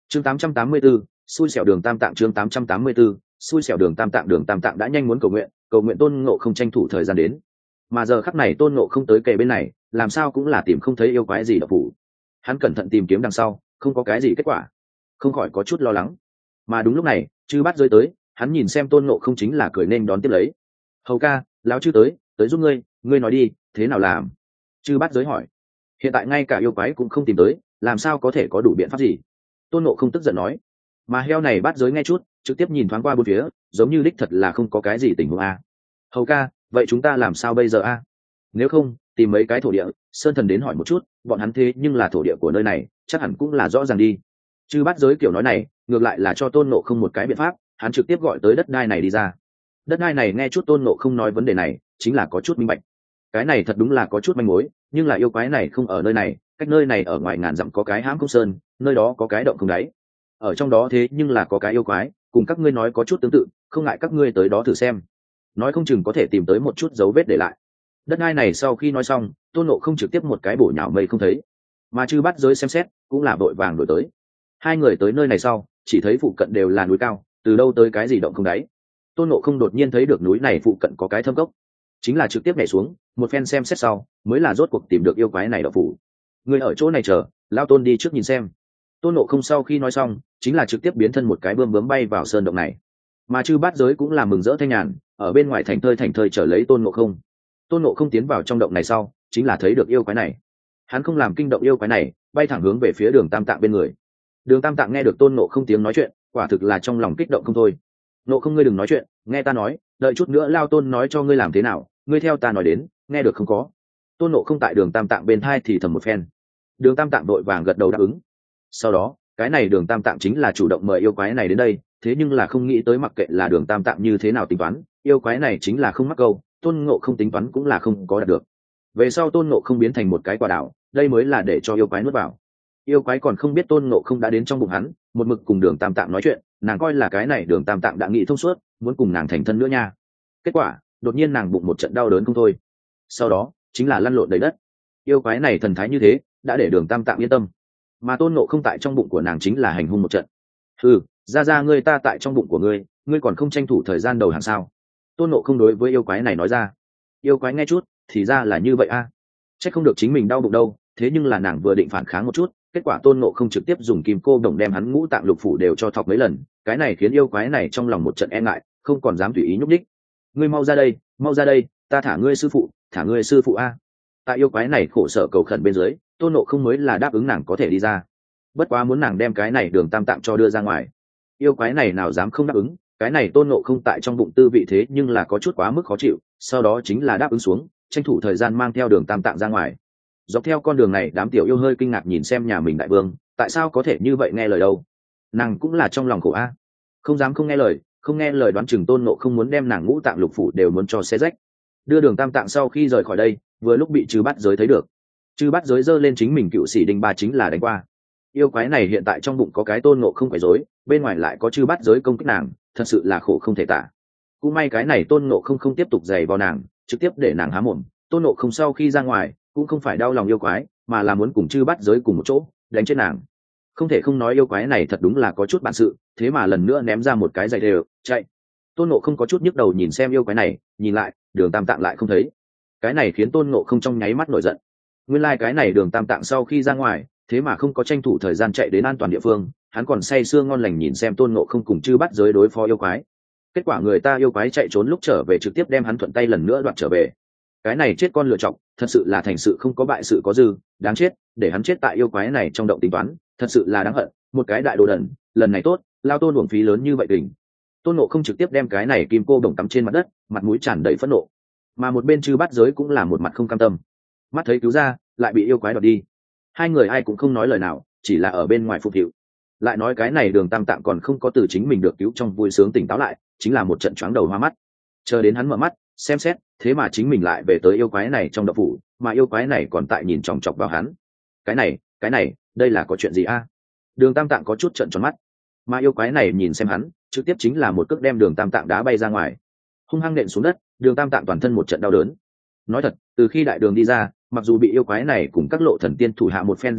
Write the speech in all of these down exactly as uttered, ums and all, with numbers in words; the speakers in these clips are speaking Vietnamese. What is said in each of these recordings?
chương tám trăm tám mươi 884, xui xẻo đường tam tạng. Chương tám trăm tám mươi 884, xui xẻo đường tam tạng. Đường tam tạng đã nhanh muốn cầu nguyện, cầu nguyện tôn ngộ không tranh thủ thời gian đến, mà giờ khắc này tôn ngộ không tới kề bên này, làm sao cũng là tìm không thấy yêu quái gì độc phủ. Hắn cẩn thận tìm kiếm đằng sau, không có cái gì kết quả, không khỏi có chút lo lắng. Mà đúng lúc này chư bát giới tới, hắn nhìn xem tôn ngộ không chính là cười nên đón tiếp lấy. Hầu ca, lão chư tới tới giúp ngươi, ngươi nói đi, thế nào làm? Chư bát giới hỏi. Hiện tại ngay cả yêu quái cũng không tìm tới, làm sao có thể có đủ biện pháp gì? Tôn ngộ không tức giận nói. Mà heo này bát giới nghe chút, trực tiếp nhìn thoáng qua bốn phía, giống như đích thật là không có cái gì tình huống a. Hầu ca, vậy chúng ta làm sao bây giờ a? Nếu không tìm mấy cái thổ địa sơn thần đến hỏi một chút, bọn hắn thế nhưng là thổ địa của nơi này, chắc hẳn cũng là rõ ràng đi. Chư bát giới kiểu nói này ngược lại là cho tôn ngộ không một cái biện pháp, hắn trực tiếp gọi tới đất đai này đi ra. Đất đai này nghe chút tôn ngộ không nói vấn đề này, chính là có chút minh bạch. Cái này thật đúng là có chút manh mối, nhưng là yêu quái này không ở nơi này, cách nơi này ở ngoài ngàn dặm có cái hãm không sơn, nơi đó có cái động không đáy, ở trong đó thế nhưng là có cái yêu quái, cùng các ngươi nói có chút tương tự, không ngại các ngươi tới đó thử xem, nói không chừng có thể tìm tới một chút dấu vết để lại. Đất đai này sau khi nói xong, tôn ngộ không trực tiếp một cái bổ nhào mây không thấy, mà chư bắt giới xem xét cũng là vội vàng đổi tới. Hai người tới nơi này sau, chỉ thấy phụ cận đều là núi cao, từ đâu tới cái gì động không đáy. Tôn ngộ không đột nhiên thấy được núi này phụ cận có cái thâm cốc, chính là trực tiếp nhảy xuống, một phen xem xét sau mới là rốt cuộc tìm được yêu quái này đậu phủ. Người ở chỗ này chờ, lao tôn đi trước nhìn xem. Tôn ngộ không sau khi nói xong, chính là trực tiếp biến thân một cái bươm bướm bay vào sơn động này. Mà chư bát giới cũng là mừng rỡ thanh nhàn, ở bên ngoài thành thơi thành thơi trở lấy tôn ngộ không. Tôn ngộ không tiến vào trong động này sau, chính là thấy được yêu quái này. Hắn không làm kinh động yêu quái này, bay thẳng hướng về phía đường tam tạng bên người. Đường tam tạng nghe được tôn ngộ không tiếng nói chuyện, quả thực là trong lòng kích động không thôi. Ngộ không, ngươi đừng nói chuyện, nghe ta nói, đợi chút nữa lao tôn nói cho ngươi làm thế nào, ngươi theo ta nói đến, nghe được không có? Tôn ngộ không tại đường tam tạng bên thai thì thầm một phen. Đường tam tạng đội vàng gật đầu đáp ứng. Sau đó cái này đường tam tạng chính là chủ động mời yêu quái này đến đây, thế nhưng là không nghĩ tới mặc kệ là đường tam tạng như thế nào tính toán, yêu quái này chính là không mắc câu, tôn ngộ không tính toán cũng là không có đạt được. Về sau tôn ngộ không biến thành một cái quả đảo, đây mới là để cho yêu quái nuốt vào. Yêu quái còn không biết tôn ngộ không đã đến trong bụng hắn, một mực cùng đường tam tạng nói chuyện, nàng coi là cái này đường tam tạng đã nghĩ thông suốt, muốn cùng nàng thành thân nữa nha. Kết quả đột nhiên nàng bụng một trận đau đớn không thôi, sau đó chính là lăn lộn đầy đất. Yêu quái này thần thái như thế đã để đường tam tạng yên tâm, mà tôn ngộ không tại trong bụng của nàng chính là hành hung một trận. Ừ, ra ra ngươi, ta tại trong bụng của ngươi, ngươi còn không tranh thủ thời gian đầu hàng sao? Tôn ngộ không đối với yêu quái này nói ra. Yêu quái nghe chút thì ra là như vậy a, à. Chắc không được chính mình đau bụng đâu, thế nhưng là nàng vừa định phản kháng một chút, kết quả tôn ngộ không trực tiếp dùng kim cô đồng đem hắn ngũ tạng lục phủ đều cho thọc mấy lần, cái này khiến yêu quái này trong lòng một trận e ngại, không còn dám tùy ý nhúc nhích. Ngươi mau ra đây, mau ra đây, ta thả ngươi sư phụ, thả ngươi sư phụ a. Tại yêu quái này khổ sở cầu khẩn bên dưới, tôn ngộ không mới là đáp ứng nàng có thể đi ra, bất quá muốn nàng đem cái này đường tam tạng cho đưa ra ngoài. Yêu quái này nào dám không đáp ứng, cái này tôn ngộ không tại trong bụng tư vị thế nhưng là có chút quá mức khó chịu, sau đó chính là đáp ứng xuống, tranh thủ thời gian mang theo đường tam tạng ra ngoài. Dọc theo con đường này đám tiểu yêu hơi kinh ngạc nhìn xem nhà mình đại vương, tại sao có thể như vậy nghe lời đâu, nàng cũng là trong lòng khổ a, không dám không nghe lời, không nghe lời đoán chừng tôn ngộ không muốn đem nàng ngũ tạng lục phủ đều muốn cho xé rách. Đưa đường tam tạng sau khi rời khỏi đây, vừa lúc bị chư bát giới thấy được. Chư bát giới giơ lên chính mình cựu sĩ đinh ba chính là đánh qua. Yêu quái này hiện tại trong bụng có cái tôn ngộ không phải dối, bên ngoài lại có chư bát giới công kích nàng, thật sự là khổ không thể tả. Cũng may cái này tôn ngộ không không tiếp tục giày vào nàng, trực tiếp để nàng há mồm. Tôn ngộ không sau khi ra ngoài cũng không phải đau lòng yêu quái, mà là muốn cùng chư bát giới cùng một chỗ đánh chết nàng. Không thể không nói yêu quái này thật đúng là có chút bản sự, thế mà lần nữa ném ra một cái giày đều chạy. Tôn ngộ không có chút nhức đầu nhìn xem yêu quái này, nhìn lại đường tam tạng lại không thấy, cái này khiến tôn ngộ không trong nháy mắt nổi giận. Nguyên lai like cái này đường tam tạng sau khi ra ngoài thế mà không có tranh thủ thời gian chạy đến an toàn địa phương, hắn còn say sưa ngon lành nhìn xem tôn ngộ không cùng chư bắt giới đối phó yêu quái. Kết quả người ta yêu quái chạy trốn lúc trở về trực tiếp đem hắn thuận tay lần nữa đoạt trở về. Cái này chết con lựa chọc, thật sự là thành sự không có bại sự có dư, đáng chết, để hắn chết tại yêu quái này trong động tính toán, thật sự là đáng hận, một cái đại đồ đần, lần này tốt, lao tôn uổng phí lớn như vậy đỉnh. Tôn ngộ không trực tiếp đem cái này kim cô đồng cắm trên mặt đất, mặt mũi tràn đầy phẫn nộ, mà một bên chư bắt giới cũng là một mặt không cam tâm, mắt thấy cứu ra lại bị yêu quái đoạt đi. Hai người ai cũng không nói lời nào, chỉ là ở bên ngoài phục vụ. Lại nói cái này đường tam tạng còn không có từ chính mình được cứu trong vui sướng tỉnh táo lại, chính là một trận choáng đầu hoa mắt. Chờ đến hắn mở mắt xem xét, thế mà chính mình lại về tới yêu quái này trong động phủ, mà yêu quái này còn tại nhìn chòng chọc vào hắn. Cái này cái này đây là có chuyện gì a? Đường tam tạng có chút trợn tròn mắt, mà yêu quái này nhìn xem hắn trực tiếp chính là một cước đem đường tam tạng đá bay ra ngoài, hung hăng nện xuống đất. Đường tam tạng toàn thân một trận đau đớn. Nói thật, từ khi đại đường đi ra, mặc dù bị yêu quái này cùng các lộ thần tiên thủ hạ một phen dày vò,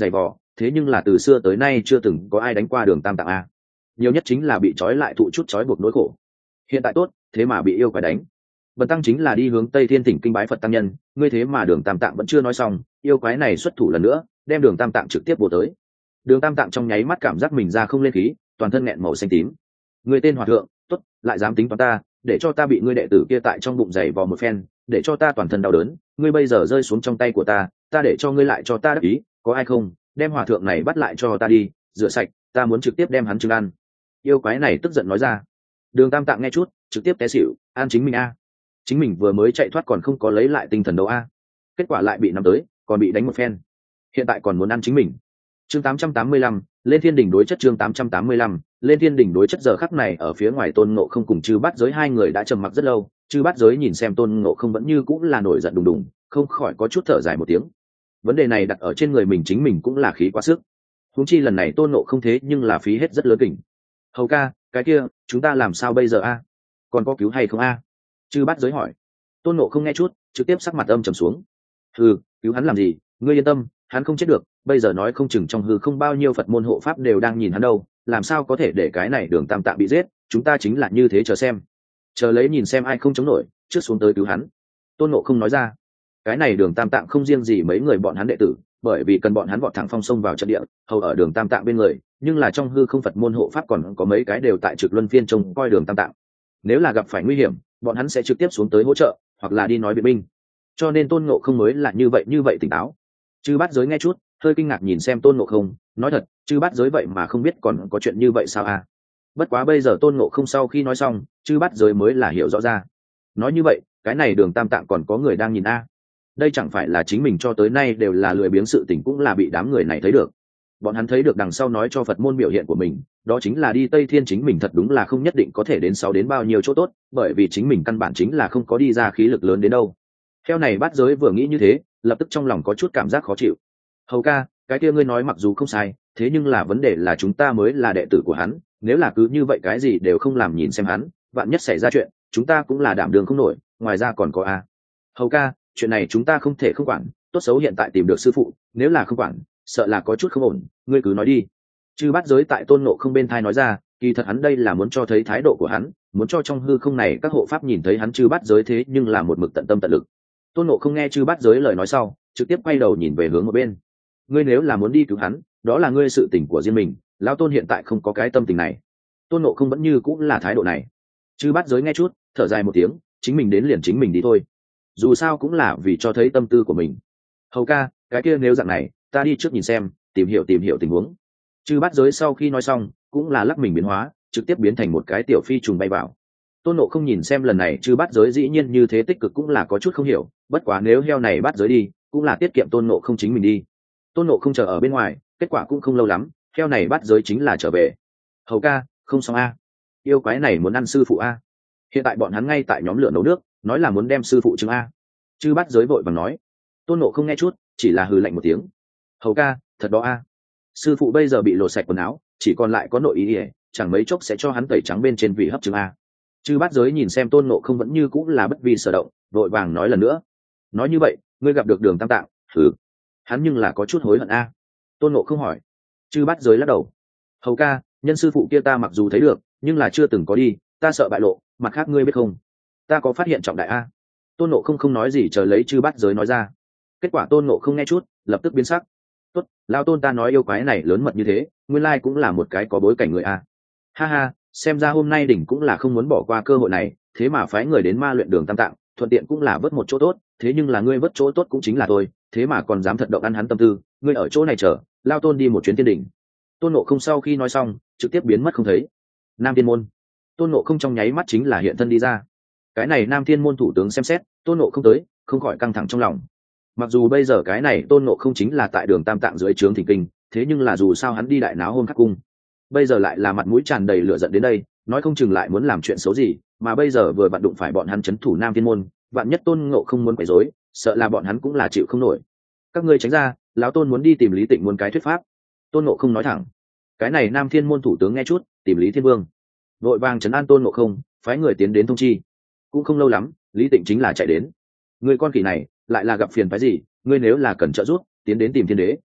thế nhưng là từ xưa tới nay chưa từng có ai đánh qua đường tam tạng a. Nhiều nhất chính là bị trói lại thụ chút trói buộc nỗi khổ. Hiện tại tốt, thế mà bị yêu quái đánh. Bần tăng chính là đi hướng Tây Thiên Thỉnh kinh bái Phật tăng nhân, ngươi thế mà đường tam tạng vẫn chưa nói xong, yêu quái này xuất thủ lần nữa, đem đường tam tạng trực tiếp bổ tới. Đường tam tạng trong nháy mắt cảm giác mình ra không lên khí, toàn thân nghẹn màu xanh tím. Ngươi tên hòa thượng, tốt, lại dám tính toán ta, để cho ta bị ngươi đệ tử kia tại trong bụng giày vò một phen, để cho ta toàn thân đau đớn, ngươi bây giờ rơi xuống trong tay của ta, ta để cho ngươi lại cho ta đắc ý, có ai không, đem hòa thượng này bắt lại cho ta đi, rửa sạch, ta muốn trực tiếp đem hắn trừng ăn. Yêu quái này tức giận nói ra. Đường tam tạng nghe chút, trực tiếp té xỉu, an chính mình a. Chính mình vừa mới chạy thoát còn không có lấy lại tinh thần đâu a, kết quả lại bị nắm tới, còn bị đánh một phen, hiện tại còn muốn ăn chính mình. Chương tám trăm tám mươi lăm, lên thiên đỉnh đối chất. Chương tám trăm tám mươi lăm, lên thiên đỉnh đối chất. Giờ khắc này ở phía ngoài Tôn Ngộ Không cùng Chư Bát Giới hai người đã trầm mặc rất lâu. Chư Bát Giới nhìn xem Tôn Ngộ Không vẫn như cũng là nổi giận đùng đùng, không khỏi có chút thở dài một tiếng. Vấn đề này đặt ở trên người mình chính mình cũng là khí quá sức. Huống chi lần này Tôn Ngộ Không thế nhưng là phí hết rất lớn kình. Hầu ca, cái kia, chúng ta làm sao bây giờ a? Còn có cứu hay không a? Chư Bát Giới hỏi. Tôn Ngộ Không nghe chút, trực tiếp sắc mặt âm trầm xuống. Hừ, cứu hắn làm gì? Ngươi yên tâm, hắn không chết được. Bây giờ nói không chừng trong hư không bao nhiêu Phật môn hộ pháp đều đang nhìn hắn đâu, làm sao có thể để cái này đường tam tạng bị giết? Chúng ta chính là như thế chờ xem, chờ lấy nhìn xem ai không chống nổi, trước xuống tới cứu hắn. Tôn Ngộ Không nói ra. Cái này đường tam tạng không riêng gì mấy người bọn hắn đệ tử, bởi vì cần bọn hắn vọt thẳng phong sông vào trận địa, hầu ở đường tam tạng bên người, nhưng là trong hư không Phật môn hộ pháp còn có mấy cái đều tại trực luân phiên trông coi đường tam tạng. Nếu là gặp phải nguy hiểm, bọn hắn sẽ trực tiếp xuống tới hỗ trợ, hoặc là đi nói biện binh. Cho nên Tôn Ngộ Không mới là như vậy như vậy tỉnh táo. Chư Bát Giới nghe chút, hơi kinh ngạc nhìn xem Tôn Ngộ Không, nói thật, Chư Bát Giới vậy mà không biết còn có chuyện như vậy sao à? Bất quá bây giờ Tôn Ngộ Không sau khi nói xong, Chư Bát Giới mới là hiểu rõ ra. Nói như vậy, cái này đường tam tạng còn có người đang nhìn a. Đây chẳng phải là chính mình cho tới nay đều là lười biếng, sự tình cũng là bị đám người này thấy được. Bọn hắn thấy được đằng sau nói cho Phật môn biểu hiện của mình, đó chính là đi Tây Thiên, chính mình thật đúng là không nhất định có thể đến sáu đến bao nhiêu chỗ tốt, bởi vì chính mình căn bản chính là không có đi ra khí lực lớn đến đâu. Theo này Bát Giới vừa nghĩ như thế, lập tức trong lòng có chút cảm giác khó chịu. Hầu ca, cái kia ngươi nói mặc dù không sai, thế nhưng là vấn đề là chúng ta mới là đệ tử của hắn, nếu là cứ như vậy cái gì đều không làm nhìn xem hắn, vạn nhất xảy ra chuyện, chúng ta cũng là đảm đường không nổi, ngoài ra còn có a. Hầu ca, chuyện này chúng ta không thể không quản, tốt xấu hiện tại tìm được sư phụ, nếu là không quản, sợ là có chút không ổn, ngươi cứ nói đi. Chư Bát Giới tại Tôn Ngộ Không bên thai nói ra, kỳ thật hắn đây là muốn cho thấy thái độ của hắn, muốn cho trong hư không này các hộ pháp nhìn thấy hắn Chư Bát Giới thế nhưng là một mực tận tâm tận lực. Tôn Ngộ Không nghe Chư Bát Giới lời nói sau, trực tiếp quay đầu nhìn về hướng một bên. Ngươi nếu là muốn đi cứu hắn, đó là ngươi sự tình của riêng mình, lão tôn hiện tại không có cái tâm tình này. Tôn Ngộ Không vẫn như cũng là thái độ này. Chư Bát Giới nghe chút, thở dài một tiếng, chính mình đến liền chính mình đi thôi, dù sao cũng là vì cho thấy tâm tư của mình. Hầu ca, cái kia nếu dạng này, ta đi trước nhìn xem, tìm hiểu tìm hiểu tình huống. Chư Bát Giới sau khi nói xong, cũng là lắc mình biến hóa, trực tiếp biến thành một cái tiểu phi trùng bay vào. Tôn Ngộ Không nhìn xem lần này Chư Bát Giới dĩ nhiên như thế tích cực cũng là có chút không hiểu, bất quá nếu heo này Bát Giới đi, cũng là tiết kiệm Tôn Ngộ Không chính mình đi. Tôn Ngộ Không chờ ở bên ngoài, kết quả cũng không lâu lắm, heo này Bát Giới chính là trở về. Hầu ca, không xong a, yêu quái này muốn ăn sư phụ a. Hiện tại bọn hắn ngay tại nhóm lửa nấu nước, nói là muốn đem sư phụ chứng a. Chư Bát Giới vội vàng nói. Tôn Ngộ Không nghe chút, chỉ là hừ lạnh một tiếng. Hầu ca, thật đó a, sư phụ bây giờ bị lột sạch quần áo, chỉ còn lại có nội ý ỉa, chẳng mấy chốc sẽ cho hắn tẩy trắng bên trên vì hấp chứng a. Chư Bát Giới nhìn xem Tôn Ngộ Không vẫn như cũng là bất vi sở động, vội vàng nói lần nữa. Nói như vậy, ngươi gặp được đường tam tạng, thử hắn nhưng là có chút hối hận a. Tôn Ngộ Không hỏi. Chư Bát Giới lắc đầu. Hầu ca, nhân sư phụ kia ta mặc dù thấy được, nhưng là chưa từng có đi, ta sợ bại lộ, mặt khác ngươi biết không, ta có phát hiện trọng đại a. Tôn Ngộ Không không nói gì, chờ lấy Chư Bát Giới nói ra. Kết quả Tôn Ngộ Không nghe chút, lập tức biến sắc. Tốt, lao tôn ta nói yêu quái này lớn mật như thế, nguyên lai cũng là một cái có bối cảnh người a. Ha ha, xem ra hôm nay đỉnh cũng là không muốn bỏ qua cơ hội này, thế mà phái người đến ma luyện đường tam tạng, thuận tiện cũng là vớt một chỗ tốt, thế nhưng là ngươi vớt chỗ tốt cũng chính là thôi, thế mà còn dám thật động ăn hắn tâm tư, ngươi ở chỗ này chờ, lao tôn đi một chuyến thiên đỉnh. Tôn Ngộ Không sau khi nói xong, trực tiếp biến mất không thấy. Nam Thiên Môn. Tôn Ngộ Không trong nháy mắt chính là hiện thân đi ra. Cái này Nam Thiên Môn thủ tướng xem xét, Tôn Ngộ Không tới, không khỏi căng thẳng trong lòng. Mặc dù bây giờ cái này Tôn Ngộ Không chính là tại đường tam tạng dưới trướng thỉnh kinh, thế nhưng là dù sao hắn đi đại náo Hôm Khắc Cung, bây giờ lại là mặt mũi tràn đầy lửa giận đến đây, nói không chừng lại muốn làm chuyện xấu gì, mà bây giờ vừa vặn đụng phải bọn hắn trấn thủ Nam Thiên Môn, vạn nhất Tôn Ngộ Không muốn quấy rối, sợ là bọn hắn cũng là chịu không nổi. Các ngươi tránh ra, lão tôn muốn đi tìm Lý Tịnh muốn cái thuyết pháp. Tôn Ngộ Không nói thẳng. Cái này Nam Thiên Môn thủ tướng nghe chút, tìm Lý Thiên Vương, vội vàng trấn an Tôn Ngộ Không, phái người tiến đến thông chi. Cũng không lâu lắm, Lý Tịnh chính là chạy đến. Người con khỉ này lại là gặp phiền phái gì, ngươi nếu là cần trợ giúp, tiến đến tìm thiên đế,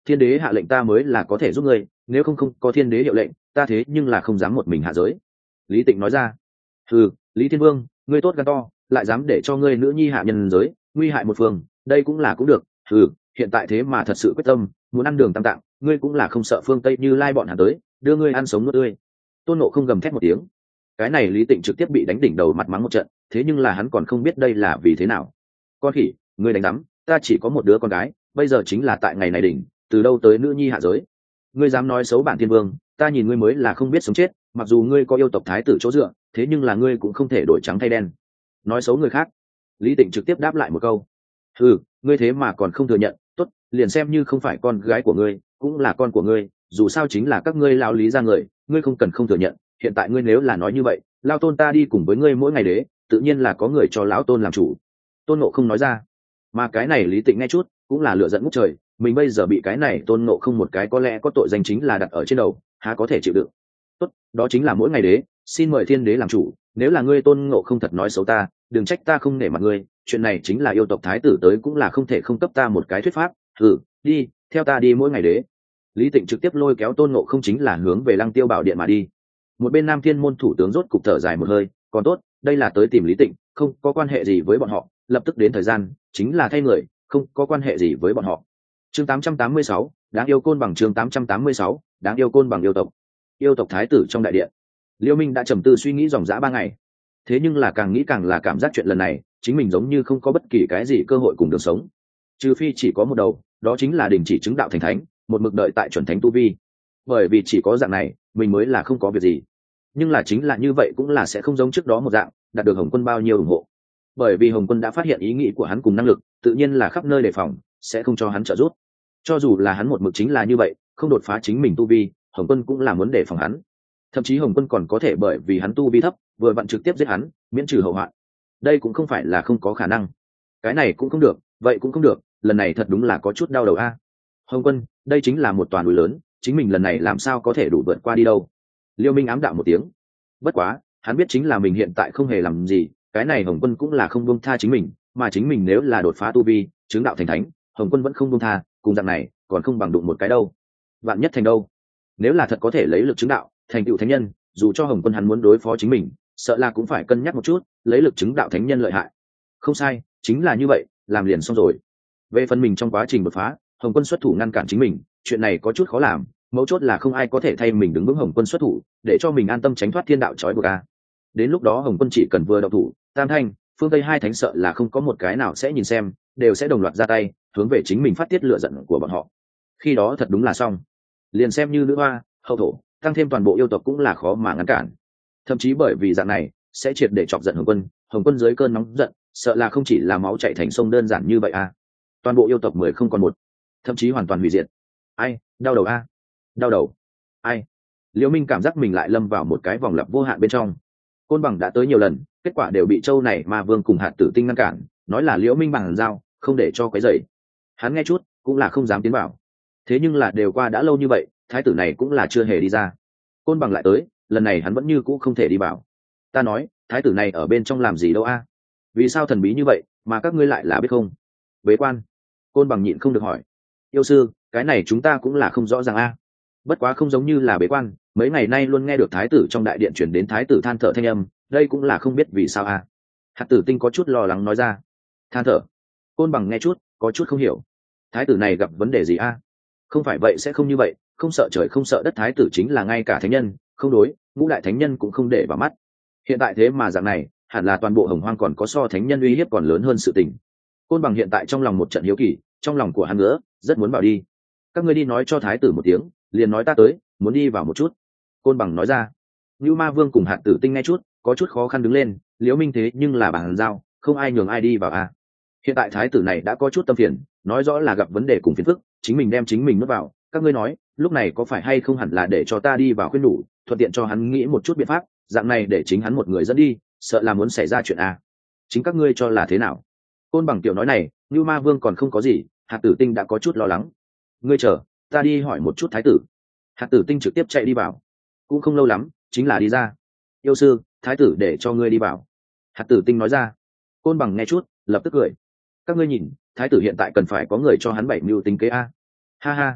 thiên đế hạ lệnh ta mới là có thể giúp ngươi, nếu không không có thiên đế hiệu lệnh ta thế nhưng là không dám một mình hạ giới. Lý Tịnh nói ra. Ừ, Lý Thiên Vương, ngươi tốt gan to, lại dám để cho ngươi nữ nhi hạ nhân giới, nguy hại một phương, đây cũng là cũng được. Ừ, hiện tại thế mà thật sự quyết tâm muốn ăn đường tam tạng, ngươi cũng là không sợ phương Tây Như Lai bọn hắn tới đưa ngươi ăn sống nuốt tươi. Tôn Ngộ không gầm thét một tiếng. Cái này Lý Tịnh trực tiếp bị đánh đỉnh đầu mặt mắng một trận, thế nhưng là hắn còn không biết đây là vì thế nào. Con khỉ, ngươi đánh rắm, ta chỉ có một đứa con gái, bây giờ chính là tại ngày này đỉnh, từ đâu tới nữ nhi hạ giới. Ngươi dám nói xấu bản Thiên Vương, ta nhìn ngươi mới là không biết sống chết, mặc dù ngươi có yêu tộc thái tử chỗ dựa, thế nhưng là ngươi cũng không thể đổi trắng thay đen. Nói xấu người khác. Lý Tịnh trực tiếp đáp lại một câu. Ừ, ngươi thế mà còn không thừa nhận, tốt, liền xem như không phải con gái của ngươi, cũng là con của ngươi, dù sao chính là các ngươi lao Lý ra người, ngươi không cần không thừa nhận. Hiện tại ngươi nếu là nói như vậy, lao tôn ta đi cùng với ngươi mỗi ngày đế, tự nhiên là có người cho lão tôn làm chủ. Tôn Ngộ không nói ra. Mà cái này Lý Tịnh nghe chút cũng là lựa giận ngút trời, mình bây giờ bị cái này Tôn Ngộ không một cái có lẽ có tội danh chính là đặt ở trên đầu, há có thể chịu đựng. Tốt, đó chính là mỗi ngày đế, xin mời thiên đế làm chủ, nếu là ngươi Tôn Ngộ không thật nói xấu ta, đừng trách ta không nể mặt ngươi, chuyện này chính là yêu tộc thái tử tới cũng là không thể không cấp ta một cái thuyết pháp. Thử đi, theo ta đi mỗi ngày đế. Lý Tịnh trực tiếp lôi kéo Tôn Ngộ không chính là hướng về Lăng Tiêu Bảo Điện mà đi. Một bên Nam Thiên môn thủ tướng rốt cục thở dài một hơi, còn tốt, đây là tới tìm Lý Tịnh, không có quan hệ gì với bọn họ, lập tức đến thời gian, chính là thay người, không có quan hệ gì với bọn họ. Chương tám trăm tám mươi sáu, đáng yêu côn bằng chương tám trăm tám mươi sáu, đáng yêu côn bằng yêu tộc. Yêu tộc thái tử trong đại điện. Liêu Minh đã trầm tư suy nghĩ dòng dã ba ngày. Thế nhưng là càng nghĩ càng là cảm giác chuyện lần này, chính mình giống như không có bất kỳ cái gì cơ hội cùng đường sống. Trừ phi chỉ có một đầu, đó chính là đình chỉ chứng đạo thành thánh, một mực đợi tại chuẩn thánh tu vi. Bởi vì chỉ có dạng này, mình mới là không có việc gì. Nhưng là chính là như vậy cũng là sẽ không giống trước đó một dạng, đạt được Hồng Quân bao nhiêu ủng hộ. Bởi vì Hồng Quân đã phát hiện ý nghĩ của hắn cùng năng lực, tự nhiên là khắp nơi đề phòng, sẽ không cho hắn trợ giúp. Cho dù là hắn một mực chính là như vậy, không đột phá chính mình tu vi, Hồng Quân cũng là muốn đề phòng hắn. Thậm chí Hồng Quân còn có thể bởi vì hắn tu vi thấp, vừa vặn trực tiếp giết hắn, miễn trừ hậu hoạn. Đây cũng không phải là không có khả năng. Cái này cũng không được, vậy cũng không được, lần này thật đúng là có chút đau đầu a. Hồng Quân, đây chính là một toàn núi lớn, chính mình lần này làm sao có thể đủ vượt qua đi đâu. Liêu Minh ám đạo một tiếng. Bất quá, hắn biết chính là mình hiện tại không hề làm gì, cái này Hồng Quân cũng là không buông tha chính mình, mà chính mình nếu là đột phá tu vi, chứng đạo thành thánh, Hồng Quân vẫn không buông tha, cùng dạng này, còn không bằng đụng một cái đâu. Vạn nhất thành đâu? Nếu là thật có thể lấy lực chứng đạo, thành tựu thánh nhân, dù cho Hồng Quân hắn muốn đối phó chính mình, sợ là cũng phải cân nhắc một chút, lấy lực chứng đạo thánh nhân lợi hại. Không sai, chính là như vậy, làm liền xong rồi. Về phần mình trong quá trình đột phá, Hồng Quân xuất thủ ngăn cản chính mình, chuyện này có chút khó làm, mấu chốt là không ai có thể thay mình đứng vững Hồng Quân xuất thủ, để cho mình an tâm tránh thoát thiên đạo trói buộc a. Đến lúc đó Hồng Quân chỉ cần vừa động thủ, Tam Thanh, Phương Tây hai thánh sợ là không có một cái nào sẽ nhìn xem, đều sẽ đồng loạt ra tay, hướng về chính mình phát tiết lửa giận của bọn họ. Khi đó thật đúng là xong. Liền xem như nữ hoa, hậu thổ, tăng thêm toàn bộ yêu tộc cũng là khó mà ngăn cản. Thậm chí bởi vì dạng này, sẽ triệt để chọc giận Hồng Quân, Hồng Quân dưới cơn nóng giận, sợ là không chỉ là máu chảy thành sông đơn giản như vậy a. Toàn bộ yêu tộc mười không còn một, thậm chí hoàn toàn hủy diệt. Ai, đau đầu a. Đau đầu. Ai. Liễu Minh cảm giác mình lại lâm vào một cái vòng lặp vô hạn bên trong. Côn bằng đã tới nhiều lần, kết quả đều bị châu này Ma Vương cùng Hạt Tử Tinh ngăn cản, nói là Liễu Minh bằng giao, không để cho quấy rầy. Hắn nghe chút, cũng là không dám tiến vào. Thế nhưng là đều qua đã lâu như vậy, thái tử này cũng là chưa hề đi ra. Côn bằng lại tới, lần này hắn vẫn như cũ không thể đi vào. Ta nói, thái tử này ở bên trong làm gì đâu a? Vì sao thần bí như vậy, mà các ngươi lại là biết không? Bế quan. Côn bằng nhịn không được hỏi. Yêu sư, cái này chúng ta cũng là không rõ ràng a. Bất quá không giống như là bế quan, mấy ngày nay luôn nghe được thái tử trong đại điện chuyển đến thái tử than thở thanh âm, đây cũng là không biết vì sao a. Hạt Tử Tinh có chút lo lắng nói ra. Than thở. Côn bằng nghe chút, có chút không hiểu. Thái tử này gặp vấn đề gì a? Không phải vậy sẽ không như vậy, không sợ trời không sợ đất, thái tử chính là ngay cả thánh nhân, không đối, ngũ đại thánh nhân cũng không để vào mắt. Hiện tại thế mà dạng này, hẳn là toàn bộ Hồng Hoang còn có so thánh nhân uy hiếp còn lớn hơn sự tình. Côn bằng hiện tại trong lòng một trận hiếu kỳ, trong lòng của hắn nữa, rất muốn vào đi. Các ngươi đi nói cho thái tử một tiếng, liền nói ta tới, muốn đi vào một chút. Côn bằng nói ra. Như Ma Vương cùng Hạt Tử Tinh nghe chút, có chút khó khăn đứng lên, Liễu Minh thế nhưng là bàn giao, không ai nhường ai đi vào à. Hiện tại thái tử này đã có chút tâm phiền, nói rõ là gặp vấn đề cùng phiền phức, chính mình đem chính mình nuốt vào, các ngươi nói, lúc này có phải hay không hẳn là để cho ta đi vào khuyên đủ, thuận tiện cho hắn nghĩ một chút biện pháp, dạng này để chính hắn một người dẫn đi, sợ là muốn xảy ra chuyện à. Chính các ngươi cho là thế nào? Côn bằng tiểu nói này, Như Ma Vương còn không có gì, Hạt Tử Tinh đã có chút lo lắng. Ngươi chờ, ta đi hỏi một chút thái tử. Hạt Tử Tinh trực tiếp chạy đi vào, cũng không lâu lắm, chính là đi ra. Yêu sư, thái tử để cho ngươi đi vào. Hạt Tử Tinh nói ra. Côn bằng nghe chút, lập tức cười. Các ngươi nhìn, thái tử hiện tại cần phải có người cho hắn bảy mưu tính kế a. Ha ha,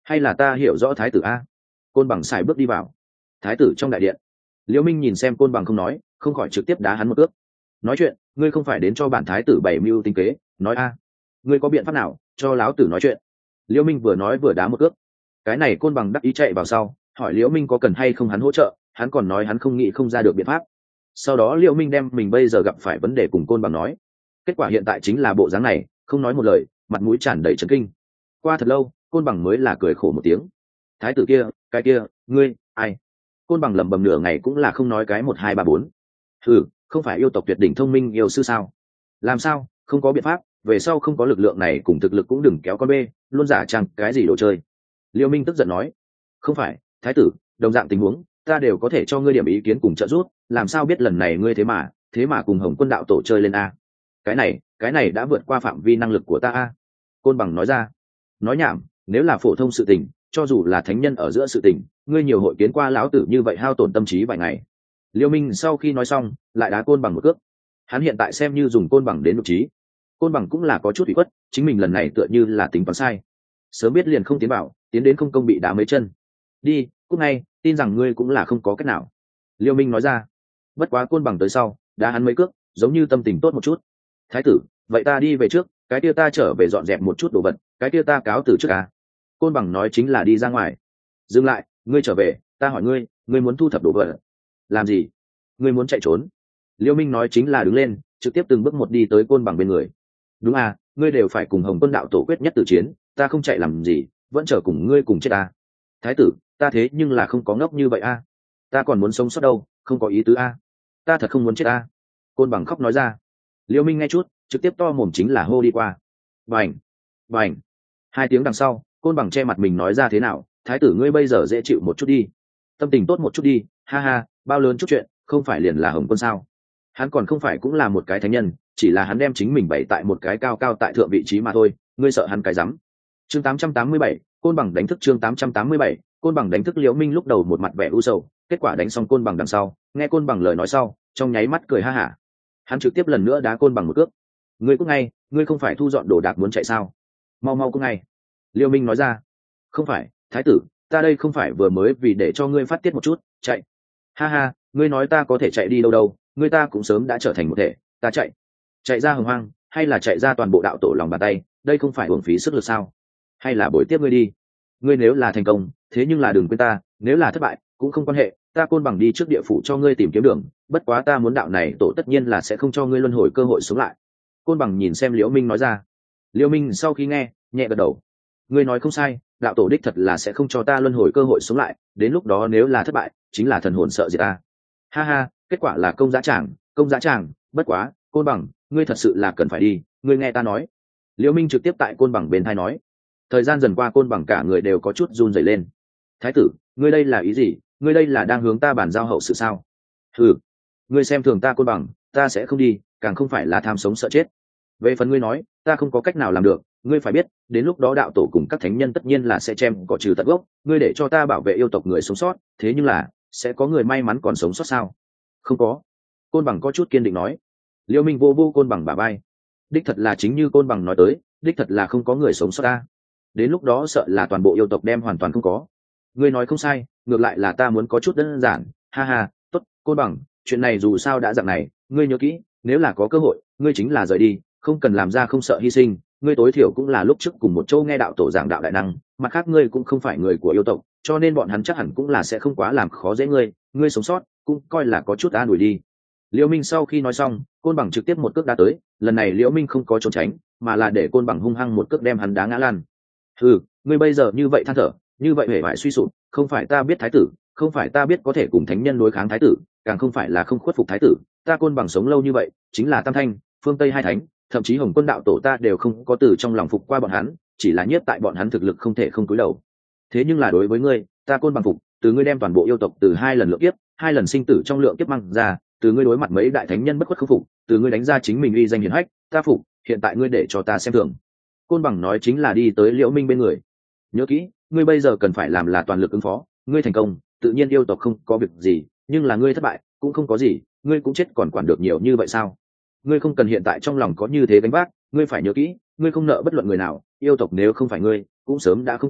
hay là ta hiểu rõ thái tử a? Côn bằng xài bước đi vào. Thái tử trong đại điện. Liễu Minh nhìn xem Côn bằng không nói, không khỏi trực tiếp đá hắn một cước. Nói chuyện, ngươi không phải đến cho bản thái tử bảy mưu tinh kế, nói a, ngươi có biện pháp nào cho láo tử nói chuyện? Liễu Minh vừa nói vừa đá một cước. Cái này Côn bằng đắc ý chạy vào sau, hỏi Liễu Minh có cần hay không hắn hỗ trợ, hắn còn nói hắn không nghĩ không ra được biện pháp. Sau đó Liễu Minh đem mình bây giờ gặp phải vấn đề cùng Côn bằng nói. Kết quả hiện tại chính là bộ dáng này, không nói một lời, mặt mũi tràn đầy chấn kinh. Qua thật lâu, Côn bằng mới là cười khổ một tiếng. Thái tử kia, cái kia, ngươi, ai? Côn bằng lẩm bẩm nửa ngày cũng là không nói cái một hai ba bốn. Ừ, không phải yêu tộc tuyệt đỉnh thông minh yêu sư sao? Làm sao, không có biện pháp, về sau không có lực lượng này cùng thực lực cũng đừng kéo con bê, luôn giả trang cái gì đồ chơi. Liêu Minh tức giận nói. Không phải, thái tử, đồng dạng tình huống, ta đều có thể cho ngươi điểm ý kiến cùng trợ giúp, làm sao biết lần này ngươi thế mà, thế mà cùng Hồng Quân đạo tổ chơi lên a? Cái này, cái này đã vượt qua phạm vi năng lực của ta a. Côn bằng nói ra. Nói nhảm, nếu là phổ thông sự tình, cho dù là thánh nhân ở giữa sự tình, ngươi nhiều hội kiến qua lão tử như vậy hao tổn tâm trí vài ngày. Liêu Minh sau khi nói xong, lại đá Côn bằng một cước. Hắn hiện tại xem như dùng Côn bằng đến nhục trí. Côn bằng cũng là có chút ủy khuất, chính mình lần này tựa như là tính toán sai. Sớm biết liền không tiến vào, tiến đến không công bị đá mấy chân. Đi, cúc ngay, tin rằng ngươi cũng là không có cách nào. Liêu Minh nói ra. Bất quá Côn bằng tới sau, đá hắn mấy cước, giống như tâm tình tốt một chút. Thái tử, vậy ta đi về trước, cái kia ta trở về dọn dẹp một chút đồ vật, cái kia ta cáo từ trước à? Côn bằng nói chính là đi ra ngoài. Dừng lại, ngươi trở về, ta hỏi ngươi, ngươi muốn thu thập đồ vật? Làm gì? Ngươi muốn chạy trốn? Liêu Minh nói chính là đứng lên, trực tiếp từng bước một đi tới Côn bằng bên người. Đúng à, ngươi đều phải cùng Hồng Quân đạo tổ quyết nhất tử chiến, ta không chạy làm gì, vẫn chờ cùng ngươi cùng chết à? Thái tử, ta thế nhưng là không có ngốc như vậy à? Ta còn muốn sống sót đâu, không có ý tứ à? Ta thật không muốn chết à? Côn bằng khóc nói ra. Liêu Minh nghe chút, trực tiếp to mồm chính là hô đi qua. Bành, bành. Hai tiếng đằng sau, Côn bằng che mặt mình nói ra thế nào, thái tử ngươi bây giờ dễ chịu một chút đi, tâm tình tốt một chút đi, ha ha, bao lớn chút chuyện, không phải liền là Hồng Quân sao? Hắn còn không phải cũng là một cái thánh nhân, chỉ là hắn đem chính mình bày tại một cái cao cao tại thượng vị trí mà thôi, ngươi sợ hắn cái rắm. Chương tám trăm tám mươi bảy, Côn bằng đánh thức chương tám trăm tám mươi bảy, Côn bằng đánh thức Liễu Minh lúc đầu một mặt vẻ u sầu, kết quả đánh xong Côn bằng đằng sau, nghe Côn bằng lời nói sau, trong nháy mắt cười ha hả. Hắn trực tiếp lần nữa đá Côn bằng một cước. Ngươi cút ngay, ngươi không phải thu dọn đồ đạc muốn chạy sao? Mau mau cút ngay. Liêu Minh nói ra. Không phải, thái tử, ta đây không phải vừa mới vì để cho ngươi phát tiết một chút, chạy. Ha ha, ngươi nói ta có thể chạy đi đâu đâu, ngươi ta cũng sớm đã trở thành một thể, ta chạy. Chạy ra hồng hoang, hay là chạy ra toàn bộ đạo tổ lòng bàn tay, đây không phải uổng phí sức lực sao? Hay là bồi tiếp ngươi đi? Ngươi nếu là thành công, thế nhưng là đừng quên ta, nếu là thất bại, cũng không quan hệ, ta Côn bằng đi trước địa phủ cho ngươi tìm kiếm đường, bất quá ta muốn đạo này tổ tất nhiên là sẽ không cho ngươi luân hồi cơ hội sống lại. Côn bằng nhìn xem Liễu Minh nói ra. Liễu Minh sau khi nghe, nhẹ gật đầu. Ngươi nói không sai, đạo tổ đích thật là sẽ không cho ta luân hồi cơ hội sống lại, đến lúc đó nếu là thất bại, chính là thần hồn sợ gì ta. Ha ha, kết quả là công giá tràng, công giá tràng, bất quá, Côn bằng, ngươi thật sự là cần phải đi, ngươi nghe ta nói. Liễu Minh trực tiếp tại Côn bằng bên tai nói. Thời gian dần qua Côn bằng cả người đều có chút run rẩy lên. Thái tử, ngươi đây là ý gì? Ngươi đây là đang hướng ta bàn giao hậu sự sao? Hừ, ngươi xem thường ta Côn bằng, ta sẽ không đi, càng không phải là tham sống sợ chết. Về phần ngươi nói, ta không có cách nào làm được, ngươi phải biết, đến lúc đó đạo tổ cùng các thánh nhân tất nhiên là sẽ chém cỏ trừ tận gốc, ngươi để cho ta bảo vệ yêu tộc người sống sót, thế nhưng là, sẽ có người may mắn còn sống sót sao? Không có. Côn bằng có chút kiên định nói. Liêu Minh vô vô Côn bằng bả vai. Đích thật là chính như Côn bằng nói tới, đích thật là không có người sống sót ta. Đến lúc đó sợ là toàn bộ yêu tộc đem hoàn toàn không có. Ngươi nói không sai, ngược lại là ta muốn có chút đơn giản, ha ha, tốt, Côn bằng, chuyện này dù sao đã dạng này, ngươi nhớ kỹ, nếu là có cơ hội, ngươi chính là rời đi, không cần làm ra không sợ hy sinh, ngươi tối thiểu cũng là lúc trước cùng một châu nghe đạo tổ giảng đạo đại năng, mặt khác ngươi cũng không phải người của yêu tộc, cho nên bọn hắn chắc hẳn cũng là sẽ không quá làm khó dễ ngươi, ngươi sống sót, cũng coi là có chút an ủi đi. Liễu Minh sau khi nói xong, Côn bằng trực tiếp một cước đá tới, lần này Liễu Minh không có trốn tránh, mà là để Côn bằng hung hăng một cước đem hắn đá ngã lăn. Ừ, ngươi bây giờ như vậy than thở, như vậy hề bại suy sụp, không phải ta biết thái tử, không phải ta biết có thể cùng thánh nhân đối kháng thái tử, càng không phải là không khuất phục thái tử, ta Côn bằng sống lâu như vậy, chính là tam thanh, phương tây hai thánh, thậm chí Hồng Quân đạo tổ ta đều không có từ trong lòng phục qua bọn hắn, chỉ là nhiếp tại bọn hắn thực lực không thể không cúi đầu. Thế nhưng là đối với ngươi, ta Côn bằng phục, từ ngươi đem toàn bộ yêu tộc từ hai lần lượng kiếp, hai lần sinh tử trong lượng kiếp mang ra, từ ngươi đối mặt mấy đại thánh nhân bất khuất không phục, từ ngươi đánh ra chính mình uy danh hiển hách, ta phục, hiện tại ngươi để cho ta xem thường. Côn bằng nói chính là đi tới Liễu Minh bên người. Nhớ kỹ, ngươi bây giờ cần phải làm là toàn lực ứng phó, ngươi thành công, tự nhiên yêu tộc không có việc gì, nhưng là ngươi thất bại, cũng không có gì, ngươi cũng chết còn quản được nhiều như vậy sao? Ngươi không cần hiện tại trong lòng có như thế gánh vác, ngươi phải nhớ kỹ, ngươi không nợ bất luận người nào, yêu tộc nếu không phải ngươi, cũng sớm đã không có,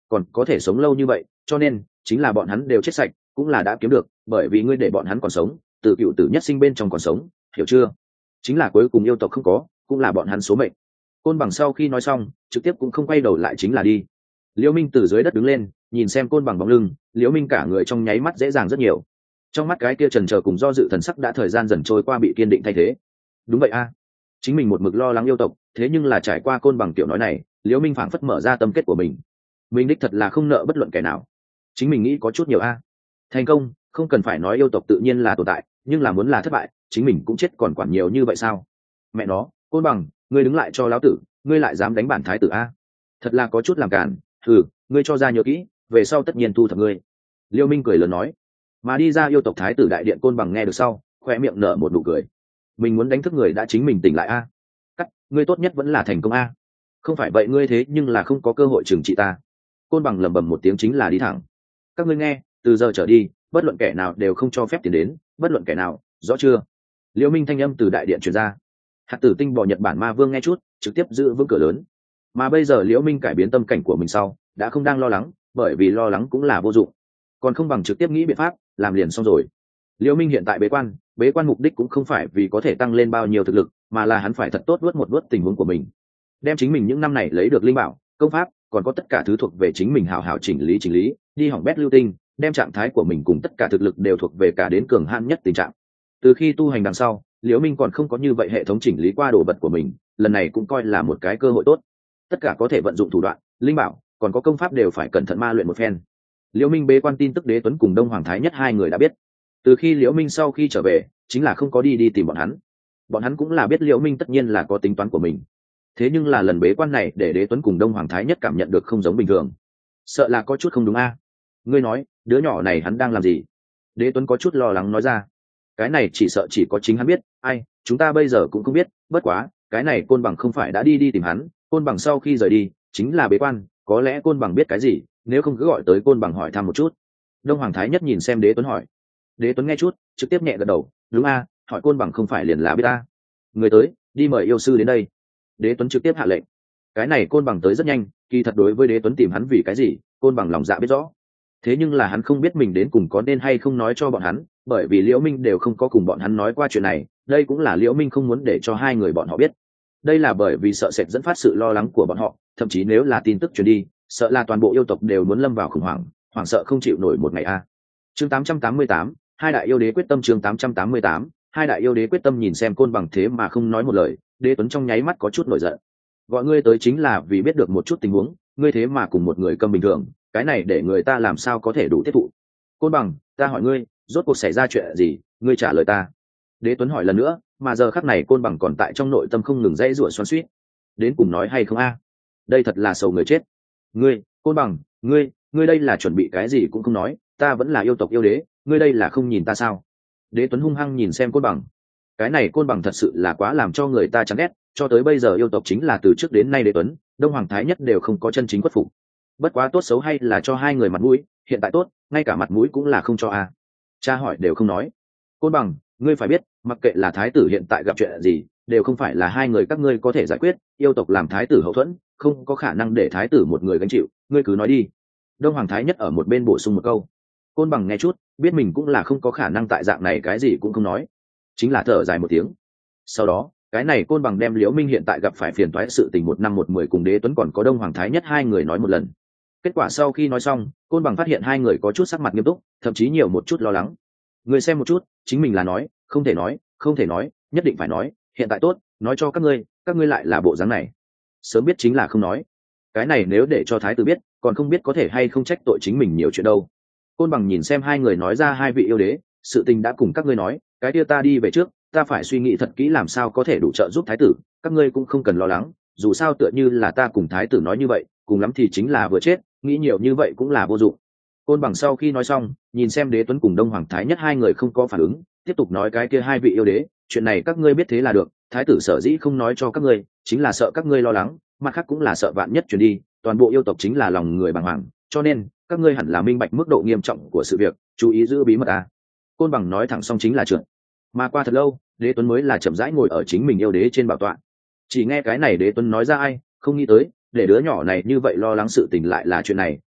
còn có thể sống lâu như vậy, cho nên chính là bọn hắn đều chết sạch cũng là đã kiếm được, bởi vì ngươi để bọn hắn còn sống, từ cựu tử nhất sinh bên trong còn sống, hiểu chưa? Chính là cuối cùng yêu tộc không có, cũng là bọn hắn số mệnh. Côn Bằng sau khi nói xong trực tiếp cũng không quay đầu lại chính là đi. Liễu Minh từ dưới đất đứng lên, nhìn xem Côn Bằng bóng lưng, Liễu Minh cả người trong nháy mắt dễ dàng rất nhiều. Trong mắt cái kia trần chờ cùng do dự thần sắc đã thời gian dần trôi qua bị kiên định thay thế. Đúng vậy a, chính mình một mực lo lắng yêu tộc, thế nhưng là trải qua Côn Bằng tiểu nói này, Liễu Minh phảng phất mở ra tâm kết của mình. Mình đích thật là không nợ bất luận kẻ nào. Chính mình nghĩ có chút nhiều a. Thành công, không cần phải nói yêu tộc tự nhiên là tồn tại, nhưng là muốn là thất bại, chính mình cũng chết còn quản nhiều như vậy sao? Mẹ nó, Côn Bằng, ngươi đứng lại cho lão tử, ngươi lại dám đánh bản thái tử a? Thật là có chút làm cản. Ừ, ngươi cho ra nhớ kỹ, về sau tất nhiên thu thập ngươi. Liêu Minh cười lớn nói. Mà đi ra yêu tộc thái tử đại điện Côn Bằng nghe được sau, khoe miệng nở một nụ cười. Mình muốn đánh thức người đã chính mình tỉnh lại a. Cắt, ngươi tốt nhất vẫn là thành công a. Không phải vậy ngươi thế nhưng là không có cơ hội trừng trị ta. Côn Bằng lẩm bẩm một tiếng chính là đi thẳng. Các ngươi nghe, từ giờ trở đi, bất luận kẻ nào đều không cho phép tiến đến, bất luận kẻ nào, rõ chưa? Liêu Minh thanh âm từ đại điện truyền ra. Hạt Tử Tinh bò Nhật Bản ma vương nghe chút, trực tiếp giữ vững cửa lớn. Mà bây giờ Liễu Minh cải biến tâm cảnh của mình sau, đã không đang lo lắng, bởi vì lo lắng cũng là vô dụng, còn không bằng trực tiếp nghĩ biện pháp làm liền xong rồi. Liễu Minh hiện tại bế quan, bế quan mục đích cũng không phải vì có thể tăng lên bao nhiêu thực lực, mà là hắn phải thật tốt nuốt một nuốt tình huống của mình, đem chính mình những năm này lấy được linh bảo, công pháp, còn có tất cả thứ thuộc về chính mình hảo hảo chỉnh lý chỉnh lý, đi hỏng bét lưu tinh, đem trạng thái của mình cùng tất cả thực lực đều thuộc về cả đến cường hạn nhất tình trạng. Từ khi tu hành đằng sau, Liễu Minh còn không có như vậy hệ thống chỉnh lý qua đồ vật của mình, lần này cũng coi là một cái cơ hội tốt. Tất cả có thể vận dụng thủ đoạn, linh bảo, còn có công pháp đều phải cẩn thận ma luyện một phen. Liễu Minh bế quan tin tức Đế Tuấn cùng Đông Hoàng Thái Nhất hai người đã biết. Từ khi Liễu Minh sau khi trở về, chính là không có đi đi tìm bọn hắn. Bọn hắn cũng là biết Liễu Minh tất nhiên là có tính toán của mình. Thế nhưng là lần bế quan này để Đế Tuấn cùng Đông Hoàng Thái Nhất cảm nhận được không giống bình thường. Sợ là có chút không đúng a. Ngươi nói, đứa nhỏ này hắn đang làm gì? Đế Tuấn có chút lo lắng nói ra. Cái này chỉ sợ chỉ có chính hắn biết, ai, chúng ta bây giờ cũng không biết, bất quá, cái này Côn Bằng không phải đã đi đi tìm hắn, Côn Bằng sau khi rời đi, chính là bế quan, có lẽ Côn Bằng biết cái gì, nếu không cứ gọi tới Côn Bằng hỏi thăm một chút. Đông Hoàng Thái Nhất nhìn xem Đế Tuấn hỏi. Đế Tuấn nghe chút, trực tiếp nhẹ gật đầu, đúng a, hỏi Côn Bằng không phải liền là biết ta. Người tới, đi mời yêu sư đến đây. Đế Tuấn trực tiếp hạ lệnh. Cái này Côn Bằng tới rất nhanh, kỳ thật đối với Đế Tuấn tìm hắn vì cái gì, Côn Bằng lòng dạ biết rõ. Thế nhưng là hắn không biết mình đến cùng có nên hay không nói cho bọn hắn, bởi vì Liễu Minh đều không có cùng bọn hắn nói qua chuyện này, đây cũng là Liễu Minh không muốn để cho hai người bọn họ biết. Đây là bởi vì sợ sệt dẫn phát sự lo lắng của bọn họ, thậm chí nếu là tin tức truyền đi, sợ là toàn bộ yêu tộc đều muốn lâm vào khủng hoảng, hoảng sợ không chịu nổi một ngày a. Chương tám trăm tám mươi tám, hai đại yêu đế quyết tâm. Chương tám trăm tám mươi tám, hai đại yêu đế quyết tâm. Nhìn xem Côn Bằng thế mà không nói một lời, Đế Tuấn trong nháy mắt có chút nổi giận. Gọi ngươi tới chính là vì biết được một chút tình huống, ngươi thế mà cùng một người câm bình thường, cái này để người ta làm sao có thể đủ tiếp thụ. Côn Bằng, ta hỏi ngươi, rốt cuộc xảy ra chuyện gì, ngươi trả lời ta. Đế Tuấn hỏi lần nữa, mà giờ khắc này Côn Bằng còn tại trong nội tâm không ngừng dãy rủa xoắn xuýt. Đến cùng nói hay không a? Đây thật là sầu người chết. Ngươi, Côn Bằng, ngươi, ngươi đây là chuẩn bị cái gì cũng không nói, ta vẫn là yêu tộc yêu đế, ngươi đây là không nhìn ta sao? Đế Tuấn hung hăng nhìn xem Côn Bằng. Cái này Côn Bằng thật sự là quá làm cho người ta chán ghét, cho tới bây giờ yêu tộc chính là từ trước đến nay Đế Tuấn, Đông Hoàng Thái Nhất đều không có chân chính khuất phục. Bất quá tốt xấu hay là cho hai người mặt mũi, hiện tại tốt, ngay cả mặt mũi cũng là không cho a. Cha hỏi đều không nói. Côn Bằng, ngươi phải biết, mặc kệ là thái tử hiện tại gặp chuyện gì, đều không phải là hai người các ngươi có thể giải quyết, yêu tộc làm thái tử hậu thuẫn, không có khả năng để thái tử một người gánh chịu, ngươi cứ nói đi. Đông Hoàng Thái Nhất ở một bên bổ sung một câu. Côn Bằng nghe chút, biết mình cũng là không có khả năng tại dạng này cái gì cũng không nói, chính là thở dài một tiếng. Sau đó, cái này Côn Bằng đem Liễu Minh hiện tại gặp phải phiền toái sự tình một năm một mười cùng Đế Tuấn còn có Đông Hoàng Thái Nhất hai người nói một lần. Kết quả sau khi nói xong, Côn Bằng phát hiện hai người có chút sắc mặt nghiêm túc, thậm chí nhiều một chút lo lắng. Người xem một chút, chính mình là nói, không thể nói, không thể nói, nhất định phải nói, hiện tại tốt, nói cho các ngươi, các ngươi lại là bộ dáng này. Sớm biết chính là không nói. Cái này nếu để cho thái tử biết, còn không biết có thể hay không trách tội chính mình nhiều chuyện đâu. Côn Bằng nhìn xem hai người nói ra hai vị yêu đế, sự tình đã cùng các ngươi nói, cái kia ta đi về trước, ta phải suy nghĩ thật kỹ làm sao có thể đủ trợ giúp thái tử, các ngươi cũng không cần lo lắng, dù sao tựa như là ta cùng thái tử nói như vậy, cùng lắm thì chính là vừa chết, nghĩ nhiều như vậy cũng là vô dụng. Côn Bằng sau khi nói xong, nhìn xem Đế Tuấn cùng Đông Hoàng Thái Nhất hai người không có phản ứng, tiếp tục nói cái kia hai vị yêu đế, chuyện này các ngươi biết thế là được, thái tử sở dĩ không nói cho các ngươi, chính là sợ các ngươi lo lắng, mặt khác cũng là sợ vạn nhất truyền đi, toàn bộ yêu tộc chính là lòng người bàng hoàng, cho nên các ngươi hẳn là minh bạch mức độ nghiêm trọng của sự việc, chú ý giữ bí mật à. Côn Bằng nói thẳng xong chính là trượt. Mà qua thật lâu, Đế Tuấn mới là chậm rãi ngồi ở chính mình yêu đế trên bảo tọa. Chỉ nghe cái này Đế Tuấn nói ra ai, không nghĩ tới, để đứa nhỏ này như vậy lo lắng sự tình lại là chuyện này,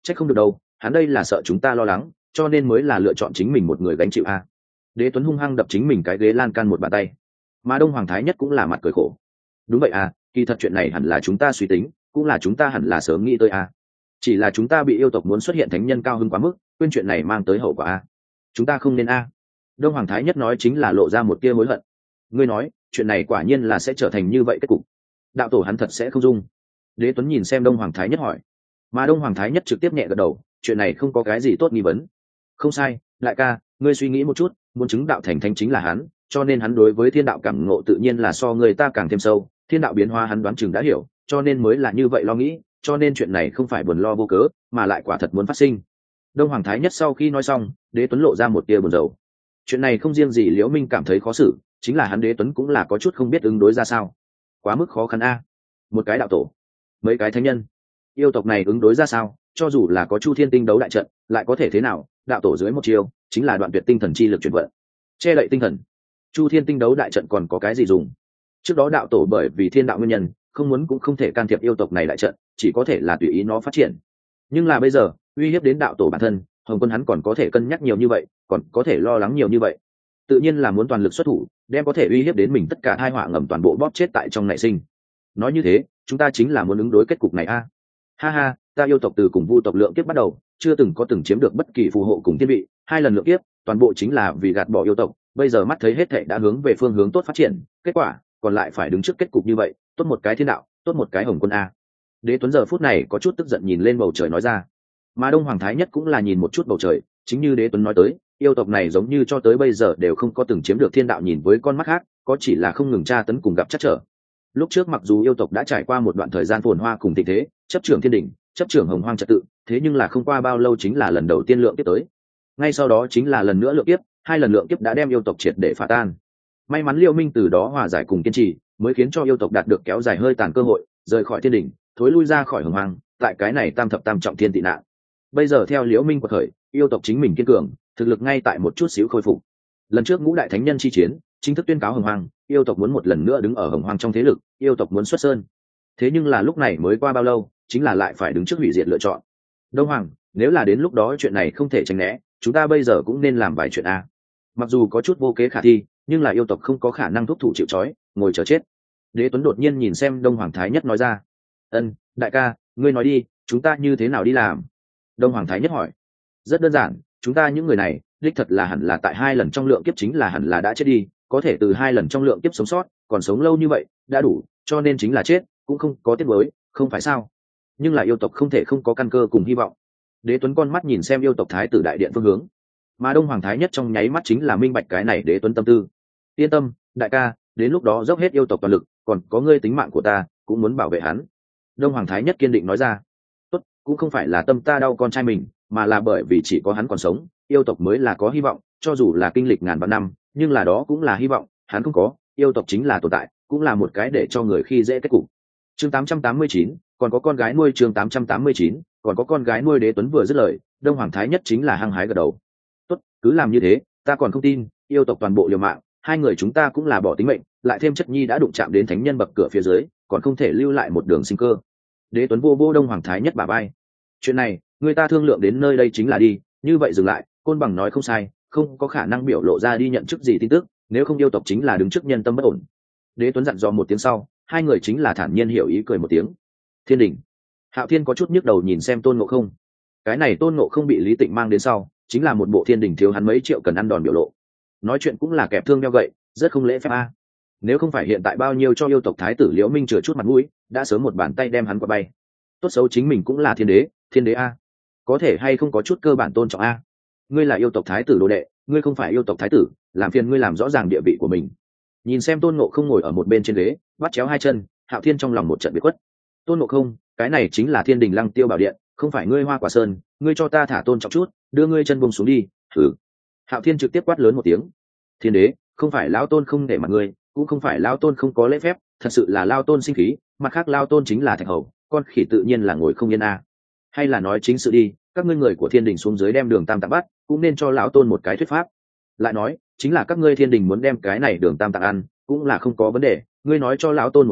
Chắc không được đâu, hắn đây là sợ chúng ta lo lắng, cho nên mới là lựa chọn chính mình một người gánh chịu a. Đế Tuấn hung hăng đập chính mình cái ghế lan can một bàn tay. Mà Đông Hoàng Thái Nhất cũng là mặt cười khổ. Đúng vậy à, kỳ thật chuyện này hẳn là chúng ta suy tính, cũng là chúng ta hẳn là sớm nghĩ tới à. Chỉ là chúng ta bị yêu tộc muốn xuất hiện thánh nhân cao hơn quá mức, quên chuyện này mang tới hậu quả à. Chúng ta không nên à. Đông Hoàng Thái Nhất nói chính là lộ ra một tia hối hận. Ngươi nói, chuyện này quả nhiên là sẽ trở thành như vậy kết cục. Đạo tổ hắn thật sẽ không dung. Đế Tuấn nhìn xem Đông Hoàng Thái Nhất hỏi. Mà Đông Hoàng Thái Nhất trực tiếp nhẹ gật đầu, chuyện này không có cái gì tốt nghi vấn. Không sai, đại ca, ngươi suy nghĩ một chút, muốn chứng đạo thành thánh chính là hắn, cho nên hắn đối với thiên đạo cảm ngộ tự nhiên là so người ta càng thêm sâu, thiên đạo biến hóa hắn đoán chừng đã hiểu, cho nên mới là như vậy lo nghĩ, cho nên chuyện này không phải buồn lo vô cớ, mà lại quả thật muốn phát sinh. Đông Hoàng Thái Nhất sau khi nói xong, Đế Tuấn lộ ra một tia buồn rầu. Chuyện này không riêng gì Liễu Minh cảm thấy khó xử, chính là hắn Đế Tuấn cũng là có chút không biết ứng đối ra sao. Quá mức khó khăn a. Một cái đạo tổ, mấy cái thánh nhân, yêu tộc này ứng đối ra sao, cho dù là có Chu Thiên Tinh đấu đại trận, lại có thể thế nào, đạo tổ dưới một chiêu, chính là đoạn tuyệt tinh thần chi lực chuyển vận. Che đậy tinh thần. Chu Thiên Tinh đấu đại trận còn có cái gì dùng? Trước đó đạo tổ bởi vì thiên đạo nguyên nhân, không muốn cũng không thể can thiệp yêu tộc này đại trận, chỉ có thể là tùy ý nó phát triển. Nhưng là bây giờ, uy hiếp đến đạo tổ bản thân, Hồng Quân hắn còn có thể cân nhắc nhiều như vậy, còn có thể lo lắng nhiều như vậy. Tự nhiên là muốn toàn lực xuất thủ, đem có thể uy hiếp đến mình tất cả hai họa ngầm toàn bộ bóp chết tại trong nảy sinh. Nói như thế, chúng ta chính là muốn ứng đối kết cục này a. Ha ha, ta yêu tộc từ cùng vu tộc lượng kiếp bắt đầu, chưa từng có từng chiếm được bất kỳ phù hộ cùng thiên vị, hai lần lượng kiếp, toàn bộ chính là vì gạt bỏ yêu tộc, bây giờ mắt thấy hết thảy đã hướng về phương hướng tốt phát triển, kết quả còn lại phải đứng trước kết cục như vậy, tốt một cái thiên đạo, tốt một cái Hồng Quân a. Đế Tuấn giờ phút này có chút tức giận nhìn lên bầu trời nói ra. Mà Đông Hoàng Thái Nhất cũng là nhìn một chút bầu trời, chính như Đế Tuấn nói tới, yêu tộc này giống như cho tới bây giờ đều không có từng chiếm được thiên đạo nhìn với con mắt khác, có chỉ là không ngừng tra tấn cùng gặp chắc trở. Lúc trước mặc dù yêu tộc đã trải qua một đoạn thời gian phồn hoa cùng thịnh thế, chấp trưởng thiên đỉnh, chấp trưởng hồng hoang trật tự, thế nhưng là không qua bao lâu chính là lần đầu tiên lượng kiếp tới. Ngay sau đó chính là lần nữa lượng kiếp, hai lần lượng kiếp đã đem yêu tộc triệt để phá tan. May mắn Liêu Minh từ đó hòa giải cùng kiên trì, mới khiến cho yêu tộc đạt được kéo dài hơi tàn cơ hội, rời khỏi thiên đỉnh, thối lui ra khỏi hồng hoang, tại cái này tam thập tam trọng thiên tị nạn. Bây giờ theo Liễu Minh quật khởi, yêu tộc chính mình kiên cường, thực lực ngay tại một chút xíu khôi phục. Lần trước ngũ đại thánh nhân chi chiến, chính thức tuyên cáo hồng hoang, yêu tộc muốn một lần nữa đứng ở hồng hoang trong thế lực, yêu tộc muốn xuất sơn. Thế nhưng là lúc này mới qua bao lâu, chính là lại phải đứng trước hủy diệt lựa chọn. Đông Hoàng, nếu là đến lúc đó chuyện này không thể tránh né, chúng ta bây giờ cũng nên làm vài chuyện a. Mặc dù có chút vô kế khả thi, nhưng là yêu tộc không có khả năng thúc thủ chịu trói, ngồi chờ chết. Đế Tuấn đột nhiên nhìn xem Đông Hoàng Thái Nhất nói ra. Ân, đại ca, ngươi nói đi, chúng ta như thế nào đi làm? Đông Hoàng Thái Nhất hỏi. Rất đơn giản, chúng ta những người này, đích thật là hẳn là tại hai lần trong lượng kiếp chính là hẳn là đã chết đi, có thể từ hai lần trong lượng kiếp sống sót, còn sống lâu như vậy, đã đủ, cho nên chính là chết, cũng không có tiếc nuối, không phải sao? Nhưng là yêu tộc không thể không có căn cơ cùng hy vọng. Đế Tuấn con mắt nhìn xem yêu tộc thái tử đại điện phương hướng, mà Đông Hoàng Thái Nhất trong nháy mắt chính là minh bạch cái này Đế Tuấn tâm tư. Yên tâm, đại ca, đến lúc đó dốc hết yêu tộc toàn lực, còn có ngươi tính mạng của ta, cũng muốn bảo vệ hắn. Đông Hoàng Thái Nhất kiên định nói ra. Tốt, cũng không phải là tâm ta đau con trai mình, mà là bởi vì chỉ có hắn còn sống, yêu tộc mới là có hy vọng, cho dù là kinh lịch ngàn vạn năm, nhưng là đó cũng là hy vọng, hắn không có, yêu tộc chính là tồn tại, cũng là một cái để cho người khi dễ kết cục. Chương tám trăm tám mươi chín, còn có con gái nuôi chương tám trăm tám mươi chín, còn có con gái nuôi. Đế Tuấn vừa dứt lời, Đông Hoàng Thái Nhất chính là hăng hái gật đầu. Tốt, cứ làm như thế, ta còn không tin, yêu tộc toàn bộ liều mạng, hai người chúng ta cũng là bỏ tính mệnh, lại thêm chất nhi đã đụng chạm đến thánh nhân bậc cửa phía dưới, còn không thể lưu lại một đường sinh cơ. Đế Tuấn vô vô Đông Hoàng Thái Nhất bả vai. Chuyện này, người ta thương lượng đến nơi đây chính là đi, như vậy dừng lại, Côn Bằng nói không sai, không có khả năng biểu lộ ra đi nhận chức gì tin tức, nếu không yêu tộc chính là đứng trước nhân tâm bất ổn. Đế Tuấn dặn dò một tiếng sau, hai người chính là thản nhiên hiểu ý cười một tiếng. Thiên đình, Hạo Thiên có chút nhức đầu nhìn xem Tôn Ngộ Không. Cái này Tôn Ngộ Không bị Lý Tịnh mang đến sau, chính là một bộ thiên đình thiếu hắn mấy triệu cần ăn đòn biểu lộ. Nói chuyện cũng là kẹp thương đeo gậy, rất không lễ phép a. Nếu không phải hiện tại bao nhiêu cho yêu tộc thái tử Liễu Minh chừa chút mặt mũi, đã sớm một bàn tay đem hắn qua bay. Tốt xấu chính mình cũng là thiên đế, thiên đế a, có thể hay không có chút cơ bản tôn trọng a. Ngươi là yêu tộc thái tử đồ đệ, ngươi không phải yêu tộc thái tử, làm phiền ngươi làm rõ ràng địa vị của mình. Nhìn xem Tôn Ngộ Không ngồi ở một bên trên ghế, bắt chéo hai chân, Hạo Thiên trong lòng một trận biệt khuất. Tôn Ngộ Không, cái này chính là Thiên Đình Lăng Tiêu Bảo Điện, không phải ngươi Hoa Quả Sơn, ngươi cho ta thả tôn trọng chút, đưa ngươi chân buông xuống đi. Thử. Hạo Thiên trực tiếp quát lớn một tiếng. Thiên đế, không phải lão tôn không để mặt ngươi, cũng không phải lão tôn không có lễ phép, thật sự là lão tôn sinh khí, mặt khác lão tôn chính là thạch hầu, con khỉ tự nhiên là ngồi không yên a. Hay là nói chính sự đi, các ngươi người của Thiên Đình xuống dưới đem Đường Tam Tạng bắt, cũng nên cho lão tôn một cái thuyết pháp. Lại nói, chính là các ngươi Thiên Đình muốn đem cái này Đường Tam Tạng ăn, cũng là không có vấn đề, ngươi nói cho lão tôn một tiếng,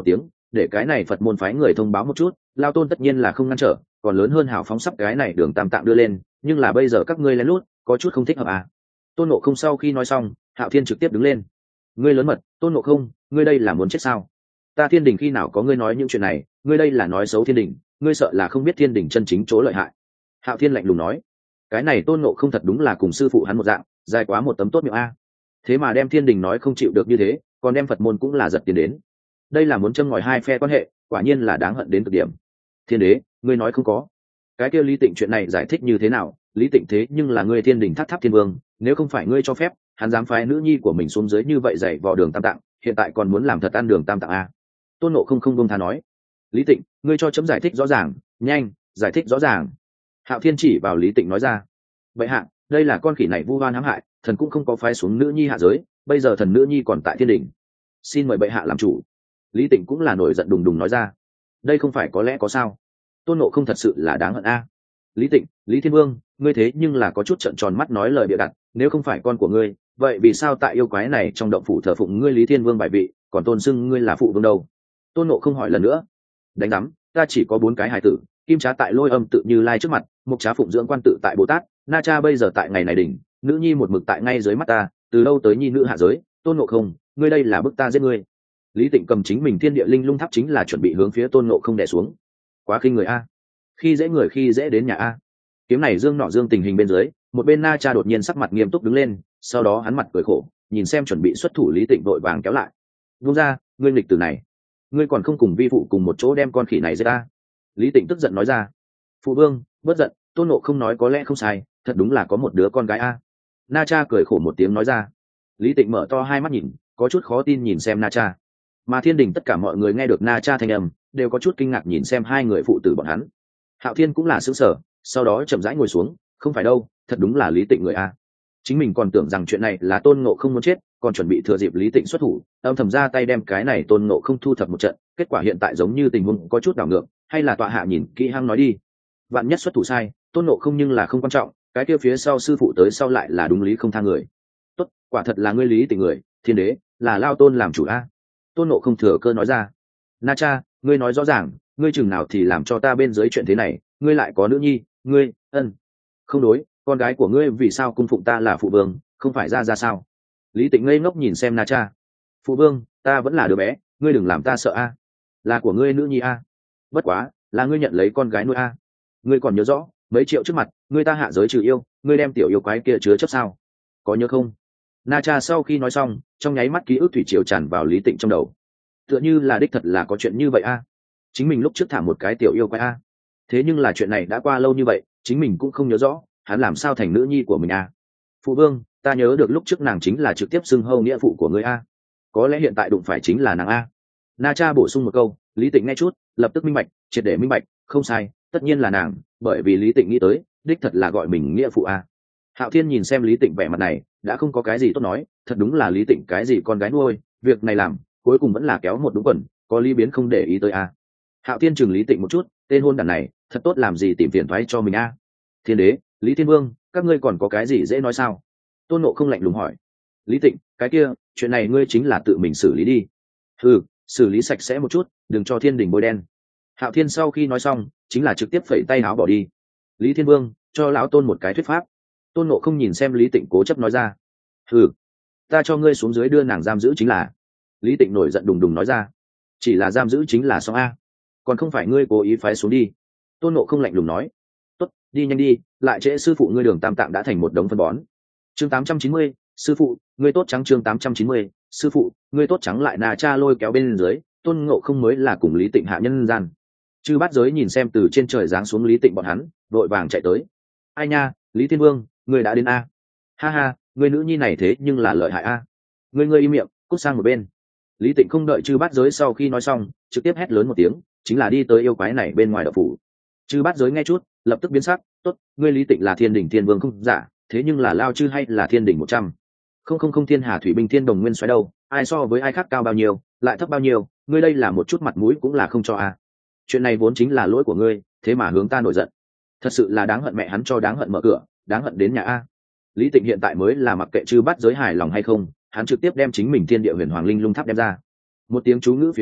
để cái này Phật môn phái người thông báo một chút, lao tôn tất nhiên là không ngăn trở, còn lớn hơn hào phóng sắp cái này đường tam tạng đưa lên, nhưng là bây giờ các ngươi lén lút có chút không thích hợp à. Tôn Ngộ Không sau khi nói xong, Hạo Thiên trực tiếp đứng lên. Ngươi lớn mật, Tôn Ngộ Không, ngươi đây là muốn chết sao? Ta Thiên Đình khi nào có ngươi nói những chuyện này, ngươi đây là nói xấu Thiên Đình, ngươi sợ là không biết Thiên Đình chân chính chỗ lợi hại. Hạo Thiên lạnh lùng nói. Cái này Tôn Ngộ Không thật đúng là cùng sư phụ hắn một dạng, dài quá một tấm tốt miệng a. Thế mà đem Thiên Đình nói không chịu được như thế, còn đem Phật môn cũng là giật tiền đến. Đây là muốn châm ngòi hai phe quan hệ, quả nhiên là đáng hận đến cực điểm. Thiên đế, ngươi nói không có. Cái kia Lý Tịnh chuyện này giải thích như thế nào? Lý Tịnh thế nhưng là ngươi Thiên Đình Tháp Tháp Thiên Vương, nếu không phải ngươi cho phép, hắn dám phái nữ nhi của mình xuống dưới như vậy dạy vò đường tam tạng, hiện tại còn muốn làm thật ăn đường tam tạng a. Tôn Ngộ Không không buông tha nói. Lý Tịnh, ngươi cho chấm giải thích rõ ràng, nhanh, giải thích rõ ràng. Hạo Thiên chỉ vào Lý Tịnh nói ra. Vậy hạ, đây là con khỉ này vu oan hãm hại, thần cũng không có phái xuống nữ nhi hạ giới, bây giờ thần nữ nhi còn tại Thiên Đình, xin mời bệ hạ làm chủ. Lý Tịnh cũng là nổi giận đùng đùng nói ra. Đây không phải có lẽ có sao? Tôn Ngộ Không thật sự là đáng hận a. Lý Tịnh, Lý Thiên Vương, ngươi thế nhưng là có chút trợn tròn mắt nói lời bịa đặt, nếu không phải con của ngươi, vậy vì sao tại yêu quái này trong động phủ thờ phụng ngươi Lý Thiên Vương bài vị, còn tôn xưng ngươi là phụ vương đâu? Tôn Ngộ Không hỏi lần nữa. Đánh đắm, ta chỉ có bốn cái hài tử, Kim Trá tại Lôi Âm tự Như Lai trước mặt, Mục Trá phụng dưỡng quan tự tại Bồ Tát, Na Cha bây giờ tại ngày này đỉnh, nữ nhi một mực tại ngay dưới mắt ta, từ đâu tới nhi nữ hạ giới? Tôn Ngộ Không, ngươi đây là bức ta giết ngươi. Lý Tịnh cầm chính mình Thiên Địa Linh Lung Tháp chính là chuẩn bị hướng phía Tôn Ngộ Không đè xuống. Quá khinh người a, khi dễ người khi dễ đến nhà a. Kiếm này dương nọ dương tình hình bên dưới, một bên Na Cha đột nhiên sắc mặt nghiêm túc đứng lên, sau đó hắn mặt cười khổ, nhìn xem chuẩn bị xuất thủ Lý Tịnh vội vàng kéo lại. Vung ra, ngươi nghịch tử này, ngươi còn không cùng vi phụ cùng một chỗ đem con khỉ này giết ta? Lý Tịnh tức giận nói ra. Phụ vương, bất giận, Tôn Ngộ Không nói có lẽ không sai, thật đúng là có một đứa con gái a. Na Cha cười khổ một tiếng nói ra. Lý Tịnh mở to hai mắt nhìn, có chút khó tin nhìn xem Na Cha. Mà Thiên Đình tất cả mọi người nghe được Na Cha thanh âm, đều có chút kinh ngạc nhìn xem hai người phụ tử bọn hắn. Hạo Thiên cũng là sững sờ, sau đó chậm rãi ngồi xuống. Không phải đâu, thật đúng là Lý Tịnh người a. Chính mình còn tưởng rằng chuyện này là Tôn Ngộ Không muốn chết, còn chuẩn bị thừa dịp Lý Tịnh xuất thủ, âm thầm ra tay đem cái này Tôn Ngộ Không thu thập một trận. Kết quả hiện tại giống như tình huống có chút đảo ngược, hay là tọa hạ nhìn kỹ hăng nói đi. Vạn nhất xuất thủ sai, Tôn Ngộ Không nhưng là không quan trọng, cái kia phía sau sư phụ tới sau lại là đúng lý không tha người. Tốt, quả thật là ngươi Lý Tịnh người, Thiên đế, là Lao Tôn làm chủ a. Tôn Ngộ Không thừa cơ nói ra. Na Cha, ngươi nói rõ ràng, ngươi chừng nào thì làm cho ta bên dưới chuyện thế này, ngươi lại có nữ nhi, ngươi, ân, không đối, con gái của ngươi vì sao cung phụng ta là phụ vương, không phải ra ra sao? Lý Tịnh ngây ngốc nhìn xem Na Cha. Phụ vương, ta vẫn là đứa bé, ngươi đừng làm ta sợ a. Là của ngươi nữ nhi a. Bất quá, là ngươi nhận lấy con gái nuôi a. Ngươi còn nhớ rõ, mấy triệu trước mặt, ngươi ta hạ giới trừ yêu, ngươi đem tiểu yêu quái kia chứa chấp sao? Có nhớ không? Na Cha sau khi nói xong, trong nháy mắt ký ức thủy triều tràn vào Lý Tịnh trong đầu. Tựa như là đích thật là có chuyện như vậy a. Chính mình lúc trước thả một cái tiểu yêu quái a. Thế nhưng là chuyện này đã qua lâu như vậy, chính mình cũng không nhớ rõ, hắn làm sao thành nữ nhi của mình a. Phụ vương, ta nhớ được lúc trước nàng chính là trực tiếp xưng hô nghĩa phụ của ngươi a. Có lẽ hiện tại đụng phải chính là nàng a. Na Cha bổ sung một câu, Lý Tịnh nghe chút, lập tức minh bạch, triệt để minh bạch, không sai, tất nhiên là nàng, bởi vì Lý Tịnh nghĩ tới, đích thật là gọi mình nghĩa phụ a. Hạo Thiên nhìn xem Lý Tịnh vẻ mặt này, đã không có cái gì tốt nói, thật đúng là Lý Tịnh cái gì con gái nuôi, việc này làm, cuối cùng vẫn là kéo một đúng quần, có Lý Biến không để ý tới a. Hạo Thiên chừng Lý Tịnh một chút, tên hôn đản này, thật tốt làm gì tìm phiền toái cho mình a. Thiên đế, Lý Thiên Vương, các ngươi còn có cái gì dễ nói sao? Tôn Ngộ Không lạnh lùng hỏi. Lý Tịnh, cái kia, chuyện này ngươi chính là tự mình xử lý đi. Ừ, xử lý sạch sẽ một chút, đừng cho Thiên Đình bôi đen. Hạo Thiên sau khi nói xong, chính là trực tiếp phẩy tay áo bỏ đi. Lý Thiên Vương, cho lão Tôn một cái thuyết pháp. Tôn Ngộ Không nhìn xem Lý Tịnh cố chấp nói ra. Ừ, ta cho ngươi xuống dưới đưa nàng giam giữ chính là. Lý Tịnh nổi giận đùng đùng nói ra. Chỉ là giam giữ chính là xong a, còn không phải ngươi cố ý phái xuống đi. Tôn Ngộ Không lạnh lùng nói. Tốt, đi nhanh đi, lại trễ sư phụ ngươi Đường Tam Tạng đã thành một đống phân bón. Chương tám trăm chín mươi, sư phụ, ngươi tốt trắng. Chương tám trăm chín mươi, sư phụ, ngươi tốt trắng. Lại Na Cha lôi kéo bên dưới, Tôn Ngộ Không mới là cùng Lý Tịnh hạ nhân gian. Chư Bát Giới nhìn xem từ trên trời giáng xuống Lý Tịnh bọn hắn, vội vàng chạy tới. Ai nha, Lý Thiên Vương, ngươi đã đến a. Ha ha, ngươi nữ nhi này thế nhưng là lợi hại a. Ngươi ngươi im miệng, cút sang một bên. Lý Tịnh không đợi Chư Bát Giới sau khi nói xong, trực tiếp hét lớn một tiếng, chính là đi tới yêu quái này bên ngoài đậu phủ. Chư Bát Giới nghe chút, lập tức biến sắc. Tốt, ngươi Lý Tịnh là Thiên Đình Thiên Vương không giả, thế nhưng là Lao Chư hay là Thiên Đình một trăm? Không không không Thiên Hà Thủy Binh Thiên Đồng Nguyên xoáy đâu, ai so với ai khác cao bao nhiêu, lại thấp bao nhiêu, ngươi đây là một chút mặt mũi cũng là không cho a. Chuyện này vốn chính là lỗi của ngươi, thế mà hướng ta nổi giận. Thật sự là đáng hận mẹ hắn cho đáng hận mở cửa, đáng hận đến nhà a. Lý Tịnh hiện tại mới là mặc kệ Chư Bát Giới hài lòng hay không, hắn trực tiếp đem chính mình Thiên Địa Huyền Hoàng Linh Lung Tháp đem ra. Một tiếng chú ngữ phía dưới,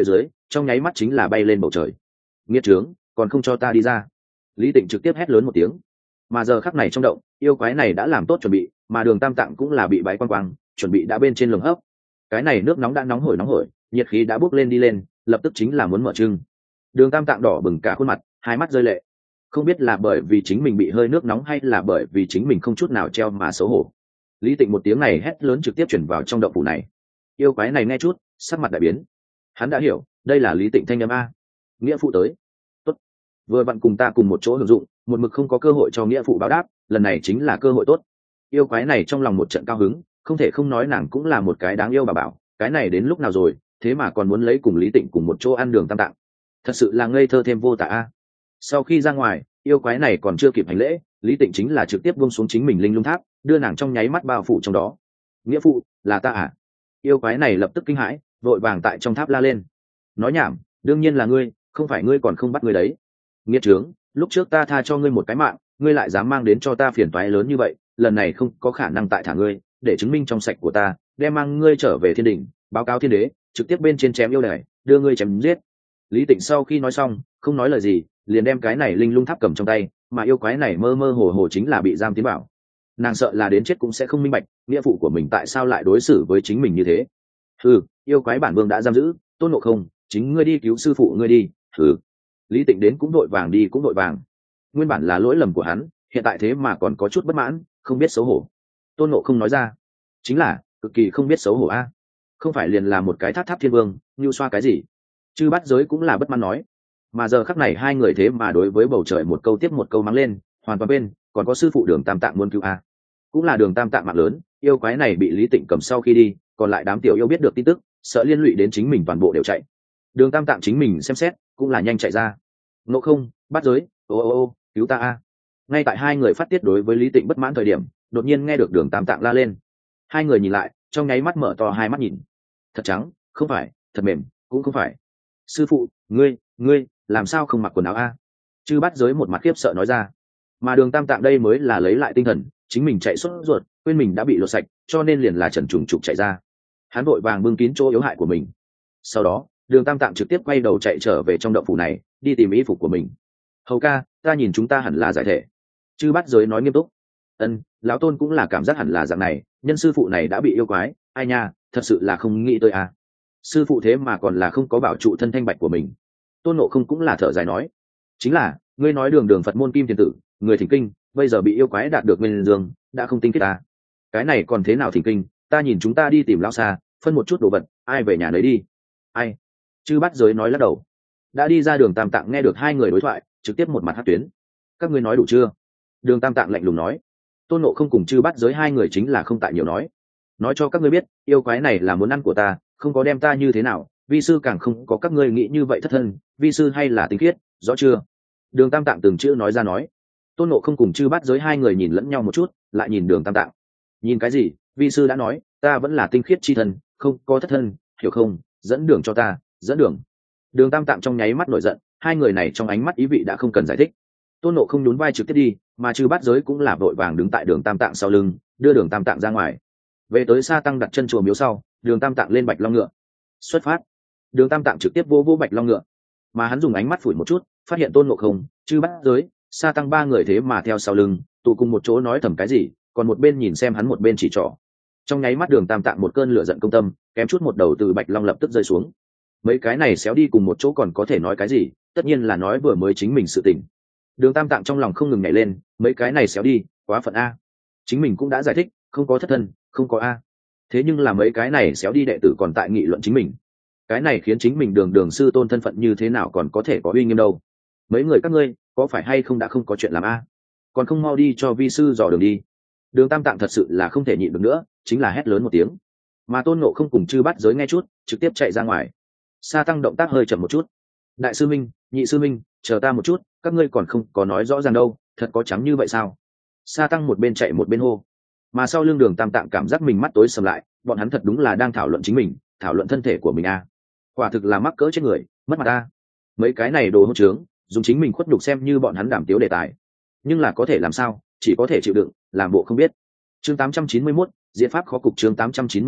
trong nháy mắt chính là bay lên bầu trời. Nghiệt trướng, còn không cho ta đi ra. Lý Tịnh trực tiếp hét lớn một tiếng. Mà giờ khắc này trong động, yêu quái này đã làm tốt chuẩn bị, mà Đường Tam Tạng cũng là bị bái quang quang, chuẩn bị đã bên trên lồng hấp. Cái này nước nóng đã nóng hổi nóng hổi, nhiệt khí đã bốc lên đi lên, lập tức chính là muốn mở trưng. Đường Tam Tạng đỏ bừng cả khuôn mặt, hai mắt rơi lệ. Không biết là bởi vì chính mình bị hơi nước nóng hay là bởi vì chính mình không chút nào treo mà xấu hổ. Lý Tịnh một tiếng này hét lớn trực tiếp chuyển vào trong động phủ này. Yêu quái này nghe chút, sắc mặt đại biến. Hắn đã hiểu, đây là Lý Tịnh thanh âm a. Nghĩa phụ tới. Tốt. Vừa vặn cùng ta cùng một chỗ hưởng dụng, một mực không có cơ hội cho nghĩa phụ báo đáp, lần này chính là cơ hội tốt. Yêu quái này trong lòng một trận cao hứng, không thể không nói nàng cũng là một cái đáng yêu bà bảo, cái này đến lúc nào rồi, thế mà còn muốn lấy cùng Lý Tịnh cùng một chỗ ăn Đường Tam Tạng. Thật sự là ngây thơ thêm vô tả a. Sau khi ra ngoài, yêu quái này còn chưa kịp hành lễ, Lý Tịnh chính là trực tiếp buông xuống chính mình linh lung tháp, đưa nàng trong nháy mắt bao phủ trong đó. Nghĩa phụ, là ta à? Yêu quái này lập tức kinh hãi, vội vàng tại trong tháp la lên. Nói nhảm, đương nhiên là ngươi, không phải ngươi còn không bắt ngươi đấy. Nghiệt trướng, lúc trước ta tha cho ngươi một cái mạng, ngươi lại dám mang đến cho ta phiền toái lớn như vậy, lần này không có khả năng tại thả ngươi, để chứng minh trong sạch của ta, đem mang ngươi trở về thiên đình, báo cáo thiên đế, trực tiếp bên trên chém yêu này, đưa ngươi chém giết. Lý Tịnh sau khi nói xong, không nói lời gì, liền đem cái này linh lung tháp cầm trong tay, mà yêu quái này mơ mơ hồ hồ chính là bị giam tiến bảo. Nàng sợ là đến chết cũng sẽ không minh bạch, nghĩa phụ của mình tại sao lại đối xử với chính mình như thế. Hừ, yêu quái bản vương đã giam giữ, Tôn Ngộ Không, chính ngươi đi cứu sư phụ ngươi đi. Hừ. Lý Tịnh đến cũng đội vàng đi cũng đội vàng. Nguyên bản là lỗi lầm của hắn, hiện tại thế mà còn có chút bất mãn, không biết xấu hổ. Tôn Ngộ Không nói ra, chính là cực kỳ không biết xấu hổ a. Không phải liền là một cái tháp tháp thiên vương, như xoa cái gì? Chư Bát Giới cũng là bất mãn nói. Mà giờ khắc này hai người thế mà đối với bầu trời một câu tiếp một câu mắng lên, hoàn toàn bên, còn có sư phụ Đường Tam Tạng muốn cứu a. Cũng là Đường Tam Tạng mạng lớn, yêu quái này bị Lý Tịnh cầm sau khi đi, còn lại đám tiểu yêu biết được tin tức, sợ liên lụy đến chính mình toàn bộ đều chạy. Đường Tam Tạng chính mình xem xét, cũng là nhanh chạy ra. Ngộ Không, Bát Giới, ô ô ô, cứu ta a. Ngay tại hai người phát tiết đối với Lý Tịnh bất mãn thời điểm, đột nhiên nghe được Đường Tam Tạng la lên. Hai người nhìn lại, trong nháy mắt mở to hai mắt nhìn. Thật trắng, không phải, thật mềm, cũng không phải. Sư phụ, ngươi, ngươi, làm sao không mặc quần áo a? Chư Bát Giới một mặt khiếp sợ nói ra. Mà Đường Tam Tạng đây mới là lấy lại tinh thần, chính mình chạy sốt ruột, quên mình đã bị lột sạch, cho nên liền là trần trùng trục chạy ra. Hắn vội vàng bưng kín chỗ yếu hại của mình. Sau đó, Đường Tam Tạng trực tiếp quay đầu chạy trở về trong động phủ này, đi tìm y phục của mình. Hầu ca, ta nhìn chúng ta hẳn là giải thể. Chư Bát Giới nói nghiêm túc. Ân, lão tôn cũng là cảm giác hẳn là dạng này, nhân sư phụ này đã bị yêu quái, ai nha, thật sự là không nghĩ tới à. Sư phụ thế mà còn là không có bảo trụ thân thanh bạch của mình. Tôn Ngộ Không cũng là thở dài nói, chính là, ngươi nói đường đường Phật môn kim tiền tử, người thỉnh kinh, bây giờ bị yêu quái đạt được nguyên dương, đã không tinh kết ta. Cái này còn thế nào thỉnh kinh, ta nhìn chúng ta đi tìm lão xa, phân một chút đồ vật, ai về nhà lấy đi. Ai? Chư Bát Giới nói lắc đầu. Đã đi ra Đường Tam Tạng nghe được hai người đối thoại, trực tiếp một mặt hát tuyến. Các ngươi nói đủ chưa? Đường Tam Tạng lạnh lùng nói. Tôn Ngộ Không cùng Chư Bát Giới hai người chính là không tại nhiều nói. Nói cho các ngươi biết, yêu quái này là muốn ăn của ta, không có đem ta như thế nào, vi sư càng không có các ngươi nghĩ như vậy thất thân, vi sư hay là tinh khiết, rõ chưa? Đường Tam Tạng từng chữ nói ra nói. Tôn Ngộ Không cùng Chư Bát Giới hai người nhìn lẫn nhau một chút, lại nhìn Đường Tam Tạng. Nhìn cái gì? Vi sư đã nói, ta vẫn là tinh khiết chi thân, không có thất thân, hiểu không? Dẫn đường cho ta, dẫn đường. Đường Tam Tạng trong nháy mắt nổi giận, hai người này trong ánh mắt ý vị đã không cần giải thích. Tôn Ngộ Không nhún vai trực tiếp đi, mà Chư Bát Giới cũng là vội vàng đứng tại Đường Tam Tạng sau lưng, đưa Đường Tam Tạng ra ngoài. Về tới Sa Tăng đặt chân chùa miếu sau, Đường Tam Tạng lên bạch long ngựa. Xuất phát. Đường Tam Tạng trực tiếp vô vô bạch long ngựa, mà hắn dùng ánh mắt phủi một chút, phát hiện Tôn Ngộ Không, Chư Bát Giới, Sa Tăng ba người thế mà theo sau lưng, tụ cùng một chỗ nói thầm cái gì, còn một bên nhìn xem hắn một bên chỉ trỏ. Trong nháy mắt Đường Tam Tạng một cơn lửa giận công tâm, kém chút một đầu từ bạch long lập tức rơi xuống. Mấy cái này xéo đi cùng một chỗ còn có thể nói cái gì, tất nhiên là nói vừa mới chính mình sự tình. Đường Tam Tạng trong lòng không ngừng nhảy lên, mấy cái này xéo đi, quá phận a. Chính mình cũng đã giải thích, không có thất thân, không có a. Thế nhưng là mấy cái này xéo đi đệ tử còn tại nghị luận chính mình. Cái này khiến chính mình Đường Đường sư tôn thân phận như thế nào còn có thể có uy nghiêm đâu. Mấy người các ngươi, có phải hay không đã không có chuyện làm a? Còn không mau đi cho vi sư dò đường đi. Đường Tam Tạng thật sự là không thể nhịn được nữa, chính là hét lớn một tiếng. Mà Tôn Ngộ Không cùng Chư Bát Giới nghe chút, trực tiếp chạy ra ngoài. Sa Tăng động tác hơi chậm một chút. Đại sư minh, nhị sư minh, chờ ta một chút, các ngươi còn không có nói rõ ràng đâu, thật có trắng như vậy sao? Sa Tăng một bên chạy một bên hô. Mà sau lưng Đường Tam Tạng cảm giác mình mắt tối sầm lại, bọn hắn thật đúng là đang thảo luận chính mình, thảo luận thân thể của mình à. Quả thực là mắc cỡ chết người, mất mặt ta. Mấy cái này đồ hỗn trướng, dùng chính mình khuất nhục xem như bọn hắn đảm tiếu đề tài. Nhưng là có thể làm sao, chỉ có thể chịu đựng, làm bộ không biết. Chương tám trăm chín mươi mốt, diễn pháp khó cục chương tám trăm chín mươi mốt,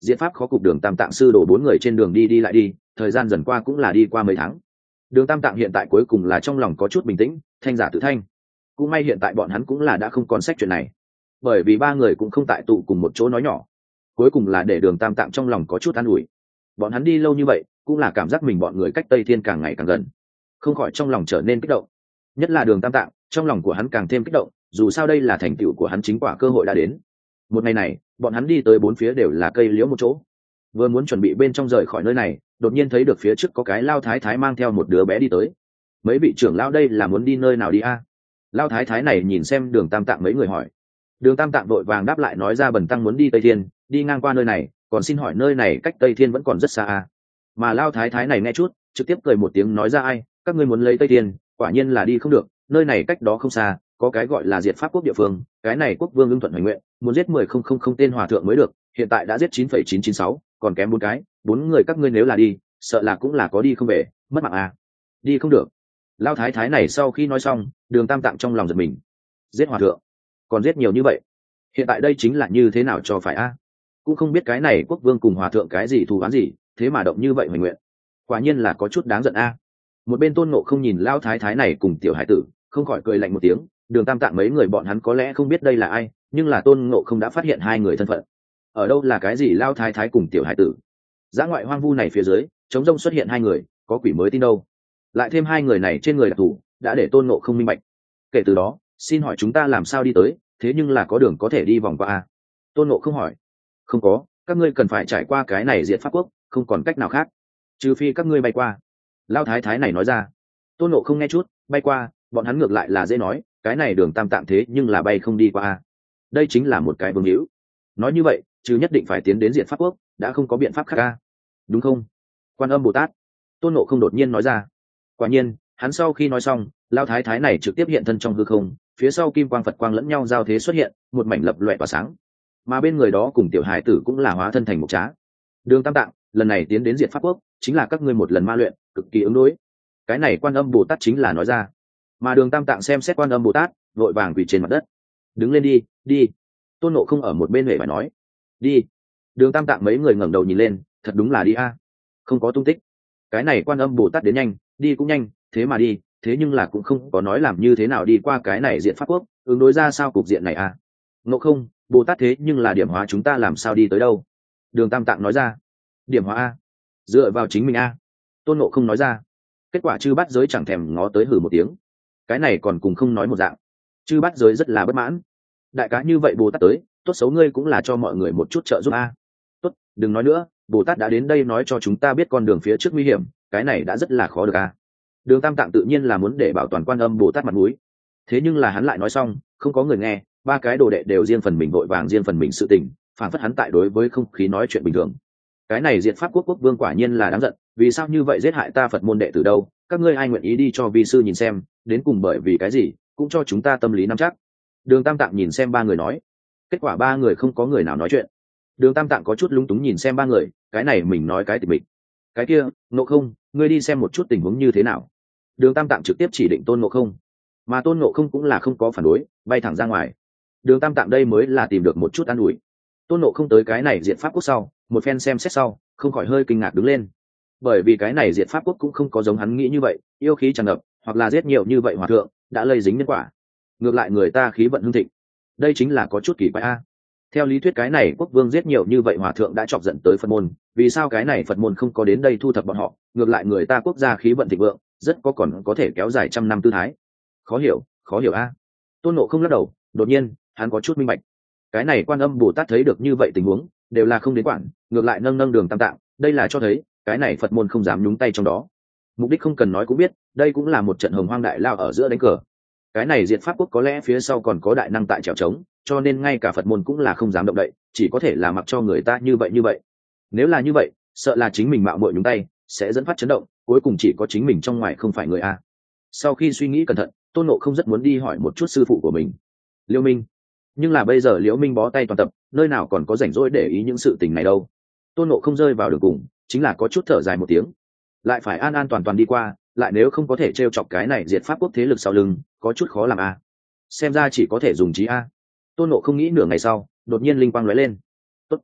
Diệt pháp khó cục Đường Tam Tạng sư đổ bốn người trên đường đi đi lại đi, thời gian dần qua cũng là đi qua mấy tháng. Đường Tam Tạng hiện tại cuối cùng là trong lòng có chút bình tĩnh, thanh giả tự thanh. Cũng may hiện tại bọn hắn cũng là đã không còn sách chuyện này, bởi vì ba người cũng không tại tụ cùng một chỗ nói nhỏ, cuối cùng là để Đường Tam Tạng trong lòng có chút an ủi. Bọn hắn đi lâu như vậy cũng là cảm giác mình bọn người cách Tây Thiên càng ngày càng gần, không khỏi trong lòng trở nên kích động. Nhất là Đường Tam Tạng, trong lòng của hắn càng thêm kích động, dù sao đây là thành tựu của hắn, chính quả cơ hội đã đến. Một ngày này bọn hắn đi tới bốn phía đều là cây liễu một chỗ, vừa muốn chuẩn bị bên trong rời khỏi nơi này, đột nhiên thấy được phía trước có cái lao thái thái mang theo một đứa bé đi tới. Mấy vị trưởng lão đây là muốn đi nơi nào đi a? À? Lao thái thái này nhìn xem Đường Tam Tạng mấy người hỏi. Đường Tam Tạng vội vàng đáp lại nói ra bần tăng muốn đi Tây Thiên, đi ngang qua nơi này, còn xin hỏi nơi này cách Tây Thiên vẫn còn rất xa à? Mà Lao thái thái này nghe chút, trực tiếp cười một tiếng nói ra ai, các ngươi muốn lấy Tây Thiên, quả nhiên là đi không được, nơi này cách đó không xa, có cái gọi là Diệt Pháp quốc địa phương, cái này quốc vương ưng thuận hoành nguyện, muốn giết mười không không không tên hòa thượng mới được, hiện tại đã giết chín phẩy chín chín sáu, còn kém bốn cái, bốn người các ngươi nếu là đi, sợ là cũng là có đi không về, mất mạng à? Đi không được. Lao thái thái này sau khi nói xong, Đường Tam Tạng trong lòng giật mình. Giết hòa thượng, còn giết nhiều như vậy, hiện tại đây chính là như thế nào cho phải a? À? Cũng không biết cái này quốc vương cùng hòa thượng cái gì thù oán gì, thế mà động như vậy hoành nguyện, quả nhiên là có chút đáng giận a. À? Một bên Tôn Ngộ không nhìn Lao thái thái này cùng tiểu hải tử, không khỏi cười lạnh một tiếng. Đường Tam Tạng mấy người bọn hắn có lẽ không biết đây là ai, nhưng là Tôn Ngộ không đã phát hiện hai người thân phận. Ở đâu là cái gì Lao thái thái cùng tiểu hải tử, dã ngoại hoang vu này phía dưới trống rông xuất hiện hai người, có quỷ mới tin đâu. Lại thêm hai người này trên người đặc thù, đã để Tôn Ngộ không minh bạch. Kể từ đó, xin hỏi chúng ta làm sao đi tới, thế nhưng là có đường có thể đi vòng qua a? Tôn Ngộ không hỏi. Không có, các ngươi cần phải trải qua cái này Diệt Pháp quốc, không còn cách nào khác, trừ phi các ngươi bay qua. Lao thái thái này nói ra. Tôn Ngộ không nghe chút, bay qua, bọn hắn ngược lại là dễ nói, cái này Đường Tam Tạng thế nhưng là bay không đi qua a. Đây chính là một cái vương hữu. Nói như vậy, chứ nhất định phải tiến đến Diệt Pháp quốc, đã không có biện pháp khác a, đúng không? Quan Âm Bồ Tát. Tôn Ngộ không đột nhiên nói ra. Quả nhiên, hắn sau khi nói xong, Lao thái thái này trực tiếp hiện thân trong hư không, phía sau kim quang Phật quang lẫn nhau giao thế xuất hiện, một mảnh lập loè tỏa sáng. Mà bên người đó cùng tiểu hải tử cũng là hóa thân thành một trá. Đường Tam Tạng, lần này tiến đến Diệt Pháp quốc, chính là các ngươi một lần ma luyện, cực kỳ ứng đối. Cái này Quan Âm Bồ Tát chính là nói ra. Mà Đường Tam Tạng xem xét Quan Âm Bồ Tát, vội vàng quỳ trên mặt đất. Đứng lên đi, đi. Tôn Ngộ không ở một bên huệ phải nói. Đi. Đường Tam Tạng mấy người ngẩng đầu nhìn lên, thật đúng là đi a. Không có tung tích. Cái này Quan Âm Bồ Tát đến nhanh, đi cũng nhanh, thế mà đi, thế nhưng là cũng không có nói làm như thế nào đi qua cái này Diệt Pháp quốc, ứng đối ra sao cục diện này a. Ngộ không, Bồ Tát thế nhưng là điểm hóa chúng ta làm sao đi tới đâu? Đường Tam Tạng nói ra. Điểm hóa a? Dựa vào chính mình a. Tôn Ngộ không nói ra. Kết quả chư bát giới chẳng thèm ngó tới hử một tiếng. Cái này còn cùng không nói một dạng. Chư bát giới rất là bất mãn. Đại cá như vậy Bồ Tát tới, tốt xấu ngươi cũng là cho mọi người một chút trợ giúp a. Tốt, đừng nói nữa, Bồ Tát đã đến đây nói cho chúng ta biết con đường phía trước nguy hiểm, cái này đã rất là khó được a. Đường Tam Tạng tự nhiên là muốn để bảo toàn Quan Âm Bồ Tát mặt mũi. Thế nhưng là hắn lại nói xong, không có người nghe, ba cái đồ đệ đều riêng phần mình vội vàng riêng phần mình sự tình, phản phất hắn tại đối với không khí nói chuyện bình thường. Cái này Diệt Pháp quốc quốc vương quả nhiên là đáng giận, vì sao như vậy giết hại ta Phật môn đệ tử đâu, các ngươi ai nguyện ý đi cho vi sư nhìn xem, đến cùng bởi vì cái gì, cũng cho chúng ta tâm lý nắm chắc. Đường Tam Tạng nhìn xem ba người nói. Kết quả ba người không có người nào nói chuyện. Đường Tam Tạng có chút lúng túng nhìn xem ba người, cái này mình nói cái tịch mình. Cái kia, Ngộ không, ngươi đi xem một chút tình huống như thế nào. Đường Tam Tạng trực tiếp chỉ định Tôn Ngộ không, mà Tôn Ngộ không cũng là không có phản đối, bay thẳng ra ngoài. Đường Tam Tạng đây mới là tìm được một chút an ủi. Tôn Ngộ không tới cái này Diệt Pháp quốc sau, một phen xem xét sau, không khỏi hơi kinh ngạc đứng lên, bởi vì cái này Diệt Pháp quốc cũng không có giống hắn nghĩ như vậy, yêu khí tràn ngập, hoặc là giết nhiều như vậy hòa thượng, đã lây dính nhân quả. Ngược lại người ta khí vận hưng thịnh, đây chính là có chút kỳ quái a. Theo lý thuyết cái này quốc vương giết nhiều như vậy hòa thượng đã chọc giận tới Phật môn, vì sao cái này Phật môn không có đến đây thu thập bọn họ, ngược lại người ta quốc gia khí vận thịnh vượng, rất có còn có thể kéo dài trăm năm tư thái. Khó hiểu, khó hiểu a. Tôn Ngộ không lắc đầu, đột nhiên hắn có chút minh bạch. Cái này Quan Âm Bồ Tát thấy được như vậy tình huống, đều là không đến quản, ngược lại nâng nâng Đường Tam Tạng, đây là cho thấy cái này Phật môn không dám nhúng tay trong đó. Mục đích không cần nói cũng biết, đây cũng là một trận hồng hoang đại lao ở giữa đánh cờ. Cái này Diệt Pháp quốc có lẽ phía sau còn có đại năng tại trèo trống, cho nên ngay cả Phật môn cũng là không dám động đậy, chỉ có thể là mặc cho người ta như vậy như vậy. Nếu là như vậy, sợ là chính mình mạo muội nhúng tay, sẽ dẫn phát chấn động, cuối cùng chỉ có chính mình trong ngoài không phải người a. Sau khi suy nghĩ cẩn thận, Tôn Ngộ không rất muốn đi hỏi một chút sư phụ của mình, Liễu Minh. Nhưng là bây giờ Liễu Minh bó tay toàn tập, nơi nào còn có rảnh rỗi để ý những sự tình này đâu. Tôn Ngộ không rơi vào đường cùng, chính là có chút thở dài một tiếng, lại phải an an toàn toàn đi qua, lại nếu không có thể trêu chọc cái này Diệt Pháp quốc thế lực sau lưng, có chút khó làm a. Xem ra chỉ có thể dùng trí a. Tôn Ngộ không nghĩ nửa ngày sau, đột nhiên linh quang lóe lên. Tốt,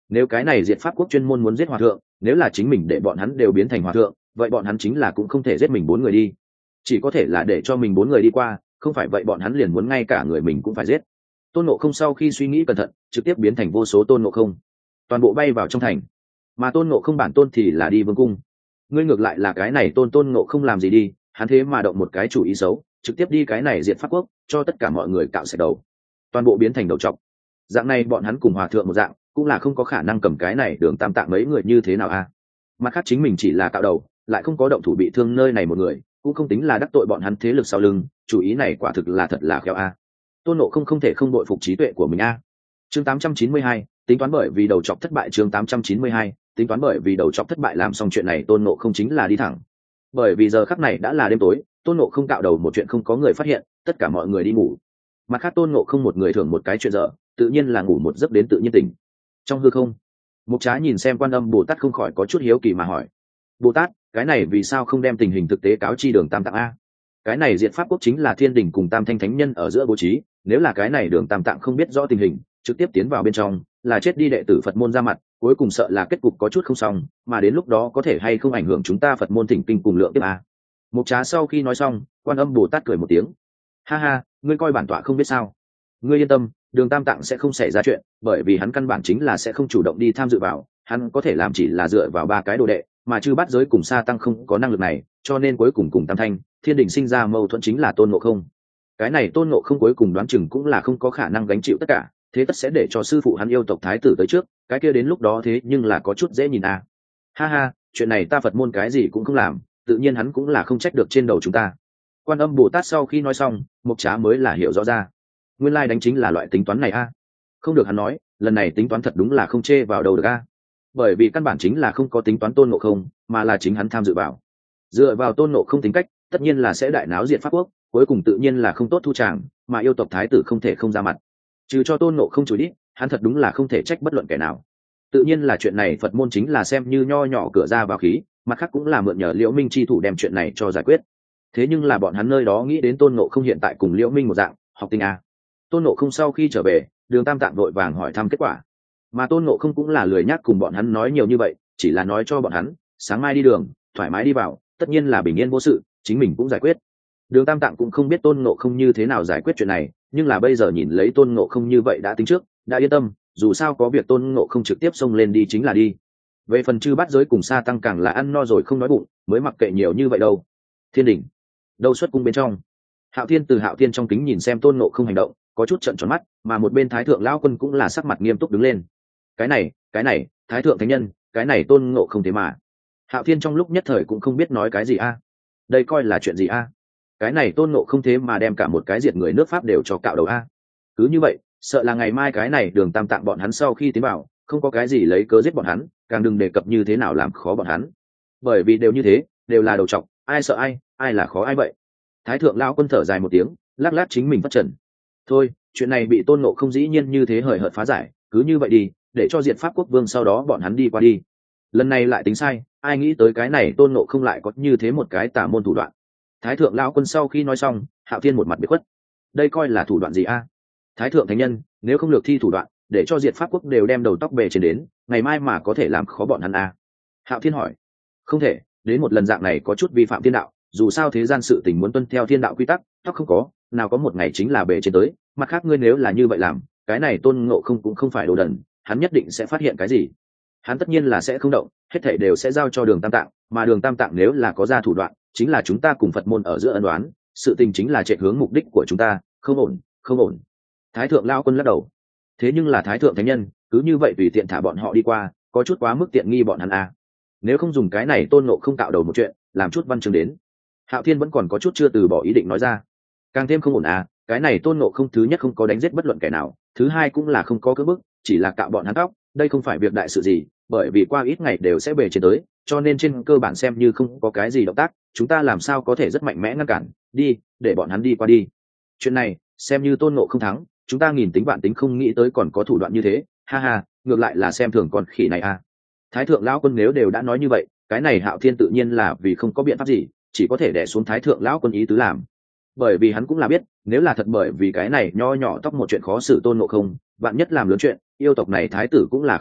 Nếu cái này diệt pháp quốc chuyên môn muốn giết hòa thượng, nếu là chính mình để bọn hắn đều biến thành hòa thượng, vậy bọn hắn chính là cũng không thể giết mình bốn người đi, chỉ có thể là để cho mình bốn người đi qua, không phải vậy bọn hắn liền muốn ngay cả người mình cũng phải giết. Tôn Ngộ Không sau khi suy nghĩ cẩn thận, trực tiếp biến thành vô số Tôn Ngộ Không, toàn bộ bay vào trong thành. Mà Tôn Ngộ Không bản tôn thì là đi vương cung. Ngươi ngược lại là cái này tôn tôn Ngộ Không làm gì đi, hắn thế mà động một cái chủ ý xấu, trực tiếp đi cái này diệt pháp quốc, cho tất cả mọi người cạo sạch đầu, toàn bộ biến thành đầu trọc. Dạng này bọn hắn cùng hòa thượng một dạng, cũng là không có khả năng cầm cái này Đường Tam Tạng mấy người như thế nào a. À? Mặt khác chính mình chỉ là cạo đầu, lại không có động thủ bị thương nơi này một người, cũng không tính là đắc tội bọn hắn thế lực sau lưng, chủ ý này quả thực là thật là khéo a. À. Tôn Ngộ Không không thể không bội phục trí tuệ của mình a. À. Chương tám trăm chín mươi hai, tính toán bởi vì đầu chọc thất bại. Chương tám trăm chín mươi hai, tính toán bởi vì đầu chọc thất bại. Làm xong chuyện này Tôn Ngộ Không chính là đi thẳng. Bởi vì giờ khắc này đã là đêm tối, Tôn Ngộ Không cạo đầu một chuyện không có người phát hiện, tất cả mọi người đi ngủ. Mặt khác Tôn Ngộ Không một người thưởng một cái chuyện dở, tự nhiên là ngủ một giấc đến tự nhiên tỉnh. Trong hư không, Mục Trá nhìn xem Quan Âm Bồ Tát không khỏi có chút hiếu kỳ mà hỏi: Bồ Tát, cái này vì sao không đem tình hình thực tế cáo chi Đường Tam Tạng a? Cái này diệt pháp quốc chính là Thiên Đình cùng Tam Thanh Thánh Nhân ở giữa bố trí, nếu là cái này Đường Tam Tạng không biết rõ tình hình, trực tiếp tiến vào bên trong, là chết đi đệ tử Phật môn ra mặt, cuối cùng sợ là kết cục có chút không xong, mà đến lúc đó có thể hay không ảnh hưởng chúng ta Phật môn thỉnh kinh cùng lượng tiếp a. Mục Trá sau khi nói xong, Quan Âm Bồ Tát cười một tiếng: ha ha, ngươi coi bản tọa không biết sao? Ngươi yên tâm, Đường Tam Tạng sẽ không xảy ra chuyện, bởi vì hắn căn bản chính là sẽ không chủ động đi tham dự vào, hắn có thể làm chỉ là dựa vào ba cái đồ đệ, mà chư bát giới cùng Sa Tăng không có năng lực này, cho nên cuối cùng cùng Tam Thanh, Thiên Đình sinh ra mâu thuẫn chính là Tôn Ngộ Không. Cái này Tôn Ngộ Không cuối cùng đoán chừng cũng là không có khả năng gánh chịu tất cả, thế tất sẽ để cho sư phụ hắn yêu tộc thái tử tới trước, cái kia đến lúc đó thế nhưng là có chút dễ nhìn à. Ha ha, chuyện này ta Phật môn cái gì cũng không làm, tự nhiên hắn cũng là không trách được trên đầu chúng ta. Quan Âm Bồ Tát sau khi nói xong, Mục Trá mới là hiểu rõ ra, nguyên lai đánh chính là loại tính toán này a. À. Không được hắn nói, lần này tính toán thật đúng là không chê vào đầu được a. À. Bởi vì căn bản chính là không có tính toán Tôn Ngộ Không, mà là chính hắn tham dự vào. Dựa vào Tôn Ngộ Không tính cách, tất nhiên là sẽ đại náo diệt pháp quốc, cuối cùng tự nhiên là không tốt thu tràng, mà yêu tộc thái tử không thể không ra mặt. Trừ cho Tôn Ngộ Không chối đi, hắn thật đúng là không thể trách bất luận kẻ nào. Tự nhiên là chuyện này Phật môn chính là xem như nho nhỏ cửa ra vào khí, mặt khác cũng là mượn nhờ Liễu Minh chi thủ đem chuyện này cho giải quyết. Thế nhưng là bọn hắn nơi đó nghĩ đến Tôn Ngộ Không hiện tại cùng Liễu Minh một dạng, học tinh a. Tôn Ngộ Không sau khi trở về, Đường Tam Tạng vội vàng hỏi thăm kết quả, mà Tôn Ngộ Không cũng là lười nhác cùng bọn hắn nói nhiều như vậy, chỉ là nói cho bọn hắn sáng mai đi đường, thoải mái đi vào, tất nhiên là bình yên vô sự, chính mình cũng giải quyết. Đường Tam Tạng cũng không biết Tôn Ngộ Không như thế nào giải quyết chuyện này, nhưng là bây giờ nhìn lấy Tôn Ngộ Không như vậy đã tính trước, đã yên tâm, dù sao có việc Tôn Ngộ Không trực tiếp xông lên đi chính là đi. Về phần chư bát giới cùng Sa Tăng càng là ăn no rồi không nói bụng, mới mặc kệ nhiều như vậy đâu. Thiên Đình, đâu xuất cung bên trong, Hạo Thiên từ Hạo Thiên trong kính nhìn xem Tôn Ngộ Không hành động, có chút trợn tròn mắt, mà một bên Thái Thượng lão quân cũng là sắc mặt nghiêm túc đứng lên. Cái này, cái này, Thái Thượng thánh nhân, cái này Tôn Ngộ Không thế mà. Hạo Thiên trong lúc nhất thời cũng không biết nói cái gì a. Đây coi là chuyện gì a? Cái này Tôn Ngộ Không thế mà đem cả một cái diệt người nước Pháp đều cho cạo đầu a. Cứ như vậy, sợ là ngày mai cái này Đường Tam Tạng bọn hắn sau khi tiến vào, không có cái gì lấy cớ giết bọn hắn, càng đừng đề cập như thế nào làm khó bọn hắn. Bởi vì đều như thế, đều là đầu trọc, ai sợ ai, ai là khó ai vậy. Thái Thượng lão quân thở dài một tiếng, lắc lắc chính mình phát trần. Thôi, chuyện này bị Tôn Ngộ Không dĩ nhiên như thế hời hợt phá giải, cứ như vậy đi, để cho diệt pháp quốc vương sau đó bọn hắn đi qua đi. Lần này lại tính sai, ai nghĩ tới cái này Tôn Ngộ Không lại có như thế một cái tà môn thủ đoạn. Thái Thượng lão quân sau khi nói xong, Hạo Thiên một mặt biệt khuất. Đây coi là thủ đoạn gì a? Thái Thượng thánh nhân, nếu không lược thi thủ đoạn, để cho diệt pháp quốc đều đem đầu tóc bề trên đến, ngày mai mà có thể làm khó bọn hắn a? Hạo Thiên hỏi. Không thể, đến một lần dạng này có chút vi phạm thiên đạo, dù sao thế gian sự tình muốn tuân theo thiên đạo quy tắc, tóc không có, nào có một ngày chính là bề trên tới, mặt khác ngươi nếu là như vậy làm, cái này Tôn Ngộ Không cũng không phải đồ đần, hắn nhất định sẽ phát hiện cái gì. Hắn tất nhiên là sẽ không động, hết thảy đều sẽ giao cho Đường Tam Tạng, mà Đường Tam Tạng nếu là có ra thủ đoạn, chính là chúng ta cùng Phật môn ở giữa ân oán, sự tình chính là chạy hướng mục đích của chúng ta, không ổn, không ổn. Thái Thượng lão quân lắc đầu. Thế nhưng là Thái Thượng thánh nhân, cứ như vậy tùy tiện thả bọn họ đi qua, có chút quá mức tiện nghi bọn hắn à. Nếu không dùng cái này Tôn Ngộ Không tạo đầu một chuyện, làm chút văn chương đến. Hạo Thiên vẫn còn có chút chưa từ bỏ ý định nói ra. Càng thêm không ổn à, cái này Tôn Ngộ Không thứ nhất không có đánh giết bất luận kẻ nào, thứ hai cũng là không có cưỡng bức, chỉ là cạo bọn hắn tóc, đây không phải việc đại sự gì, bởi vì qua ít ngày đều sẽ bề trên tới, cho nên trên cơ bản xem như không có cái gì động tác, chúng ta làm sao có thể rất mạnh mẽ ngăn cản, đi, để bọn hắn đi qua đi. Chuyện này, xem như Tôn Ngộ Không thắng, chúng ta nghìn tính vạn tính không nghĩ tới còn có thủ đoạn như thế, ha ha, ngược lại là xem thường con khỉ này à. Thái Thượng lão quân nếu đều đã nói như vậy, cái này Hạo Thiên tự nhiên là vì không có biện pháp gì, chỉ có thể đè xuống Thái Thượng lão quân ý tứ làm. Bởi vì hắn cũng là biết, nếu là thật bởi vì cái này nho nhỏ tóc một chuyện khó xử Tôn Ngộ Không, vạn nhất làm lớn chuyện, yêu tộc này thái tử cũng là không đốc,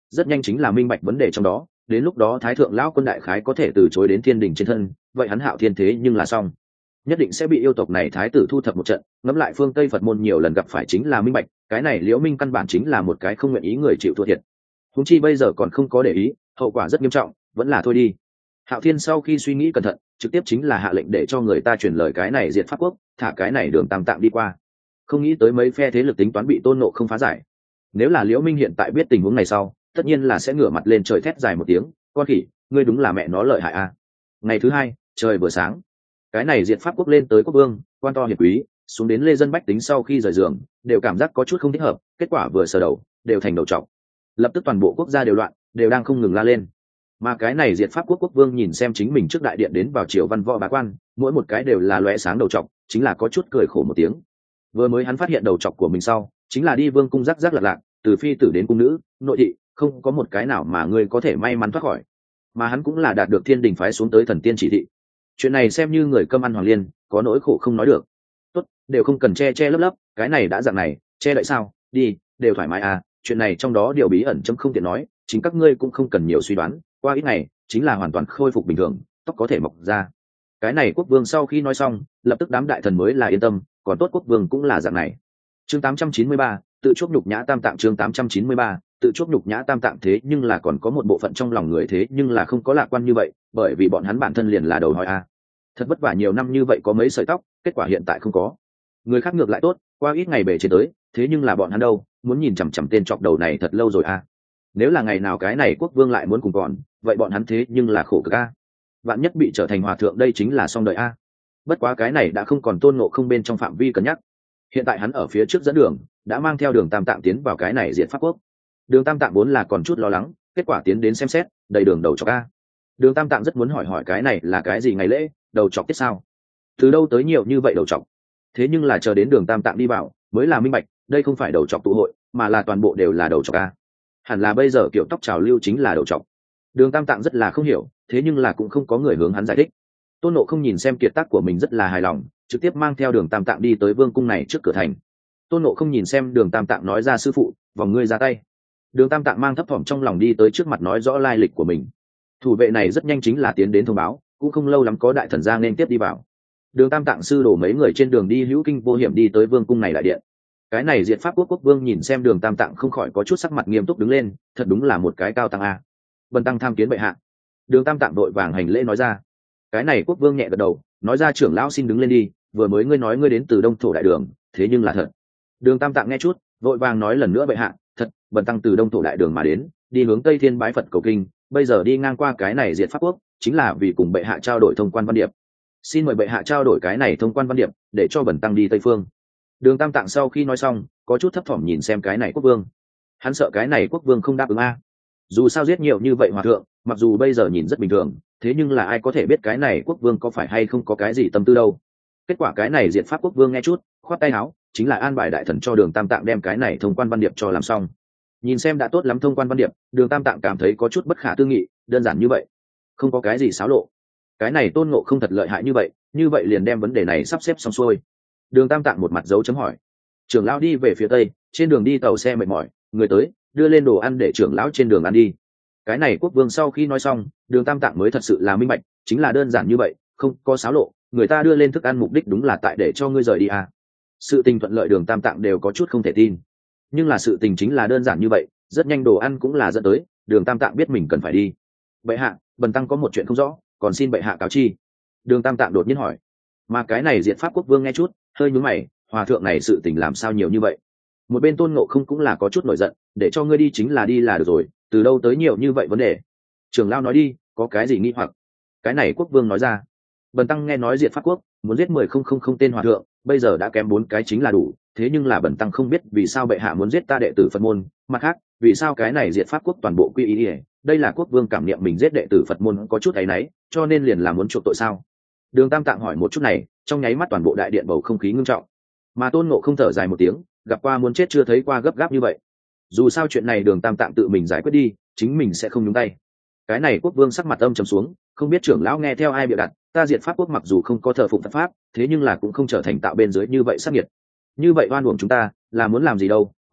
rất nhanh chính là minh bạch vấn đề trong đó. Đến lúc đó thái thượng lão quân đại khái có thể từ chối đến thiên đình trên thân, vậy hắn Hạo Thiên thế nhưng là xong, nhất định sẽ bị yêu tộc này thái tử thu thập một trận. Ngẫm lại phương Tây Phật môn nhiều lần gặp phải chính là minh bạch, cái này Liễu Minh căn bản chính là một cái không nguyện ý người chịu thua thiệt. Huống chi bây giờ còn không có để ý, hậu quả rất nghiêm trọng, vẫn là thôi đi. Hạo Thiên sau khi suy nghĩ cẩn thận, trực tiếp chính là hạ lệnh để cho người ta truyền lời cái này diệt Pháp quốc, thả cái này Đường Tam Tạng đi qua. Không nghĩ tới mấy phe thế lực tính toán bị Tôn Ngộ không phá giải. Nếu là Liễu Minh hiện tại biết tình huống này sau, tất nhiên là sẽ ngửa mặt lên trời thét dài một tiếng, con khỉ, ngươi đúng là mẹ nó lợi hại a. Ngày thứ hai, trời vừa sáng, cái này diệt Pháp quốc lên tới quốc vương, quan to hiển quý, xuống đến lê dân bách tính sau khi rời giường, đều cảm giác có chút không thích hợp, kết quả vừa sờ đầu, đều thành đầu trọc. Lập tức toàn bộ quốc gia đều loạn, đều đang không ngừng la lên. Mà cái này diệt Pháp quốc quốc vương nhìn xem chính mình trước đại điện đến vào triều văn võ bá quan, mỗi một cái đều là lóe sáng đầu trọc, chính là có chút cười khổ một tiếng. Vừa mới hắn phát hiện đầu trọc của mình sau, chính là đi vương cung rắc rắc lạc lạc, từ phi tử đến cung nữ, nội thị, không có một cái nào mà ngươi có thể may mắn thoát khỏi. Mà hắn cũng là đạt được thiên đình phái xuống tới thần tiên chỉ thị. Chuyện này xem như người cơm ăn hoàng liên, có nỗi khổ không nói được. Tốt, đều không cần che che lấp lấp, cái này đã dạng này, che đậy sao? Đi, đều thoải mái à, chuyện này trong đó điều bí ẩn chấm không tiện nói, chính các ngươi cũng không cần nhiều suy đoán, qua ít ngày chính là hoàn toàn khôi phục bình thường, tóc có thể mọc ra. Cái này quốc vương sau khi nói xong, lập tức đám đại thần mới là yên tâm, còn tốt quốc vương cũng là dạng này. Chương tám trăm chín mươi ba, tự chuốc nhục nhã tam tạng. Chương tám trăm chín mươi ba, tự chuốc nhục nhã tam tạng. Thế nhưng là còn có một bộ phận trong lòng người thế nhưng là không có lạc quan như vậy, bởi vì bọn hắn bản thân liền là đầu hỏi a. Thật vất vả nhiều năm như vậy có mấy sợi tóc, kết quả hiện tại không có. Người khác ngược lại tốt, qua ít ngày bề trên tới, thế nhưng là bọn hắn đâu, muốn nhìn chằm chằm tên chọc đầu này thật lâu rồi a. Nếu là ngày nào cái này quốc vương lại muốn cùng còn, vậy bọn hắn thế nhưng là khổ cực a. Vạn nhất bị trở thành hòa thượng đây chính là xong đời a. Bất quá cái này đã không còn Tôn Ngộ không bên trong phạm vi cân nhắc. Hiện tại hắn ở phía trước dẫn đường, đã mang theo Đường Tam Tạng tiến vào cái này diệt Pháp quốc. Đường Tam Tạng vốn là còn chút lo lắng, kết quả tiến đến xem xét, đầy đường đầu chọc a. Đường Tam Tạng rất muốn hỏi hỏi cái này là cái gì ngày lễ, đầu chọc tiết sao? Từ đâu tới nhiều như vậy đầu chọc? Thế nhưng là chờ đến Đường Tam Tạng đi vào, mới là minh bạch, đây không phải đầu chọc tụ hội, mà là toàn bộ đều là đầu chọc a. Hẳn là bây giờ kiểu tóc trào lưu chính là đầu chọc. Đường Tam Tạng rất là không hiểu, thế nhưng là cũng không có người hướng hắn giải thích. Tôn Ngộ không nhìn xem kiệt tác của mình rất là hài lòng, trực tiếp mang theo Đường Tam Tạng đi tới vương cung này trước cửa thành. Tôn Ngộ không nhìn xem Đường Tam Tạng nói ra sư phụ, vòng ngươi ra tay. Đường Tam Tạng mang thấp thỏm trong lòng đi tới trước mặt nói rõ lai lịch của mình. Thủ vệ này rất nhanh chính là tiến đến thông báo, cũng không lâu lắm có đại thần gia nên tiếp đi vào. Đường Tam Tạng sư đổ mấy người trên đường đi hữu kinh vô hiểm đi tới vương cung này đại điện. Cái này diệt Pháp quốc quốc vương nhìn xem Đường Tam Tạng không khỏi có chút sắc mặt nghiêm túc đứng lên, thật đúng là một cái cao tăng a. Bần tăng tham kiến bệ hạ. Đường Tam Tạng đội vàng hành lễ nói ra. Cái này quốc vương nhẹ gật đầu, nói ra trưởng lão xin đứng lên đi, vừa mới ngươi nói ngươi đến từ Đông Thổ đại đường, thế nhưng là thật. Đường Tam Tạng nghe chút, vội vàng nói lần nữa bệ hạ, thật, bần tăng từ Đông Thổ đại đường mà đến, đi hướng Tây Thiên bái Phật cầu kinh, bây giờ đi ngang qua cái này diệt Pháp quốc, chính là vì cùng bệ hạ trao đổi thông quan văn điệp. Xin mời bệ hạ trao đổi cái này thông quan văn điệp, để cho bần tăng đi Tây phương. Đường Tam Tạng sau khi nói xong, có chút thấp thỏm nhìn xem cái này quốc vương. Hắn sợ cái này quốc vương không đáp ứng a. Dù sao giết nhiều như vậy hòa thượng, mặc dù bây giờ nhìn rất bình thường, thế nhưng là ai có thể biết cái này quốc vương có phải hay không có cái gì tâm tư đâu. Kết quả cái này diệt Pháp quốc vương nghe chút, khoát tay áo, chính là an bài đại thần cho Đường Tam Tạng đem cái này thông quan văn điệp cho làm xong. Nhìn xem đã tốt lắm thông quan văn điệp, Đường Tam Tạng cảm thấy có chút bất khả tư nghị, đơn giản như vậy, không có cái gì xáo lộ. Cái này Tôn Ngộ không thật lợi hại như vậy, như vậy liền đem vấn đề này sắp xếp xong xuôi. Đường Tam Tạng một mặt dấu chấm hỏi. Trưởng lão đi về phía tây, trên đường đi tàu xe mệt mỏi, người tới, đưa lên đồ ăn để trưởng lão trên đường ăn đi. Cái này quốc vương sau khi nói xong, Đường Tam Tạng mới thật sự là minh bạch, chính là đơn giản như vậy, không có xáo lộ, người ta đưa lên thức ăn mục đích đúng là tại để cho ngươi rời đi à. Sự tình thuận lợi Đường Tam Tạng đều có chút không thể tin. Nhưng là sự tình chính là đơn giản như vậy, rất nhanh đồ ăn cũng là dẫn tới, Đường Tam Tạng biết mình cần phải đi. Bệ hạ, bần tăng có một chuyện không rõ, còn xin bệ hạ cáo chi. Đường Tam Tạng đột nhiên hỏi. Mà cái này diệt Pháp quốc vương nghe chút, hơi nhướng mày, hòa thượng này sự tình làm sao nhiều như vậy? Một bên Tôn Ngộ không cũng là có chút nổi giận, để cho ngươi đi chính là đi là được rồi, từ đâu tới nhiều như vậy vấn đề? Trưởng lão nói đi, có cái gì nghi hoặc? Cái này quốc vương nói ra. Bần tăng nghe nói diệt Pháp quốc muốn giết mười không không không tên hòa thượng, bây giờ đã kém bốn cái chính là đủ, thế nhưng là bần tăng không biết vì sao bệ hạ muốn giết ta đệ tử Phật môn, mặt khác, vì sao cái này diệt Pháp quốc toàn bộ quy y, đây là quốc vương cảm niệm mình giết đệ tử Phật môn có chút áy náy, cho nên liền là muốn chuộc tội sao? Đường Tam Tạng hỏi một chút này, trong nháy mắt toàn bộ đại điện bầu không khí ngưng trọng. Mà Tôn Ngộ không thở dài một tiếng, gặp qua muốn chết chưa thấy qua gấp gáp như vậy. Dù sao chuyện này Đường Tam Tạng tự mình giải quyết đi, chính mình sẽ không nhúng tay. Cái này quốc vương sắc mặt âm trầm xuống, không biết trưởng lão nghe theo ai bịa đặt, ta diệt Pháp quốc mặc dù không có thờ phụng Phật pháp, thế nhưng là cũng không trở thành tạo bên dưới như vậy sát nhiệt. Như vậy oan uổng chúng ta, là muốn làm gì đâu? Mặt khác,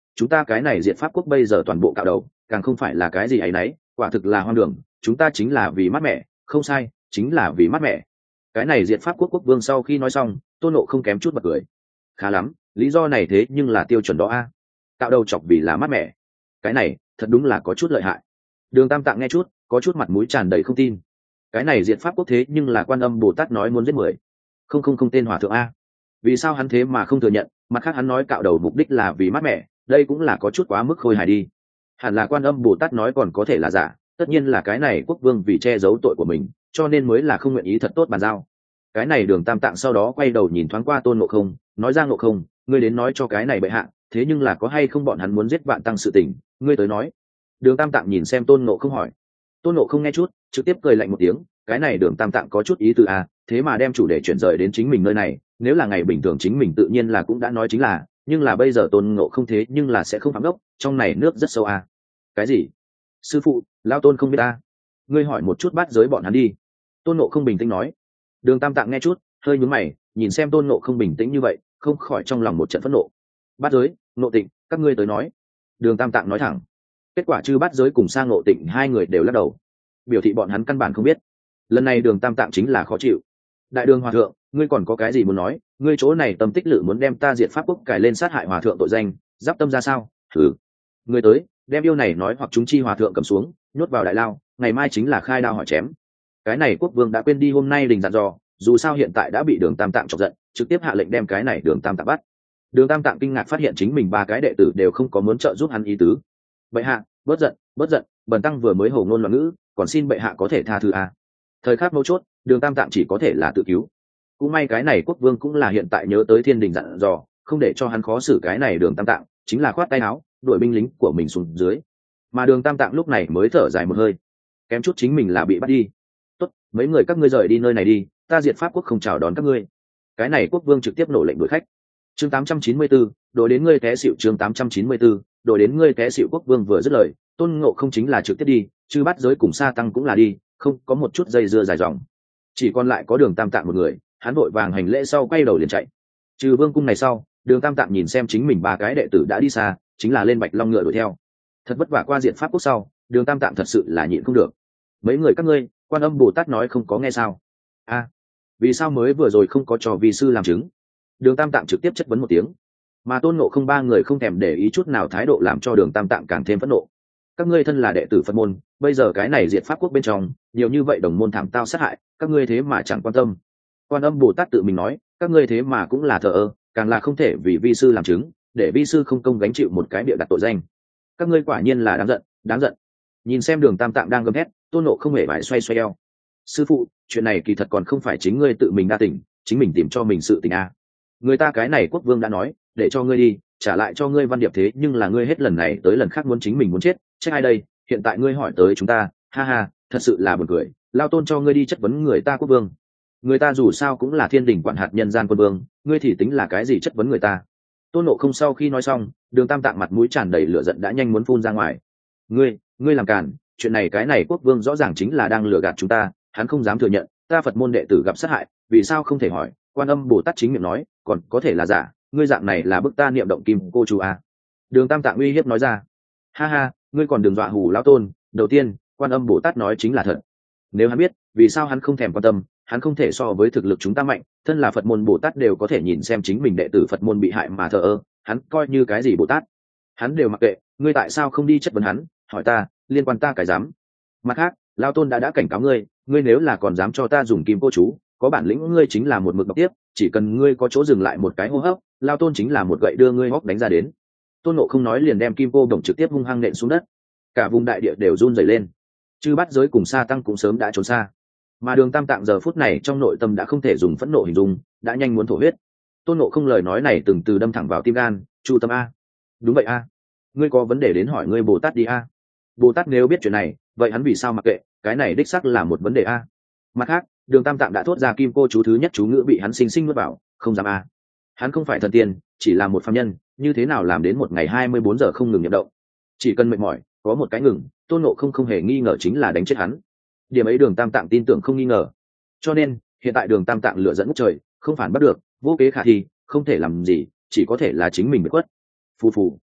chúng ta cái này diệt pháp quốc bây giờ toàn bộ cạo đầu càng không phải là cái gì ấy nấy, quả thực là hoang đường. Chúng ta chính là vì mát mẻ, không sai, chính là vì mát mẻ. Cái này diệt pháp quốc quốc vương sau khi nói xong, Tôn Ngộ không kém chút bật cười. Khá lắm, lý do này thế nhưng là tiêu chuẩn đó a. Cạo đầu chọc vì là mát mẻ, cái này thật đúng là có chút lợi hại. Đường Tam Tạng nghe chút có chút mặt mũi tràn đầy không tin. Cái này diệt pháp quốc thế nhưng là Quan Âm Bồ Tát nói muốn giết mười không không không tên hòa thượng a, vì sao hắn thế mà không thừa nhận? Mặt khác hắn nói cạo đầu mục đích là vì mát mẻ, đây cũng là có chút quá mức khôi hài đi. Hẳn là Quan Âm Bồ Tát nói còn có thể là giả, tất nhiên là cái này quốc vương vì che giấu tội của mình cho nên mới là không nguyện ý thật tốt bàn giao. Cái này Đường Tam Tạng sau đó quay đầu nhìn thoáng qua Tôn Ngộ Không, nói ra: Ngộ Không, ngươi đến nói cho cái này bệ hạ, thế nhưng là có hay không bọn hắn muốn giết Vạn Tăng sự tình, ngươi tới nói. Đường Tam Tạng nhìn xem Tôn Ngộ Không hỏi. Tôn Ngộ Không nghe chút trực tiếp cười lạnh một tiếng, cái này Đường Tam Tạng có chút ý tứ à, thế mà đem chủ đề chuyển rời đến chính mình nơi này. Nếu là ngày bình thường chính mình tự nhiên là cũng đã nói chính là, nhưng là bây giờ Tôn Ngộ Không thế nhưng là sẽ không phạm đốc, trong này nước rất sâu à. Cái gì? Sư phụ, Lão Tôn không biết ta, ngươi hỏi một chút bát giới bọn hắn đi. Tôn Ngộ Không bình tĩnh nói. Đường Tam Tạng nghe chút hơi nhướng mày, nhìn xem Tôn Ngộ Không bình tĩnh như vậy, không khỏi trong lòng một trận phẫn nộ. Bát giới, Ngộ Tịnh, các ngươi tới nói. Đường Tam Tạng nói thẳng. Kết quả chư bát giới cùng sang Ngộ Tịnh hai người đều lắc đầu, biểu thị bọn hắn căn bản không biết. Lần này Đường Tam Tạng chính là khó chịu. Đại đường hòa thượng, ngươi còn có cái gì muốn nói? Ngươi chỗ này tâm tích lự muốn đem ta diệt pháp quốc cài lên sát hại hòa thượng tội danh, giáp tâm ra sao? Thử, ngươi tới, đem yêu này nói hoặc chúng chi hòa thượng cầm xuống, nhốt vào đại lao, ngày mai chính là khai đao hỏi chém. Cái này quốc vương đã quên đi hôm nay đình dặn dò, dù sao hiện tại đã bị Đường Tam Tạng chọc giận, trực tiếp hạ lệnh đem cái này Đường Tam Tạng bắt. Đường Tam Tạng kinh ngạc phát hiện chính mình ba cái đệ tử đều không có muốn trợ giúp hắn ý tứ. Bệ hạ, bớt giận, bớt giận, bần tăng vừa mới hổ ngôn loạn ngữ, còn xin bệ hạ có thể tha thứ a. Thời khắc mấu chốt, Đường Tam Tạng chỉ có thể là tự cứu. Cũng may cái này quốc vương cũng là hiện tại nhớ tới thiên đình dặn dò, không để cho hắn khó xử cái này Đường Tam Tạng, chính là khoát tay áo, đuổi binh lính của mình xuống dưới. Mà Đường Tam Tạng lúc này mới thở dài một hơi, kém chút chính mình là bị bắt đi. Tốt, mấy người các ngươi rời đi nơi này đi, ta diệt pháp quốc không chào đón các ngươi. Cái này quốc vương trực tiếp nổ lệnh đuổi khách. Chương tám trăm chín mươi tư, đổi đến ngươi té xỉu. Chương tám trăm chín mươi tư, đổi đến ngươi té xỉu. Quốc vương vừa dứt lời, Tôn Ngộ Không chính là trực tiếp đi, chư bắt giới cùng Sa Tăng cũng là đi, không có một chút dây dưa dài dòng. Chỉ còn lại có Đường Tam Tạng một người, hắn vội vàng hành lễ sau quay đầu liền chạy. Trừ vương cung này sau, Đường Tam Tạng nhìn xem chính mình ba cái đệ tử đã đi xa, chính là lên Bạch Long ngựa đuổi theo. Thật vất vả qua diện pháp quốc sau, Đường Tam Tạng thật sự là nhịn không được. Mấy người các ngươi, Quan Âm Bồ Tát nói không có nghe sao? A, vì sao mới vừa rồi không có cho vi sư làm chứng? Đường Tam Tạng trực tiếp chất vấn một tiếng, mà Tôn Ngộ Không ba người không thèm để ý chút nào, thái độ làm cho Đường Tam Tạng càng thêm phẫn nộ. Các ngươi thân là đệ tử Phật môn, bây giờ cái này diệt pháp quốc bên trong nhiều như vậy đồng môn thảm tao sát hại, các ngươi thế mà chẳng quan tâm. Quan Âm Bồ Tát tự mình nói, các ngươi thế mà cũng là thờ ơ, càng là không thể vì vi sư làm chứng, để vi sư không công gánh chịu một cái bịa đặt tội danh. Các ngươi quả nhiên là đáng giận, đáng giận. Nhìn xem Đường Tam Tạng đang gầm thét, Tôn Ngộ Không hề phải xoay xoay eo. Sư phụ, chuyện này kỳ thật còn không phải chính ngươi tự mình đa tình, chính mình tìm cho mình sự tình a. Người ta cái này quốc vương đã nói, để cho ngươi đi, trả lại cho ngươi văn điệp, thế nhưng là ngươi hết lần này tới lần khác muốn chính mình muốn chết, trách ai đây? Hiện tại ngươi hỏi tới chúng ta, ha ha, thật sự là buồn cười. Lao Tôn cho ngươi đi chất vấn người ta quốc vương, người ta dù sao cũng là thiên đình quản hạt nhân gian quân vương, ngươi thì tính là cái gì chất vấn người ta? Tôn Ngộ Không sau khi nói xong, Đường Tam Tạng mặt mũi tràn đầy lửa giận đã nhanh muốn phun ra ngoài. Ngươi, ngươi làm càn, chuyện này cái này quốc vương rõ ràng chính là đang lừa gạt chúng ta, hắn không dám thừa nhận, ta Phật môn đệ tử gặp sát hại, vì sao không thể hỏi? Quan Âm Bồ Tát chính miệng nói, còn có thể là giả, ngươi dạng này là bức ta niệm động kim cô chú à? Đường Tam Tạng uy hiếp nói ra. Ha ha, ngươi còn đừng dọa hù lão Tôn, đầu tiên, Quan Âm Bồ Tát nói chính là thật. Nếu hắn biết, vì sao hắn không thèm quan tâm, hắn không thể so với thực lực chúng ta mạnh, thân là Phật môn Bồ Tát đều có thể nhìn xem chính mình đệ tử Phật môn bị hại mà thờ ơ, hắn coi như cái gì Bồ Tát? Hắn đều mặc kệ, ngươi tại sao không đi chất vấn hắn, hỏi ta, liên quan ta cái dám? Mặt khác, Lão Tôn đã đã cảnh cáo ngươi, ngươi nếu là còn dám cho ta dùng kim cô chú, có bản lĩnh ngươi chính là một mực độc tiếp, chỉ cần ngươi có chỗ dừng lại một cái hô hấp, Lão Tôn chính là một gậy đưa ngươi hốc đánh ra đến. Tôn Ngộ Không nói liền đem kim cô đồng trực tiếp hung hăng nện xuống đất, cả vùng đại địa đều run rẩy lên. Chư Bát Giới cùng Sa Tăng cũng sớm đã trốn xa, mà Đường Tam Tạng giờ phút này trong nội tâm đã không thể dùng phẫn nộ hình dung, đã nhanh muốn thổ huyết. Tôn Ngộ Không lời nói này từng từ đâm thẳng vào tim gan, chu tâm a. Đúng vậy a, ngươi có vấn đề đến hỏi ngươi Bồ Tát đi a. Bồ Tát nếu biết chuyện này, vậy hắn vì sao mặc kệ, cái này đích xác là một vấn đề a. Mặt khác, Đường Tam Tạng đã thốt ra kim cô chú thứ nhất chú ngữ bị hắn sinh sinh nuốt vào, không dám a. Hắn không phải thần tiên, chỉ là một phàm nhân, như thế nào làm đến một ngày hai mươi bốn giờ không ngừng nhập động? Chỉ cần mệt mỏi, có một cái ngừng, Tôn Ngộ Không không hề nghi ngờ chính là đánh chết hắn. Điểm ấy Đường Tam Tạng tin tưởng không nghi ngờ. Cho nên, hiện tại Đường Tam Tạng lửa dẫn ngút trời, không phản bắt được, vô kế khả thi, không thể làm gì, chỉ có thể là chính mình bị quất. Phù phù.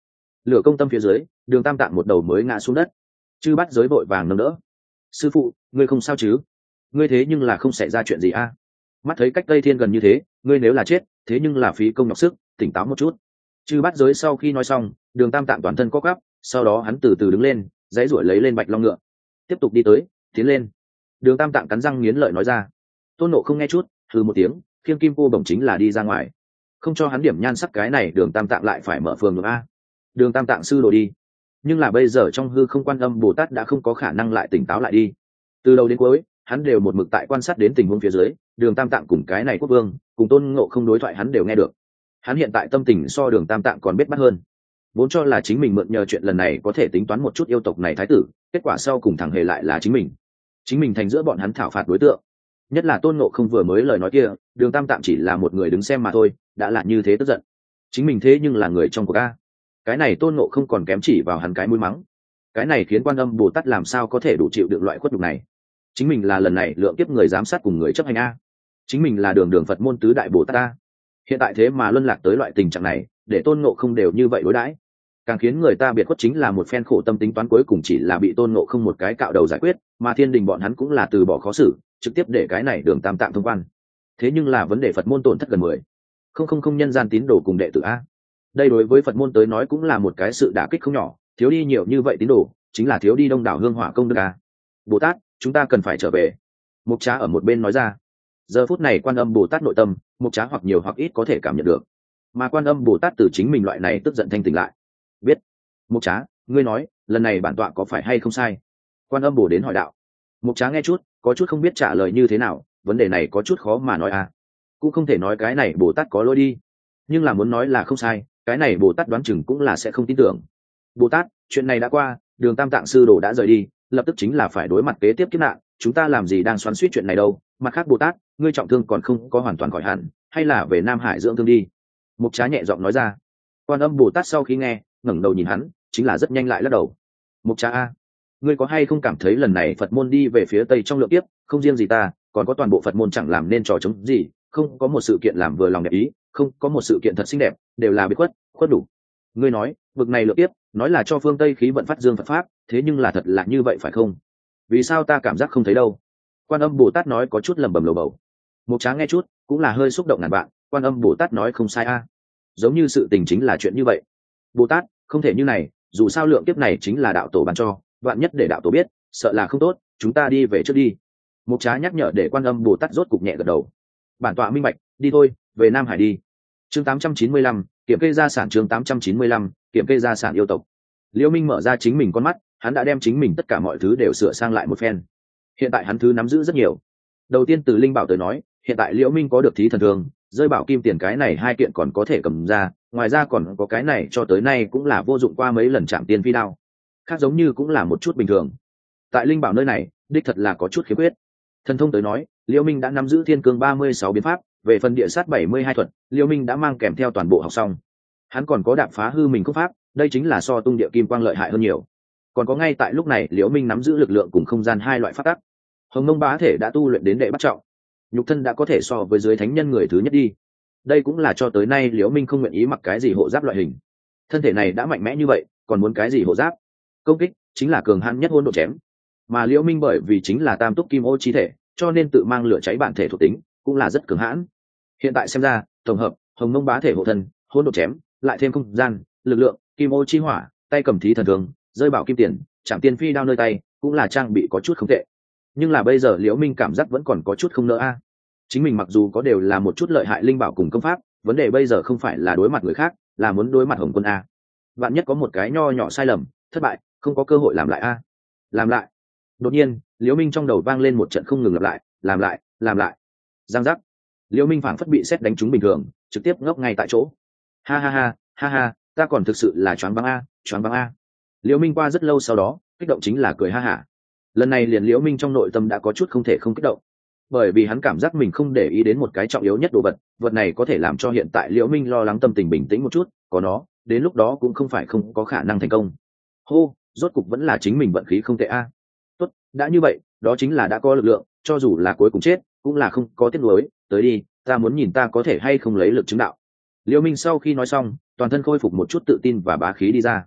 Lửa công tâm phía dưới, Đường Tam Tạng một đầu mới ngã xuống đất. Chư Bát Giới vội vàng nâng đỡ. Sư phụ, ngươi không sao chứ? Ngươi thế nhưng là không xảy ra chuyện gì a? Mắt thấy cách Tây Thiên gần như thế, ngươi nếu là chết, thế nhưng là phí công nhọc sức, tỉnh táo một chút. Chư Bát Giới sau khi nói xong, Đường Tam Tạng toàn thân co quắp, sau đó hắn từ từ đứng lên, dãy ruổi lấy lên Bạch Long ngựa, tiếp tục đi tới, tiến lên. Đường Tam Tạng cắn răng nghiến lợi nói ra. Tôn Ngộ không nghe chút, hừ một tiếng, khiêng kim cô bổng chính là đi ra ngoài. Không cho hắn điểm nhan sắc cái này, Đường Tam Tạng lại phải mở phường được a. Đường Tam Tạng sư đồ đi. Nhưng là bây giờ trong hư không Quan Âm Bồ Tát đã không có khả năng lại tỉnh táo lại đi. Từ đầu đến cuối, hắn đều một mực tại quan sát đến tình huống phía dưới, Đường Tam Tạng cùng cái này quốc vương, cùng Tôn Ngộ không đối thoại hắn đều nghe được. Hắn hiện tại tâm tình so Đường Tam Tạng còn biết bắt hơn. Vốn cho là chính mình mượn nhờ chuyện lần này có thể tính toán một chút yêu tộc này thái tử, kết quả sau cùng thằng hề lại là chính mình. Chính mình thành giữa bọn hắn thảo phạt đối tượng. Nhất là Tôn Ngộ không vừa mới lời nói kia, Đường Tam Tạng chỉ là một người đứng xem mà thôi, đã là như thế tức giận. Chính mình thế nhưng là người trong cuộc a. Cái này Tôn Ngộ không còn kém chỉ vào hắn cái mũi mắng. Cái này khiến Quan Âm Bồ Tát làm sao có thể đủ chịu được loại khuất nhục này. Chính mình là lần này lượng kiếp người giám sát cùng người chấp hành a. Chính mình là đường đường Phật môn tứ đại Bồ Tát a. Hiện tại thế mà luân lạc tới loại tình trạng này, để Tôn Ngộ không đều như vậy đối đãi, càng khiến người ta biệt khuất chính là một phen khổ tâm tính toán cuối cùng chỉ là bị Tôn Ngộ không một cái cạo đầu giải quyết, mà thiên đình bọn hắn cũng là từ bỏ khó xử, trực tiếp để cái này Đường Tam Tạng thông quan. Thế nhưng là vấn đề Phật môn tổn thất gần mười không không không nhân gian tín đồ cùng đệ tử a. Đây đối với Phật môn tới nói cũng là một cái sự đả kích không nhỏ, thiếu đi nhiều như vậy tín đồ, chính là thiếu đi đông đảo hương hỏa công đức a. Bồ Tát, chúng ta cần phải trở về. Mục Trá ở một bên nói ra. Giờ phút này Quan Âm Bồ Tát nội tâm, Mục Trá hoặc nhiều hoặc ít có thể cảm nhận được, mà Quan Âm Bồ Tát từ chính mình loại này tức giận thanh tỉnh lại. Biết. Mục Trá, ngươi nói lần này bản tọa có phải hay không sai? Quan Âm Bồ đến hỏi đạo. Mục Trá nghe chút, có chút không biết trả lời như thế nào, vấn đề này có chút khó mà nói à. Cũng không thể nói cái này Bồ Tát có lỗi đi, nhưng là muốn nói là không sai, cái này Bồ Tát đoán chừng cũng là sẽ không tin tưởng. Bồ Tát, chuyện này đã qua, Đường Tam Tạng sư đồ đã rời đi, lập tức chính là phải đối mặt kế tiếp kiếp nạn, chúng ta làm gì đang xoắn xuýt chuyện này đâu. Mặt khác Bồ Tát, ngươi trọng thương còn không có hoàn toàn khỏi hẳn, hay là về Nam Hải dưỡng thương đi. Mục Trá nhẹ giọng nói ra. Quan Âm Bồ Tát sau khi nghe, ngẩng đầu nhìn hắn, chính là rất nhanh lại lắc đầu. Mục Trá a, ngươi có hay không cảm thấy lần này Phật môn đi về phía tây trong lượng tiếp, không riêng gì ta, còn có toàn bộ Phật môn chẳng làm nên trò chống gì, không có một sự kiện làm vừa lòng đẹp ý, không có một sự kiện thật xinh đẹp, đều là bị khuất, khuất đủ. Ngươi nói, vực này lượng tiếp, nói là cho phương Tây khí vận phát dương Phật pháp, thế nhưng là thật là như vậy phải không? Vì sao ta cảm giác không thấy đâu? Quan Âm Bồ Tát nói có chút lẩm bẩm lầu bầu. Mục Trá nghe chút, cũng là hơi xúc động ngàn bạn, Quan Âm Bồ Tát nói không sai a. Giống như sự tình chính là chuyện như vậy. Bồ Tát, không thể như này, dù sao lượng kiếp này chính là đạo tổ ban cho, vạn nhất để đạo tổ biết, sợ là không tốt, chúng ta đi về trước đi. Mục Trá nhắc nhở để Quan Âm Bồ Tát rốt cục nhẹ gật đầu. Bản tọa minh bạch, đi thôi, về Nam Hải đi. Chương tám trăm chín mươi lăm, kiểm kê gia sản. Chương tám trăm chín mươi lăm, kiểm kê gia sản yêu tộc. Liễu Minh mở ra chính mình con mắt, hắn đã đem chính mình tất cả mọi thứ đều sửa sang lại một phen. Hiện tại hắn thứ nắm giữ rất nhiều. Đầu tiên từ linh bảo tới nói, hiện tại Liễu Minh có được thí thần thương, rơi bảo kim tiền cái này hai kiện còn có thể cầm ra, ngoài ra còn có cái này cho tới nay cũng là vô dụng qua mấy lần chạm tiên phi đao, khác giống như cũng là một chút bình thường. Tại linh bảo nơi này, đích thật là có chút khiếm khuyết. Thần thông tới nói, Liễu Minh đã nắm giữ thiên cương ba mươi sáu biến pháp, về phần địa sát bảy mươi hai thuật, Liễu Minh đã mang kèm theo toàn bộ học xong. Hắn còn có đạp phá hư mình công pháp, đây chính là so tung địa kim quang lợi hại hơn nhiều. Còn có ngay tại lúc này Liễu Minh nắm giữ lực lượng cùng không gian hai loại pháp tắc. Hồng Mông Bá thể đã tu luyện đến đệ bắt trọng, nhục thân đã có thể so với dưới thánh nhân người thứ nhất đi. Đây cũng là cho tới nay Liễu Minh không nguyện ý mặc cái gì hộ giáp loại hình. Thân thể này đã mạnh mẽ như vậy, còn muốn cái gì hộ giáp? Công kích chính là cường hãn nhất hỗn độ chém. Mà Liễu Minh bởi vì chính là tam túc kim ô chi thể, cho nên tự mang lửa cháy bản thể thuộc tính, cũng là rất cường hãn. Hiện tại xem ra, tổng hợp Hồng Mông Bá thể hộ thân, hỗn độ chém, lại thêm không gian, lực lượng, kim ô chi hỏa, tay cầm thí thần thường, rơi bảo kim tiền, chạm tiên phi đao nơi tay, cũng là trang bị có chút không tệ. Nhưng là bây giờ Liễu Minh cảm giác vẫn còn có chút không nỡ a. Chính mình mặc dù có đều là một chút lợi hại linh bảo cùng công pháp, vấn đề bây giờ không phải là đối mặt người khác, là muốn đối mặt Hồng Quân a. Vạn nhất có một cái nho nhỏ sai lầm, thất bại, không có cơ hội làm lại a. Làm lại. Đột nhiên, Liễu Minh trong đầu vang lên một trận không ngừng lặp lại, làm lại, làm lại. Giang giác. Liễu Minh phảng phất bị sét đánh trúng bình thường, trực tiếp ngốc ngay tại chỗ. Ha ha ha, ha ha, ta còn thực sự là choáng váng a, choáng váng a. Liễu Minh qua rất lâu sau đó, kích động chính là cười ha hả. Lần này liền Liễu Minh trong nội tâm đã có chút không thể không kích động, bởi vì hắn cảm giác mình không để ý đến một cái trọng yếu nhất đồ vật, vật này có thể làm cho hiện tại Liễu Minh lo lắng tâm tình bình tĩnh một chút, có nó, đến lúc đó cũng không phải không có khả năng thành công. Hô, rốt cục vẫn là chính mình vận khí không tệ a. Tốt, đã như vậy, đó chính là đã có lực lượng, cho dù là cuối cùng chết, cũng là không có tiếc nuối, tới đi, ta muốn nhìn ta có thể hay không lấy lực chứng đạo. Liễu Minh sau khi nói xong, toàn thân khôi phục một chút tự tin và bá khí đi ra.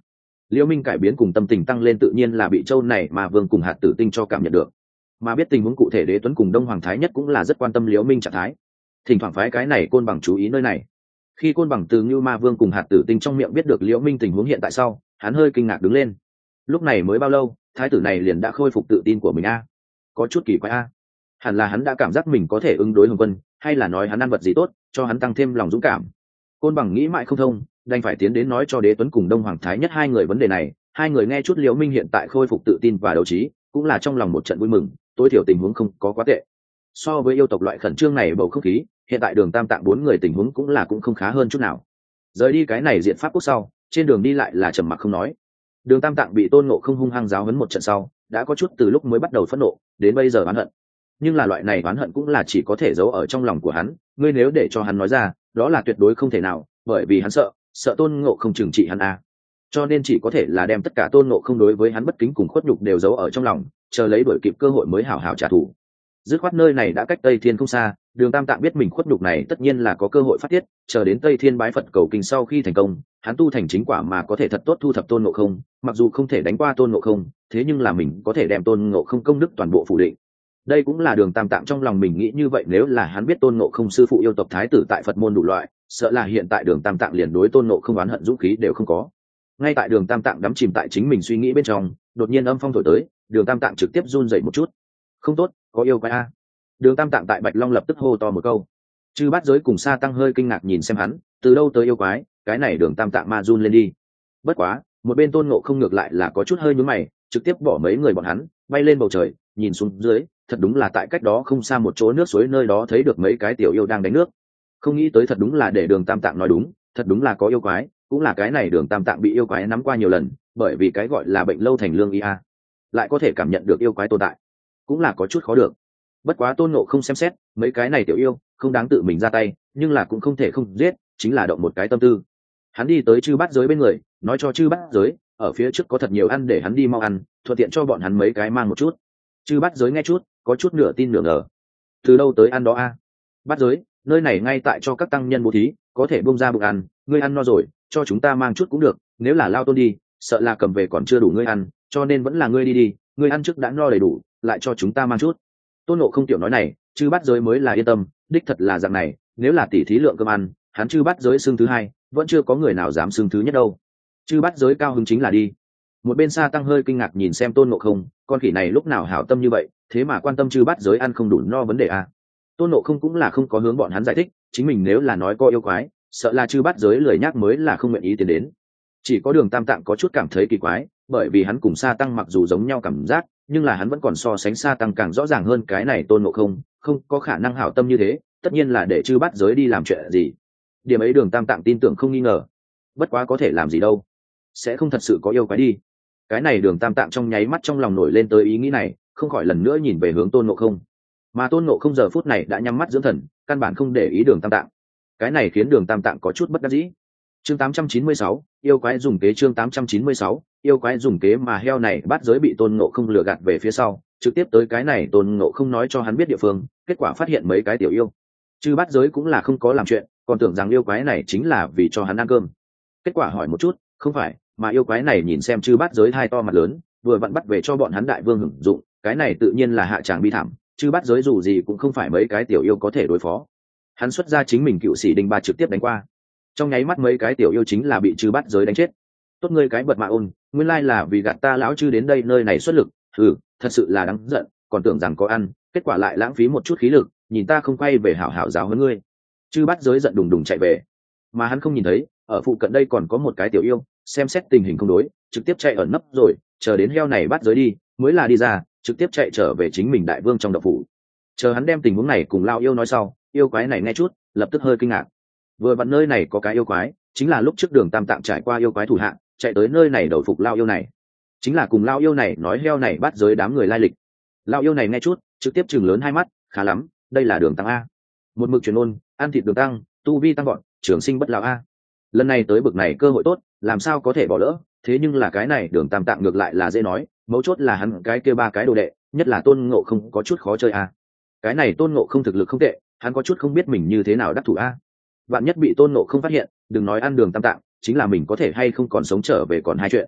Liễu Minh cải biến cùng tâm tình tăng lên tự nhiên là bị châu này mà vương cùng hạt tử tinh cho cảm nhận được, mà biết tình huống cụ thể Đế Tuấn cùng Đông Hoàng Thái Nhất cũng là rất quan tâm Liễu Minh trạng thái, thỉnh thoảng phái cái này côn bằng chú ý nơi này. Khi côn bằng từ Ngưu Ma Vương cùng hạt tử tinh trong miệng biết được Liễu Minh tình huống hiện tại sau, hắn hơi kinh ngạc đứng lên. Lúc này mới bao lâu, thái tử này liền đã khôi phục tự tin của mình a? Có chút kỳ quái a. Hẳn là hắn đã cảm giác mình có thể ứng đối Hồng Quân, hay là nói hắn ăn vật gì tốt, cho hắn tăng thêm lòng dũng cảm. Côn bằng nghĩ mãi không thông, đành phải tiến đến nói cho Đế Tuấn cùng Đông Hoàng Thái Nhất hai người vấn đề này. Hai người nghe chút Liễu Minh hiện tại khôi phục tự tin và đấu trí, cũng là trong lòng một trận vui mừng, tối thiểu tình huống không có quá tệ. So với yêu tộc loại khẩn trương này bầu không khí, hiện tại Đường Tam Tạng bốn người tình huống cũng là cũng không khá hơn chút nào. Rời đi cái này diện pháp quốc sau, trên đường đi lại là trầm mặc không nói. Đường Tam Tạng bị Tôn Ngộ Không hung hăng giáo huấn một trận sau, đã có chút từ lúc mới bắt đầu phẫn nộ, đến bây giờ oán hận. Nhưng là loại này oán hận cũng là chỉ có thể giấu ở trong lòng của hắn, ngươi nếu để cho hắn nói ra, đó là tuyệt đối không thể nào, bởi vì hắn sợ, sợ Tôn Ngộ Không trừng trị hắn a. Cho nên chỉ có thể là đem tất cả Tôn Ngộ Không đối với hắn bất kính cùng khuất nhục đều giấu ở trong lòng, chờ lấy đuổi kịp cơ hội mới hảo hảo trả thù. Dứt khoát nơi này đã cách Tây Thiên không xa, Đường Tam Tạng biết mình khuất nhục này tất nhiên là có cơ hội phát tiết, chờ đến Tây Thiên bái Phật cầu kinh sau khi thành công, hắn tu thành chính quả mà có thể thật tốt thu thập Tôn Ngộ Không, mặc dù không thể đánh qua Tôn Ngộ Không, thế nhưng là mình có thể đem Tôn Ngộ Không công đức toàn bộ phủ định. Đây cũng là Đường Tam Tạng trong lòng mình nghĩ như vậy, nếu là hắn biết Tôn Ngộ Không sư phụ yêu tộc thái tử tại Phật môn đủ loại, sợ là hiện tại Đường Tam Tạng liền đối Tôn Ngộ Không oán hận dũng khí đều không có. Ngay tại Đường Tam Tạng đắm chìm tại chính mình suy nghĩ bên trong, đột nhiên âm phong thổi tới, Đường Tam Tạng trực tiếp run rẩy một chút. Không tốt, có yêu quái a. Đường Tam Tạng tại Bạch Long lập tức hô to một câu. Chư Bát Giới cùng Sa Tăng hơi kinh ngạc nhìn xem hắn, từ đâu tới yêu quái, cái này Đường Tam Tạng ma run lên đi. Bất quá, một bên Tôn Ngộ Không ngược lại là có chút hơi nhướng mày, trực tiếp bỏ mấy người bọn hắn, bay lên bầu trời, nhìn xuống dưới, thật đúng là tại cách đó không xa một chỗ nước suối nơi đó thấy được mấy cái tiểu yêu đang đánh nước. Không nghĩ tới thật đúng là để Đường Tam Tạng nói đúng, thật đúng là có yêu quái, cũng là cái này Đường Tam Tạng bị yêu quái nắm qua nhiều lần, bởi vì cái gọi là bệnh lâu thành lương y a, lại có thể cảm nhận được yêu quái tồn tại, cũng là có chút khó được. Bất quá Tôn Ngộ Không xem xét, mấy cái này tiểu yêu không đáng tự mình ra tay, nhưng là cũng không thể không giết, chính là động một cái tâm tư. Hắn đi tới Chư Bát Giới bên người, nói cho Chư Bát Giới, ở phía trước có thật nhiều ăn để hắn đi mau ăn, thuận tiện cho bọn hắn mấy cái mang một chút. Chư Bát Giới nghe chút, có chút nửa tin nửa ngờ. Từ đâu tới ăn đó a? Bát Giới, nơi này ngay tại cho các tăng nhân bố thí, có thể bung ra bụng ăn, ngươi ăn no rồi, cho chúng ta mang chút cũng được, nếu là Lao Tôn đi, sợ là cầm về còn chưa đủ ngươi ăn, cho nên vẫn là ngươi đi đi, ngươi ăn trước đã no đầy đủ, lại cho chúng ta mang chút. Tôn Ngộ Không tiểu nói này, Chư Bát Giới mới là yên tâm, đích thật là dạng này, nếu là tỷ thí lượng cơm ăn, hắn Chư Bát Giới xưng thứ hai, vẫn chưa có người nào dám xưng thứ nhất đâu. Chư Bát Giới cao hứng chính là đi. Một bên Sa Tăng hơi kinh ngạc nhìn xem Tôn Ngộ Không, con khỉ này lúc nào hảo tâm như vậy, thế mà quan tâm Chư Bát Giới ăn không đủ no vấn đề a. Tôn Ngộ Không cũng là không có hướng bọn hắn giải thích, chính mình nếu là nói có yêu quái, sợ là Chư Bát Giới lười nhắc mới là không nguyện ý tiến đến. Chỉ có Đường Tam Tạng có chút cảm thấy kỳ quái, bởi vì hắn cùng Sa Tăng mặc dù giống nhau cảm giác, nhưng là hắn vẫn còn so sánh Sa Tăng càng rõ ràng hơn cái này Tôn Ngộ Không, không có khả năng hảo tâm như thế, tất nhiên là để Chư Bát Giới đi làm chuyện gì. Điểm ấy Đường Tam Tạng tin tưởng không nghi ngờ. Bất quá có thể làm gì đâu, sẽ không thật sự có yêu quái đi. Cái này Đường Tam Tạng trong nháy mắt trong lòng nổi lên tới ý nghĩ này, không khỏi lần nữa nhìn về hướng Tôn Ngộ Không. Mà Tôn Ngộ Không giờ phút này đã nhắm mắt dưỡng thần, căn bản không để ý Đường Tam Tạng. Cái này khiến Đường Tam Tạng có chút bất đắc dĩ. Chương tám trăm chín mươi sáu, yêu quái dùng kế. Chương tám trăm chín mươi sáu, yêu quái dùng kế. Mà heo này Bát Giới bị Tôn Ngộ Không lừa gạt về phía sau, trực tiếp tới cái này Tôn Ngộ Không nói cho hắn biết địa phương, kết quả phát hiện mấy cái tiểu yêu. Chư Bát Giới cũng là không có làm chuyện, còn tưởng rằng yêu quái này chính là vì cho hắn ăn cơm. Kết quả hỏi một chút, không phải, mà yêu quái này nhìn xem Chư Bát Giới hai to mặt lớn, vừa vặn bắt về cho bọn hắn đại vương hưởng dụng, cái này tự nhiên là hạ tràng bi thảm. Chư Bát Giới dù gì cũng không phải mấy cái tiểu yêu có thể đối phó. Hắn xuất ra chính mình cựu sĩ đinh ba trực tiếp đánh qua, trong nháy mắt mấy cái tiểu yêu chính là bị Chư Bát Giới đánh chết. Tốt ngươi cái bật mạ ôn, nguyên lai là vì gạt ta lão chư đến đây nơi này xuất lực, ừ, thật sự là đáng giận, còn tưởng rằng có ăn, kết quả lại lãng phí một chút khí lực, nhìn ta không quay về hảo hảo giáo huấn ngươi. Chư Bát Giới giận đùng đùng chạy về, mà hắn không nhìn thấy, ở phụ cận đây còn có một cái tiểu yêu, xem xét tình hình không đối, trực tiếp chạy ẩn nấp rồi, chờ đến heo này Bát Giới đi, mới là đi ra, trực tiếp chạy trở về chính mình đại vương trong độc phủ. Chờ hắn đem tình huống này cùng lao yêu nói sau, yêu quái này nghe chút, lập tức hơi kinh ngạc. Vừa vặn nơi này có cái yêu quái, chính là lúc trước Đường Tam Tạng trải qua yêu quái thủ hạng, chạy tới nơi này đầu phục lao yêu này, chính là cùng lao yêu này nói heo này Bát Giới đám người lai lịch. Lao yêu này nghe chút, trực tiếp chừng lớn hai mắt, khá lắm, đây là Đường Tăng a, một mực truyền ôn, ăn thịt Đường Tăng, tu vi tăng gọn, trường sinh bất lão a. Lần này tới bực này cơ hội tốt, làm sao có thể bỏ lỡ, thế nhưng là cái này Đường Tam Tạng ngược lại là dễ nói, mấu chốt là hắn cái kia ba cái đồ đệ, nhất là Tôn Ngộ Không có chút khó chơi a. Cái này Tôn Ngộ Không thực lực không tệ, hắn có chút không biết mình như thế nào đắc thủ a. Vạn nhất bị Tôn Ngộ Không phát hiện, đừng nói ăn Đường Tam Tạng, chính là mình có thể hay không còn sống trở về còn hai chuyện.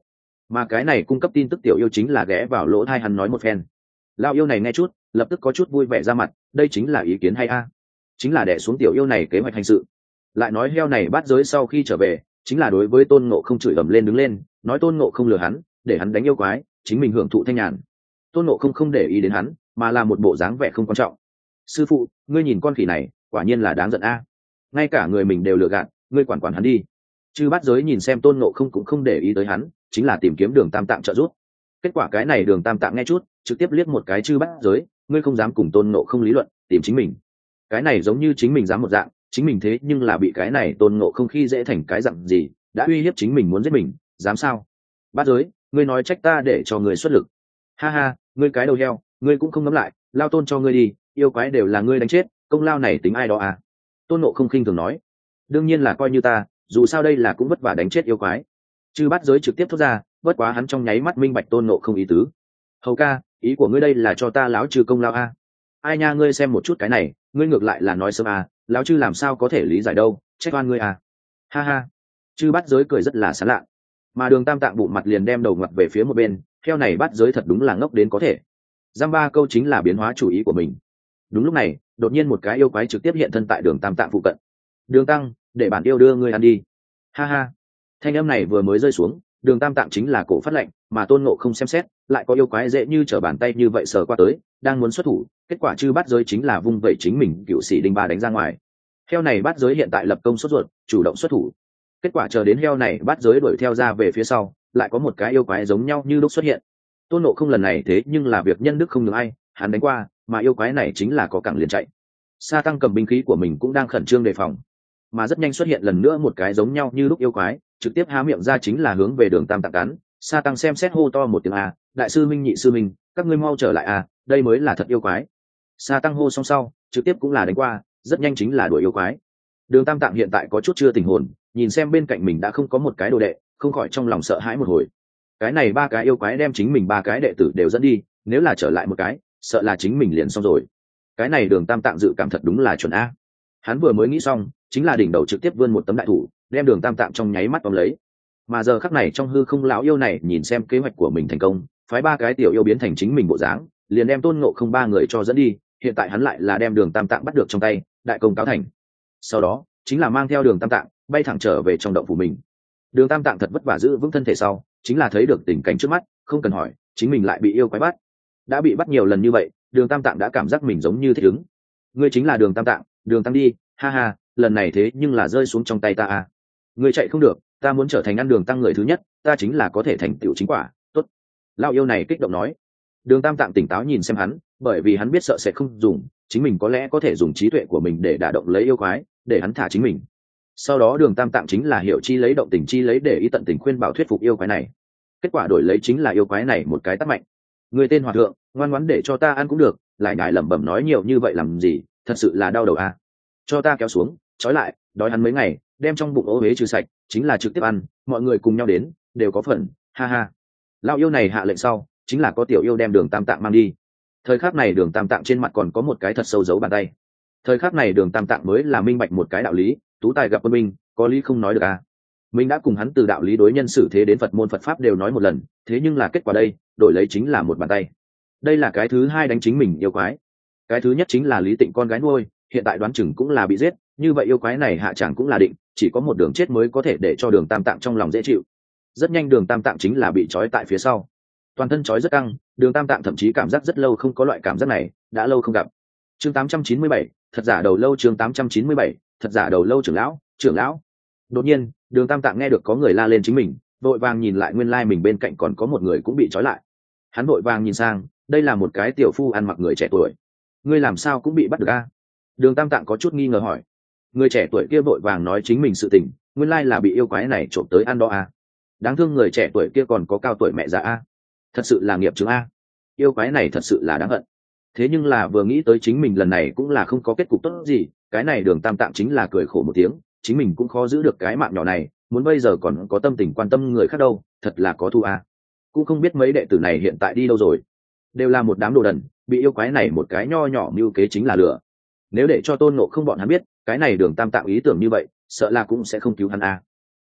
mà cái này cung cấp tin tức tiểu yêu chính là ghé vào lỗ thai hắn nói một phen. Lao yêu này nghe chút lập tức có chút vui vẻ ra mặt, đây chính là ý kiến hay a, chính là đẻ xuống tiểu yêu này kế hoạch hành sự. Lại nói heo này bắt giới sau khi trở về chính là đối với Tôn Ngộ Không chửi ầm lên đứng lên, nói Tôn Ngộ Không lừa hắn, để hắn đánh yêu quái, chính mình hưởng thụ thanh nhàn. Tôn Ngộ Không không để ý đến hắn, mà là một bộ dáng vẻ không quan trọng. Sư phụ, ngươi nhìn con khỉ này quả nhiên là đáng giận a, ngay cả người mình đều lừa gạt, ngươi quản quản hắn đi. Chư Bát Giới nhìn xem Tôn Ngộ Không cũng không để ý tới hắn, chính là tìm kiếm Đường Tam Tạng trợ giúp. Kết quả cái này Đường Tam Tạng nghe chút trực tiếp liếc một cái Chư Bát Giới, ngươi không dám cùng Tôn Ngộ Không lý luận, tìm chính mình. Cái này giống như chính mình dám một dạng, chính mình thế nhưng là bị cái này Tôn Ngộ Không khi dễ thành cái dạng gì, đã uy hiếp chính mình muốn giết mình, dám sao? Bát Giới, ngươi nói trách ta để cho người xuất lực. Ha ha, ngươi cái đầu heo, ngươi cũng không ngẫm lại, lao Tôn cho ngươi đi, yêu quái đều là ngươi đánh chết, công lao này tính ai đó à? Tôn Ngộ Không khinh thường nói, đương nhiên là coi như ta, dù sao đây là cũng vất vả đánh chết yêu quái. Chư Bát Giới trực tiếp thốt ra, bất quá hắn trong nháy mắt minh bạch Tôn Ngộ Không ý tứ. Hầu ca, ý của ngươi đây là cho ta láo trừ công lao a? Ai nha, ngươi xem một chút cái này, ngươi ngược lại là nói sớm à, láo chư làm sao có thể lý giải đâu, trách oan ngươi à? Ha ha. Chư Bát Giới cười rất là sảng lạ, mà Đường Tam Tạng bụng mặt liền đem đầu ngoặt về phía một bên, theo này Bát Giới thật đúng là ngốc đến có thể. Giam ba câu chính là biến hóa chủ ý của mình. Đúng lúc này, đột nhiên một cái yêu quái trực tiếp hiện thân tại Đường Tam Tạng phụ cận. Đường Tăng, để bản yêu đưa ngươi ăn đi. Ha ha. Thanh âm này vừa mới rơi xuống, Đường Tam Tạng chính là cổ phát lệnh, mà Tôn Ngộ Không xem xét, lại có yêu quái dễ như trở bàn tay như vậy sờ qua tới, đang muốn xuất thủ, kết quả Chư Bát Giới chính là vung vẩy chính mình cựu sĩ đinh ba đánh ra ngoài. Heo này Bát Giới hiện tại lập công sốt ruột, chủ động xuất thủ. Kết quả chờ đến heo này Bát Giới đuổi theo ra về phía sau, lại có một cái yêu quái giống nhau như lúc xuất hiện. Tôn Ngộ Không lần này thế nhưng là việc nhân đức không nhường ai, hắn đánh qua, mà yêu quái này chính là có cẳng liền chạy. Sa Tăng cầm binh khí của mình cũng đang khẩn trương đề phòng, mà rất nhanh xuất hiện lần nữa một cái giống nhau như lúc yêu quái, trực tiếp há miệng ra chính là hướng về Đường Tam Tạng cắn. Sa Tăng xem xét hô to một tiếng a, đại sư minh nhị sư minh, các ngươi mau trở lại a, đây mới là thật yêu quái. Sa Tăng hô xong sau, trực tiếp cũng là đánh qua, rất nhanh chính là đuổi yêu quái. Đường Tam Tạng hiện tại có chút chưa tỉnh hồn, nhìn xem bên cạnh mình đã không có một cái đồ đệ, không khỏi trong lòng sợ hãi một hồi. Cái này ba cái yêu quái đem chính mình ba cái đệ tử đều dẫn đi, nếu là trở lại một cái, sợ là chính mình liền xong rồi. Cái này Đường Tam Tạng dự cảm thật đúng là chuẩn a. Hắn vừa mới nghĩ xong, chính là đỉnh đầu trực tiếp vươn một tấm đại thủ, đem Đường Tam Tạng trong nháy mắt tóm lấy. Mà giờ khắc này trong hư không lão yêu này nhìn xem kế hoạch của mình thành công, phái ba cái tiểu yêu biến thành chính mình bộ dáng, liền đem Tôn Ngộ Không ba người cho dẫn đi. Hiện tại hắn lại là đem Đường Tam Tạng bắt được trong tay, đại công cáo thành. Sau đó chính là mang theo Đường Tam Tạng bay thẳng trở về trong động phủ mình. Đường Tam Tạng thật vất vả giữ vững thân thể sau, chính là thấy được tình cảnh trước mắt, không cần hỏi, chính mình lại bị yêu quái bắt. Đã bị bắt nhiều lần như vậy, Đường Tam Tạng đã cảm giác mình giống như thích ứng. Ngươi chính là Đường Tam Tạng, Đường Tăng đi, ha ha, lần này thế nhưng là rơi xuống trong tay ta à. Ngươi chạy không được, ta muốn trở thành ăn Đường Tăng người thứ nhất, ta chính là có thể thành tựu chính quả, tốt. Lão yêu này kích động nói. Đường Tam Tạng tỉnh táo nhìn xem hắn, bởi vì hắn biết sợ sẽ không dùng, chính mình có lẽ có thể dùng trí tuệ của mình để đả động lấy yêu quái, để hắn thả chính mình. Sau đó Đường Tam Tạng chính là hiểu chi lấy động tình chi lấy để ý tận tình khuyên bảo thuyết phục yêu quái này. Kết quả đổi lấy chính là yêu quái này một cái tát mạnh. Người tên hòa thượng, ngoan ngoãn để cho ta ăn cũng được, lại ngại lẩm bẩm nói nhiều như vậy làm gì, thật sự là đau đầu à. Cho ta kéo xuống, trói lại, đói hắn mấy ngày, đem trong bụng ố huế trừ sạch, chính là trực tiếp ăn, mọi người cùng nhau đến, đều có phần, ha ha. Lão yêu này hạ lệnh sau, chính là có tiểu yêu đem Đường Tam Tạng mang đi. Thời khắc này Đường Tam Tạng trên mặt còn có một cái thật sâu dấu bàn tay. Thời khắc này Đường Tam Tạng mới là minh bạch một cái đạo lý, tú tài gặp quân minh, có lý không nói được à. Mình đã cùng hắn từ đạo lý đối nhân xử thế đến Phật môn Phật pháp đều nói một lần, thế nhưng là kết quả đây, đổi lấy chính là một bàn tay. Đây là cái thứ hai đánh chính mình yêu quái. Cái thứ nhất chính là Lý Tịnh con gái nuôi, hiện tại đoán chừng cũng là bị giết, như vậy yêu quái này hạ chẳng cũng là định, chỉ có một đường chết mới có thể để cho Đường Tam Tạng trong lòng dễ chịu. Rất nhanh Đường Tam Tạng chính là bị trói tại phía sau, toàn thân trói rất căng, Đường Tam Tạng thậm chí cảm giác rất lâu không có loại cảm giác này, đã lâu không gặp. Chương tám trăm chín mươi bảy, thật giả đầu lâu. Chương tám trăm chín mươi bảy, thật giả đầu lâu. Trưởng lão, trưởng lão. Đột nhiên Đường Tam Tạng nghe được có người la lên chính mình, vội vàng nhìn lại, nguyên lai mình bên cạnh còn có một người cũng bị trói lại. Hắn vội vàng nhìn sang, đây là một cái tiểu phu ăn mặc người trẻ tuổi. Ngươi làm sao cũng bị bắt được a? Đường Tam Tạng có chút nghi ngờ hỏi. Người trẻ tuổi kia vội vàng nói chính mình sự tình, nguyên lai là bị yêu quái này trộm tới ăn đó a. Đáng thương người trẻ tuổi kia còn có cao tuổi mẹ già a, thật sự là nghiệp chướng a. Yêu quái này thật sự là đáng hận. Thế nhưng là vừa nghĩ tới chính mình lần này cũng là không có kết cục tốt gì, cái này Đường Tam Tạng chính là cười khổ một tiếng, chính mình cũng khó giữ được cái mạng nhỏ này, muốn bây giờ còn có tâm tình quan tâm người khác đâu, thật là có thu a. Cũng không biết mấy đệ tử này hiện tại đi đâu rồi, đều là một đám đồ đần, bị yêu quái này một cái nho nhỏ mưu kế chính là lừa. Nếu để cho Tôn Ngộ Không bọn hắn biết cái này Đường Tam Tạng ý tưởng như vậy, sợ là cũng sẽ không cứu hắn a.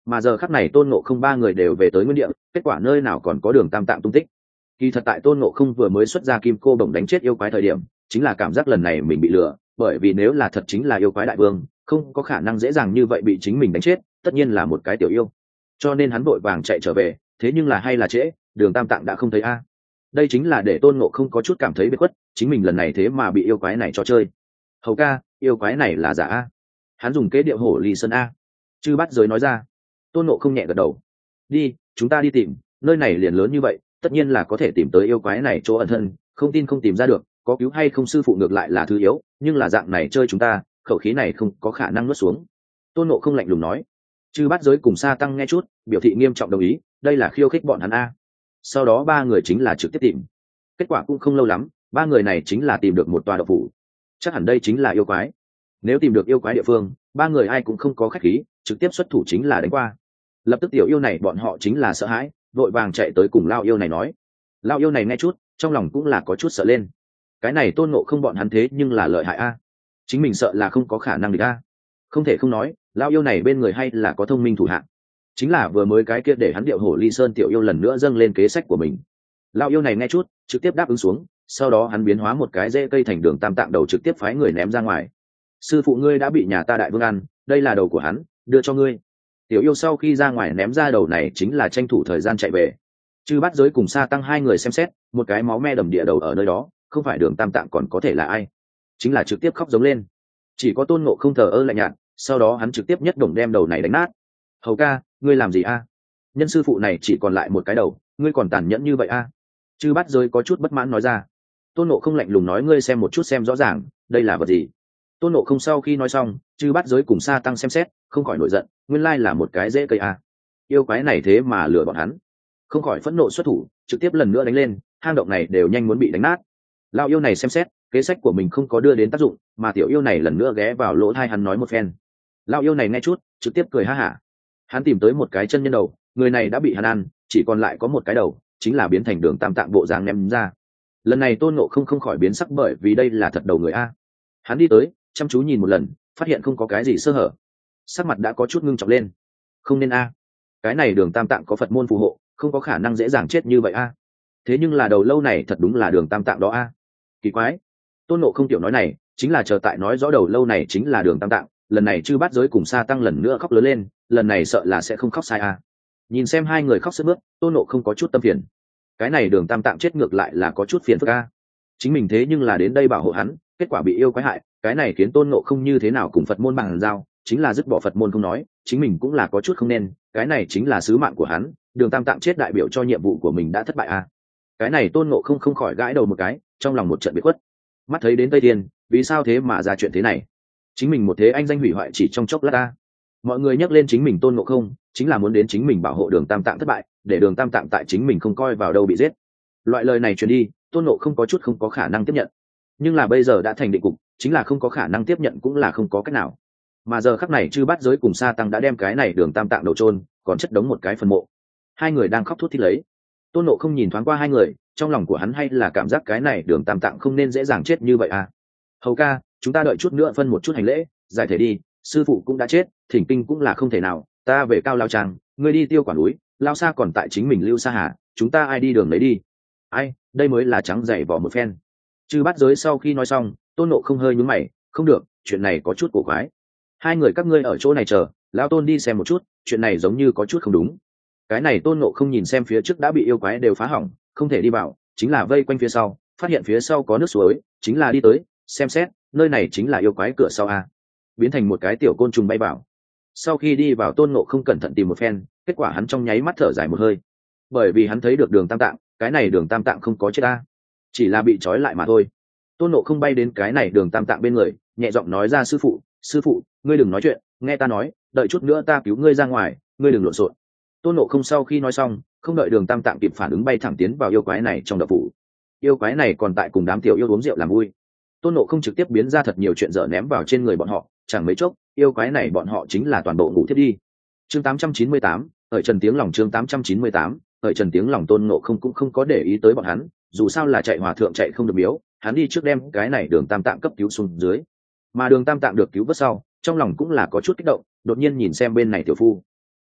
mà giờ khắc này tôn ngộ không ba người đều về tới nguyên địa, kết quả nơi nào còn có đường tam tạng tung tích. Kỳ thật tại tôn ngộ không vừa mới xuất ra kim cô bổng đánh chết yêu quái thời điểm, chính là cảm giác lần này mình bị lừa, bởi vì nếu là thật chính là yêu quái đại vương, không có khả năng dễ dàng như vậy bị chính mình đánh chết, tất nhiên là một cái tiểu yêu. Cho nên hắn vội vàng chạy trở về, thế nhưng là hay là trễ, đường tam tạng đã không thấy a. Đây chính là để tôn ngộ không có chút cảm thấy biệt khuất, chính mình lần này thế mà bị yêu quái này cho chơi. Hầu ca, yêu quái này là giả a. Hắn dùng kế điệu hổ ly sơn a. Chư Bát Giới nói ra. Tôn ngộ không nhẹ gật đầu. Đi, chúng ta đi tìm, nơi này liền lớn như vậy, tất nhiên là có thể tìm tới yêu quái này chỗ ẩn thân, không tin không tìm ra được, có cứu hay không sư phụ ngược lại là thứ yếu, nhưng là dạng này chơi chúng ta, khẩu khí này không có khả năng nuốt xuống. Tôn ngộ không lạnh lùng nói. Chư Bát Giới cùng Sa Tăng nghe chút, biểu thị nghiêm trọng đồng ý, đây là khiêu khích bọn hắn a. Sau đó ba người chính là trực tiếp tìm. Kết quả cũng không lâu lắm, ba người này chính là tìm được một tòa động phủ. Chắc hẳn đây chính là yêu quái. Nếu tìm được yêu quái địa phương, ba người ai cũng không có khách khí, trực tiếp xuất thủ chính là đánh qua. Lập tức tiểu yêu này bọn họ chính là sợ hãi, vội vàng chạy tới cùng lao yêu này nói. Lao yêu này nghe chút, trong lòng cũng là có chút sợ lên. Cái này tôn ngộ không bọn hắn thế nhưng là lợi hại a, chính mình sợ là không có khả năng địch a. Không thể không nói, lao yêu này bên người hay là có thông minh thủ hạng. Chính là vừa mới cái kia để hắn điệu hổ ly sơn tiểu yêu lần nữa dâng lên kế sách của mình. Lao yêu này nghe chút, trực tiếp đáp ứng xuống, sau đó hắn biến hóa một cái rễ cây thành đường tam tạng đầu trực tiếp phái người ném ra ngoài. Sư phụ ngươi đã bị nhà ta đại vương ăn, đây là đầu của hắn, đưa cho ngươi. Tiểu yêu sau khi ra ngoài ném ra đầu này chính là tranh thủ thời gian chạy về. Chư Bát Giới cùng Sa Tăng hai người xem xét, một cái máu me đầm địa đầu ở nơi đó, không phải đường tam tạng còn có thể là ai? Chính là trực tiếp khóc giống lên. Chỉ có tôn ngộ không thờ ơ lạnh nhạt, sau đó hắn trực tiếp nhất đồng đem đầu này đánh nát. Hầu ca, ngươi làm gì a? Nhân sư phụ này chỉ còn lại một cái đầu, ngươi còn tàn nhẫn như vậy a? Chư Bát Giới có chút bất mãn nói ra. Tôn ngộ không lạnh lùng nói, ngươi xem một chút xem rõ ràng, đây là vật gì? Tôn ngộ không sau khi nói xong, Chư Bát Giới cùng Sa Tăng xem xét, không khỏi nổi giận, nguyên lai là một cái rễ cây a. Yêu quái này thế mà lừa bọn hắn, không khỏi phẫn nộ xuất thủ, trực tiếp lần nữa đánh lên, hang động này đều nhanh muốn bị đánh nát. Lão yêu này xem xét, kế sách của mình không có đưa đến tác dụng, mà tiểu yêu này lần nữa ghé vào lỗ tai hắn nói một phen. Lão yêu này nghe chút, trực tiếp cười ha hả. Hắn tìm tới một cái chân nhân đầu, người này đã bị hắn ăn, chỉ còn lại có một cái đầu, chính là biến thành đường tam tạng bộ dáng ném ra. Lần này tôn ngộ không không khỏi biến sắc, bởi vì đây là thật đầu người a. Hắn đi tới, chăm chú nhìn một lần, phát hiện không có cái gì sơ hở, sắc mặt đã có chút ngưng trọng lên. Không nên a, cái này đường tam tạng có Phật môn phù hộ, không có khả năng dễ dàng chết như vậy a. Thế nhưng là đầu lâu này thật đúng là đường tam tạng đó a. Kỳ quái. Tôn ngộ không tiểu nói này chính là chờ tại nói rõ đầu lâu này chính là đường tam tạng. Lần này Chư Bát Giới cùng Sa Tăng lần nữa khóc lớn lên, lần này sợ là sẽ không khóc sai a. Nhìn xem hai người khóc sướt mướt, tôn ngộ không có chút tâm phiền. Cái này đường tam tạng chết ngược lại là có chút phiền phức a. Chính mình thế nhưng là đến đây bảo hộ hắn, kết quả bị yêu quái hại, cái này khiến tôn ngộ không như thế nào cùng Phật môn bằng giao, chính là dứt bỏ Phật môn không nói, chính mình cũng là có chút không nên, cái này chính là sứ mạng của hắn, đường tam tạng chết đại biểu cho nhiệm vụ của mình đã thất bại a. Cái này tôn ngộ không không khỏi gãi đầu một cái, trong lòng một trận biệt khuất. Mắt thấy đến Tây Thiên, vì sao thế mà ra chuyện thế này? Chính mình một thế anh danh hủy hoại chỉ trong chốc lát ta. Mọi người nhắc lên chính mình tôn ngộ không, chính là muốn đến chính mình bảo hộ đường tam tạng thất bại, để đường tam tạng tại chính mình không coi vào đâu bị giết. Loại lời này truyền đi, tôn ngộ không có chút không có khả năng tiếp nhận. Nhưng là bây giờ đã thành định cục, chính là không có khả năng tiếp nhận cũng là không có cách nào. Mà giờ khắc này Chư Bát Giới cùng Sa Tăng đã đem cái này đường tam tạng đầu chôn, còn chất đống một cái phần mộ. Hai người đang khóc thút thít lấy. Tôn ngộ không nhìn thoáng qua hai người, trong lòng của hắn hay là cảm giác cái này đường tam tạng không nên dễ dàng chết như vậy à. Hầu ca, chúng ta đợi chút nữa phân một chút hành lễ, giải thể đi, sư phụ cũng đã chết, thỉnh kinh cũng là không thể nào, ta về Cao Lao Trang, ngươi đi Tiêu Quả núi, Lao Sa còn tại chính mình Lưu Sa Hà, chúng ta ai đi đường lấy đi. Ai, đây mới là trắng dày vỏ một phen. Chư Bát Giới sau khi nói xong, Tôn ngộ không hơi nhướng mày, không được, chuyện này có chút cổ quái. Hai người các ngươi ở chỗ này chờ, lão Tôn đi xem một chút, chuyện này giống như có chút không đúng. Cái này Tôn ngộ không nhìn xem phía trước đã bị yêu quái đều phá hỏng, không thể đi vào, chính là vây quanh phía sau, phát hiện phía sau có nước suối, chính là đi tới, xem xét, nơi này chính là yêu quái cửa sau a. Biến thành một cái tiểu côn trùng bay vào. Sau khi đi vào, Tôn ngộ không cẩn thận tìm một phen, kết quả hắn trong nháy mắt thở dài một hơi, bởi vì hắn thấy được đường tam tạng, cái này đường tam tạng không có chết a, chỉ là bị trói lại mà thôi. Tôn ngộ không bay đến cái này đường tam tạng bên người, nhẹ giọng nói ra, sư phụ, sư phụ, ngươi đừng nói chuyện, nghe ta nói, đợi chút nữa ta cứu ngươi ra ngoài, ngươi đừng lộn xộn. Tôn ngộ không sau khi nói xong, không đợi đường tam tạng kịp phản ứng bay thẳng tiến vào yêu quái này trong đập phủ. Yêu quái này còn tại cùng đám tiểu yêu uống rượu làm vui. Tôn ngộ không trực tiếp biến ra thật nhiều chuyện dở ném vào trên người bọn họ, chẳng mấy chốc yêu quái này bọn họ chính là toàn bộ ngủ thiết đi. Chương tám trăm chín mươi tám, ở trần tiếng lòng. Chương tám trăm chín mươi tám, ở trần tiếng lòng. Tôn ngộ không cũng không có để ý tới bọn hắn, dù sao là chạy hòa thượng chạy không được miếu, hắn đi trước đem cái này đường tam tạng cấp cứu xuống dưới. Mà đường tam tạng được cứu vớt sau, trong lòng cũng là có chút kích động, đột nhiên nhìn xem bên này tiểu phu,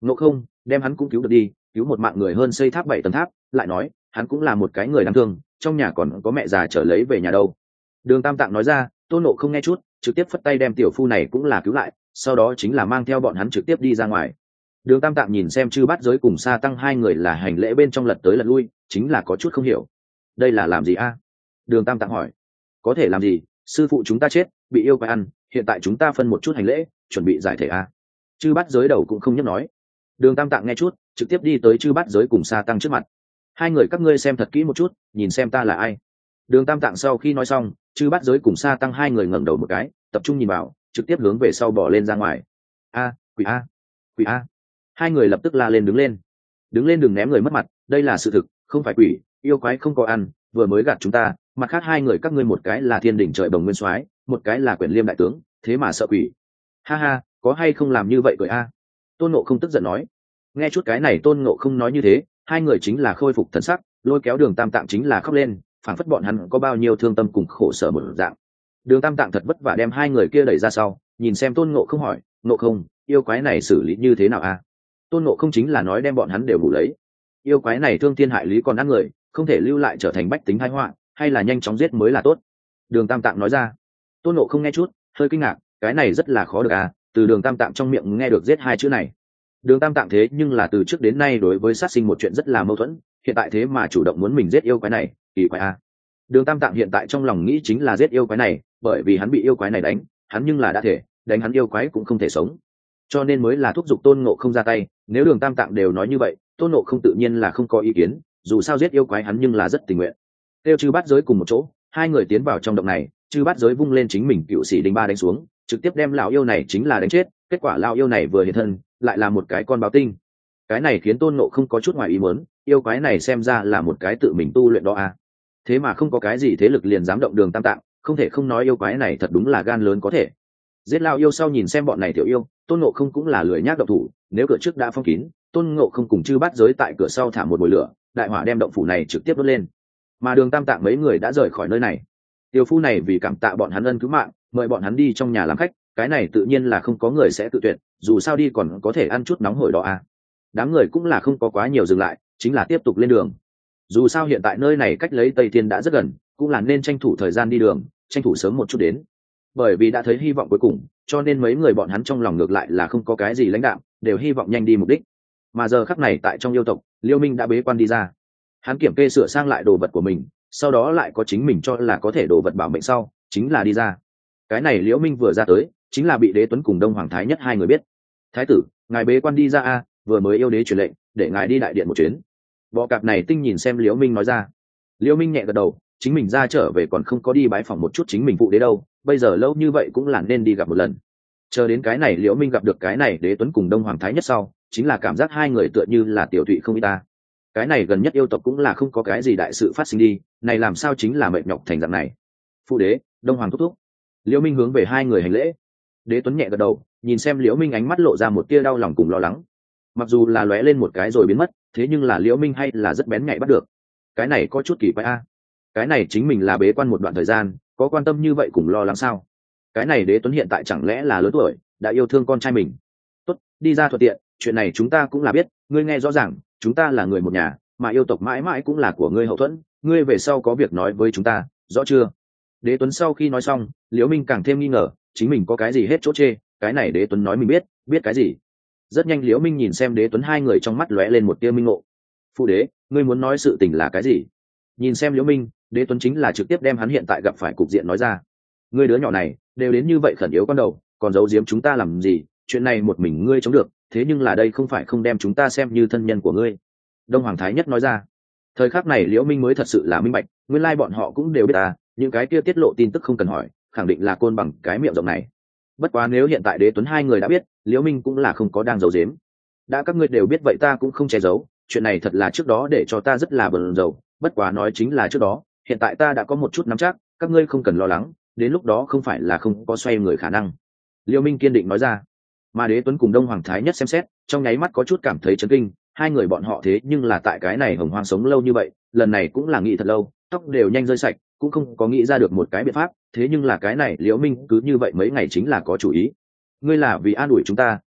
Ngộ không, đem hắn cũng cứu được đi, cứu một mạng người hơn xây tháp bảy tầng tháp, lại nói hắn cũng là một cái người đáng thương, trong nhà còn có mẹ già trở lấy về nhà đâu. Đường Tam Tạng nói ra. Tôn Ngộ không nghe chút, trực tiếp phất tay đem tiểu phu này cũng là cứu lại, sau đó chính là mang theo bọn hắn trực tiếp đi ra ngoài. Đường Tam Tạng nhìn xem Chư Bát Giới cùng Sa Tăng hai người là hành lễ bên trong lật tới lật lui, chính là có chút không hiểu. Đây là làm gì a? Đường Tam Tạng hỏi. Có thể làm gì, sư phụ chúng ta chết, bị yêu quái ăn, hiện tại chúng ta phân một chút hành lễ, chuẩn bị giải thể a. Chư Bát Giới đầu cũng không nhấc nói. Đường Tam Tạng nghe chút, trực tiếp đi tới Chư Bát Giới cùng Sa Tăng trước mặt. Hai người các ngươi xem thật kỹ một chút, nhìn xem ta là ai. Đường Tam Tạng sau khi nói xong, Chư Bát Giới cùng Sa Tăng hai người ngẩng đầu một cái, tập trung nhìn vào, trực tiếp hướng về sau bỏ lên ra ngoài. A, quỷ a, quỷ a. Hai người lập tức la lên đứng lên. Đứng lên đừng ném người mất mặt, đây là sự thực, không phải quỷ, yêu quái không có ăn, vừa mới gạt chúng ta, mặt khác hai người các ngươi một cái là thiên đỉnh trời bồng nguyên soái, một cái là Quyển Liêm đại tướng, thế mà sợ quỷ. Ha ha, có hay không làm như vậy cười a? Tôn Ngộ không tức giận nói. Nghe chút cái này Tôn Ngộ không nói như thế, hai người chính là khôi phục thần sắc, lôi kéo Đường Tam Tạng chính là khóc lên, phảng phất bọn hắn có bao nhiêu thương tâm cùng khổ sở một dạng. Đường Tam Tạng thật vất vả đem hai người kia đẩy ra sau, nhìn xem Tôn Ngộ không hỏi, Ngộ không, yêu quái này xử lý như thế nào a? Tôn Ngộ không chính là nói đem bọn hắn đều bù lấy. Yêu quái này thương thiên hại lý còn ăn người, không thể lưu lại trở thành bách tính tai họa, hay là nhanh chóng giết mới là tốt. Đường Tam Tạng nói ra. Tôn Ngộ không nghe chút, hơi kinh ngạc, cái này rất là khó được à, từ Đường Tam Tạng trong miệng nghe được giết hai chữ này. Đường Tam Tạng thế nhưng là từ trước đến nay đối với sát sinh một chuyện rất là mâu thuẫn, hiện tại thế mà chủ động muốn mình giết yêu quái này, kỳ quái à. Đường Tam Tạng hiện tại trong lòng nghĩ chính là giết yêu quái này, bởi vì hắn bị yêu quái này đánh, hắn nhưng là đã thể, đánh hắn yêu quái cũng không thể sống, cho nên mới là thúc giục Tôn Ngộ không ra tay. Nếu Đường Tam Tạng đều nói như vậy, Tôn Ngộ không tự nhiên là không có ý kiến, dù sao giết yêu quái hắn nhưng là rất tình nguyện. Tiêu Chư Bát Giới cùng một chỗ, hai người tiến vào trong động này, Chư Bát Giới vung lên chính mình cựu sĩ đinh ba đánh xuống, trực tiếp đem lão yêu này chính là đánh chết. Kết quả lão yêu này vừa hiện thân, lại là một cái con báo tinh. Cái này khiến Tôn Ngộ không có chút ngoài ý muốn, yêu quái này xem ra là một cái tự mình tu luyện đó à. Thế mà không có cái gì thế lực liền dám động Đường Tam Tạng, không thể không nói yêu quái này thật đúng là gan lớn có thể. Giết lão yêu sau nhìn xem bọn này tiểu yêu, Tôn Ngộ không cũng là lười nhác động thủ, nếu cửa trước đã phong kín, Tôn Ngộ không cùng Chư Bát Giới tại cửa sau thả một bồi lửa, đại hỏa đem động phủ này trực tiếp đốt lên. Mà Đường Tam Tạng mấy người đã rời khỏi nơi này. Tiểu phu này vì cảm tạ bọn hắn ân cứu mạng, mời bọn hắn đi trong nhà làm khách, cái này tự nhiên là không có người sẽ tự tuyệt, dù sao đi còn có thể ăn chút nóng hổi đó à. Đám người cũng là không có quá nhiều dừng lại, chính là tiếp tục lên đường. Dù sao hiện tại nơi này cách lấy Tây Thiên đã rất gần, cũng là nên tranh thủ thời gian đi đường, tranh thủ sớm một chút đến. Bởi vì đã thấy hy vọng cuối cùng, cho nên mấy người bọn hắn trong lòng ngược lại là không có cái gì lãnh đạm, đều hy vọng nhanh đi mục đích. Mà giờ khắc này tại trong yêu tộc, Liêu Minh đã bế quan đi ra. Hắn kiểm kê sửa sang lại đồ vật của mình, sau đó lại có chính mình cho là có thể đồ vật bảo mệnh sau, chính là đi ra. Cái này Liễu Minh vừa ra tới, chính là bị Đế Tuấn cùng Đông Hoàng Thái Nhất hai người biết. Thái tử, ngài bế quan đi ra a, vừa mới yêu đế truyền lệnh, để ngài đi đại điện một chuyến. Bọ cạp này tinh nhìn xem Liễu Minh nói ra. Liễu Minh nhẹ gật đầu, chính mình ra trở về còn không có đi bái phỏng một chút chính mình phụ đế đâu, bây giờ lâu như vậy cũng là nên đi gặp một lần. Chờ đến cái này Liễu Minh gặp được cái này Đế Tuấn cùng Đông Hoàng Thái Nhất sau, chính là cảm giác hai người tựa như là tiểu thụy không y ta. Cái này gần nhất yêu tộc cũng là không có cái gì đại sự phát sinh đi, này làm sao chính là mệt nhọc thành dạng này. Phụ đế, Đông Hoàng thúc thúc. Liễu Minh hướng về hai người hành lễ. Đế Tuấn nhẹ gật đầu, nhìn xem Liễu Minh ánh mắt lộ ra một tia đau lòng cùng lo lắng. Mặc dù là lóe lên một cái rồi biến mất, thế nhưng là Liễu Minh hay là rất bén nhạy bắt được. Cái này có chút kỳ quái a. Cái này chính mình là bế quan một đoạn thời gian, có quan tâm như vậy cùng lo lắng sao? Cái này Đế Tuấn hiện tại chẳng lẽ là lớn tuổi, đã yêu thương con trai mình? Tốt, đi ra thuận tiện, chuyện này chúng ta cũng là biết, ngươi nghe rõ ràng, chúng ta là người một nhà, mà yêu tộc mãi mãi cũng là của ngươi hậu thuẫn, ngươi về sau có việc nói với chúng ta, rõ chưa? Đế Tuấn sau khi nói xong, Liễu Minh càng thêm nghi ngờ, chính mình có cái gì hết chỗ chê, cái này Đế Tuấn nói mình biết, biết cái gì? Rất nhanh Liễu Minh nhìn xem Đế Tuấn hai người trong mắt lóe lên một tia minh ngộ. Phụ đế, ngươi muốn nói sự tình là cái gì? Nhìn xem Liễu Minh, Đế Tuấn chính là trực tiếp đem hắn hiện tại gặp phải cục diện nói ra. Ngươi đứa nhỏ này, đều đến như vậy khẩn yếu con đầu, còn giấu giếm chúng ta làm gì? Chuyện này một mình ngươi chống được, thế nhưng là đây không phải không đem chúng ta xem như thân nhân của ngươi. Đông Hoàng Thái Nhất nói ra. Thời khắc này Liễu Minh mới thật sự là minh bạch, nguyên lai bọn họ cũng đều biết ta, những cái kia tiết lộ tin tức không cần hỏi, khẳng định là Côn Bằng cái miệng rộng này. Bất quá nếu hiện tại Đế Tuấn hai người đã biết, Liễu Minh cũng là không có đang giấu giếm. Đã các ngươi đều biết vậy ta cũng không che giấu, chuyện này thật là trước đó để cho ta rất là bận rộn, bất quá nói chính là trước đó, hiện tại ta đã có một chút nắm chắc, các ngươi không cần lo lắng, đến lúc đó không phải là không có xoay người khả năng. Liễu Minh kiên định nói ra. Mà Đế Tuấn cùng Đông Hoàng Thái Nhất xem xét, trong nháy mắt có chút cảm thấy chấn kinh, hai người bọn họ thế nhưng là tại cái này hồng hoang sống lâu như vậy, lần này cũng là nghĩ thật lâu, tóc đều nhanh rơi sạch, cũng không có nghĩ ra được một cái biện pháp, thế nhưng là cái này Liễu Minh cứ như vậy mấy ngày chính là có chủ ý. Ngươi là vì an ủi chúng ta,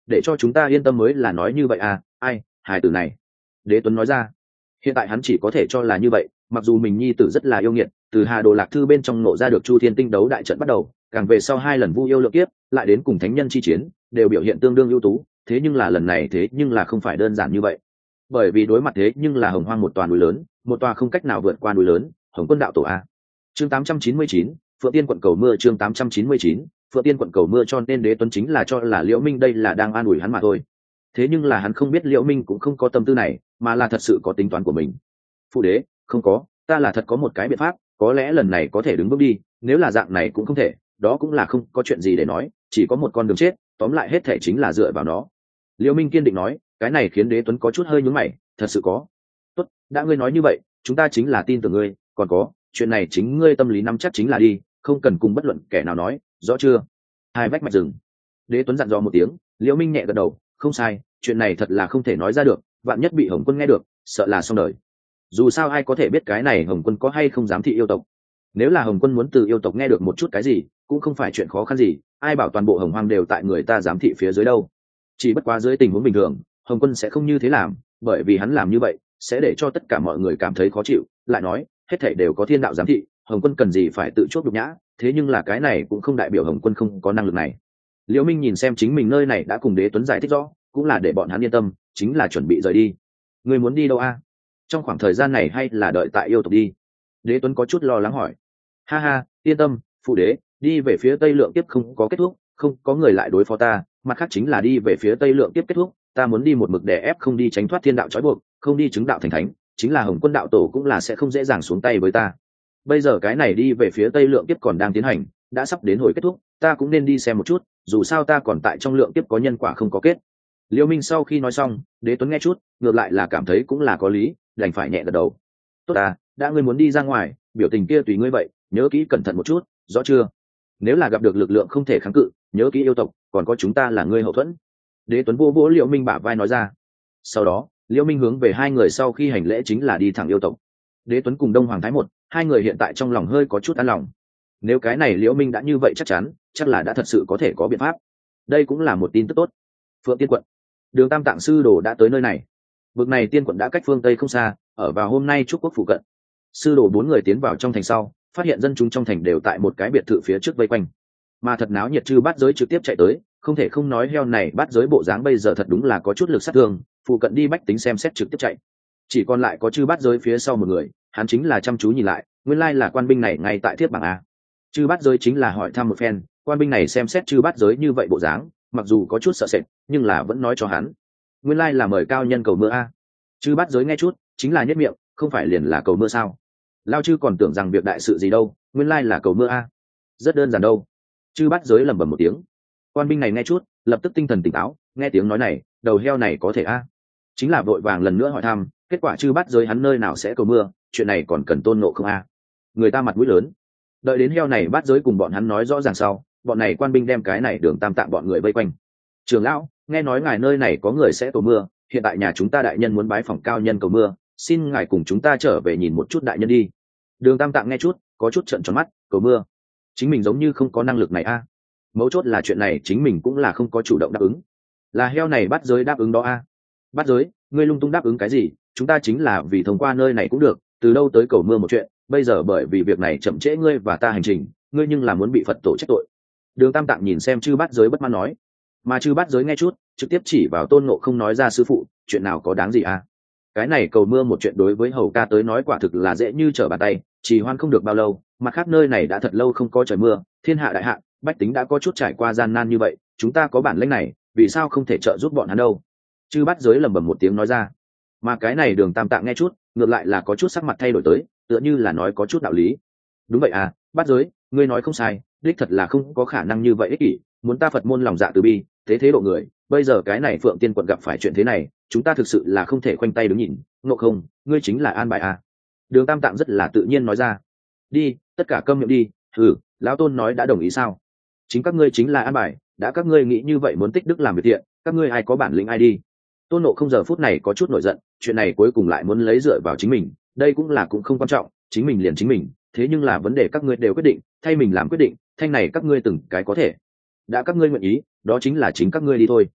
để cho chúng ta yên tâm mới là nói như vậy à, ai hài tử này. Đế Tuấn nói ra. Hiện tại hắn chỉ có thể cho là như vậy, mặc dù mình nhi tử rất là yêu nghiệt, từ Hà Đồ Lạc Thư bên trong nộ ra được Chu Thiên Tinh đấu đại trận bắt đầu, càng về sau hai lần vu yêu lượng kiếp, lại đến cùng thánh nhân chi chiến, đều biểu hiện tương đương ưu tú, thế nhưng là lần này thế nhưng là không phải đơn giản như vậy. Bởi vì đối mặt thế nhưng là Hồng Hoang một tòa núi lớn, một tòa không cách nào vượt qua núi lớn, Hồng Quân đạo tổ a. Chương tám trăm chín mươi chín, Phượng Tiên quận cầu mưa. Chương tám trăm chín mươi chín, Phượng Tiên quận cầu mưa. Cho nên Đế Tuấn chính là cho là Liễu Minh đây là đang an ủi hắn mà thôi. Thế nhưng là hắn không biết Liễu Minh cũng không có tâm tư này, mà là thật sự có tính toán của mình. Phụ đế, không có, ta là thật có một cái biện pháp, có lẽ lần này có thể đứng bước đi, nếu là dạng này cũng không thể, đó cũng là không có chuyện gì để nói, chỉ có một con đường chết, tóm lại hết thể chính là dựa vào nó. Liễu Minh kiên định nói, cái này khiến Đế Tuấn có chút hơi nhướng mày, thật sự có. Tốt, đã ngươi nói như vậy, chúng ta chính là tin tưởng ngươi, còn có, chuyện này chính ngươi tâm lý nắm chắc chính là đi, không cần cùng bất luận kẻ nào nói, rõ chưa? Hai vách mạch rừng. Đế Tuấn dặn dò một tiếng, Liễu Minh nhẹ gật đầu, không sai, chuyện này thật là không thể nói ra được, vạn nhất bị Hồng Quân nghe được, sợ là xong đời. Dù sao ai có thể biết cái này Hồng Quân có hay không dám thị yêu tộc. Nếu là Hồng Quân muốn từ yêu tộc nghe được một chút cái gì, cũng không phải chuyện khó khăn gì, ai bảo toàn bộ Hồng Hoang đều tại người ta dám thị phía dưới đâu. Chỉ bất quá dưới tình huống bình thường, Hồng Quân sẽ không như thế làm, bởi vì hắn làm như vậy sẽ để cho tất cả mọi người cảm thấy khó chịu, lại nói, hết thảy đều có thiên đạo giám thị, Hồng Quân cần gì phải tự chuốc nhục nhã, thế nhưng là cái này cũng không đại biểu Hồng Quân không có năng lực này. Liễu Minh nhìn xem chính mình nơi này đã cùng Đế Tuấn giải thích rõ, cũng là để bọn hắn yên tâm, chính là chuẩn bị rời đi. Người muốn đi đâu a? Trong khoảng thời gian này hay là đợi tại yêu tộc đi? Đế Tuấn có chút lo lắng hỏi. Ha ha, yên tâm, phụ đế, đi về phía Tây Lượng tiếp không có kết thúc, không có người lại đối phó ta, mặt khác chính là đi về phía Tây Lượng tiếp kết thúc, ta muốn đi một mực đè ép không đi tránh thoát thiên đạo trói buộc, không đi chứng đạo thành thánh, chính là Hồng Quân đạo tổ cũng là sẽ không dễ dàng xuống tay với ta. Bây giờ cái này đi về phía Tây Lượng tiếp còn đang tiến hành, đã sắp đến hồi kết thúc, ta cũng nên đi xem một chút, dù sao ta còn tại trong lượng tiếp có nhân quả không có kết. Liễu Minh sau khi nói xong, Đế Tuấn nghe chút, ngược lại là cảm thấy cũng là có lý, đành phải nhẹ gật đầu. Tốt à, đã ngươi muốn đi ra ngoài, biểu tình kia tùy ngươi vậy, nhớ kỹ cẩn thận một chút, rõ chưa? Nếu là gặp được lực lượng không thể kháng cự, nhớ kỹ yêu tộc, còn có chúng ta là ngươi hậu thuẫn. Đế Tuấn vỗ vỗ Liễu Minh bả vai nói ra. Sau đó, Liễu Minh hướng về hai người sau khi hành lễ chính là đi thẳng yêu tộc. Đế Tuấn cùng Đông Hoàng Thái một, hai người hiện tại trong lòng hơi có chút an lòng. Nếu cái này Liễu Minh đã như vậy chắc chắn, chắc là đã thật sự có thể có biện pháp. Đây cũng là một tin tức tốt. Phượng Tiên quận, Đường Tam Tạng sư đồ đã tới nơi này. Vực này Tiên quận đã cách phương Tây không xa, ở vào hôm nay Trúc Quốc phụ cận. Sư đồ bốn người tiến vào trong thành sau, phát hiện dân chúng trong thành đều tại một cái biệt thự phía trước vây quanh, mà thật náo nhiệt. Chư Bát Giới trực tiếp chạy tới, không thể không nói heo này Bát Giới bộ dáng bây giờ thật đúng là có chút lực sát thương, phụ cận đi bách tính xem xét trực tiếp chạy, chỉ còn lại có Chư Bát Giới phía sau một người, hắn chính là chăm chú nhìn lại, nguyên lai là quan binh này ngay tại thiết bảng a. Chư Bát Giới chính là hỏi thăm một phen, quan binh này xem xét Chư Bát Giới như vậy bộ dáng, mặc dù có chút sợ sệt, nhưng là vẫn nói cho hắn, nguyên lai là mời cao nhân cầu mưa a. Chư Bát Giới nghe chút, chính là nhất miệng, không phải liền là cầu mưa sao? Lao chư còn tưởng rằng việc đại sự gì đâu, nguyên lai là cầu mưa a. Rất đơn giản đâu. Chư Bát Giới lẩm bẩm một tiếng. Quan binh này nghe chút, lập tức tinh thần tỉnh táo, nghe tiếng nói này, đầu heo này có thể a. Chính là vội vàng lần nữa hỏi thăm, kết quả Chư Bát Giới hắn nơi nào sẽ cầu mưa, chuyện này còn cần tôn nộ không a. Người ta mặt mũi lớn. Đợi đến heo này Bát Giới cùng bọn hắn nói rõ ràng sau, bọn này quan binh đem cái này Đường Tam Tạng bọn người vây quanh. Trưởng lão, nghe nói ngài nơi này có người sẽ cầu mưa, hiện tại nhà chúng ta đại nhân muốn bái phỏng cao nhân cầu mưa, xin ngài cùng chúng ta trở về nhìn một chút đại nhân đi. Đường Tam Tạng nghe chút, có chút trợn tròn mắt, cầu mưa, chính mình giống như không có năng lực này a. Mấu chốt là chuyện này chính mình cũng là không có chủ động đáp ứng, là heo này Bát Giới đáp ứng đó a. Bát Giới, ngươi lung tung đáp ứng cái gì? Chúng ta chính là vì thông qua nơi này cũng được, từ đâu tới cầu mưa một chuyện, bây giờ bởi vì việc này chậm trễ ngươi và ta hành trình, ngươi nhưng là muốn bị Phật tổ trách tội. Đường Tam Tạng nhìn xem Chư Bát Giới bất mãn nói, mà Chư Bát Giới nghe chút, trực tiếp chỉ vào Tôn Ngộ Không nói ra, sư phụ, chuyện nào có đáng gì a? Cái này cầu mưa một chuyện đối với hầu ca tới nói quả thực là dễ như trở bàn tay, chỉ hoan không được bao lâu, mặt khác nơi này đã thật lâu không có trời mưa, thiên hạ đại hạ, bách tính đã có chút trải qua gian nan như vậy, chúng ta có bản lĩnh này, vì sao không thể trợ giúp bọn hắn đâu? Chư Bát Giới lẩm bẩm một tiếng nói ra. Mà cái này Đường Tam Tạng nghe chút, ngược lại là có chút sắc mặt thay đổi tới, tựa như là nói có chút đạo lý. Đúng vậy à, Bát Giới, ngươi nói không sai, đích thật là không có khả năng như vậy ích kỷ, muốn ta Phật môn lòng dạ từ bi, thế thế độ người, bây giờ cái này Phượng Tiên quận gặp phải chuyện thế này, chúng ta thực sự là không thể khoanh tay đứng nhìn. Ngộ Không, ngươi chính là an bài à? Đường Tam Tạng rất là tự nhiên nói ra. Đi, tất cả câm miệng đi. Ừ, lão Tôn nói đã đồng ý sao? Chính các ngươi chính là an bài, đã các ngươi nghĩ như vậy muốn tích đức làm việc thiện, các ngươi ai có bản lĩnh ai đi. Tôn Ngộ Không giờ phút này có chút nổi giận, chuyện này cuối cùng lại muốn lấy dựa vào chính mình, đây cũng là cũng không quan trọng, chính mình liền chính mình, thế nhưng là vấn đề các ngươi đều quyết định, thay mình làm quyết định, thanh này các ngươi từng cái có thể. Đã các ngươi nguyện ý, đó chính là chính các ngươi đi thôi.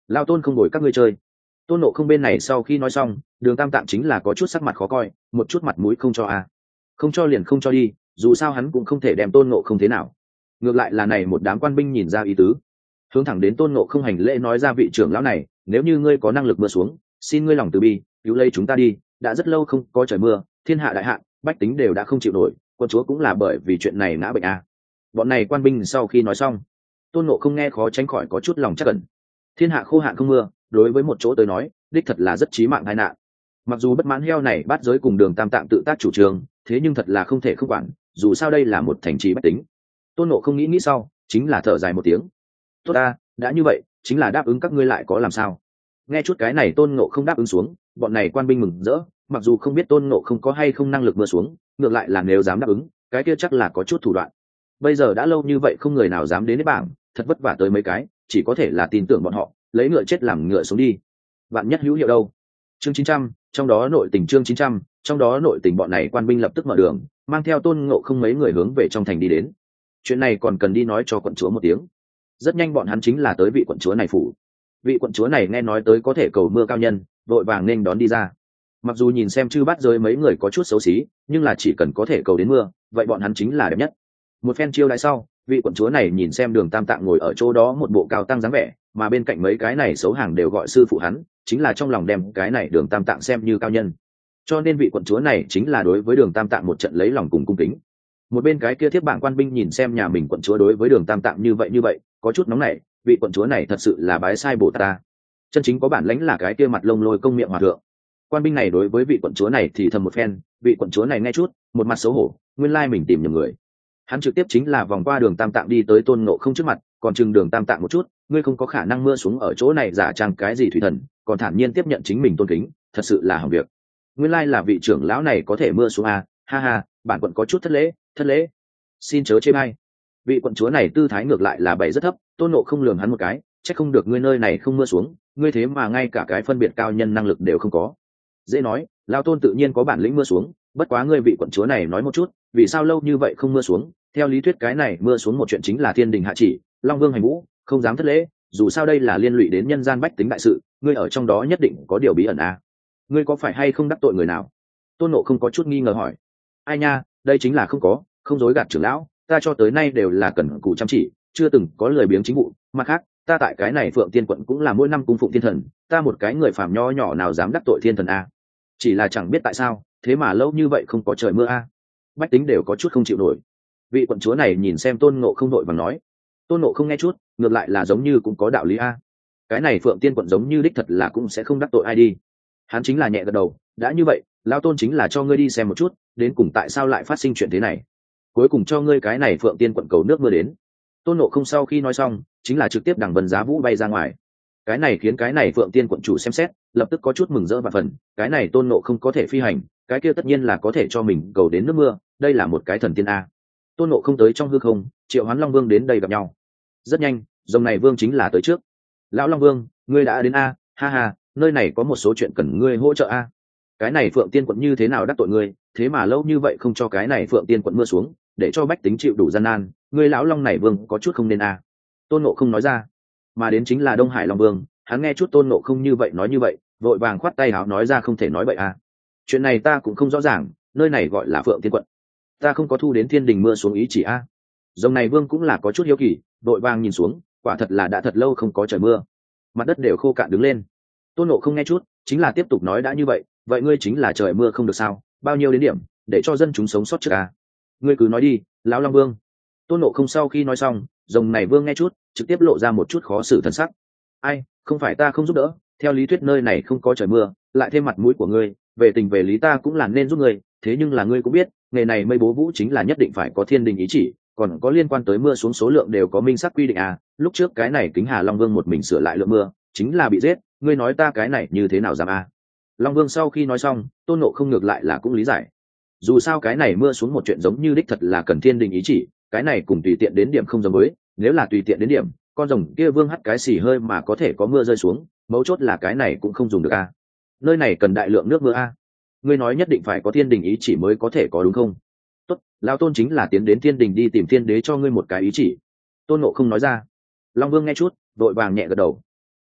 Lao tôn không đổi các ngươi chơi. Tôn Ngộ Không bên này sau khi nói xong, Đường Tam Tạng chính là có chút sắc mặt khó coi, một chút mặt mũi không cho à. Không cho liền không cho đi, dù sao hắn cũng không thể đem Tôn Ngộ Không thế nào. Ngược lại là này một đám quan binh nhìn ra ý tứ, hướng thẳng đến Tôn Ngộ Không hành lễ nói ra: vị trưởng lão này, nếu như ngươi có năng lực mưa xuống, xin ngươi lòng từ bi cứu lấy chúng ta đi, đã rất lâu không có trời mưa, thiên hạ đại hạn, bách tính đều đã không chịu nổi, quân chúa cũng là bởi vì chuyện này ngã bệnh à. Bọn này quan binh sau khi nói xong, Tôn Ngộ Không nghe khó tránh khỏi có chút lòng chắc ẩn. Thiên hạ khô hạn không mưa, đối với một chỗ tới nói đích thật là rất chí mạng tai nạn. Mặc dù bất mãn heo này bắt giới cùng Đường Tam Tạng tự tác chủ trương, thế nhưng thật là không thể không quản, dù sao đây là một thành trì bách tính. Tôn Ngộ Không nghĩ nghĩ sau, chính là thở dài một tiếng. Tốt ta, đã như vậy, chính là đáp ứng các ngươi lại có làm sao? Nghe chút cái này Tôn Ngộ Không đáp ứng xuống, bọn này quan binh mừng rỡ, mặc dù không biết Tôn Ngộ Không có hay không năng lực mưa xuống, ngược lại là nếu dám đáp ứng, cái kia chắc là có chút thủ đoạn. Bây giờ đã lâu như vậy không người nào dám đến đến bảng, thật vất vả tới mấy cái, chỉ có thể là tin tưởng bọn họ, lấy ngựa chết làm ngựa sống đi. Vạn nhất hữu hiệu đâu. Chương chín trăm, trong đó nội tình chương chín trăm, trong đó nội tình bọn này quan binh lập tức mở đường, mang theo Tôn Ngộ Không mấy người hướng về trong thành đi đến. Chuyện này còn cần đi nói cho quận chúa một tiếng. Rất nhanh bọn hắn chính là tới vị quận chúa này phủ. Vị quận chúa này nghe nói tới có thể cầu mưa cao nhân, vội vàng nên đón đi ra. Mặc dù nhìn xem chư bát giới mấy người có chút xấu xí, nhưng là chỉ cần có thể cầu đến mưa, vậy bọn hắn chính là đẹp nhất. Một phen chiêu đãi sau, vị quận chúa này nhìn xem Đường Tam Tạng ngồi ở chỗ đó một bộ cao tăng dáng vẻ, mà bên cạnh mấy cái này xấu hàng đều gọi sư phụ hắn, chính là trong lòng đem cái này Đường Tam Tạng xem như cao nhân. Cho nên vị quận chúa này chính là đối với Đường Tam Tạng một trận lấy lòng cùng cung kính. Một bên cái kia thiếp bảng quan binh nhìn xem nhà mình quận chúa đối với Đường Tam Tạng như vậy như vậy, có chút nóng nảy, vị quận chúa này thật sự là bái sai bồ tát ta. Chân chính có bản lãnh là cái kia mặt lông lôi công miệng hòa thượng. Quan binh này đối với vị quận chúa này thì thầm một phen, vị quận chúa này nghe chút, một mặt xấu hổ, nguyên lai mình tìm nhầm người. Hắn trực tiếp chính là vòng qua Đường Tam Tạng đi tới Tôn Ngộ Không trước mặt, còn chừng Đường Tam Tạng một chút, ngươi không có khả năng mưa xuống ở chỗ này giả trang cái gì thủy thần, còn thản nhiên tiếp nhận chính mình tôn kính, thật sự là hỏng việc. Nguyên lai là vị trưởng lão này có thể mưa xuống à, ha ha, bản quận có chút thất lễ, thất lễ. Xin chớ chê bai. Vị quận chúa này tư thái ngược lại là bày rất thấp, Tôn Ngộ Không lườm hắn một cái, chắc không được ngươi nơi này không mưa xuống, ngươi thế mà ngay cả cái phân biệt cao nhân năng lực đều không có. Dễ nói, lão tôn tự nhiên có bản lĩnh mưa xuống, bất quá ngươi vị quận chúa này nói một chút, vì sao lâu như vậy không mưa xuống? Theo lý thuyết cái này mưa xuống một chuyện chính là thiên đình hạ chỉ, Long Vương hành vũ, không dám thất lễ, dù sao đây là liên lụy đến nhân gian bách tính đại sự, ngươi ở trong đó nhất định có điều bí ẩn à? Ngươi có phải hay không đắc tội người nào? Tôn Ngộ không có chút nghi ngờ hỏi. Ai nha, đây chính là không có, không dối gạt trưởng lão, ta cho tới nay đều là cẩn cù chăm chỉ, chưa từng có lười biếng chính vụ. Mặt khác, ta tại cái này Phượng Tiên quận cũng là mỗi năm cung phụng thiên thần, ta một cái người phàm nho nhỏ nào dám đắc tội thiên thần à? Chỉ là chẳng biết tại sao, thế mà lâu như vậy không có trời mưa à? Bách tính đều có chút không chịu nổi. Vị quận chúa này nhìn xem Tôn Ngộ không đội và nói. Tôn Ngộ không nghe chút, ngược lại là giống như cũng có đạo lý a. Cái này Phượng Tiên quận giống như đích thật là cũng sẽ không đắc tội ai đi. Hắn chính là nhẹ gật đầu, đã như vậy, lão tôn chính là cho ngươi đi xem một chút, đến cùng tại sao lại phát sinh chuyện thế này. Cuối cùng cho ngươi cái này Phượng Tiên quận cầu nước mưa đến. Tôn Ngộ không sau khi nói xong, chính là trực tiếp đằng vân giá vũ bay ra ngoài. Cái này khiến cái này Phượng Tiên quận chủ xem xét, lập tức có chút mừng rỡ và phần, cái này Tôn Ngộ không có thể phi hành, cái kia tất nhiên là có thể cho mình cầu đến nước mưa, đây là một cái thần tiên a. Tôn Ngộ không tới trong hư không, Triệu Hoán Long Vương đến đây gặp nhau. Rất nhanh, dòng này vương chính là tới trước. Lão Long Vương, ngươi đã đến a, ha ha, nơi này có một số chuyện cần ngươi hỗ trợ a. Cái này Phượng Tiên quận như thế nào đắc tội ngươi, thế mà lâu như vậy không cho cái này Phượng Tiên quận mưa xuống, để cho bách tính chịu đủ gian nan, ngươi lão Long này vương có chút không nên a. Tôn Ngộ không nói ra. Mà đến chính là Đông Hải Long Vương, hắn nghe chút Tôn Ngộ không như vậy nói như vậy, vội vàng khoát tay áo nói ra không thể nói vậy a. Chuyện này ta cũng không rõ ràng, nơi này gọi là Phượng Tiên quận, ta không có thu đến thiên đình mưa xuống ý chỉ a. Dòng này vương cũng là có chút hiếu kỳ, vội vàng nhìn xuống, quả thật là đã thật lâu không có trời mưa, mặt đất đều khô cạn đứng lên. Tôn Ngộ không nghe chút, chính là tiếp tục nói đã như vậy, vậy ngươi chính là trời mưa không được sao, bao nhiêu đến điểm, để cho dân chúng sống sót trước a. Ngươi cứ nói đi, lão Long Vương. Tôn Ngộ không sau khi nói xong, dòng này vương nghe chút, trực tiếp lộ ra một chút khó xử thần sắc. Ai, không phải ta không giúp đỡ, theo lý thuyết nơi này không có trời mưa, lại thêm mặt mũi của ngươi, về tình về lý ta cũng là nên giúp ngươi, thế nhưng là ngươi cũng biết, nghề này mây bố vũ chính là nhất định phải có thiên đình ý chỉ, còn có liên quan tới mưa xuống số lượng đều có minh xác quy định à. Lúc trước cái này Kính Hà Long Vương một mình sửa lại lượng mưa, chính là bị giết, ngươi nói ta cái này như thế nào dám à. Long Vương sau khi nói xong, Tôn Ngộ không ngược lại là cũng lý giải. Dù sao cái này mưa xuống một chuyện giống như đích thật là cần thiên đình ý chỉ, cái này cùng tùy tiện đến điểm không giống với, nếu là tùy tiện đến điểm, con rồng kia vương hắt cái xì hơi mà có thể có mưa rơi xuống, mấu chốt là cái này cũng không dùng được à. Nơi này cần đại lượng nước mưa à. Ngươi nói nhất định phải có thiên đình ý chỉ mới có thể có đúng không? Tốt, lão tôn chính là tiến đến thiên đình đi tìm thiên đế cho ngươi một cái ý chỉ. Tôn Ngộ không nói ra. Long Vương nghe chút, vội vàng nhẹ gật đầu.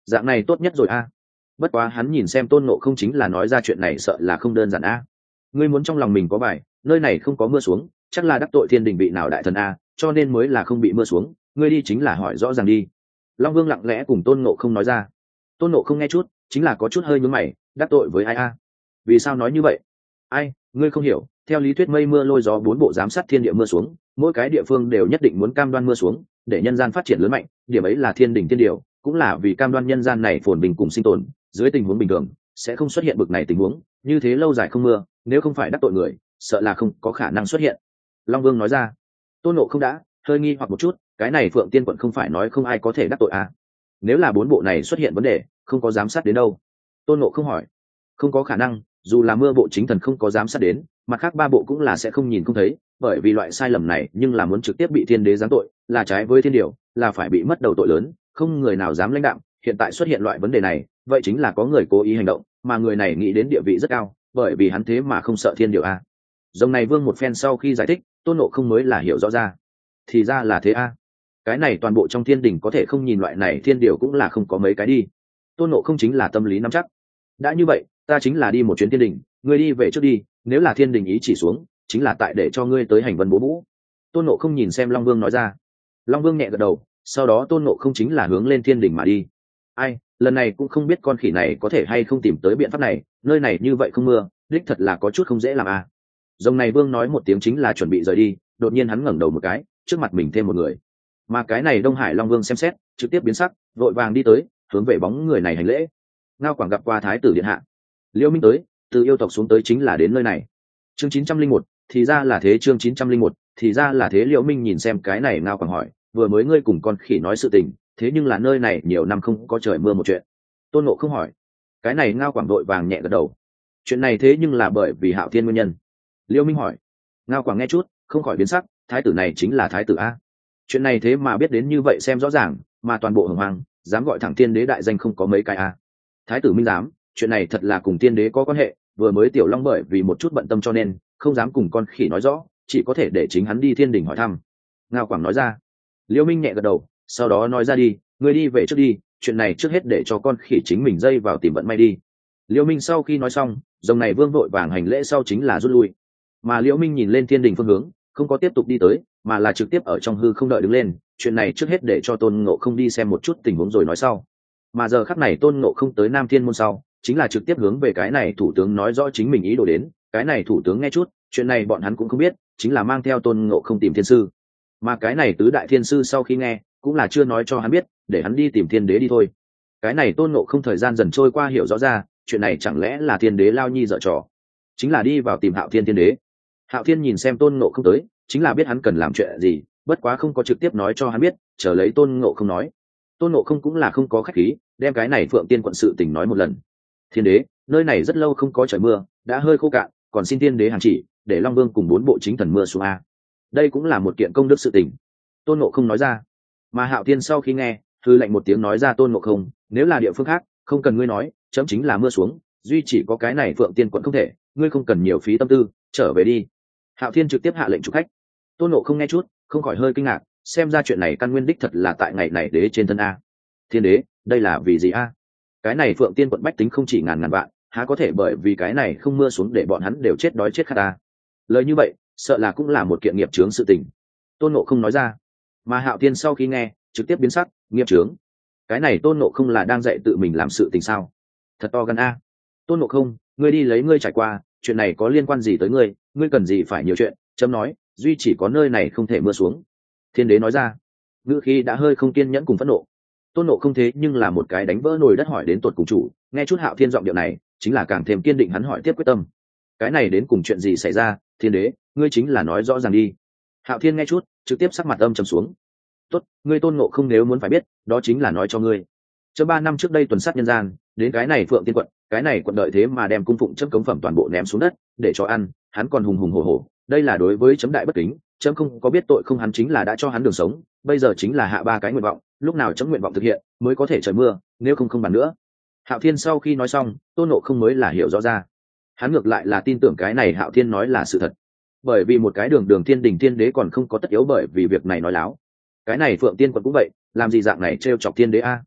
dạng này tốt nhất rồi a. Bất quá hắn nhìn xem tôn ngộ không chính là nói ra chuyện này sợ là không đơn giản a. Ngươi muốn trong lòng mình có bài, nơi này không có mưa xuống, chắc là đắc tội thiên đình vị nào đại thần a, cho nên mới là không bị mưa xuống. Ngươi đi chính là hỏi rõ ràng đi. Long Vương lặng lẽ cùng tôn ngộ không nói ra. Tôn ngộ không nghe chút chính là có chút hơi nhướng mày, đắc tội với ai a? Vì sao nói như vậy? Ai, ngươi không hiểu, theo lý thuyết mây mưa lôi gió bốn bộ giám sát thiên địa mưa xuống, mỗi cái địa phương đều nhất định muốn cam đoan mưa xuống để nhân gian phát triển lớn mạnh, điểm ấy là thiên đình thiên điều, cũng là vì cam đoan nhân gian này phồn bình cùng sinh tồn. Dưới tình huống bình thường sẽ không xuất hiện bực này tình huống, như thế lâu dài không mưa, nếu không phải đắc tội người sợ là không có khả năng xuất hiện. Long Vương nói ra. Tôn Ngộ không đã hơi nghi hoặc một chút, cái này Phượng Tiên quận không phải nói không ai có thể đắc tội à? Nếu là bốn bộ này xuất hiện vấn đề, không có giám sát đến đâu? Tôn Ngộ không hỏi. Không có khả năng, dù là mưa bộ chính thần không có giám sát đến, mặt khác ba bộ cũng là sẽ không nhìn không thấy, bởi vì loại sai lầm này nhưng là muốn trực tiếp bị thiên đế giáng tội, là trái với thiên điều, là phải bị mất đầu tội lớn, không người nào dám lãnh đạm. Hiện tại xuất hiện loại vấn đề này, vậy chính là có người cố ý hành động, mà người này nghĩ đến địa vị rất cao, bởi vì hắn thế mà không sợ thiên điều a. Dòng này Vương một phen sau khi giải thích, Tôn Ngộ không mới là hiểu rõ ra. Thì ra là thế a. Cái này toàn bộ trong thiên đình có thể không nhìn loại này thiên điều cũng là không có mấy cái đi. Tôn Ngộ không chính là tâm lý nắm chắc. Đã như vậy, ta chính là đi một chuyến thiên đình, ngươi đi về trước đi, nếu là thiên đình ý chỉ xuống, chính là tại để cho ngươi tới hành vân bố vũ. Tôn Ngộ không nhìn xem Long Vương nói ra. Long Vương nhẹ gật đầu, sau đó Tôn Ngộ không chính là hướng lên thiên đình mà đi. Ai, lần này cũng không biết con khỉ này có thể hay không tìm tới biện pháp này, nơi này như vậy không mưa, đích thật là có chút không dễ làm à. Dòng này Vương nói một tiếng chính là chuẩn bị rời đi, đột nhiên hắn ngẩng đầu một cái, trước mặt mình thêm một người. Mà cái này Đông Hải Long Vương xem xét, trực tiếp biến sắc, vội vàng đi tới, hướng về bóng người này hành lễ. Ngao Quảng gặp qua thái tử điện hạ. Liễu Minh tới, từ yêu tộc xuống tới chính là đến nơi này. Chương chín trăm linh một, thì ra là thế. Chương chín trăm linh một, thì ra là thế. Liễu Minh nhìn xem cái này Ngao Quảng hỏi, vừa mới ngươi cùng con khỉ nói sự tình, thế nhưng là nơi này nhiều năm không có trời mưa một chuyện. Tôn Ngộ không hỏi. Cái này Ngao Quảng đội vàng nhẹ gật đầu. Chuyện này thế nhưng là bởi vì Hạo Thiên nguyên nhân. Liễu Minh hỏi. Ngao Quảng nghe chút, không khỏi biến sắc, thái tử này chính là thái tử a. Chuyện này thế mà biết đến như vậy xem rõ ràng, mà toàn bộ hồng hoàng dám gọi thẳng tiên đế đại danh không có mấy cái a. Thái tử Minh dám, chuyện này thật là cùng tiên đế có quan hệ, vừa mới Tiểu Long bởi vì một chút bận tâm cho nên không dám cùng con khỉ nói rõ, chỉ có thể để chính hắn đi thiên đình hỏi thăm. Ngao Quảng nói ra. Liễu Minh nhẹ gật đầu, sau đó nói ra đi, ngươi đi về trước đi, chuyện này trước hết để cho con khỉ chính mình dây vào tìm vận may đi. Liễu Minh sau khi nói xong, dòng này Vương vội vàng hành lễ sau chính là rút lui. Mà Liễu Minh nhìn lên thiên đình phương hướng, không có tiếp tục đi tới, mà là trực tiếp ở trong hư không đợi đứng lên, chuyện này trước hết để cho Tôn Ngộ không đi xem một chút tình huống rồi nói sau. Mà giờ khắc này Tôn Ngộ không tới Nam Thiên môn sau, chính là trực tiếp hướng về cái này thủ tướng nói rõ chính mình ý đồ đến. Cái này thủ tướng nghe chút, chuyện này bọn hắn cũng không biết, chính là mang theo Tôn Ngộ không tìm thiên sư. Mà cái này tứ đại thiên sư sau khi nghe, cũng là chưa nói cho hắn biết, để hắn đi tìm thiên đế đi thôi. Cái này Tôn Ngộ không thời gian dần trôi qua hiểu rõ ra, chuyện này chẳng lẽ là thiên đế lao nhi dở trò, chính là đi vào tìm Hạo Thiên thiên đế. Hạo Thiên nhìn xem Tôn Ngộ không tới, chính là biết hắn cần làm chuyện gì, bất quá không có trực tiếp nói cho hắn biết, chờ lấy Tôn Ngộ không nói. Tôn Ngộ không cũng là không có khách khí, đem cái này Phượng Tiên quận sự tình nói một lần. Thiên đế, nơi này rất lâu không có trời mưa, đã hơi khô cạn, còn xin thiên đế hàng chỉ, để Long Vương cùng bốn bộ chính thần mưa xuống a. Đây cũng là một kiện công đức sự tình. Tôn Ngộ không nói ra. Mà Hạo Thiên sau khi nghe, hư lệnh một tiếng nói ra, Tôn Ngộ không, nếu là địa phương khác, không cần ngươi nói, chấm chính là mưa xuống, duy chỉ có cái này Phượng Tiên quận không thể, ngươi không cần nhiều phí tâm tư, trở về đi. Hạo Thiên trực tiếp hạ lệnh chụp khách. Tôn Ngộ không nghe chút, không khỏi hơi kinh ngạc, xem ra chuyện này căn nguyên đích thật là tại ngày này đế trên thân a. Thiên đế, đây là vì gì a? Cái này Phượng Tiên quận bách tính không chỉ ngàn ngàn vạn, há có thể bởi vì cái này không mưa xuống để bọn hắn đều chết đói chết khát ta? Lời như vậy, sợ là cũng là một kiện nghiệp chướng sự tình. Tôn Ngộ không nói ra. Mà Hạo Thiên sau khi nghe, trực tiếp biến sắc, nghiệp chướng? Cái này Tôn Ngộ không là đang dạy tự mình làm sự tình sao? Thật to gan a. Tôn Ngộ không, ngươi đi lấy ngươi trải qua, chuyện này có liên quan gì tới ngươi, ngươi cần gì phải nhiều chuyện, chấm nói, duy chỉ có nơi này không thể mưa xuống. Thiên đế nói ra. Ngữ khí đã hơi không kiên nhẫn cùng phẫn nộ. Tôn Ngộ không thế nhưng là một cái đánh vỡ nồi đất hỏi đến tột cùng chủ, nghe chút Hạo Thiên giọng điệu này, chính là càng thêm kiên định hắn hỏi tiếp quyết tâm. Cái này đến cùng chuyện gì xảy ra, Thiên đế, ngươi chính là nói rõ ràng đi. Hạo Thiên nghe chút, trực tiếp sắc mặt âm trầm xuống. Tốt, ngươi Tôn Ngộ không nếu muốn phải biết, đó chính là nói cho ngươi. Chớ ba năm trước đây tuần sát nhân gian, đến cái này Phượng Tiên quận, cái này quận đợi thế mà đem cung phụng chấm cống phẩm toàn bộ ném xuống đất, để cho ăn, hắn còn hùng hùng hổ hổ, đây là đối với chấm đại bất kính, chấm không có biết tội không, hắn chính là đã cho hắn đường sống, bây giờ chính là hạ ba cái nguyện vọng, lúc nào chấm nguyện vọng thực hiện mới có thể trời mưa, nếu không không bàn nữa. Hạo Thiên sau khi nói xong, Tôn Ngộ không mới là hiểu rõ ra. Hắn ngược lại là tin tưởng cái này Hạo Thiên nói là sự thật, bởi vì một cái đường đường thiên đình thiên đế còn không có tất yếu bởi vì việc này nói láo. Cái này Phượng Tiên quận cũng vậy, làm gì dạng này trêu chọc thiên đế a?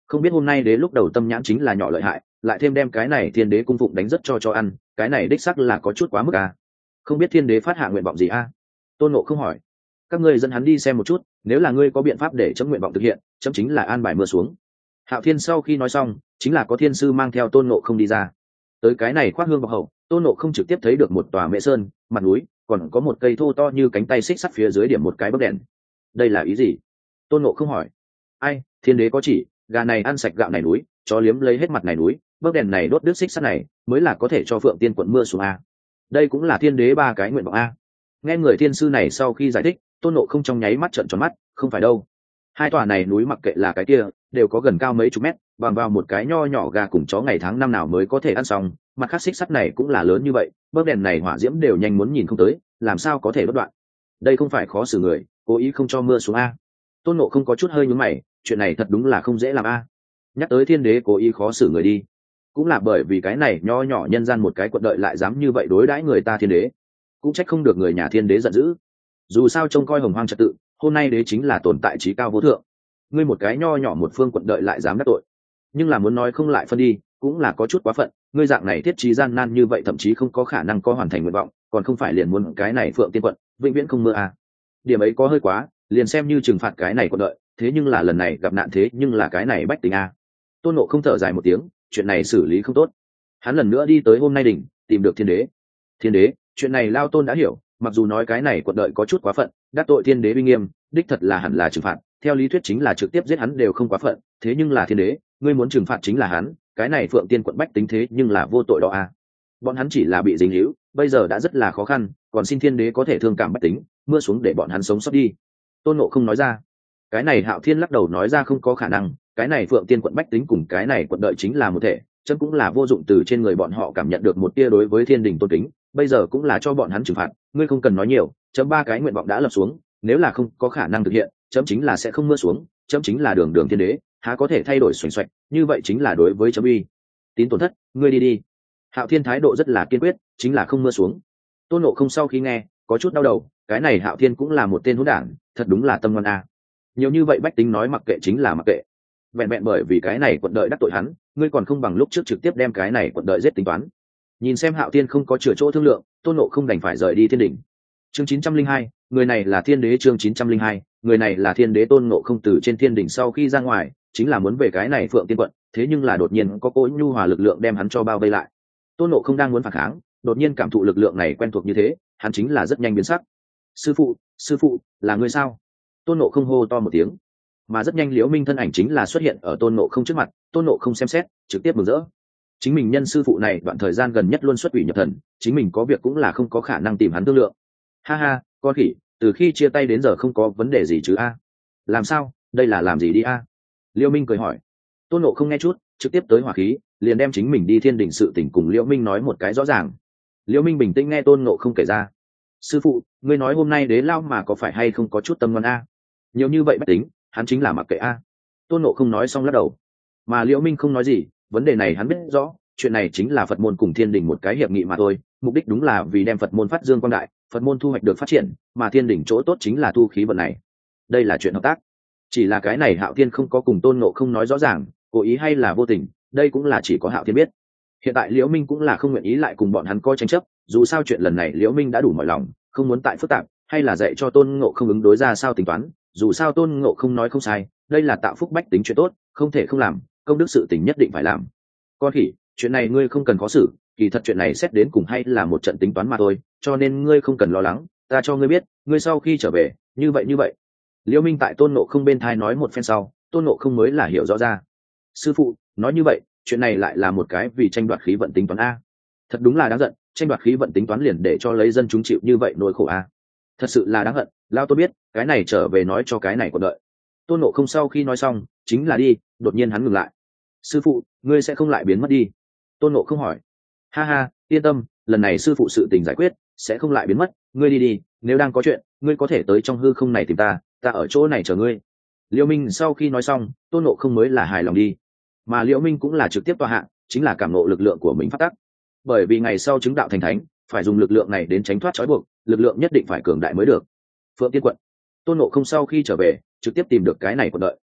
không biết hôm nay đế lúc đầu tâm nhãn chính là nhỏ lợi hại, lại thêm đem cái này thiên đế cung phụng đánh rất cho cho ăn, cái này đích sắc là có chút quá mức à. Không biết thiên đế phát hạ nguyện vọng gì a à? Tôn Ngộ không hỏi. Các ngươi dẫn hắn đi xem một chút, nếu là ngươi có biện pháp để chấm nguyện vọng thực hiện, chấm chính là an bài mưa xuống. Hạo Thiên sau khi nói xong, chính là có thiên sư mang theo Tôn Ngộ không đi ra. Tới cái này khoác hương vào hậu, Tôn Ngộ không trực tiếp thấy được một tòa mễ sơn, mặt núi, còn có một cây thô to như cánh tay xích sắt phía dưới điểm một cái bấc đèn. Đây là ý gì? Tôn Ngộ không hỏi. Ai, thiên đế có chỉ, gà này ăn sạch gạo này núi, chó liếm lấy hết mặt này núi, bấc đèn này đốt đứt xích sắt này, mới là có thể cho Phượng Tiên quận mưa xuống a. Đây cũng là thiên đế ba cái nguyện vọng a. Nghe người thiên sư này sau khi giải thích, Tôn Ngộ không trong nháy mắt trợn tròn mắt, không phải đâu. Hai tòa này núi mặc kệ là cái kia, đều có gần cao mấy chục mét, bằng vào một cái nho nhỏ gà cùng chó ngày tháng năm nào mới có thể ăn xong, mặt khác xích sắt này cũng là lớn như vậy, bấc đèn này hỏa diễm đều nhanh muốn nhìn không tới, làm sao có thể đốt đoạn. Đây không phải khó xử người, cố ý không cho mưa xuống a. Tôn Ngộ không có chút hơi nhướng mày, chuyện này thật đúng là không dễ làm a. Nhắc tới thiên đế cố ý khó xử người đi, cũng là bởi vì cái này nho nhỏ nhân gian một cái quận đợi lại dám như vậy đối đãi người ta thiên đế, cũng trách không được người nhà thiên đế giận dữ. Dù sao trông coi hồng hoang trật tự, hôm nay đế chính là tồn tại trí cao vô thượng, ngươi một cái nho nhỏ một phương quận đợi lại dám đắc tội, nhưng là muốn nói không lại phân đi cũng là có chút quá phận. Ngươi dạng này thiết trí gian nan như vậy, thậm chí không có khả năng có hoàn thành nguyện vọng, còn không phải liền muốn cái này Phượng Tiên quận vĩnh viễn không mưa à. Điểm ấy có hơi quá, liền xem như trừng phạt cái này quận đợi, thế nhưng là lần này gặp nạn thế nhưng là cái này bách tính à. Tôn Ngộ không thở dài một tiếng, chuyện này xử lý không tốt. Hắn lần nữa đi tới hôm nay đỉnh, tìm được thiên đế. Thiên đế, chuyện này Lao Tôn đã hiểu, mặc dù nói cái này quận đợi có chút quá phận, đắc tội thiên đế uy nghiêm, đích thật là hẳn là trừng phạt, theo lý thuyết chính là trực tiếp giết hắn đều không quá phận, thế nhưng là thiên đế, ngươi muốn trừng phạt chính là hắn, cái này Phượng Tiên quận bách tính thế nhưng là vô tội đó à. Bọn hắn chỉ là bị dính líu, bây giờ đã rất là khó khăn, còn xin thiên đế có thể thương cảm bách tính, mưa xuống để bọn hắn sống sót đi. Tôn Ngộ không nói ra. Cái này Hạo Thiên lắc đầu nói ra không có khả năng, cái này Phượng Tiên quận bách tính cùng cái này quận đợi chính là một thể, chân cũng là vô dụng, từ trên người bọn họ cảm nhận được một tia đối với thiên đình tôn kính, bây giờ cũng là cho bọn hắn trừng phạt, ngươi không cần nói nhiều, chấm ba cái nguyện vọng đã lập xuống, nếu là không có khả năng thực hiện, chấm chính là sẽ không mưa xuống, chấm chính là đường đường thiên đế, há có thể thay đổi xoành xoạch, như vậy chính là đối với chấm uy tín tổn thất, ngươi đi đi. Hạo Thiên thái độ rất là kiên quyết, chính là không mưa xuống. Tôn Ngộ không sau khi nghe có chút đau đầu, cái này Hạo Thiên cũng là một tên hỗn đản, thật đúng là tâm ngoan a. Nhiều như vậy bách tính nói mặc kệ chính là mặc kệ, vẹn vẹn bởi vì cái này quận đợi đắc tội hắn, ngươi còn không bằng lúc trước trực tiếp đem cái này quận đợi giết tính toán. Nhìn xem Hạo Thiên không có chừa chỗ thương lượng, Tôn Ngộ không đành phải rời đi thiên đỉnh. Chương chín trăm linh hai, người này là thiên đế. Chương chín trăm linh hai, người này là thiên đế. Tôn Ngộ không từ trên thiên đỉnh sau khi ra ngoài, chính là muốn về cái này Phượng Tiên quận, thế nhưng là đột nhiên có cỗ nhu hòa lực lượng đem hắn cho bao vây lại. Tôn Ngộ không đang muốn phản kháng, đột nhiên cảm thụ lực lượng này quen thuộc như thế, hắn chính là rất nhanh biến sắc. Sư phụ, sư phụ, là ngươi sao? Tôn Ngộ không hô to một tiếng, mà rất nhanh Liễu Minh thân ảnh chính là xuất hiện ở Tôn Ngộ không trước mặt. Tôn Ngộ không xem xét, trực tiếp mừng rỡ. Chính mình nhân sư phụ này đoạn thời gian gần nhất luôn xuất quỷ nhập thần, chính mình có việc cũng là không có khả năng tìm hắn thương lượng. Ha ha, con khỉ, từ khi chia tay đến giờ không có vấn đề gì chứ a? Làm sao, đây là làm gì đi a? Liễu Minh cười hỏi. Tôn Ngộ không nghe chút, trực tiếp tới hỏa khí, liền đem chính mình đi thiên đỉnh sự tình cùng Liễu Minh nói một cái rõ ràng. Liễu Minh bình tĩnh nghe Tôn Ngộ không kể ra. Sư phụ, ngươi nói hôm nay đế lao mà có phải hay không có chút tâm ngoan a? Nhiều như vậy bất tính, hắn chính là mặc kệ a. Tôn Ngộ không nói xong lắc đầu, mà Liễu Minh không nói gì. Vấn đề này hắn biết rõ, chuyện này chính là Phật môn cùng thiên đình một cái hiệp nghị mà thôi, mục đích đúng là vì đem Phật môn phát dương quang đại, Phật môn thu hoạch được phát triển, mà thiên đình chỗ tốt chính là thu khí vận này. Đây là chuyện hợp tác. Chỉ là cái này Hạo Thiên không có cùng Tôn Ngộ không nói rõ ràng, cố ý hay là vô tình, đây cũng là chỉ có Hạo Thiên biết. Hiện tại Liễu Minh cũng là không nguyện ý lại cùng bọn hắn coi tranh chấp, dù sao chuyện lần này Liễu Minh đã đủ mỏi lòng, không muốn tại phức tạp, hay là dạy cho Tôn Ngộ không ứng đối ra sao tính toán, dù sao Tôn Ngộ không nói không sai, đây là tạo phúc bách tính chuyện tốt, không thể không làm, công đức sự tình nhất định phải làm. Con khỉ, chuyện này ngươi không cần khó xử, kỳ thật chuyện này xét đến cùng hay là một trận tính toán mà thôi, cho nên ngươi không cần lo lắng, ta cho ngươi biết, ngươi sau khi trở về, như vậy như vậy. Liễu Minh tại Tôn Ngộ không bên thai nói một phen sau, Tôn Ngộ không mới là hiểu rõ ra. Sư phụ, nói như vậy, chuyện này lại là một cái vì tranh đoạt khí vận tính toán a. Thật đúng là đáng giận, tranh đoạt khí vận tính toán liền để cho lấy dân chúng chịu như vậy nỗi khổ a. Thật sự là đáng hận, lao tôi biết, cái này trở về nói cho cái này còn đợi. Tôn Ngộ không sau khi nói xong, chính là đi, đột nhiên hắn ngừng lại. Sư phụ, ngươi sẽ không lại biến mất đi? Tôn Ngộ không hỏi. Ha ha, yên tâm, lần này sư phụ sự tình giải quyết, sẽ không lại biến mất, ngươi đi đi, nếu đang có chuyện, ngươi có thể tới trong hư không này tìm ta, ta ở chỗ này chờ ngươi. Liễu Minh sau khi nói xong, Tôn Ngộ không mới là hài lòng đi, mà Liễu Minh cũng là trực tiếp tọa hạ, chính là cảm ngộ lực lượng của mình phát tác, bởi vì ngày sau chứng đạo thành thánh, phải dùng lực lượng này đến tránh thoát trói buộc, lực lượng nhất định phải cường đại mới được. Phượng Tiên quận, Tôn Ngộ không sau khi trở về, trực tiếp tìm được cái này quận đợi.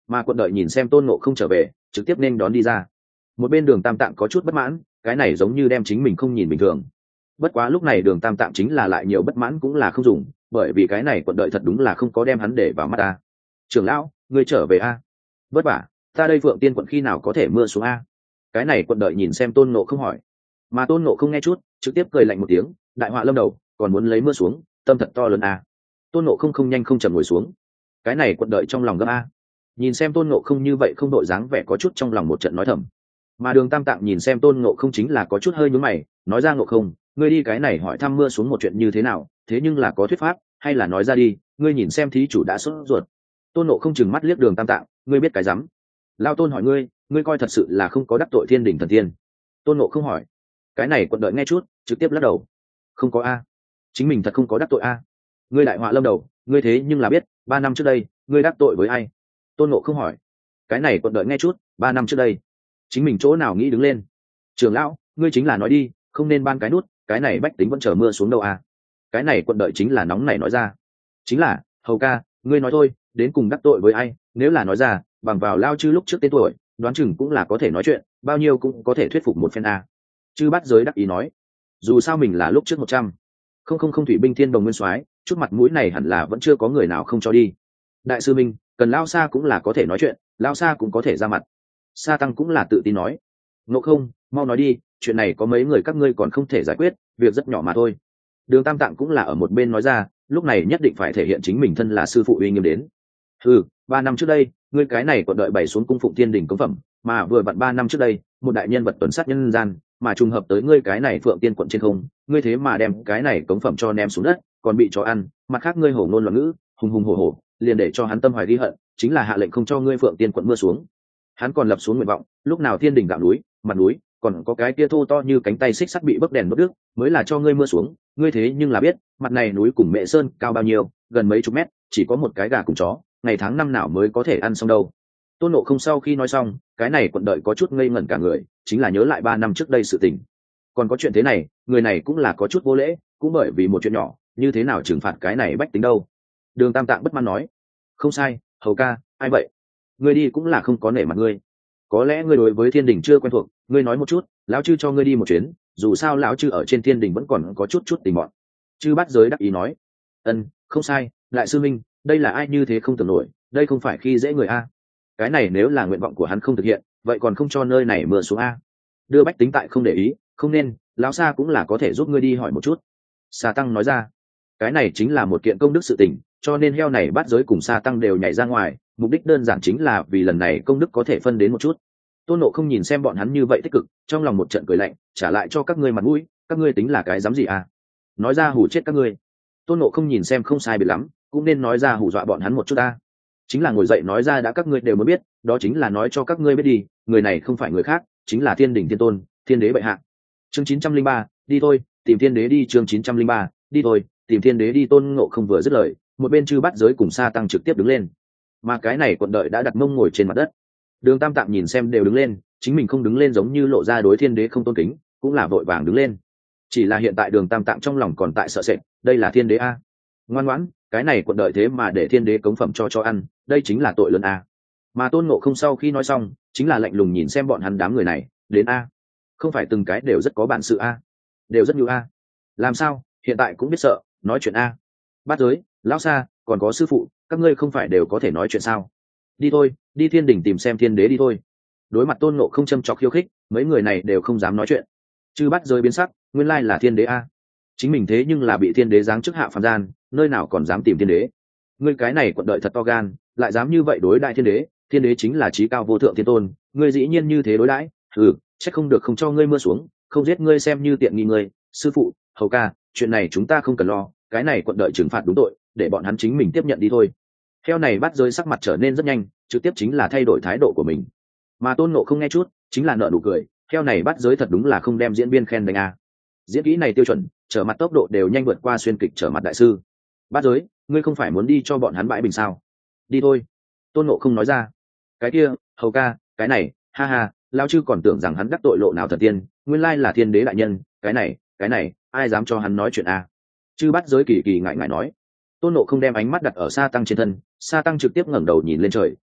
Mà quận đợi nhìn xem tôn ngộ không trở về, trực tiếp nên đón đi ra. Một bên Đường Tam Tạng có chút bất mãn, cái này giống như đem chính mình không nhìn bình thường. Bất quá lúc này Đường Tam Tạng chính là lại nhiều bất mãn cũng là không dùng, bởi vì cái này quận đợi thật đúng là không có đem hắn để vào mắt ta. Trưởng lão, ngươi trở về a? Vất vả, ta đây Phượng Tiên quận khi nào có thể mưa xuống a? Cái này quận đợi nhìn xem tôn ngộ không hỏi. Mà tôn ngộ không nghe chút, trực tiếp cười lạnh một tiếng, đại họa lâm đầu, còn muốn lấy mưa xuống, tâm thật to lớn a. Tôn ngộ không không nhanh không chậm ngồi xuống. Cái này quận đợi trong lòng gấp a. Nhìn xem tôn ngộ không như vậy không đội dáng vẻ có chút trong lòng một trận nói thầm. Mà Đường Tam Tạng nhìn xem tôn ngộ không chính là có chút hơi nhướng mày, nói ra ngộ không, ngươi đi cái này hỏi thăm mưa xuống một chuyện như thế nào, thế nhưng là có thuyết pháp, hay là nói ra đi, ngươi nhìn xem thí chủ đã sốt ruột. Tôn ngộ không chừng mắt liếc Đường Tam Tạng, ngươi biết cái rắm? Lao tôn hỏi ngươi, ngươi coi thật sự là không có đắc tội thiên đình thần tiên? Tôn ngộ không hỏi. Cái này quận đợi nghe chút, trực tiếp lắc đầu. Không có a, chính mình thật không có đắc tội a. Ngươi đại họa lâm đầu, ngươi thế nhưng là biết, ba năm trước đây, ngươi đắc tội với ai? Tôn ngộ không hỏi. Cái này quận đợi nghe chút, ba năm trước đây, chính mình chỗ nào nghĩ đứng lên? Trưởng lão, ngươi chính là nói đi, không nên ban cái nút, cái này bách tính vẫn chờ mưa xuống đâu à? Cái này quận đợi chính là nóng này nói ra. Chính là, hầu ca, ngươi nói thôi, đến cùng đắc tội với ai? Nếu là nói ra, bằng vào lao chư lúc trước tên tuổi, đoán chừng cũng là có thể nói chuyện, bao nhiêu cũng có thể thuyết phục một phen a. Chư Bát Giới đắc ý nói, dù sao mình là lúc trước một trăm, không không không thủy binh thiên đồng nguyên soái, chút mặt mũi này hẳn là vẫn chưa có người nào không cho đi. Đại sư minh, cần lao xa cũng là có thể nói chuyện, lao xa cũng có thể ra mặt. Sa tăng cũng là tự tin nói. Ngộ không, mau nói đi, chuyện này có mấy người các ngươi còn không thể giải quyết, việc rất nhỏ mà thôi. Đường Tam Tạng cũng là ở một bên nói ra, lúc này nhất định phải thể hiện chính mình thân là sư phụ uy nghiêm đến. Ừ, ba năm trước đây, ngươi cái này còn đợi bày xuống cung phụng thiên đình cống phẩm, mà vừa vặn ba năm trước đây, một đại nhân vật tuần sát nhân gian, mà trùng hợp tới ngươi cái này Phượng Tiên quận trên không, ngươi thế mà đem cái này cống phẩm cho ném xuống đất, còn bị chó ăn, mặt khác ngươi hổ ngôn loạn ngữ, hùng hùng hổ hổ, liền để cho hắn tâm hoài ghi hận, chính là hạ lệnh không cho ngươi Phượng Tiên quận mưa xuống. Hắn còn lập xuống nguyện vọng, lúc nào thiên đình gạo núi, mặt núi, còn có cái kia thô to như cánh tay xích sắt bị bấc đèn đốt đứt, mới là cho ngươi mưa xuống. Ngươi thế nhưng là biết, mặt này núi cùng Mệ Sơn cao bao nhiêu, gần mấy chục mét, chỉ có một cái gà cùng chó, ngày tháng năm nào mới có thể ăn xong đâu. Tôn Ngộ Không sau khi nói xong, cái này quận đợi có chút ngây ngẩn cả người, chính là nhớ lại ba năm trước đây sự tình. Còn có chuyện thế này, người này cũng là có chút vô lễ, cũng bởi vì một chuyện nhỏ, như thế nào trừng phạt cái này bách tính đâu. Đường Tam Tạng bất mãn nói, không sai, hầu ca, ai vậy? Ngươi đi cũng là không có nể mặt ngươi. Có lẽ ngươi đối với thiên đình chưa quen thuộc, ngươi nói một chút, lão chư cho ngươi đi một chuyến, dù sao lão chư ở trên thiên đình vẫn còn có chút chút tình bọn. Chư Bát Giới đắc ý nói, ân, không sai, lại sư minh, đây là ai như thế không tưởng nổi, đây không phải khi dễ người a. Cái này nếu là nguyện vọng của hắn không thực hiện, vậy còn không cho nơi này mưa xuống a. Đưa bách tính tại không để ý, không nên, lão Sa cũng là có thể giúp ngươi đi hỏi một chút. Sa tăng nói ra, cái này chính là một kiện công đức sự tình, cho nên heo này Bát Giới cùng Sa tăng đều nhảy ra ngoài, mục đích đơn giản chính là vì lần này công đức có thể phân đến một chút. Tôn Ngộ Không nhìn xem bọn hắn như vậy tích cực, trong lòng một trận cười lạnh, trả lại cho các ngươi mặt mũi, các ngươi tính là cái dám gì à? Nói ra hù chết các ngươi. Tôn Ngộ Không nhìn xem không sai biệt lắm, cũng nên nói ra hù dọa bọn hắn một chút ta. Chính là ngồi dậy nói ra đã các ngươi đều mới biết, đó chính là nói cho các ngươi biết đi, người này không phải người khác, chính là Thiên Đình Thiên Tôn, Thiên Đế bệ hạ. Chương chín trăm linh ba, đi thôi, tìm Thiên Đế đi. Chương chín trăm linh ba, đi thôi, tìm Thiên Đế đi. Tôn Ngộ Không vừa dứt lời, một bên Chư Bát Giới cùng Sa tăng trực tiếp đứng lên. Mà cái này quận đợi đã đặt mông ngồi trên mặt đất. Đường Tam Tạng nhìn xem đều đứng lên, chính mình không đứng lên giống như lộ ra đối Thiên Đế không tôn kính, cũng là vội vàng đứng lên. Chỉ là hiện tại Đường Tam Tạng trong lòng còn tại sợ sệt, đây là Thiên Đế a. Ngoan ngoãn, cái này quận đợi thế mà để Thiên Đế cống phẩm cho cho ăn, đây chính là tội lớn a. Mà Tôn Ngộ Không sau khi nói xong, chính là lạnh lùng nhìn xem bọn hắn đám người này, đến a. Không phải từng cái đều rất có bản sự a, đều rất nhu a. Làm sao, hiện tại cũng biết sợ, nói chuyện a. Bát Giới, lão Sa, còn có sư phụ, các ngươi không phải đều có thể nói chuyện sao? Đi thôi, đi Thiên Đình tìm xem Thiên Đế đi thôi. Đối mặt Tôn Ngộ Không châm chọc khiêu khích, mấy người này đều không dám nói chuyện. Chư Bát Giới biến sắc, nguyên lai là Thiên Đế a. Chính mình thế nhưng là bị Thiên Đế giáng chức hạ phàm gian, nơi nào còn dám tìm Thiên Đế. Ngươi cái này quận đợi thật to gan, lại dám như vậy đối đại Thiên Đế, Thiên Đế chính là chí cao vô thượng thiên tôn, ngươi dĩ nhiên như thế đối đãi, ừ, chắc không được không cho ngươi mưa xuống, không giết ngươi xem như tiện nghi ngươi. Sư phụ, hầu ca, chuyện này chúng ta không cần lo, cái này quận đợi trừng phạt đúng tội, để bọn hắn chính mình tiếp nhận đi thôi. Heo này Bát Giới sắc mặt trở nên rất nhanh, trực tiếp chính là thay đổi thái độ của mình. Mà Tôn Ngộ Không nghe chút, chính là nở nụ cười, heo này Bát Giới thật đúng là không đem diễn viên khen đánh a. Diễn kỹ này tiêu chuẩn, trở mặt tốc độ đều nhanh vượt qua xuyên kịch trở mặt đại sư. Bát Giới, ngươi không phải muốn đi cho bọn hắn bãi bình sao? Đi thôi. Tôn Ngộ Không nói ra. Cái kia, hầu ca, cái này, ha ha, lão chư còn tưởng rằng hắn đắc tội lộ nào thần tiên, nguyên lai là Thiên Đế đại nhân, cái này, cái này, ai dám cho hắn nói chuyện a? Chư Bát Giới kỳ kỳ ngại ngại nói. Tôn Ngộ Không đem ánh mắt đặt ở Sa tăng trên thân, Sa tăng trực tiếp ngẩng đầu nhìn lên trời,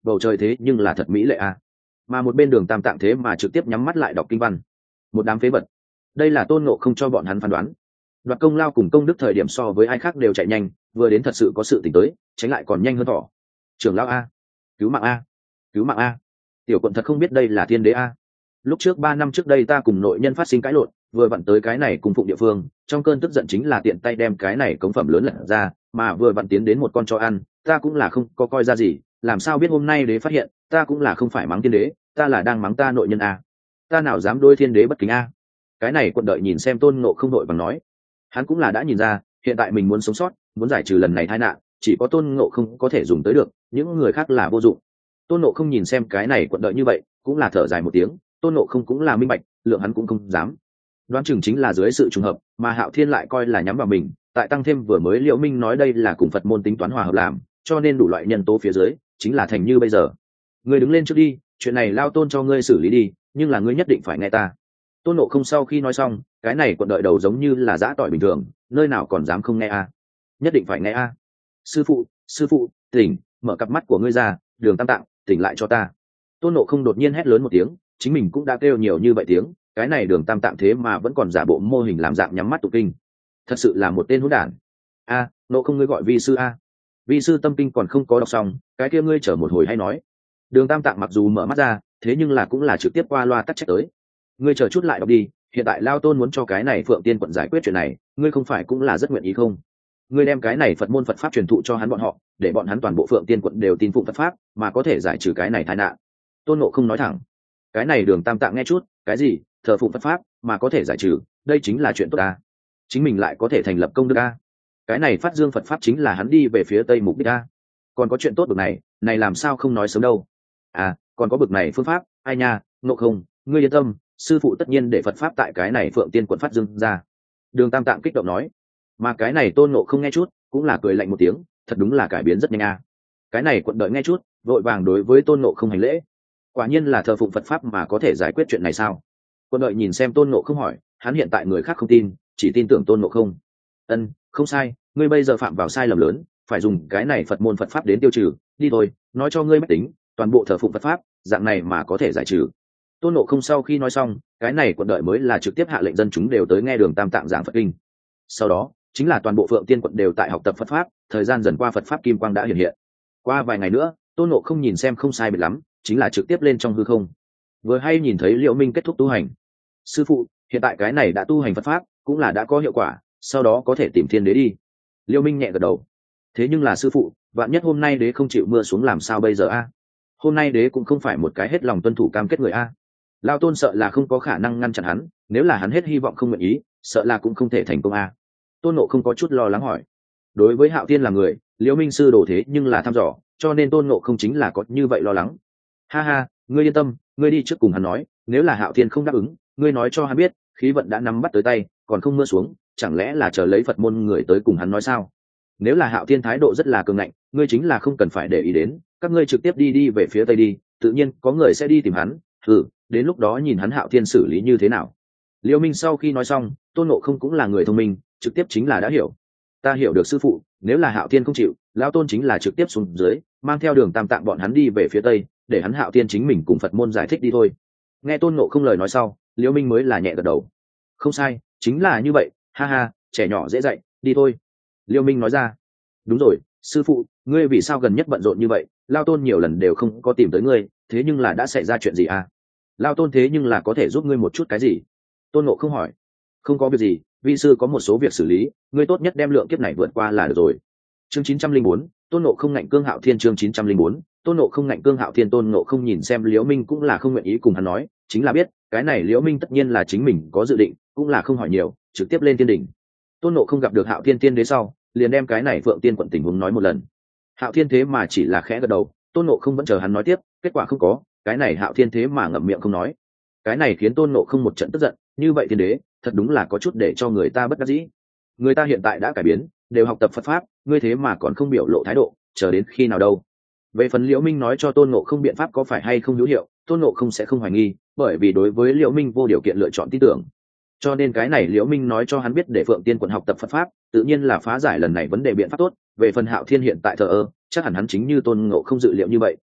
bầu trời thế nhưng là thật mỹ lệ a. Mà một bên Đường Tam Tạng thế mà trực tiếp nhắm mắt lại đọc kinh văn. Một đám phế vật. Đây là Tôn Ngộ Không cho bọn hắn phán đoán. Đoạt công lao cùng công đức thời điểm so với ai khác đều chạy nhanh, vừa đến thật sự có sự tỉnh tới, tránh lại còn nhanh hơn thỏ. Trưởng lão a, cứu mạng a, cứu mạng a. Tiểu quận thật không biết đây là thiên đế a. Lúc trước ba năm trước đây ta cùng nội nhân phát sinh cãi lộn, vừa vặn tới cái này cùng phụng địa phương, trong cơn tức giận chính là tiện tay đem cái này cống phẩm lớn lật ra, mà vừa vặn tiến đến một con chó ăn, ta cũng là không có coi ra gì, làm sao biết hôm nay đế phát hiện, ta cũng là không phải mắng thiên đế, ta là đang mắng ta nội nhân a. Ta nào dám đôi thiên đế bất kính a. Cái này quận đợi nhìn xem Tôn Ngộ Không đội bằng nói, hắn cũng là đã nhìn ra, hiện tại mình muốn sống sót, muốn giải trừ lần này tai nạn, chỉ có Tôn Ngộ Không có thể dùng tới được, những người khác là vô dụng. Tôn Ngộ Không nhìn xem cái này quận đợi như vậy, cũng là thở dài một tiếng, Tôn Ngộ Không cũng là minh bạch, lượng hắn cũng không dám. Đoán chừng chính là dưới sự trùng hợp, mà Hạo Thiên lại coi là nhắm vào mình, tại tăng thêm vừa mới Liễu Minh nói đây là cùng Phật môn tính toán hòa hợp làm, cho nên đủ loại nhân tố phía dưới, chính là thành như bây giờ. Ngươi đứng lên trước đi, chuyện này lao Tôn cho ngươi xử lý đi, nhưng là ngươi nhất định phải nghe ta. Tôn Ngộ Không sau khi nói xong, cái này quận đợi đầu giống như là giã tỏi bình thường, nơi nào còn dám không nghe a? Nhất định phải nghe a. Sư phụ, sư phụ, tỉnh, mở cặp mắt của ngươi ra, Đường Tam Tạng, tỉnh lại cho ta. Tôn Ngộ Không đột nhiên hét lớn một tiếng, chính mình cũng đã kêu nhiều như vậy tiếng, cái này Đường Tam Tạng thế mà vẫn còn giả bộ mô hình làm dạng nhắm mắt tụng kinh, thật sự là một tên hỗn đản. A, Ngộ Không ngươi gọi vi sư a. Vi sư tâm kinh còn không có đọc xong, cái kia ngươi chờ một hồi hay nói. Đường Tam Tạng mặc dù mở mắt ra, thế nhưng là cũng là trực tiếp qua loa tắc trách tới. Ngươi chờ chút lại đọc đi, hiện tại lao Tôn muốn cho cái này Phượng Tiên quận giải quyết chuyện này, ngươi không phải cũng là rất nguyện ý không? Ngươi đem cái này Phật môn Phật pháp truyền thụ cho hắn bọn họ, để bọn hắn toàn bộ Phượng Tiên quận đều tin phụng Phật pháp, mà có thể giải trừ cái này tai nạn. Tôn Ngộ Không nói thẳng. Cái này Đường Tam Tạng nghe chút, cái gì? Thờ phụng Phật pháp mà có thể giải trừ, đây chính là chuyện tốt a. Chính mình lại có thể thành lập công đức a. Cái này phát dương Phật pháp chính là hắn đi về phía tây mục đích a. Còn có chuyện tốt bực này, này làm sao không nói sớm đâu? À, còn có bực này phương pháp, ai nha, Ngộ Không, ngươi yên tâm, sư phụ tất nhiên để Phật pháp tại cái này Phượng Tiên quận phát dương ra. Đường Tam Tạng kích động nói. Mà cái này Tôn Ngộ Không nghe chút, cũng là cười lạnh một tiếng, thật đúng là cải biến rất nhanh a. Cái này quận đợi nghe chút, vội vàng đối với Tôn Ngộ Không hành lễ. Quả nhiên là thờ phụng Phật pháp mà có thể giải quyết chuyện này sao? Quận đợi nhìn xem Tôn Ngộ Không hỏi, hắn hiện tại người khác không tin, chỉ tin tưởng Tôn Ngộ Không. Ân, không sai, ngươi bây giờ phạm vào sai lầm lớn, phải dùng cái này Phật môn Phật pháp đến tiêu trừ, đi thôi, nói cho ngươi bách tính, toàn bộ thờ phụng Phật pháp, dạng này mà có thể giải trừ. Tôn Ngộ Không sau khi nói xong, cái này quận đợi mới là trực tiếp hạ lệnh dân chúng đều tới nghe Đường Tam Tạng giảng Phật kinh. Sau đó, chính là toàn bộ Phượng Tiên quận đều tại học tập Phật pháp, thời gian dần qua Phật pháp kim quang đã hiện hiện. Qua vài ngày nữa, Tôn Ngộ Không nhìn xem không sai biệt lắm, chính là trực tiếp lên trong hư không. Vừa hay nhìn thấy Liễu Minh kết thúc tu hành. Sư phụ, hiện tại cái này đã tu hành Phật pháp, cũng là đã có hiệu quả, sau đó có thể tìm Thiên Đế đi. Liễu Minh nhẹ gật đầu. Thế nhưng là sư phụ, vạn nhất hôm nay đế không chịu mưa xuống làm sao bây giờ a? Hôm nay đế cũng không phải một cái hết lòng tuân thủ cam kết người a. Lao Tôn sợ là không có khả năng ngăn chặn hắn, nếu là hắn hết hy vọng không nguyện ý, sợ là cũng không thể thành công a. Tôn Ngộ không có chút lo lắng hỏi. Đối với Hạo Thiên là người, Liễu Minh sư đồ thế nhưng là thăm dò, cho nên Tôn Ngộ không chính là có như vậy lo lắng. Ha ha, ngươi yên tâm, ngươi đi trước cùng hắn nói, nếu là Hạo Thiên không đáp ứng, ngươi nói cho hắn biết, khí vận đã nắm bắt tới tay, còn không mưa xuống, chẳng lẽ là chờ lấy Phật môn người tới cùng hắn nói sao? Nếu là Hạo Thiên thái độ rất là cường ngạnh, ngươi chính là không cần phải để ý đến, các ngươi trực tiếp đi đi về phía tây đi, tự nhiên có người sẽ đi tìm hắn, ừ, đến lúc đó nhìn hắn Hạo Thiên xử lý như thế nào. Liễu Minh sau khi nói xong, Tôn Ngộ không cũng là người thông minh, trực tiếp chính là đã hiểu. Ta hiểu được sư phụ, nếu là Hạo Thiên không chịu, lão Tôn chính là trực tiếp xuống dưới, mang theo Đường Tam Tạng bọn hắn đi về phía tây, để hắn Hạo Thiên chính mình cùng Phật môn giải thích đi thôi. Nghe Tôn Ngộ không lời nói sau, Liễu Minh mới là nhẹ gật đầu. Không sai, chính là như vậy, ha ha, trẻ nhỏ dễ dạy, đi thôi. Liễu Minh nói ra. Đúng rồi, sư phụ, ngươi vì sao gần nhất bận rộn như vậy? Lão Tôn nhiều lần đều không có tìm tới ngươi, thế nhưng là đã xảy ra chuyện gì à? Lão Tôn thế nhưng là có thể giúp ngươi một chút cái gì? Tôn Ngộ không hỏi. Không có việc gì, vi sư có một số việc xử lý, ngươi tốt nhất đem lượng kiếp này vượt qua là được rồi. Chương chín trăm linh bốn, Tôn Ngộ không ngạnh cương Hạo Thiên. Chương chín trăm linh bốn, Tôn Ngộ không ngạnh cương Hạo Thiên. Tôn Ngộ không nhìn xem Liễu Minh cũng là không nguyện ý cùng hắn nói, chính là biết cái này Liễu Minh tất nhiên là chính mình có dự định, cũng là không hỏi nhiều, trực tiếp lên tiên đỉnh. Tôn Ngộ không gặp được Hạo Thiên tiên đế sau, liền đem cái này Phượng Tiên quận tình huống nói một lần. Hạo Thiên thế mà chỉ là khẽ gật đầu, Tôn Ngộ không vẫn chờ hắn nói tiếp, kết quả không có, cái này Hạo Thiên thế mà ngậm miệng không nói. Cái này khiến Tôn Ngộ không một trận tức giận, như vậy tiên đế, thật đúng là có chút để cho người ta bất đắc dĩ. Người ta hiện tại đã cải biến, đều học tập Phật pháp, ngươi thế mà còn không biểu lộ thái độ, chờ đến khi nào đâu? Về phần Liễu Minh nói cho Tôn Ngộ không biện pháp có phải hay không hữu hiệu, Tôn Ngộ không sẽ không hoài nghi, bởi vì đối với Liễu Minh vô điều kiện lựa chọn tin tưởng. Cho nên cái này Liễu Minh nói cho hắn biết để Phượng Tiên quận học tập Phật pháp, tự nhiên là phá giải lần này vấn đề biện pháp tốt. Về phần Hạo Thiên hiện tại thờ ơ, chắc hẳn hắn chính như Tôn Ngộ không dự liệu như vậy,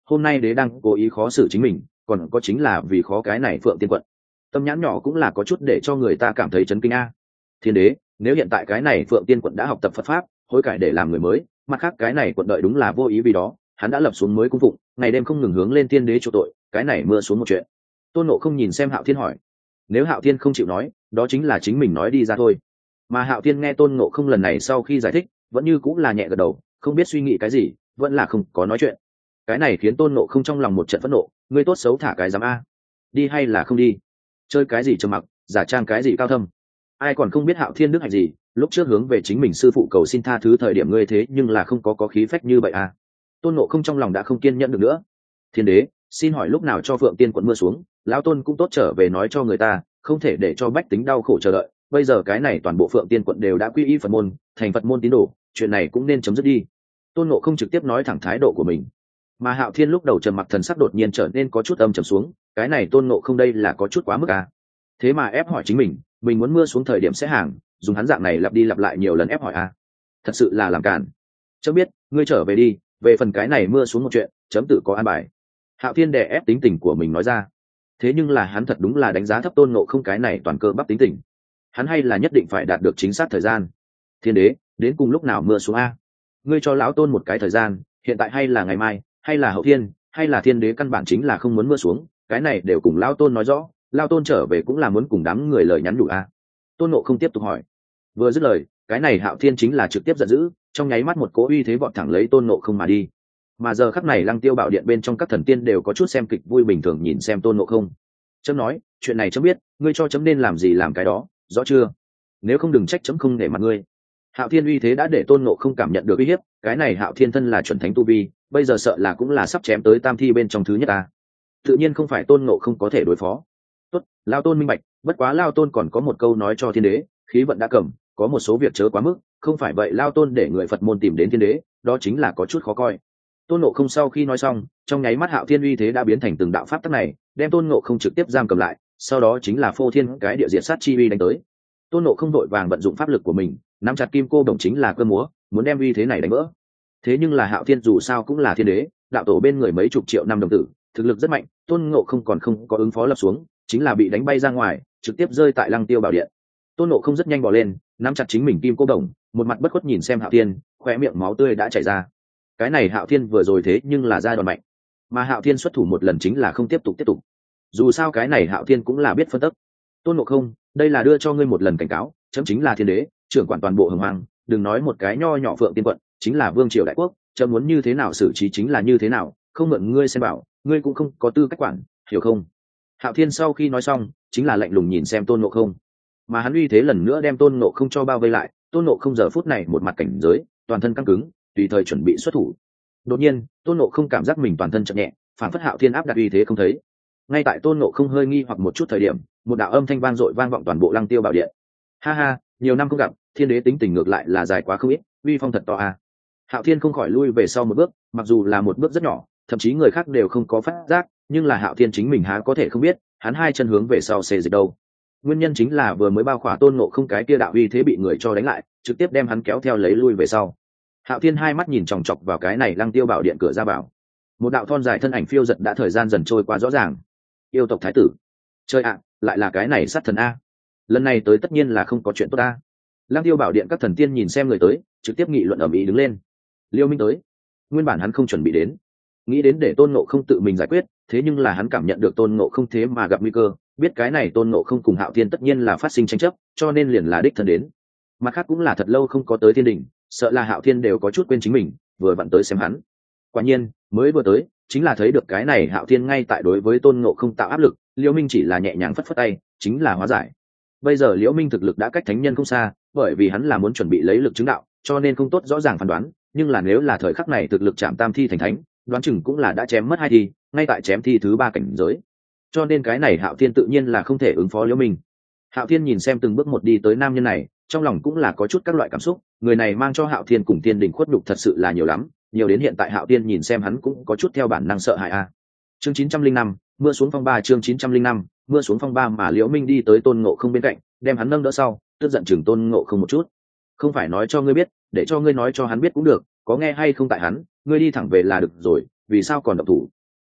hôm nay đế đang cố ý khó xử chính mình, còn có chính là vì khó cái này phượng tiên quận. Tâm nhãn nhỏ cũng là có chút để cho người ta cảm thấy chấn kinh a. Thiên đế, nếu hiện tại cái này phượng tiên quận đã học tập Phật pháp, hối cải để làm người mới, mặt khác cái này quận đợi đúng là vô ý vì đó, hắn đã lập xuống mới cung phụng, ngày đêm không ngừng hướng lên thiên đế chỗ tội, cái này mưa xuống một chuyện. Tôn Ngộ không nhìn xem Hạo Thiên hỏi, nếu Hạo Thiên không chịu nói, đó chính là chính mình nói đi ra thôi. Mà Hạo Thiên nghe Tôn Ngộ không lần này sau khi giải thích, vẫn như cũng là nhẹ gật đầu, không biết suy nghĩ cái gì, vẫn là không có nói chuyện. Cái này khiến Tôn Ngộ không trong lòng một trận phẫn nộ, ngươi tốt xấu thả cái dám a, đi hay là không đi, chơi cái gì trầm mặc, giả trang cái gì cao thâm, ai còn không biết Hạo Thiên đức hạnh gì, lúc trước hướng về chính mình sư phụ cầu xin tha thứ thời điểm ngươi thế nhưng là không có có khí phách như vậy à. Tôn Ngộ không trong lòng đã không kiên nhẫn được nữa. Thiên đế, xin hỏi lúc nào cho Phượng Tiên quận mưa xuống, lão tôn cũng tốt trở về nói cho người ta, không thể để cho bách tính đau khổ chờ đợi. Bây giờ cái này toàn bộ Phượng Tiên quận đều đã quy y Phật môn, thành Phật môn tín đồ, chuyện này cũng nên chấm dứt đi. Tôn Ngộ không trực tiếp nói thẳng thái độ của mình. Mà Hạo Thiên lúc đầu trầm mặc thần sắc đột nhiên trở nên có chút âm trầm xuống, cái này Tôn Ngộ không đây là có chút quá mức à. Thế mà ép hỏi chính mình, mình muốn mưa xuống thời điểm sẽ hàng, dùng hắn dạng này lặp đi lặp lại nhiều lần ép hỏi à. Thật sự là làm cản. Chấm biết, ngươi trở về đi, về phần cái này mưa xuống một chuyện, chấm tự có an bài. Hạo Thiên đè ép tính tình của mình nói ra. Thế nhưng là hắn thật đúng là đánh giá thấp Tôn Ngộ không cái này toàn cơ bắp tính tình. Hắn hay là nhất định phải đạt được chính xác thời gian. Thiên đế, đến cùng lúc nào mưa xuống a? Ngươi cho lão tôn một cái thời gian, hiện tại hay là ngày mai, hay là hậu thiên, hay là thiên đế căn bản chính là không muốn mưa xuống, cái này đều cùng lão tôn nói rõ, lão tôn trở về cũng là muốn cùng đám người lời nhắn nhủ a. Tôn Ngộ không tiếp tục hỏi. Vừa dứt lời, cái này Hạo Thiên chính là trực tiếp giận dữ, trong nháy mắt một cỗ uy thế vọt thẳng lấy Tôn Ngộ không mà đi. Mà giờ khắc này Lăng Tiêu Bảo Điện bên trong các thần tiên đều có chút xem kịch vui bình thường nhìn xem Tôn Ngộ không. Chấm nói, chuyện này chấm biết, ngươi cho chấm nên làm gì làm cái đó, rõ chưa? Nếu không đừng trách chấm không để mặt ngươi. Hạo Thiên uy thế đã để Tôn Ngộ không cảm nhận được uy hiếp, cái này Hạo Thiên thân là chuẩn thánh tu vi, bây giờ sợ là cũng là sắp chém tới tam thi bên trong thứ nhất ta. Tự nhiên không phải Tôn Ngộ không có thể đối phó. Tốt, Lao Tôn minh bạch, bất quá Lao Tôn còn có một câu nói cho thiên đế, khí vận đã cầm, có một số việc chớ quá mức, không phải vậy Lao Tôn để người Phật môn tìm đến thiên đế, đó chính là có chút khó coi. Tôn Ngộ không sau khi nói xong, trong nháy mắt Hạo Thiên uy thế đã biến thành từng đạo pháp tắc này, đem Tôn Ngộ không trực tiếp giam cầm lại, sau đó chính là phô thiên cái địa diệt sát chi uy đánh tới. Tôn Ngộ không đội vàng vận dụng pháp lực của mình, nắm chặt kim cô đồng chính là cơ múa, muốn đem uy thế này đánh vỡ. Thế nhưng là Hạo Thiên dù sao cũng là thiên đế, đạo tổ bên người mấy chục triệu năm đồng tử, thực lực rất mạnh, Tôn Ngộ không còn không có ứng phó lập xuống, chính là bị đánh bay ra ngoài, trực tiếp rơi tại Lăng Tiêu Bảo Điện. Tôn Ngộ không rất nhanh bỏ lên, nắm chặt chính mình kim cô đồng, một mặt bất khuất nhìn xem Hạo Thiên, khóe miệng máu tươi đã chảy ra. Cái này Hạo Thiên vừa rồi thế nhưng là ra đòn mạnh, mà Hạo Thiên xuất thủ một lần chính là không tiếp tục tiếp tục. Dù sao cái này Hạo Thiên cũng là biết phân tích. Tôn Ngộ không, đây là đưa cho ngươi một lần cảnh cáo, chấm chính là thiên đế, trưởng quản toàn bộ hồng hoang, đừng nói một cái nho nhỏ Phượng Tiên quận, chính là vương triều đại quốc, chấm muốn như thế nào xử trí chính là như thế nào, không mượn ngươi xem bảo, ngươi cũng không có tư cách quản, hiểu không? Hạo Thiên sau khi nói xong, chính là lạnh lùng nhìn xem Tôn Ngộ không, mà hắn uy thế lần nữa đem Tôn Ngộ không cho bao vây lại. Tôn Ngộ không giờ phút này một mặt cảnh giới, toàn thân căng cứng, tùy thời chuẩn bị xuất thủ. Đột nhiên, Tôn Ngộ không cảm giác mình toàn thân chậm nhẹ, phản phất Hạo Thiên áp đặt uy thế không thấy. Ngay tại Tôn Ngộ không hơi nghi hoặc một chút thời điểm, một đạo âm thanh vang dội vang vọng toàn bộ Lăng Tiêu Bảo Điện. Ha ha, nhiều năm không gặp, thiên đế tính tình ngược lại là dài quá không ít, uy phong thật to à. Hạo Thiên không khỏi lui về sau một bước, mặc dù là một bước rất nhỏ, thậm chí người khác đều không có phát giác, nhưng là Hạo Thiên chính mình há có thể không biết, hắn hai chân hướng về sau xê dịch đâu. Nguyên nhân chính là vừa mới bao khỏa Tôn Ngộ không cái kia đạo uy thế bị người cho đánh lại, trực tiếp đem hắn kéo theo lấy lui về sau. Hạo Thiên hai mắt nhìn chòng chọc vào cái này Lăng Tiêu Bảo Điện cửa ra vào. Một đạo thon dài thân ảnh phiêu giật đã thời gian dần trôi qua rõ ràng. Yêu tộc thái tử. Chơi ạ, lại là cái này sát thần a. Lần này tới tất nhiên là không có chuyện tốt a. Lăng Tiêu Bảo Điện các thần tiên nhìn xem người tới, trực tiếp nghị luận ầm ĩ đứng lên. Liêu Minh tới. Nguyên bản hắn không chuẩn bị đến, nghĩ đến để Tôn Ngộ không tự mình giải quyết, thế nhưng là hắn cảm nhận được Tôn Ngộ không thế mà gặp nguy cơ, biết cái này Tôn Ngộ không cùng Hạo Thiên tất nhiên là phát sinh tranh chấp, cho nên liền là đích thân đến. Mặt khác cũng là thật lâu không có tới thiên đình, sợ là Hạo Thiên đều có chút quên chính mình, vừa vặn tới xem hắn. Quả nhiên, mới vừa tới, chính là thấy được cái này Hạo Thiên ngay tại đối với Tôn Ngộ không tạo áp lực, Liễu Minh chỉ là nhẹ nhàng phất phất tay, chính là hóa giải. Bây giờ Liễu Minh thực lực đã cách thánh nhân không xa, bởi vì hắn là muốn chuẩn bị lấy lực chứng đạo, cho nên không tốt rõ ràng phán đoán, nhưng là nếu là thời khắc này thực lực chạm tam thi thành thánh, đoán chừng cũng là đã chém mất hai thi, ngay tại chém thi thứ ba cảnh giới. Cho nên cái này Hạo Thiên tự nhiên là không thể ứng phó Liễu Minh. Hạo Thiên nhìn xem từng bước một đi tới nam nhân này, trong lòng cũng là có chút các loại cảm xúc, người này mang cho Hạo Thiên cùng Tiên Đình khuất nhục thật sự là nhiều lắm, nhiều đến hiện tại Hạo Thiên nhìn xem hắn cũng có chút theo bản năng sợ hãi a. Chương chín trăm linh năm, mưa xuống phong ba chương chín trăm linh năm, mưa xuống phong ba mà Liễu Minh đi tới Tôn Ngộ không bên cạnh, đem hắn nâng đỡ sau, tức giận chừng Tôn Ngộ không một chút. Không phải nói cho ngươi biết, để cho ngươi nói cho hắn biết cũng được, có nghe hay không tại hắn, ngươi đi thẳng về là được rồi, vì sao còn động thủ?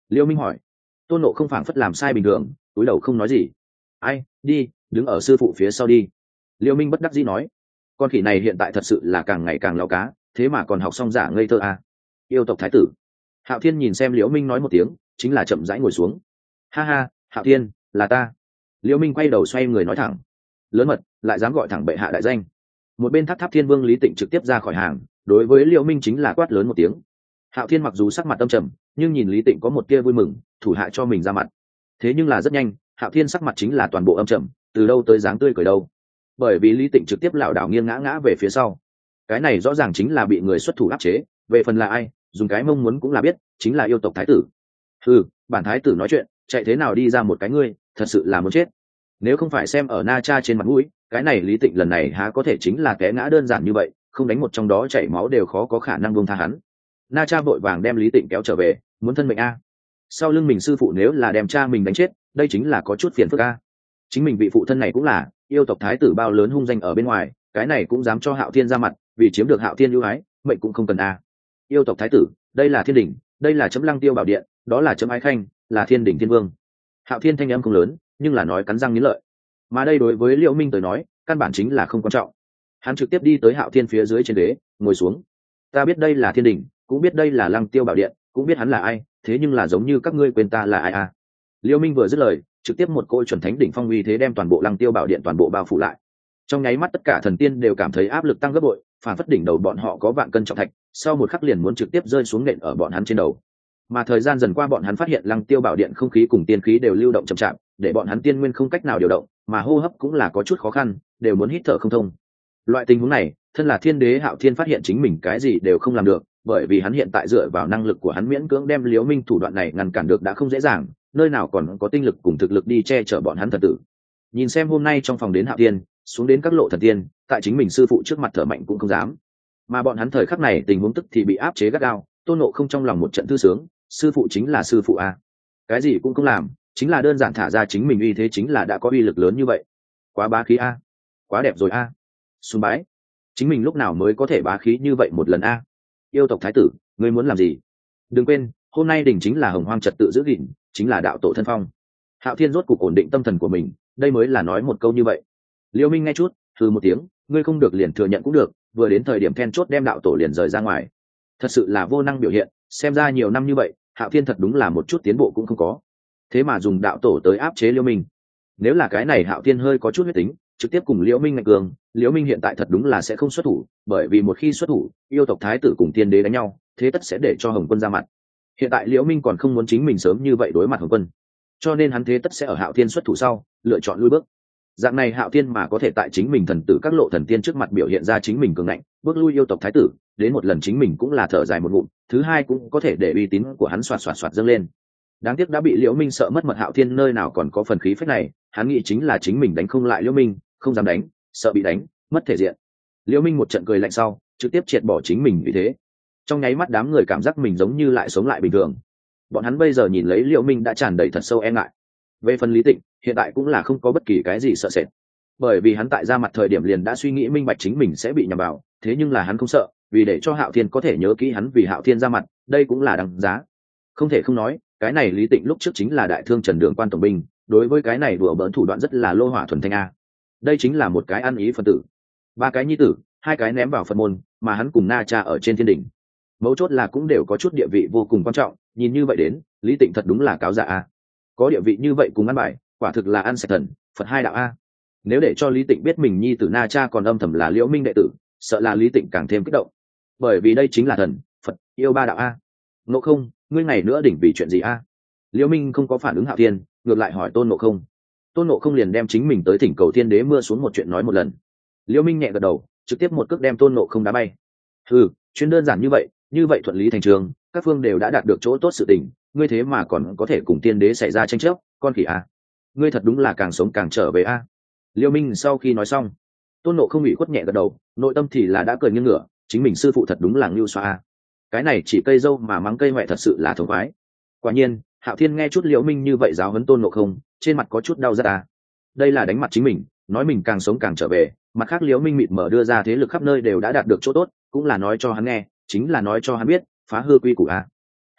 Liễu Minh hỏi. Tôn Ngộ không phảng phất làm sai bình thường, cúi đầu không nói gì. Ai, đi, đứng ở sư phụ phía sau đi. Liễu Minh bất đắc dĩ nói. Con khỉ này hiện tại thật sự là càng ngày càng lao cá, thế mà còn học xong giả ngây thơ à. Yêu tộc thái tử. Hạo Thiên nhìn xem Liễu Minh nói một tiếng, chính là chậm rãi ngồi xuống. Ha ha, Hạo Thiên, là ta. Liễu Minh quay đầu xoay người nói thẳng. Lớn mật, lại dám gọi thẳng bệ hạ đại danh. Một bên Tháp Tháp Thiên Vương Lý Tịnh trực tiếp ra khỏi hàng, đối với Liễu Minh chính là quát lớn một tiếng. Hạo Thiên mặc dù sắc mặt âm trầm, nhưng nhìn Lý Tịnh có một tia vui mừng, thủ hạ cho mình ra mặt. Thế nhưng là rất nhanh, Hạo Thiên sắc mặt chính là toàn bộ âm trầm, từ đâu tới dáng tươi cười đâu. Bởi vì Lý Tịnh trực tiếp lảo đảo nghiêng ngã ngã về phía sau. Cái này rõ ràng chính là bị người xuất thủ áp chế, về phần là ai, dùng cái mong muốn cũng là biết, chính là yêu tộc thái tử. Ừ, bản thái tử nói chuyện, chạy thế nào đi ra một cái ngươi, thật sự là muốn chết. Nếu không phải xem ở Na Cha trên mặt mũi, cái này Lý Tịnh lần này há có thể chính là té ngã đơn giản như vậy, không đánh một trong đó chảy máu đều khó có khả năng buông tha hắn. Na Cha vội vàng đem Lý Tịnh kéo trở về, muốn thân mệnh a. Sau lưng mình sư phụ nếu là đem cha mình đánh chết, đây chính là có chút phiền phức a. Chính mình vị phụ thân này cũng là yêu tộc thái tử bao lớn hung danh ở bên ngoài, cái này cũng dám cho Hạo Thiên ra mặt, vì chiếm được Hạo Thiên ưu ái, mệnh cũng không cần a. Yêu tộc thái tử, đây là thiên đỉnh, đây là chấm Lăng Tiêu Bảo Điện, đó là chấm Ái Khanh, là thiên đỉnh thiên vương. Hạo Thiên thanh âm không lớn, nhưng là nói cắn răng nghiến lợi. Mà đây đối với Liễu Minh tới nói, căn bản chính là không quan trọng. Hắn trực tiếp đi tới Hạo Thiên phía dưới trên ghế, ngồi xuống. Ta biết đây là thiên đỉnh, cũng biết đây là Lăng Tiêu Bảo Điện, cũng biết hắn là ai, thế nhưng là giống như các ngươi quên ta là ai à. Liễu Minh vừa dứt lời, trực tiếp một cỗ chuẩn thánh đỉnh phong uy thế đem toàn bộ Lăng Tiêu Bảo Điện toàn bộ bao phủ lại. Trong nháy mắt tất cả thần tiên đều cảm thấy áp lực tăng gấp bội, phản phất đỉnh đầu bọn họ có vạn cân trọng thạch, sau một khắc liền muốn trực tiếp rơi xuống nện ở bọn hắn trên đầu. Mà thời gian dần qua bọn hắn phát hiện Lăng Tiêu Bảo Điện không khí cùng tiên khí đều lưu động chậm chạp, để bọn hắn tiên nguyên không cách nào điều động, mà hô hấp cũng là có chút khó khăn, đều muốn hít thở không thông. Loại tình huống này, thân là Thiên Đế Hạo Thiên phát hiện chính mình cái gì đều không làm được, bởi vì hắn hiện tại dựa vào năng lực của hắn miễn cưỡng đem Liễu Minh thủ đoạn này ngăn cản được đã không dễ dàng, nơi nào còn có tinh lực cùng thực lực đi che chở bọn hắn thần tử. Nhìn xem hôm nay trong phòng đến Hạo Thiên, xuống đến các lộ thần tiên, tại chính mình sư phụ trước mặt thở mạnh cũng không dám. Mà bọn hắn thời khắc này tình huống tức thì bị áp chế gắt gao, Tôn Ngộ không trong lòng một trận thư sướng, sư phụ chính là sư phụ a, cái gì cũng không làm, chính là đơn giản thả ra chính mình uy thế chính là đã có uy lực lớn như vậy, quá bá khí a, quá đẹp rồi a, à. Sùng bái, chính mình lúc nào mới có thể bá khí như vậy một lần a. Yêu tộc thái tử, ngươi muốn làm gì? Đừng quên, hôm nay đỉnh chính là hồng hoang trật tự giữ gìn, chính là đạo tổ thân phong. Hạo Thiên rốt cục ổn định tâm thần của mình, đây mới là nói một câu như vậy. Liễu Minh nghe chút, hừ một tiếng, ngươi không được liền thừa nhận cũng được, vừa đến thời điểm then chốt đem đạo tổ liền rời ra ngoài. Thật sự là vô năng biểu hiện, xem ra nhiều năm như vậy, Hạo Thiên thật đúng là một chút tiến bộ cũng không có. Thế mà dùng đạo tổ tới áp chế Liễu Minh. Nếu là cái này Hạo Thiên hơi có chút huyết tính, trực tiếp cùng Liễu Minh ngạch cường, Liễu Minh hiện tại thật đúng là sẽ không xuất thủ, bởi vì một khi xuất thủ, yêu tộc thái tử cùng tiên đế đánh nhau, thế tất sẽ để cho Hồng Quân ra mặt. Hiện tại Liễu Minh còn không muốn chính mình sớm như vậy đối mặt Hồng Quân, cho nên hắn thế tất sẽ ở Hạo Thiên xuất thủ sau, lựa chọn lui bước. Dạng này Hạo Thiên mà có thể tại chính mình thần tử các lộ thần tiên trước mặt biểu hiện ra chính mình cường ngạnh, bước lui yêu tộc thái tử, đến một lần chính mình cũng là thở dài một ngụm, thứ hai cũng có thể để uy tín của hắn xoạt xoạt xoạt dâng lên. Đáng tiếc đã bị Liễu Minh sợ mất mật, Hạo Thiên nơi nào còn có phần khí phách này, hắn nghĩ chính là chính mình đánh không lại Liễu Minh, không dám đánh, sợ bị đánh, mất thể diện. Liễu Minh một trận cười lạnh sau, trực tiếp triệt bỏ chính mình như thế. Trong nháy mắt đám người cảm giác mình giống như lại sống lại bình thường. Bọn hắn bây giờ nhìn lấy Liễu Minh đã tràn đầy thật sâu e ngại. Về phần Lý Tịnh, hiện tại cũng là không có bất kỳ cái gì sợ sệt, bởi vì hắn tại ra mặt thời điểm liền đã suy nghĩ minh bạch chính mình sẽ bị nhầm vào, thế nhưng là hắn không sợ, vì để cho Hạo Thiên có thể nhớ kỹ hắn vì Hạo Thiên ra mặt, đây cũng là đáng giá. Không thể không nói, cái này Lý Tịnh lúc trước chính là đại thương Trần Đường quan tổng binh, đối với cái này đùa bỡn thủ đoạn rất là lô hỏa thuần thanh a. Đây chính là một cái ăn ý phân tử, ba cái nhi tử, hai cái ném vào Phật môn, mà hắn cùng Na Cha ở trên thiên đỉnh, mấu chốt là cũng đều có chút địa vị vô cùng quan trọng. Nhìn như vậy đến, Lý Tịnh thật đúng là cáo dạ a, có địa vị như vậy cùng ăn bài, quả thực là ăn sạch thần Phật hai đạo a. Nếu để cho Lý Tịnh biết mình nhi tử Na Cha còn âm thầm là Liễu Minh đệ tử, sợ là Lý Tịnh càng thêm kích động, bởi vì đây chính là thần Phật yêu ba đạo a. Ngộ không, ngươi ngày nữa đỉnh vì chuyện gì a? Liễu Minh không có phản ứng Hạo Thiên, ngược lại hỏi Tôn Ngộ không. Tôn Ngộ không liền đem chính mình tới thỉnh cầu Thiên Đế mưa xuống một chuyện nói một lần. Liễu Minh nhẹ gật đầu, trực tiếp một cước đem Tôn Ngộ không đá bay. Ừ, chuyên đơn giản như vậy, như vậy thuận lý thành trường, các phương đều đã đạt được chỗ tốt sự tình, ngươi thế mà còn có thể cùng Tiên Đế xảy ra tranh chấp, con khỉ a, ngươi thật đúng là càng sống càng trở về a. Liễu Minh sau khi nói xong, Tôn Ngộ không bị khuất nhẹ gật đầu, nội tâm thì là đã cười nghiêng ngửa, chính mình sư phụ thật đúng là ngưu xoa a. Cái này chỉ cây dâu mà mắng cây mẹ thật sự là thống khoái. Quả nhiên, Hạo Thiên nghe chút Liễu Minh như vậy giáo huấn Tôn Ngộ không, trên mặt có chút đau rát à. Đây là đánh mặt chính mình, nói mình càng sống càng trở về, mặt khác Liễu Minh mịt mở đưa ra thế lực khắp nơi đều đã đạt được chỗ tốt, cũng là nói cho hắn nghe, chính là nói cho hắn biết, phá hư quy củ à.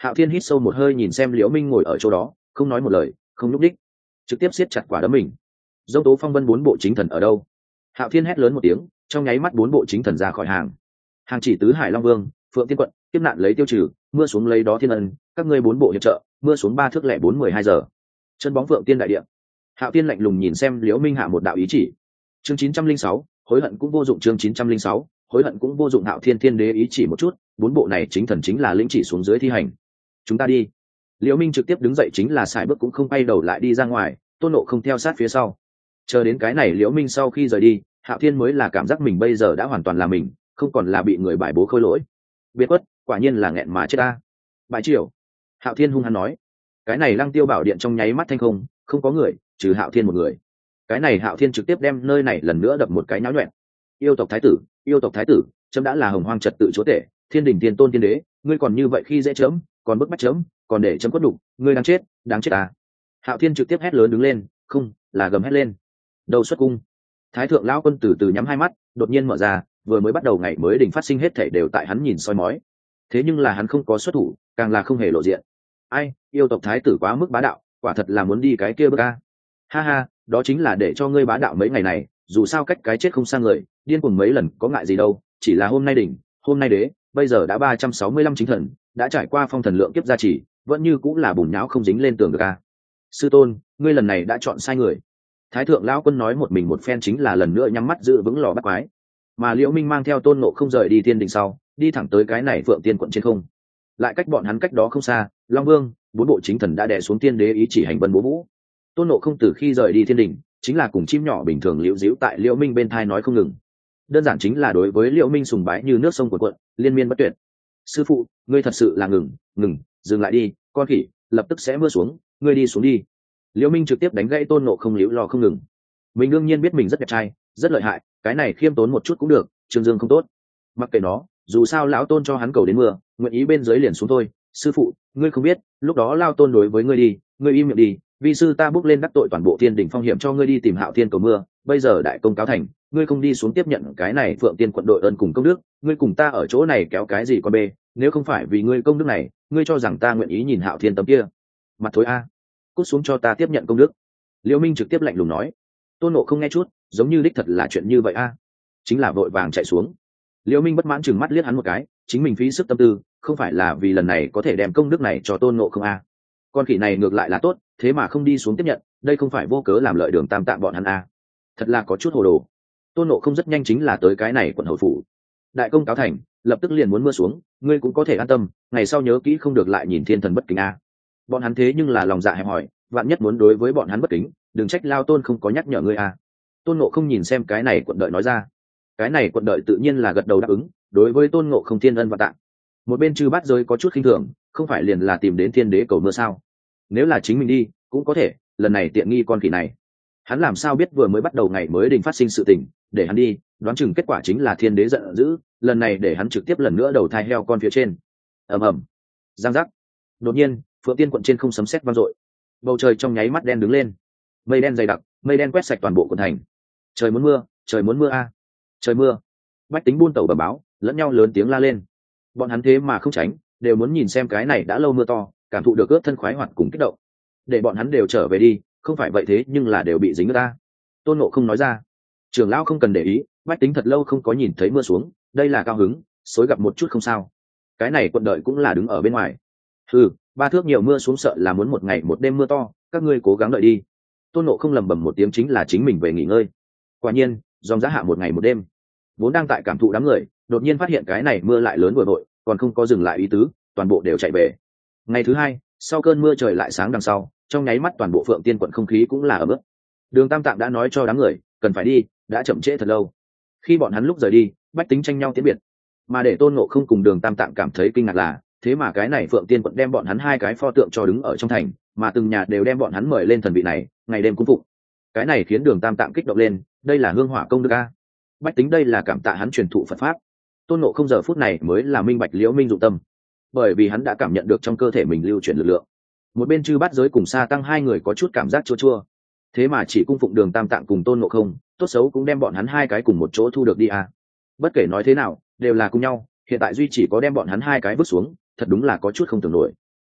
Hạo Thiên hít sâu một hơi nhìn xem Liễu Minh ngồi ở chỗ đó, không nói một lời, không nhúc đích, trực tiếp siết chặt quả đấm mình. Dông tố phong vân bốn bộ chính thần ở đâu? Hạo Thiên hét lớn một tiếng, trong nháy mắt bốn bộ chính thần ra khỏi hàng. Hàng chỉ tứ hải long vương, phượng tiên quận, tiếp nạn lấy tiêu trừ, mưa xuống lấy đó thiên ân, các ngươi bốn bộ hiệp trợ, mưa xuống ba thước lẻ bốn mười hai giờ. Chân bóng phượng tiên đại địa. Hạo Thiên lạnh lùng nhìn xem Liễu Minh hạ một đạo ý chỉ. Chương chín trăm linh sáu, hối hận cũng vô dụng. Chương chín trăm linh sáu, hối hận cũng vô dụng. Hạo Thiên Thiên Đế ý chỉ một chút, bốn bộ này chính thần chính là lĩnh chỉ xuống dưới thi hành. Chúng ta đi. Liễu Minh trực tiếp đứng dậy, chính là xài bước cũng không quay đầu lại đi ra ngoài, Tôn Ngộ không theo sát phía sau. Chờ đến cái này Liễu Minh sau khi rời đi, Hạo Thiên mới là cảm giác mình bây giờ đã hoàn toàn là mình, không còn là bị người bài bố khôi lỗi. Biệt quất, quả nhiên là nghẹn mà chết ta. Bại triều. Hạo Thiên hung hăng nói. Cái này Lăng Tiêu Bảo Điện trong nháy mắt thanh không, không có người, trừ Hạo Thiên một người. Cái này Hạo Thiên trực tiếp đem nơi này lần nữa đập một cái nháo nhuyễn. Yêu tộc thái tử, yêu tộc thái tử, chấm đã là hồng hoang trật tự chúa tể, thiên đình tiên tôn tiên đế, ngươi còn như vậy khi dễ chấm, còn bức bách chấm, còn để chấm quất đục, ngươi đáng chết, đáng chết ta. Hạo Thiên trực tiếp hét lớn đứng lên, không, là gầm hét lên. Đầu xuất cung. Thái thượng lão quân từ từ nhắm hai mắt, đột nhiên mở ra, vừa mới bắt đầu ngày mới đỉnh phát sinh hết thảy đều tại hắn nhìn soi mói. Thế nhưng là hắn không có xuất thủ, càng là không hề lộ diện. Ai, yêu tộc thái tử quá mức bá đạo, quả thật là muốn đi cái kia bước a. Ha ha, đó chính là để cho ngươi bá đạo mấy ngày này, dù sao cách cái chết không xa người, điên cuồng mấy lần có ngại gì đâu, chỉ là hôm nay đỉnh, hôm nay đế, bây giờ đã ba trăm sáu mươi lăm chính thần, đã trải qua phong thần lượng kiếp gia trì, vẫn như cũng là bùn nhão không dính lên tường được a. Sư tôn, ngươi lần này đã chọn sai người. Thái thượng lão quân nói một mình một phen, chính là lần nữa nhắm mắt giữ vững lò bắt quái. Mà Liễu Minh mang theo Tôn Ngộ không rời đi thiên đình sau, đi thẳng tới cái này Phượng Tiên quận trên không. Lại cách bọn hắn cách đó không xa, Long Vương, bốn bộ chính thần đã đè xuống tiên đế ý chỉ hành vân bố vũ. Tôn Ngộ không từ khi rời đi thiên đình, chính là cùng chim nhỏ bình thường liễu díu tại Liễu Minh bên thai nói không ngừng. Đơn giản chính là đối với Liễu Minh sùng bái như nước sông cuồn cuộn, liên miên bất tuyệt. Sư phụ, ngươi thật sự là ngừng, ngừng, dừng lại đi, con khỉ, lập tức sẽ mưa xuống, ngươi đi xuống đi. Liễu Minh trực tiếp đánh gãy Tôn Ngộ không liễu lo không ngừng. Mình đương nhiên biết mình rất đẹp trai, rất lợi hại, cái này khiêm tốn một chút cũng được, Trương Dương không tốt. Mặc kệ nó, dù sao lão Tôn cho hắn cầu đến mưa, nguyện ý bên dưới liền xuống thôi. Sư phụ, ngươi không biết, lúc đó lao Tôn đối với ngươi đi, ngươi im miệng đi, vì sư ta bước lên đắc tội toàn bộ thiên đình phong hiểm cho ngươi đi tìm Hạo Thiên cầu mưa, bây giờ đại công cáo thành, ngươi không đi xuống tiếp nhận cái này Phượng Tiên quận đội ơn cùng công đức, ngươi cùng ta ở chỗ này kéo cái gì con bê, nếu không phải vì ngươi công đức này, ngươi cho rằng ta nguyện ý nhìn Hạo Thiên tấm kia mặt thối a. Cút xuống cho ta tiếp nhận công đức. Liễu Minh trực tiếp lạnh lùng nói. Tôn Ngộ không nghe chút, giống như đích thật là chuyện như vậy a. Chính là vội vàng chạy xuống. Liễu Minh bất mãn chừng mắt liếc hắn một cái, chính mình phí sức tâm tư, không phải là vì lần này có thể đem công đức này cho Tôn Ngộ không a. Con khỉ này ngược lại là tốt, thế mà không đi xuống tiếp nhận, đây không phải vô cớ làm lợi Đường Tam Tạng bọn hắn a. Thật là có chút hồ đồ. Tôn Ngộ không rất nhanh chính là tới cái này quận hầu phủ. Đại công cáo thành, lập tức liền muốn mưa xuống, ngươi cũng có thể an tâm, ngày sau nhớ kỹ không được lại nhìn thiên thần bất kính a. Bọn hắn thế nhưng là lòng dạ hẹp hòi, vạn nhất muốn đối với bọn hắn bất kính, đừng trách lao Tôn không có nhắc nhở ngươi a. Tôn Ngộ không nhìn xem cái này quận đợi nói ra. Cái này quận đợi tự nhiên là gật đầu đáp ứng, đối với Tôn Ngộ không thiên ân và tạng. Một bên chư bát giới có chút khinh thường, không phải liền là tìm đến thiên đế cầu mưa sao? Nếu là chính mình đi, cũng có thể, lần này tiện nghi con khỉ này. Hắn làm sao biết vừa mới bắt đầu ngày mới đình phát sinh sự tình, để hắn đi, đoán chừng kết quả chính là thiên đế giận dữ, lần này để hắn trực tiếp lần nữa đầu thai heo con phía trên. Ầm ầm, giang giác. Đột nhiên, Phượng Tiên quận trên không sấm sét vang dội, bầu trời trong nháy mắt đen đứng lên, mây đen dày đặc, mây đen quét sạch toàn bộ quận thành. Trời muốn mưa, trời muốn mưa a, trời mưa. Bách tính buôn tàu bờ báo, lẫn nhau lớn tiếng la lên. Bọn hắn thế mà không tránh, đều muốn nhìn xem cái này đã lâu mưa to, cảm thụ được ướt thân khoái hoạt cùng kích động. Để bọn hắn đều trở về đi, không phải vậy thế nhưng là đều bị dính nước ta. Tôn Ngộ không nói ra. Trưởng lão không cần để ý, bách tính thật lâu không có nhìn thấy mưa xuống, đây là cao hứng, xối gặp một chút không sao. Cái này quận đợi cũng là đứng ở bên ngoài. Ừ, ba thước nhiều mưa xuống sợ là muốn một ngày một đêm mưa to, các ngươi cố gắng đợi đi. Tôn Ngộ không lầm bầm một tiếng, chính là chính mình về nghỉ ngơi. Quả nhiên, dòng giá hạ một ngày một đêm. Vốn đang tại cảm thụ đám người, đột nhiên phát hiện cái này mưa lại lớn vừa vội, còn không có dừng lại ý tứ, toàn bộ đều chạy về. Ngày thứ hai, sau cơn mưa trời lại sáng đằng sau, trong nháy mắt toàn bộ Phượng Tiên quận không khí cũng là ẩm ướt. Đường Tam Tạng đã nói cho đám người, cần phải đi, đã chậm trễ thật lâu. Khi bọn hắn lúc rời đi, bách tính tranh nhau tiến biệt. Mà để Tôn Ngộ không cùng Đường Tam Tạng cảm thấy kinh ngạc là, thế mà cái này Phượng Tiên quận đem bọn hắn hai cái pho tượng cho đứng ở trong thành, mà từng nhà đều đem bọn hắn mời lên thần vị này, ngày đêm cung phụng. Cái này khiến Đường Tam Tạng kích động lên, đây là hương hỏa công đức a. Bách tính đây là cảm tạ hắn truyền thụ Phật pháp. Tôn Ngộ không giờ phút này mới là minh bạch Liễu Minh dụng tâm, bởi vì hắn đã cảm nhận được trong cơ thể mình lưu chuyển lực lượng. Một bên chư bát giới cùng Sa Tăng hai người có chút cảm giác chua chua, thế mà chỉ cung phụng Đường Tam Tạng cùng Tôn Ngộ không, tốt xấu cũng đem bọn hắn hai cái cùng một chỗ thu được đi à. Bất kể nói thế nào, đều là cùng nhau, hiện tại duy chỉ có đem bọn hắn hai cái vứt xuống, thật đúng là có chút không tưởng nổi.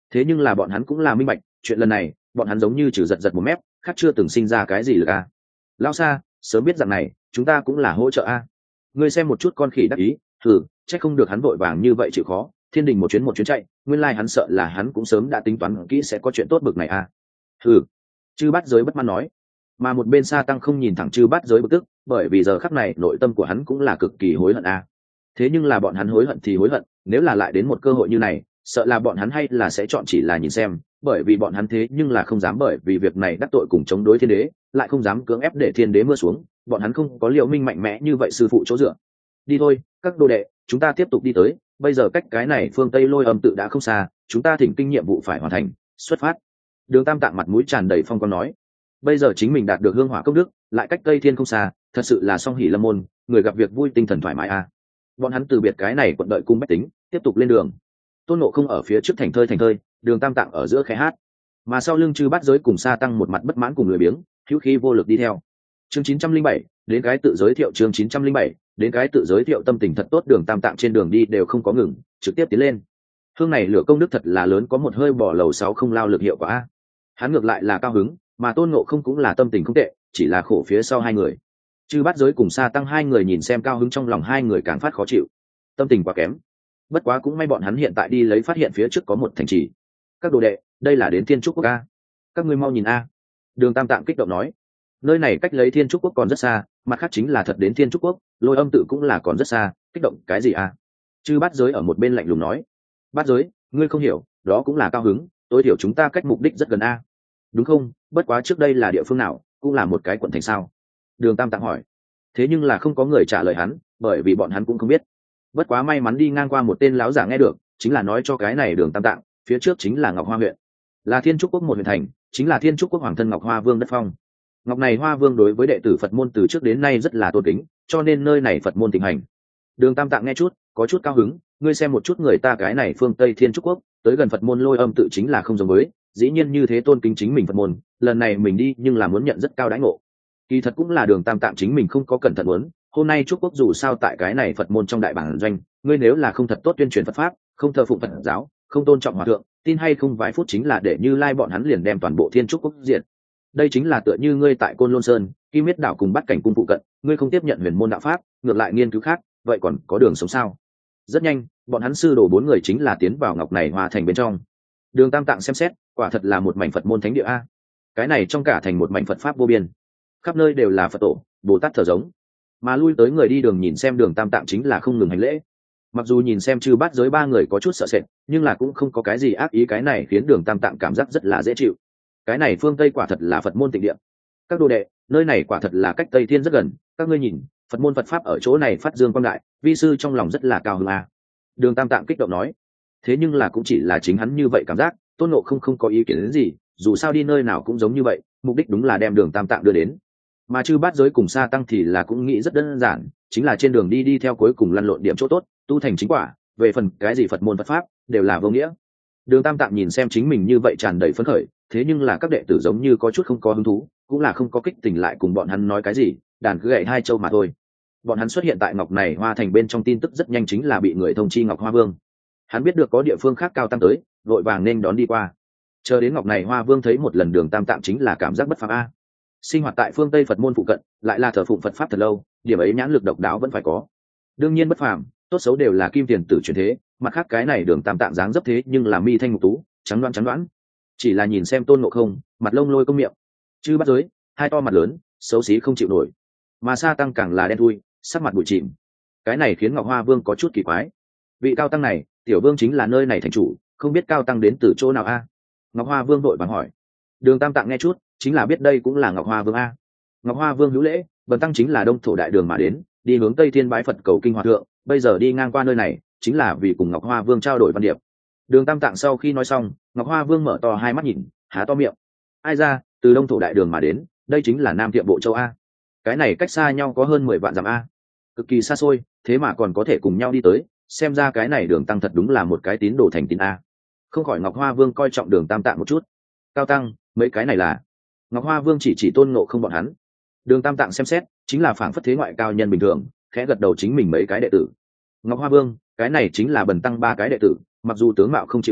thế nhưng là bọn hắn cũng là minh bạch chuyện lần này bọn hắn giống như trừ giật giật một mép khác chưa từng sinh ra cái gì lực a. Lao xa sớm biết rằng này chúng ta cũng là hỗ trợ a. Ngươi xem một chút con khỉ đắc ý thử chắc không được hắn vội vàng như vậy chịu khó thiên đình một chuyến một chuyến chạy nguyên lai hắn sợ là hắn cũng sớm đã tính toán kỹ sẽ có chuyện tốt bực này a. Thử chư bát giới bất mãn nói, mà một bên Sa Tăng không nhìn thẳng chư bát giới bực tức bởi vì giờ khắc này nội tâm của hắn cũng là cực kỳ hối hận a. Thế nhưng là bọn hắn hối hận thì hối hận nếu là lại đến một cơ hội như này sợ là bọn hắn hay là sẽ chọn chỉ là nhìn xem bởi vì bọn hắn thế nhưng là không dám bởi vì việc này đắc tội cùng chống đối thiên đế lại không dám cưỡng ép để thiên đế mưa xuống bọn hắn không có liệu minh mạnh mẽ như vậy sư phụ chỗ dựa. Đi thôi các đồ đệ chúng ta tiếp tục đi tới bây giờ cách cái này phương Tây Lôi Âm tự đã không xa chúng ta thỉnh kinh nhiệm vụ phải hoàn thành xuất phát. Đường Tam Tạng mặt mũi tràn đầy phong quang nói bây giờ chính mình đạt được hương hỏa công đức lại cách Tây Thiên không xa thật sự là song hỷ lâm môn người gặp việc vui tinh thần thoải mái a. Bọn hắn từ biệt cái này quận đợi cung bách tính tiếp tục lên đường. Tôn Ngộ không ở phía trước thành thơi thành thơi Đường Tam Tạng ở giữa khẽ hát mà sau lưng chư bát giới cùng Sa Tăng một mặt bất mãn cùng lười biếng hữu khí vô lực đi theo. Chương chín trăm linh bảy đến cái tự giới thiệu chương chín trăm linh bảy đến cái tự giới thiệu tâm tình thật tốt Đường Tam Tạng trên đường đi đều không có ngừng trực tiếp tiến lên. Hương này lửa công đức thật là lớn có một hơi bỏ lầu sáu không lao lực hiệu quả. Hắn ngược lại là cao hứng mà Tôn Ngộ không cũng là tâm tình không tệ chỉ là khổ phía sau hai người. Chư bát giới cùng Sa Tăng hai người nhìn xem cao hứng trong lòng hai người càng phát khó chịu tâm tình quá kém. Bất quá cũng may bọn hắn hiện tại đi lấy phát hiện phía trước có một thành trì. Các đồ đệ đây là đến Thiên Trúc Quốc a, các ngươi mau nhìn a. Đường Tam Tạng kích động nói nơi này cách lấy Thiên Trúc Quốc còn rất xa mặt khác chính là thật đến Thiên Trúc Quốc Lôi Âm tự cũng là còn rất xa kích động cái gì a. Chư bát giới ở một bên lạnh lùng nói bát giới ngươi không hiểu đó cũng là cao hứng tối thiểu chúng ta cách mục đích rất gần a. Đúng không bất quá trước đây là địa phương nào cũng là một cái quận thành sao. Đường Tam Tạng hỏi thế nhưng là không có người trả lời hắn bởi vì bọn hắn cũng không biết. Bất quá may mắn đi ngang qua một tên láo giả nghe được chính là nói cho cái này Đường Tam Tạng phía trước chính là Ngọc Hoa huyện là Thiên Trúc Quốc một huyện thành chính là Thiên Trúc Quốc hoàng thân Ngọc Hoa Vương đất phong. Ngọc này Hoa Vương đối với đệ tử Phật môn từ trước đến nay rất là tôn kính cho nên nơi này Phật môn thịnh hành. Đường Tam Tạng nghe chút có chút cao hứng ngươi xem một chút người ta cái này phương Tây Thiên Trúc Quốc tới gần Phật môn Lôi Âm tự chính là không giống với dĩ nhiên như thế tôn kính chính mình Phật môn lần này mình đi nhưng là muốn nhận rất cao đãi ngộ. Kỳ thật cũng là Đường Tam Tạng chính mình không có cẩn thận muốn hôm nay Trúc Quốc dù sao tại cái này Phật môn trong đại bản doanh ngươi nếu là không thật tốt tuyên truyền Phật pháp không thờ phụng Phật giáo không tôn trọng hòa thượng tin hay không vài phút chính là để Như Lai bọn hắn liền đem toàn bộ Thiên Trúc Quốc diệt. Đây chính là tựa như ngươi tại Côn Lôn Sơn Kim Miết đảo cùng Bắt Cảnh cung phụ cận ngươi không tiếp nhận huyền môn đạo pháp ngược lại nghiên cứu khác vậy còn có đường sống sao. Rất nhanh bọn hắn sư đồ bốn người chính là tiến vào Ngọc này Hoa thành bên trong. Đường Tam Tạng xem xét quả thật là một mảnh Phật môn thánh địa a. Cái này trong cả thành một mảnh Phật pháp vô biên khắp nơi đều là Phật tổ Bồ Tát thờ giống mà lui tới người đi đường nhìn xem Đường Tam Tạng chính là không ngừng hành lễ. Mặc dù nhìn xem chư bát giới ba người có chút sợ sệt nhưng là cũng không có cái gì ác ý cái này khiến Đường Tam Tạng cảm giác rất là dễ chịu. Cái này phương Tây quả thật là Phật môn tịnh địa. Các đồ đệ nơi này quả thật là cách Tây Thiên rất gần các ngươi nhìn Phật môn Phật pháp ở chỗ này phát dương quang đại vi sư trong lòng rất là cao hứng a. Đường Tam Tạng kích động nói thế nhưng là cũng chỉ là chính hắn như vậy cảm giác Tôn Ngộ không không có ý kiến đến gì dù sao đi nơi nào cũng giống như vậy mục đích đúng là đem Đường Tam Tạng đưa đến. Mà chư bát giới cùng Sa Tăng thì là cũng nghĩ rất đơn giản chính là trên đường đi đi theo cuối cùng lăn lộn điểm chỗ tốt tu thành chính quả về phần cái gì Phật môn Phật pháp đều là vô nghĩa. Đường Tam Tạng nhìn xem chính mình như vậy tràn đầy phấn khởi thế nhưng là các đệ tử giống như có chút không có hứng thú cũng là không có kích tình lại cùng bọn hắn nói cái gì đàn cứ gậy hai châu mà thôi. Bọn hắn xuất hiện tại Ngọc này Hoa thành bên trong tin tức rất nhanh chính là bị người thông chi Ngọc Hoa Vương. Hắn biết được có địa phương khác cao tăng tới vội vàng nên đón đi qua. Chờ đến Ngọc này Hoa Vương thấy một lần Đường Tam Tạng chính là cảm giác bất phàm a. Sinh hoạt tại phương Tây Phật môn phụ cận lại là thờ phụng Phật pháp thật lâu điểm ấy nhãn lực độc đáo vẫn phải có đương nhiên bất phàm tốt xấu đều là kim tiền tử truyền thế mặt khác cái này Đường Tam Tạng dáng dấp thế nhưng là mi thanh ngục tú trắng đoán trắng đoán chỉ là nhìn xem Tôn Ngộ không mặt lông lôi công miệng chư bắt giới hai to mặt lớn xấu xí không chịu nổi mà Sa Tăng càng là đen thui sắc mặt bụi chìm cái này khiến Ngọc Hoa Vương có chút kỳ quái vị cao tăng này tiểu vương chính là nơi này thành chủ không biết cao tăng đến từ chỗ nào a. Ngọc Hoa Vương vội vàng hỏi. Đường Tam Tạng nghe chút chính là biết đây cũng là Ngọc Hoa Vương a. Ngọc Hoa Vương hữu lễ bần tăng chính là đông thổ đại đường mà đến đi hướng Tây Thiên bái Phật cầu kinh hòa thượng bây giờ đi ngang qua nơi này chính là vì cùng Ngọc Hoa Vương trao đổi văn điệp. Đường Tam Tạng sau khi nói xong Ngọc Hoa Vương mở to hai mắt nhìn há to miệng ai ra từ đông thổ đại đường mà đến đây chính là Nam Thiệm Bộ Châu a. Cái này cách xa nhau có hơn mười vạn dặm a, cực kỳ xa xôi thế mà còn có thể cùng nhau đi tới xem ra cái này Đường tăng thật đúng là một cái tín đồ thành tín a. Không khỏi Ngọc Hoa Vương coi trọng Đường Tam Tạng một chút. Cao tăng mấy cái này là? Ngọc Hoa Vương chỉ chỉ Tôn Ngộ không bọn hắn. Đường Tam Tạng xem xét chính là phảng phất thế ngoại cao nhân bình thường khẽ gật đầu chính mình mấy cái đệ tử. Ngọc Hoa Vương cái này chính là bần tăng ba cái đệ tử mặc dù tướng mạo không chịu nổi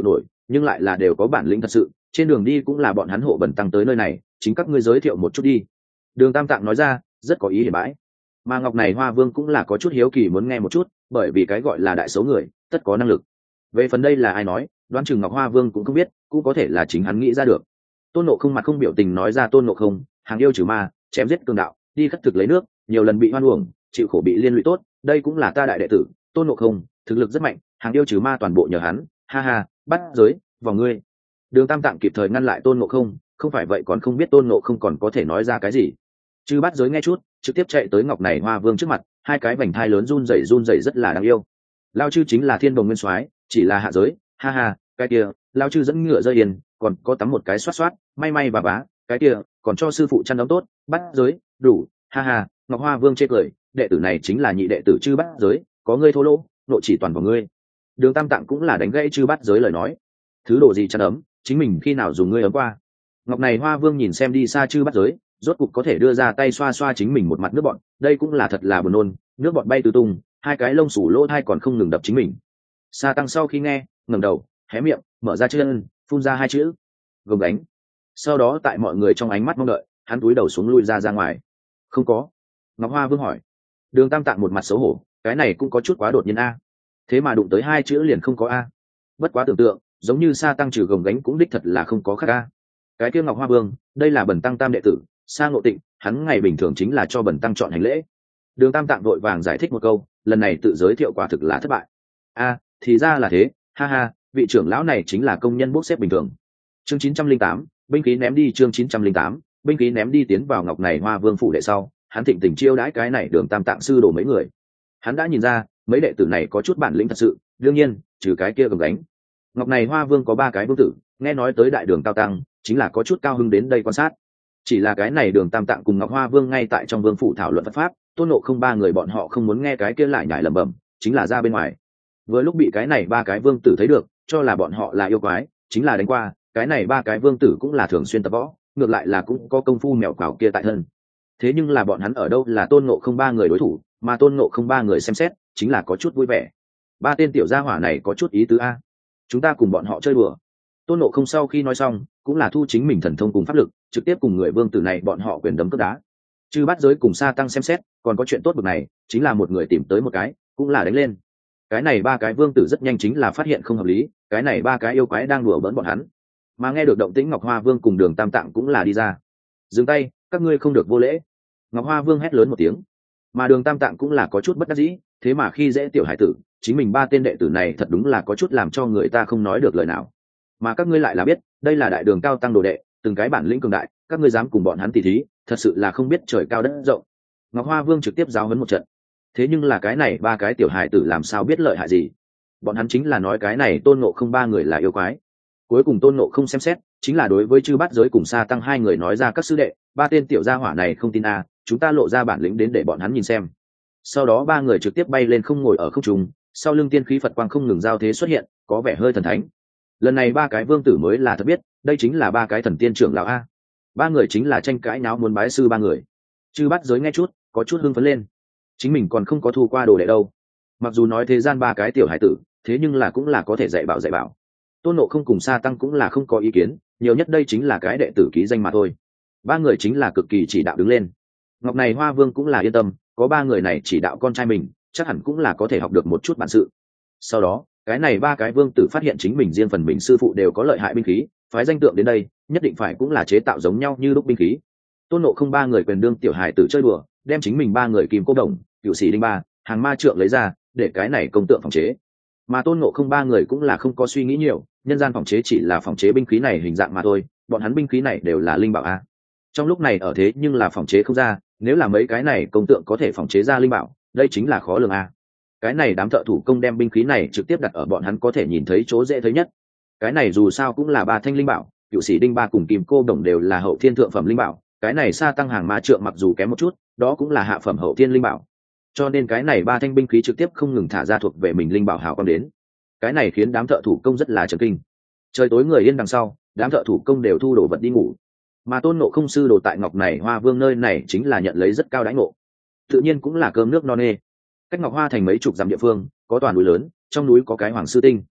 nhưng lại là đều có bản lĩnh thật sự, trên đường đi cũng là bọn hắn hộ bẩn tăng tới nơi này, chính các ngươi giới thiệu một chút đi. Đường Tam Tạng nói ra, rất có ý hiển bãi. Mà ngọc này Hoa Vương cũng là có chút hiếu kỳ muốn nghe một chút, bởi vì cái gọi là đại số người tất có năng lực. Về phần đây là ai nói, đoán chừng Ngọc Hoa Vương cũng không biết, cũng có thể là chính hắn nghĩ ra được. Tôn Ngộ Không mặt không biểu tình nói ra, Tôn Ngộ Không, hàng yêu trừ ma, chém giết cường đạo, đi khất thực lấy nước, nhiều lần bị hoan uổng, chịu khổ bị liên lụy tốt, đây cũng là ta đại đệ tử Tôn Ngộ Không, thực lực rất mạnh, hàng yêu trừ ma toàn bộ nhờ hắn, ha ha, bắt giới vào ngươi. Đường Tam Tạng kịp thời ngăn lại Tôn Ngộ Không, không phải vậy còn không biết Tôn Ngộ Không còn có thể nói ra cái gì. Chư bắt giới nghe chút, trực tiếp chạy tới ngọc này Hoa Vương trước mặt, hai cái vành thai lớn run rẩy run rẩy rất là đáng yêu. Lao chư chính là Thiên Đồng Nguyên Soái, chỉ là hạ giới, ha ha, cái kia, Lao chư dẫn ngựa rơi yên, còn có tắm một cái xoát xoát, may may bà bá, cái kia, còn cho sư phụ chăn ấm tốt, bắt giới, đủ, ha ha. Ngọc Hoa Vương chê cười, đệ tử này chính là nhị đệ tử Chư Bát Giới, có ngươi thô lỗ, nội chỉ toàn vào ngươi. Đường Tam Tạng cũng là đánh gãy Chư Bát Giới lời nói, thứ đồ gì chăn ấm, chính mình khi nào dùng ngươi ấm qua. Ngọc này Hoa Vương nhìn xem đi xa Chư Bát Giới, rốt cục có thể đưa ra tay xoa xoa chính mình một mặt nước bọn, đây cũng là thật là buồn nôn, nước bọn bay tứ tung, hai cái lông sủ lỗ thai còn không ngừng đập chính mình. Sa Tăng sau khi nghe, ngẩng đầu, hé miệng, mở ra chân, phun ra hai chữ, gồng đánh. Sau đó tại mọi người trong ánh mắt mong đợi, hắn cúi đầu xuống lui ra ra ngoài. Không có. Ngọc Hoa Vương hỏi. Đường Tam Tạng một mặt xấu hổ, cái này cũng có chút quá đột nhiên a. Thế mà đụng tới hai chữ liền không có a. Bất quá tưởng tượng, giống như Sa Tăng trừ gồng gánh cũng đích thật là không có khác a. Cái kia Ngọc Hoa Vương, đây là Bần Tăng tam đệ tử, Sa Ngộ Tịnh, hắn ngày bình thường chính là cho Bần Tăng chọn hành lễ. Đường Tam Tạng vội vàng giải thích một câu, lần này tự giới thiệu quả thực là thất bại. A, thì ra là thế, ha ha, vị trưởng lão này chính là công nhân bốc xếp bình thường. Chương chín trăm linh tám, binh khí ném đi. Chương chín trăm linh tám, binh khí ném đi. Tiến vào ngọc này Hoa Vương phủ đệ sau, hắn thịnh tình chiêu đãi cái này Đường Tam Tạng sư đồ mấy người. Hắn đã nhìn ra mấy đệ tử này có chút bản lĩnh thật sự, đương nhiên trừ cái kia cầm gánh. Ngọc này Hoa Vương có ba cái vương tử, nghe nói tới đại đường cao tăng, chính là có chút cao hứng đến đây quan sát. Chỉ là cái này Đường Tam Tạng cùng Ngọc Hoa Vương ngay tại trong vương phủ thảo luận Phật pháp, Tôn Ngộ Không ba người bọn họ không muốn nghe cái kia lại nhải lẩm bẩm, chính là ra bên ngoài. Vừa lúc bị cái này ba cái vương tử thấy được, cho là bọn họ là yêu quái, chính là đánh qua. Cái này ba cái vương tử cũng là thường xuyên tập võ, ngược lại là cũng có công phu mèo quào kia tại thân. Thế nhưng là bọn hắn ở đâu là Tôn Ngộ Không ba người đối thủ, mà Tôn Ngộ Không ba người xem xét chính là có chút vui vẻ. Ba tên tiểu gia hỏa này có chút ý tứ a, chúng ta cùng bọn họ chơi đùa. Tôn Ngộ Không sau khi nói xong, cũng là thu chính mình thần thông cùng pháp lực, trực tiếp cùng người vương tử này bọn họ quyền đấm cướp đá. Chư Bát Giới cùng Sa Tăng xem xét, còn có chuyện tốt bực này, chính là một người tìm tới một cái, cũng là đánh lên. Cái này ba cái vương tử rất nhanh chính là phát hiện không hợp lý, cái này ba cái yêu quái đang đùa bỡn bọn hắn. Mà nghe được động tĩnh, Ngọc Hoa Vương cùng Đường Tam Tạng cũng là đi ra. Dừng tay, các ngươi không được vô lễ. Ngọc Hoa Vương hét lớn một tiếng. Mà Đường Tam Tạng cũng là có chút bất đắc dĩ, thế mà khi dễ tiểu hải tử, chính mình ba tên đệ tử này thật đúng là có chút làm cho người ta không nói được lời nào. Mà các ngươi lại là biết, đây là đại đường cao tăng đồ đệ, từng cái bản lĩnh cường đại, các ngươi dám cùng bọn hắn tỉ thí, thật sự là không biết trời cao đất rộng. Ngọc Hoa Vương trực tiếp giáo huấn một trận. Thế nhưng là cái này ba cái tiểu hải tử làm sao biết lợi hại gì? Bọn hắn chính là nói cái này Tôn Ngộ Không ba người là yêu quái. Cuối cùng Tôn Ngộ Không xem xét, chính là đối với Chư Bát Giới cùng Sa Tăng hai người nói ra, các sư đệ, ba tên tiểu gia hỏa này không tin a, à, chúng ta lộ ra bản lĩnh đến để bọn hắn nhìn xem. Sau đó ba người trực tiếp bay lên không ngồi ở không trung, sau lưng tiên khí Phật quang không ngừng giao thế xuất hiện, có vẻ hơi thần thánh. Lần này ba cái vương tử mới là thật biết, đây chính là ba cái thần tiên trưởng lão a. Ba người chính là tranh cãi náo muốn bái sư ba người. Chư Bát Giới nghe chút, có chút hưng phấn lên. Chính mình còn không có thu qua đồ đệ đâu. Mặc dù nói thế gian ba cái tiểu hải tử, thế nhưng là cũng là có thể dạy bảo dạy bảo. Tôn Ngộ Không cùng Sa Tăng cũng là không có ý kiến, nhiều nhất đây chính là cái đệ tử ký danh mà thôi. Ba người chính là cực kỳ chỉ đạo đứng lên. Ngọc này Hoa Vương cũng là yên tâm, có ba người này chỉ đạo con trai mình, chắc hẳn cũng là có thể học được một chút bản sự. Sau đó, cái này ba cái vương tử phát hiện chính mình riêng phần mình sư phụ đều có lợi hại binh khí, phái danh tượng đến đây, nhất định phải cũng là chế tạo giống nhau như lúc binh khí. Tôn Ngộ Không ba người quyền đương tiểu hài tử chơi đùa, đem chính mình ba người kim cô đồng, cựu sĩ đinh ba, hàng ma trượng lấy ra, để cái này công tượng phòng chế. Mà Tôn Ngộ Không ba người cũng là không có suy nghĩ nhiều, nhân gian phòng chế chỉ là phòng chế binh khí này hình dạng mà thôi, bọn hắn binh khí này đều là linh bảo a. Trong lúc này ở thế nhưng là phòng chế không ra, nếu là mấy cái này công tượng có thể phòng chế ra linh bảo, đây chính là khó lường a. Cái này đám thợ thủ công đem binh khí này trực tiếp đặt ở bọn hắn có thể nhìn thấy chỗ dễ thấy nhất. Cái này dù sao cũng là ba thanh linh bảo, cựu sĩ đinh ba cùng kim cô đồng đều là hậu thiên thượng phẩm linh bảo, cái này Sa Tăng hàng ma trượng mặc dù kém một chút, đó cũng là hạ phẩm hậu thiên linh bảo. Cho nên cái này ba thanh binh khí trực tiếp không ngừng thả ra thuộc về mình linh bảo hào quang đến. Cái này khiến đám thợ thủ công rất là chấn kinh. Trời tối người yên đằng sau, đám thợ thủ công đều thu đồ vật đi ngủ. Mà Tôn Ngộ Không sư đồ tại Ngọc này Hoa Vương nơi này chính là nhận lấy rất cao đãi ngộ, tự nhiên cũng là cơm nước no nê. Cách Ngọc Hoa thành mấy chục dặm địa phương, có toàn núi lớn, trong núi có cái Hoàng Sư Tinh.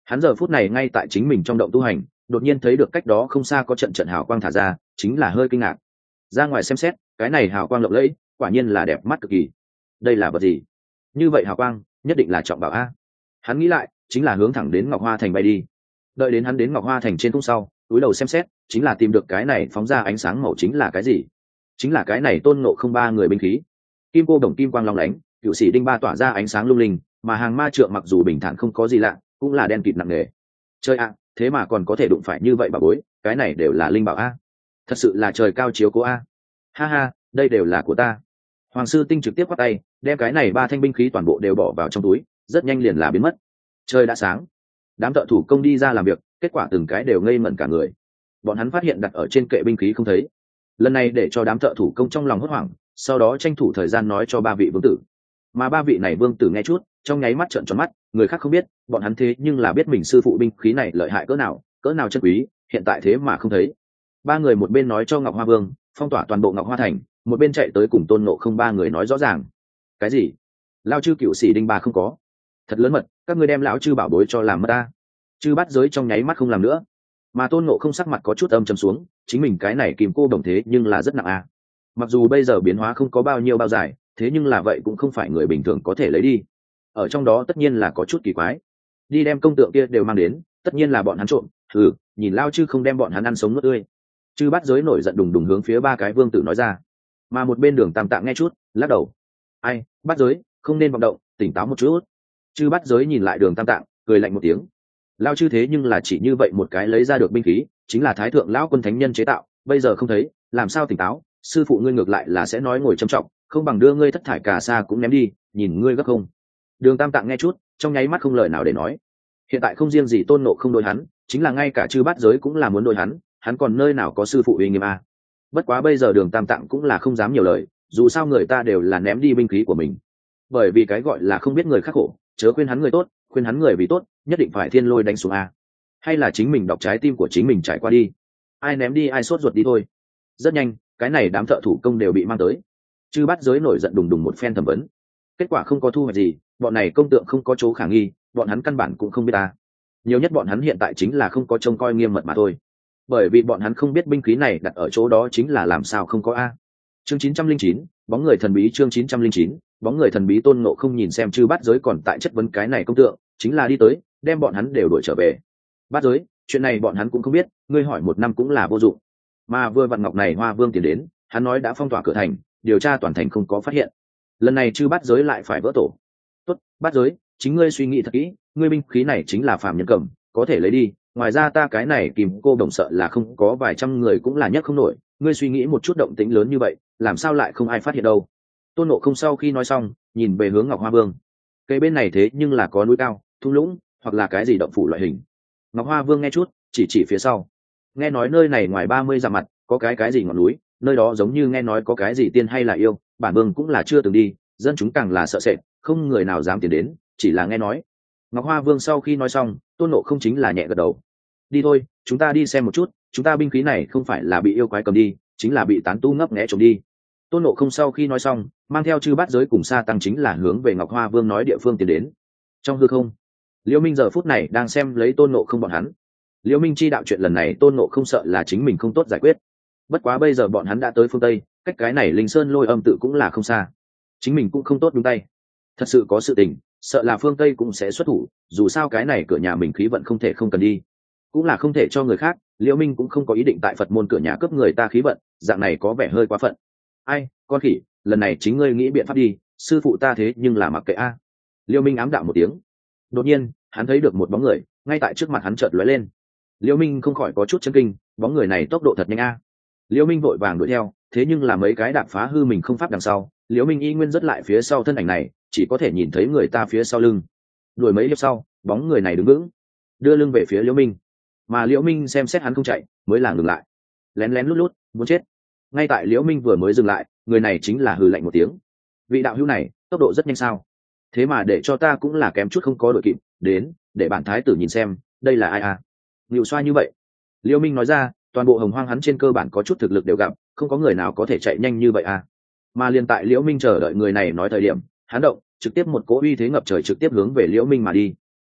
Hắn giờ phút này ngay tại chính mình trong động tu hành, đột nhiên thấy được cách đó không xa có trận trận hào quang thả ra, chính là hơi kinh ngạc. Ra ngoài xem xét, cái này hào quang lộng lẫy, quả nhiên là đẹp mắt cực kỳ. Đây là vật gì? Như vậy hào quang, nhất định là trọng bảo a. Hắn nghĩ lại, chính là hướng thẳng đến Ngọc Hoa Thành bay đi. Đợi đến hắn đến Ngọc Hoa Thành trên cung sau, túi đầu xem xét, chính là tìm được cái này phóng ra ánh sáng màu chính là cái gì? Chính là cái này Tôn Ngộ Không ba người binh khí. Kim cô đồng kim quang long lánh, cựu sĩ đinh ba tỏa ra ánh sáng lung linh, mà hàng ma trượng mặc dù bình thản không có gì lạ, cũng là đen kịt nặng nề. Chơi ạ, thế mà còn có thể đụng phải như vậy bà bối, cái này đều là linh bảo a. Thật sự là trời cao chiếu cố a. Ha ha, đây đều là của ta. Hoàng sư tinh trực tiếp bắt tay, đem cái này ba thanh binh khí toàn bộ đều bỏ vào trong túi, rất nhanh liền là biến mất. Trời đã sáng, đám thợ thủ công đi ra làm việc, kết quả từng cái đều ngây ngẩn cả người. Bọn hắn phát hiện đặt ở trên kệ binh khí không thấy. Lần này để cho đám thợ thủ công trong lòng hốt hoảng, sau đó tranh thủ thời gian nói cho ba vị vương tử. Mà ba vị này vương tử nghe chút, trong nháy mắt trợn tròn mắt, người khác không biết, bọn hắn thế nhưng là biết mình sư phụ binh khí này lợi hại cỡ nào, cỡ nào chân quý, hiện tại thế mà không thấy. Ba người một bên nói cho Ngọc Hoa Vương phong tỏa toàn bộ Ngọc Hoa Thành, một bên chạy tới cùng Tôn Ngộ Không ba người nói rõ ràng. Cái gì? Lao chư cựu sĩ đinh ba không có? Thật lớn mật, các ngươi đem lão chư bảo bối cho làm mất ta. Chư bắt giới trong nháy mắt không làm nữa. Mà Tôn Ngộ Không sắc mặt có chút âm trầm xuống, chính mình cái này kìm cô đồng thế nhưng là rất nặng a. Mặc dù bây giờ biến hóa không có bao nhiêu bao dài, thế nhưng là vậy cũng không phải người bình thường có thể lấy đi. Ở trong đó tất nhiên là có chút kỳ quái. Đi đem công tượng kia đều mang đến, tất nhiên là bọn hắn trộm. Ừ, nhìn lao chư không đem bọn hắn ăn sống nuốt tươi. Chư bắt giới nổi giận đùng đùng hướng phía ba cái vương tử nói ra. Mà một bên Đường Tam Tạng nghe chút, lắc đầu. Ai, bắt giới, không nên vọng động, tỉnh táo một chút. Chư bắt giới nhìn lại Đường Tam Tạng, cười lạnh một tiếng. Lao chư thế nhưng là chỉ như vậy một cái lấy ra được binh khí, chính là Thái thượng lão quân thánh nhân chế tạo, bây giờ không thấy, làm sao tỉnh táo? Sư phụ ngươi ngược lại là sẽ nói ngồi trầm trọng, không bằng đưa ngươi thất thải cả xa cũng ném đi, nhìn ngươi gấp không? Đường Tam Tạng nghe chút, trong nháy mắt không lời nào để nói. Hiện tại không riêng gì Tôn Ngộ Không đối hắn, chính là ngay cả chư bát giới cũng là muốn đối hắn, hắn còn nơi nào có sư phụ uy nghiêm a. Bất quá bây giờ Đường Tam Tạng cũng là không dám nhiều lời, dù sao người ta đều là ném đi binh khí của mình. Bởi vì cái gọi là không biết người khắc khổ, chớ khuyên hắn người tốt, khuyên hắn người vì tốt, nhất định phải thiên lôi đánh xuống a. Hay là chính mình đọc trái tim của chính mình trải qua đi. Ai ném đi ai sốt ruột đi thôi. Rất nhanh, cái này đám thợ thủ công đều bị mang tới. Chư bát giới nổi giận đùng đùng một phen thẩm vấn. Kết quả không có thu hoạch gì, bọn này công tượng không có chỗ khả nghi, bọn hắn căn bản cũng không biết ta. Nhiều nhất bọn hắn hiện tại chính là không có trông coi nghiêm mật mà thôi. Bởi vì bọn hắn không biết binh khí này đặt ở chỗ đó chính là làm sao không có a. Chương chín trăm linh chín, bóng người thần bí. Chương chín trăm linh chín, bóng người thần bí. Tôn Ngộ Không nhìn xem chư bát giới còn tại chất vấn cái này công tượng, chính là đi tới, đem bọn hắn đều đuổi trở về. Bát giới, chuyện này bọn hắn cũng không biết, ngươi hỏi một năm cũng là vô dụng. Mà vừa vặn ngọc này Hoa Vương tiến đến, hắn nói đã phong tỏa cửa thành, điều tra toàn thành không có phát hiện. Lần này chư bát giới lại phải vỡ tổ. Tốt, bát giới, chính ngươi suy nghĩ thật kỹ, ngươi binh khí này chính là phàm nhân cầm, có thể lấy đi, ngoài ra ta cái này kìm cô đồng sợ là không có vài trăm người cũng là nhất không nổi, ngươi suy nghĩ một chút động tĩnh lớn như vậy, làm sao lại không ai phát hiện đâu. Tôn Ngộ Không sau khi nói xong, nhìn về hướng Ngọc Hoa Vương. Cây bên này thế nhưng là có núi cao, thung lũng, hoặc là cái gì động phủ loại hình. Ngọc Hoa Vương nghe chút, chỉ chỉ phía sau. Nghe nói nơi này ngoài ba mươi dặm mặt, có cái cái gì ngọn núi, nơi đó giống như nghe nói có cái gì tiên hay là yêu, bản vương cũng là chưa từng đi, dân chúng càng là sợ sệt, không người nào dám tiến đến, chỉ là nghe nói. Ngọc Hoa Vương sau khi nói xong, Tôn Ngộ Không chính là nhẹ gật đầu. Đi thôi, chúng ta đi xem một chút, chúng ta binh khí này không phải là bị yêu quái cầm đi, chính là bị tán tu ngấp nghé trộm đi. Tôn Ngộ Không sau khi nói xong, mang theo chư bát giới cùng Sa Tăng chính là hướng về Ngọc Hoa Vương nói địa phương tiến đến. Trong hư không, Liễu Minh giờ phút này đang xem lấy Tôn Ngộ Không bọn hắn. Liễu Minh chi đạo chuyện lần này Tôn Ngộ Không sợ là chính mình không tốt giải quyết. Bất quá bây giờ bọn hắn đã tới phương Tây, cách cái này Linh Sơn Lôi Âm tự cũng là không xa. Chính mình cũng không tốt đúng tay. Thật sự có sự tình, sợ là phương Tây cũng sẽ xuất thủ, dù sao cái này cửa nhà mình khí vận không thể không cần đi. Cũng là không thể cho người khác, Liễu Minh cũng không có ý định tại Phật môn cửa nhà cướp người ta khí vận, dạng này có vẻ hơi quá phận. Ai, con khỉ, lần này chính ngươi nghĩ biện pháp đi, sư phụ ta thế nhưng là mặc kệ a. Liễu Minh ám đạo một tiếng. Đột nhiên, hắn thấy được một bóng người, ngay tại trước mặt hắn chợt lóe lên. Liễu Minh không khỏi có chút chấn kinh, bóng người này tốc độ thật nhanh a. Liễu Minh vội vàng đuổi theo, thế nhưng là mấy cái đạp phá hư mình không pháp đằng sau, Liễu Minh y nguyên rất lại phía sau thân ảnh này, chỉ có thể nhìn thấy người ta phía sau lưng. Đuổi mấy hiệp sau, bóng người này đứng vững, đưa lưng về phía Liễu Minh. Mà Liễu Minh xem xét hắn không chạy, mới là ngừng lại. Lén lén lút lút, muốn chết. Ngay tại Liễu Minh vừa mới dừng lại, người này chính là hừ lạnh một tiếng. Vị đạo hữu này, tốc độ rất nhanh sao? Thế mà để cho ta cũng là kém chút không có đội kịp, đến, để bản thái tử nhìn xem, đây là ai à? Nhiều xoa như vậy. Liễu Minh nói ra, toàn bộ Hồng Hoang hắn trên cơ bản có chút thực lực đều gặp, không có người nào có thể chạy nhanh như vậy à? Mà liền tại Liễu Minh chờ đợi người này nói thời điểm, hắn động, trực tiếp một cỗ uy thế ngập trời trực tiếp hướng về Liễu Minh mà đi.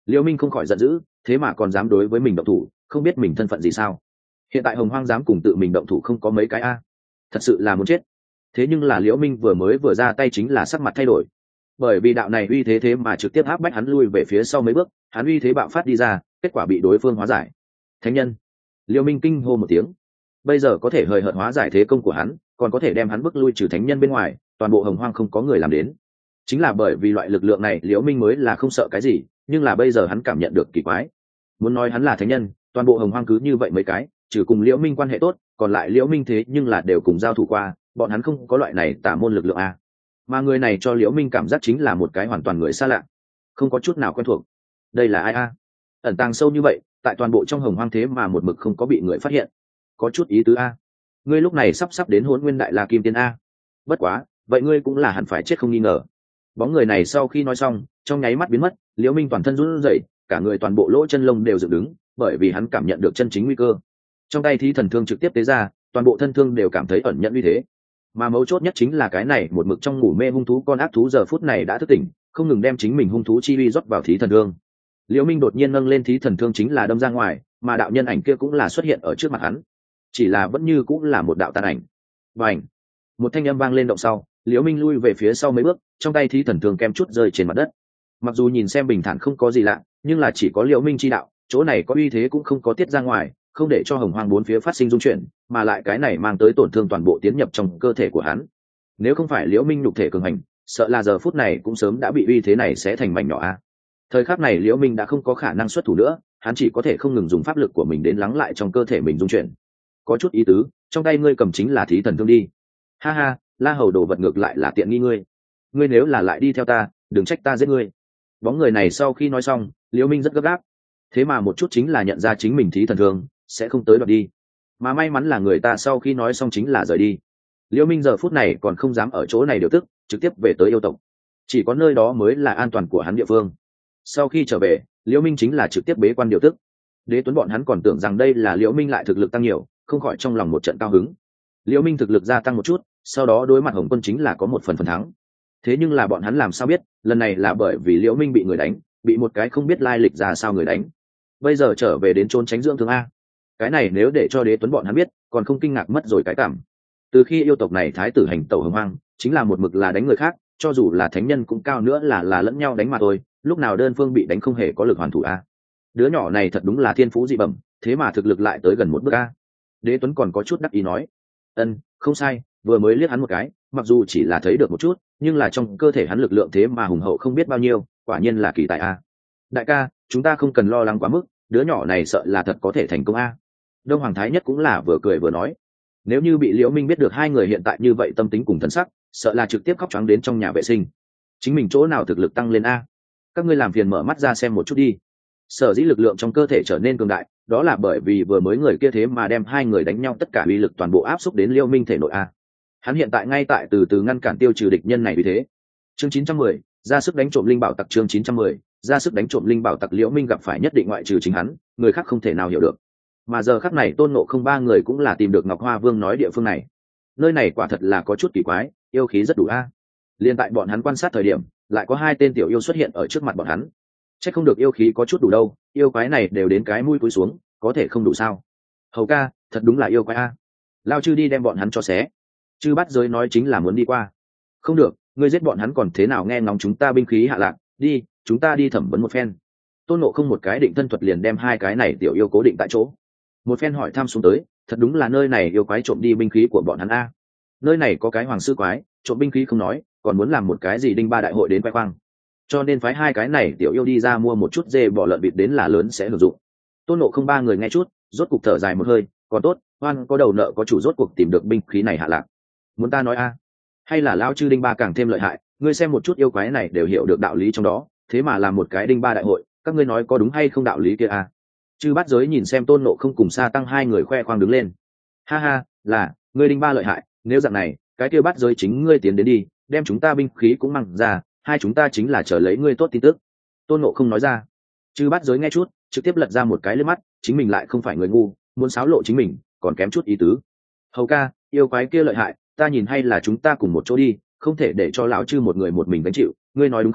Liễu Minh không khỏi giận dữ, thế mà còn dám đối với mình động thủ, không biết mình thân phận gì sao? Hiện tại Hồng Hoang dám cùng tự mình động thủ không có mấy cái a, thật sự là muốn chết. Thế nhưng là Liễu Minh vừa mới vừa ra tay chính là sắc mặt thay đổi, bởi vì đạo này uy thế thế mà trực tiếp áp bách hắn lui về phía sau mấy bước, hắn uy thế bạo phát đi ra, kết quả bị đối phương hóa giải. Thánh nhân! Liễu Minh kinh hô một tiếng, bây giờ có thể hời hợt hóa giải thế công của hắn, còn có thể đem hắn bước lui trừ thánh nhân bên ngoài, toàn bộ Hồng Hoang không có người làm đến. Chính là bởi vì loại lực lượng này Liễu Minh mới là không sợ cái gì, nhưng là bây giờ hắn cảm nhận được kỳ quái. Muốn nói hắn là thánh nhân, toàn bộ Hồng Hoang cứ như vậy mấy cái, trừ cùng Liễu Minh quan hệ tốt, còn lại Liễu Minh thế nhưng là đều cùng giao thủ qua, bọn hắn không có loại này tả môn lực lượng a. Mà người này cho Liễu Minh cảm giác chính là một cái hoàn toàn người xa lạ, không có chút nào quen thuộc. Đây là ai a? Ẩn tàng sâu như vậy, tại toàn bộ trong Hồng Hoang thế mà một mực không có bị người phát hiện, có chút ý tứ a. Ngươi lúc này sắp sắp đến Hỗn Nguyên Đại La Kim Tiên a. Bất quá, vậy ngươi cũng là hẳn phải chết không nghi ngờ. Bóng người này sau khi nói xong, trong nháy mắt biến mất, Liễu Minh toàn thân run rẩy, cả người toàn bộ lỗ chân lông đều dựng đứng, bởi vì hắn cảm nhận được chân chính nguy cơ. Trong tay Thí Thần Thương trực tiếp tế ra, toàn bộ thân thương đều cảm thấy ẩn nhận uy thế. Mà mấu chốt nhất chính là cái này một mực trong ngủ mê hung thú con ác thú giờ phút này đã thức tỉnh, không ngừng đem chính mình hung thú chi uy rót vào Thí Thần Thương. Liễu Minh đột nhiên nâng lên Thí Thần Thương chính là đâm ra ngoài, mà đạo nhân ảnh kia cũng là xuất hiện ở trước mặt hắn, chỉ là vẫn như cũng là một đạo tàn ảnh. Bành! Một thanh âm vang lên động sau, Liễu Minh lui về phía sau mấy bước, trong tay Thí Thần Thương kem chút rơi trên mặt đất. Mặc dù nhìn xem bình thản không có gì lạ, nhưng là chỉ có Liễu Minh chi đạo, chỗ này có uy thế cũng không có tiết ra ngoài, không để cho Hồng Hoang bốn phía phát sinh dung chuyển, mà lại cái này mang tới tổn thương toàn bộ tiến nhập trong cơ thể của hắn. Nếu không phải Liễu Minh nhục thể cường hành, sợ là giờ phút này cũng sớm đã bị uy thế này sẽ thành mảnh nhỏ a. Thời khắc này Liễu Minh đã không có khả năng xuất thủ nữa, hắn chỉ có thể không ngừng dùng pháp lực của mình đến lắng lại trong cơ thể mình dung chuyển. Có chút ý tứ, trong tay ngươi cầm chính là Thí Thần Thương đi. Ha ha, La Hầu đồ vật ngược lại là tiện nghi ngươi. Ngươi nếu là lại đi theo ta, đừng trách ta giết ngươi. Bóng người này sau khi nói xong, Liễu Minh rất gấp gáp, thế mà một chút chính là nhận ra chính mình Thí Thần Thương sẽ không tới đoạt đi, mà may mắn là người ta sau khi nói xong chính là rời đi. Liễu Minh giờ phút này còn không dám ở chỗ này điều tức, trực tiếp về tới yêu tộc, chỉ có nơi đó mới là an toàn của hắn địa phương. Sau khi trở về, Liễu Minh chính là trực tiếp bế quan điều tức. Đế Tuấn bọn hắn còn tưởng rằng đây là Liễu Minh lại thực lực tăng nhiều, không khỏi trong lòng một trận cao hứng. Liễu Minh thực lực gia tăng một chút, sau đó đối mặt Hồng Quân chính là có một phần phần thắng. Thế nhưng là bọn hắn làm sao biết, lần này là bởi vì Liễu Minh bị người đánh, bị một cái không biết lai lịch ra sao người đánh. Bây giờ trở về đến trốn tránh dưỡng thương a. Cái này nếu để cho Đế Tuấn bọn hắn biết, còn không kinh ngạc mất rồi cái cảm. Từ khi yêu tộc này thái tử hành tẩu Hồng Hoang, chính là một mực là đánh người khác, cho dù là thánh nhân cũng cao nữa là là lẫn nhau đánh mà thôi, lúc nào đơn phương bị đánh không hề có lực hoàn thủ a. Đứa nhỏ này thật đúng là thiên phú dị bẩm, thế mà thực lực lại tới gần một bước a. Đế Tuấn còn có chút đắc ý nói, ân, không sai, vừa mới liếc hắn một cái, mặc dù chỉ là thấy được một chút, nhưng là trong cơ thể hắn lực lượng thế mà hùng hậu không biết bao nhiêu, quả nhiên là kỳ tài a. Đại ca, chúng ta không cần lo lắng quá mức, đứa nhỏ này sợ là thật có thể thành công a. Đông Hoàng Thái Nhất cũng là vừa cười vừa nói, nếu như bị Liễu Minh biết được hai người hiện tại như vậy tâm tính cùng thần sắc, sợ là trực tiếp khóc choáng đến trong nhà vệ sinh. Chính mình chỗ nào thực lực tăng lên a? Các ngươi làm phiền mở mắt ra xem một chút đi. Sở dĩ lực lượng trong cơ thể trở nên cường đại, đó là bởi vì vừa mới người kia thế mà đem hai người đánh nhau tất cả uy lực toàn bộ áp xúc đến Liễu Minh thể nội a. Hắn hiện tại ngay tại từ từ ngăn cản tiêu trừ địch nhân này vì thế. Chương chín trăm mười, ra sức đánh trộm linh bảo tặc. Chương chín trăm mười, ra sức đánh trộm linh bảo tặc. Liễu Minh gặp phải nhất định ngoại trừ chính hắn, người khác không thể nào hiểu được. Mà giờ khắc này Tôn Ngộ Không ba người cũng là tìm được Ngọc Hoa Vương nói địa phương này. Nơi này quả thật là có chút kỳ quái, yêu khí rất đủ a. Liên tại bọn hắn quan sát thời điểm, lại có hai tên tiểu yêu xuất hiện ở trước mặt bọn hắn. Chắc không được yêu khí có chút đủ đâu, yêu quái này đều đến cái mũi cúi xuống, có thể không đủ sao? Hầu ca, thật đúng là yêu quái a. Lao chư đi đem bọn hắn cho xé. Chư Bát Giới nói chính là muốn đi qua. Không được, ngươi giết bọn hắn còn thế nào nghe ngóng chúng ta binh khí hạ lạc, đi, chúng ta đi thẩm vấn một phen. Tôn Ngộ Không một cái định thân thuật liền đem hai cái này tiểu yêu cố định tại chỗ. Một phen hỏi thăm xuống tới, thật đúng là nơi này yêu quái trộm đi binh khí của bọn hắn a. Nơi này có cái hoàng sư quái, trộm binh khí không nói, còn muốn làm một cái gì đinh ba đại hội đến quay khoang. Cho nên phái hai cái này tiểu yêu đi ra mua một chút dê bò lợn vịt đến là lớn sẽ hưởng dụng. Tôn Ngộ Không ba người nghe chút, rốt cục thở dài một hơi, còn tốt, oan có đầu nợ có chủ, rốt cuộc tìm được binh khí này hạ lạc. Muốn ta nói a, hay là lão chư đinh ba càng thêm lợi hại, ngươi xem một chút yêu quái này đều hiểu được đạo lý trong đó, thế mà làm một cái đinh ba đại hội, các ngươi nói có đúng hay không đạo lý kia a? Chư Bát Giới nhìn xem Tôn Ngộ Không cùng Sa Tăng hai người khoe khoang đứng lên. Ha ha, là, ngươi đinh ba lợi hại, nếu dạng này, cái kia Bát Giới chính ngươi tiến đến đi, đem chúng ta binh khí cũng mang ra, hai chúng ta chính là chờ lấy ngươi tốt tin tức. Tôn Ngộ Không nói ra. Chư Bát Giới nghe chút, trực tiếp lật ra một cái lên mắt, chính mình lại không phải người ngu, muốn xáo lộ chính mình, còn kém chút ý tứ. Hầu ca, yêu quái kia lợi hại, ta nhìn hay là chúng ta cùng một chỗ đi, không thể để cho lão chư một người một mình gánh chịu, ngươi nói đúng không?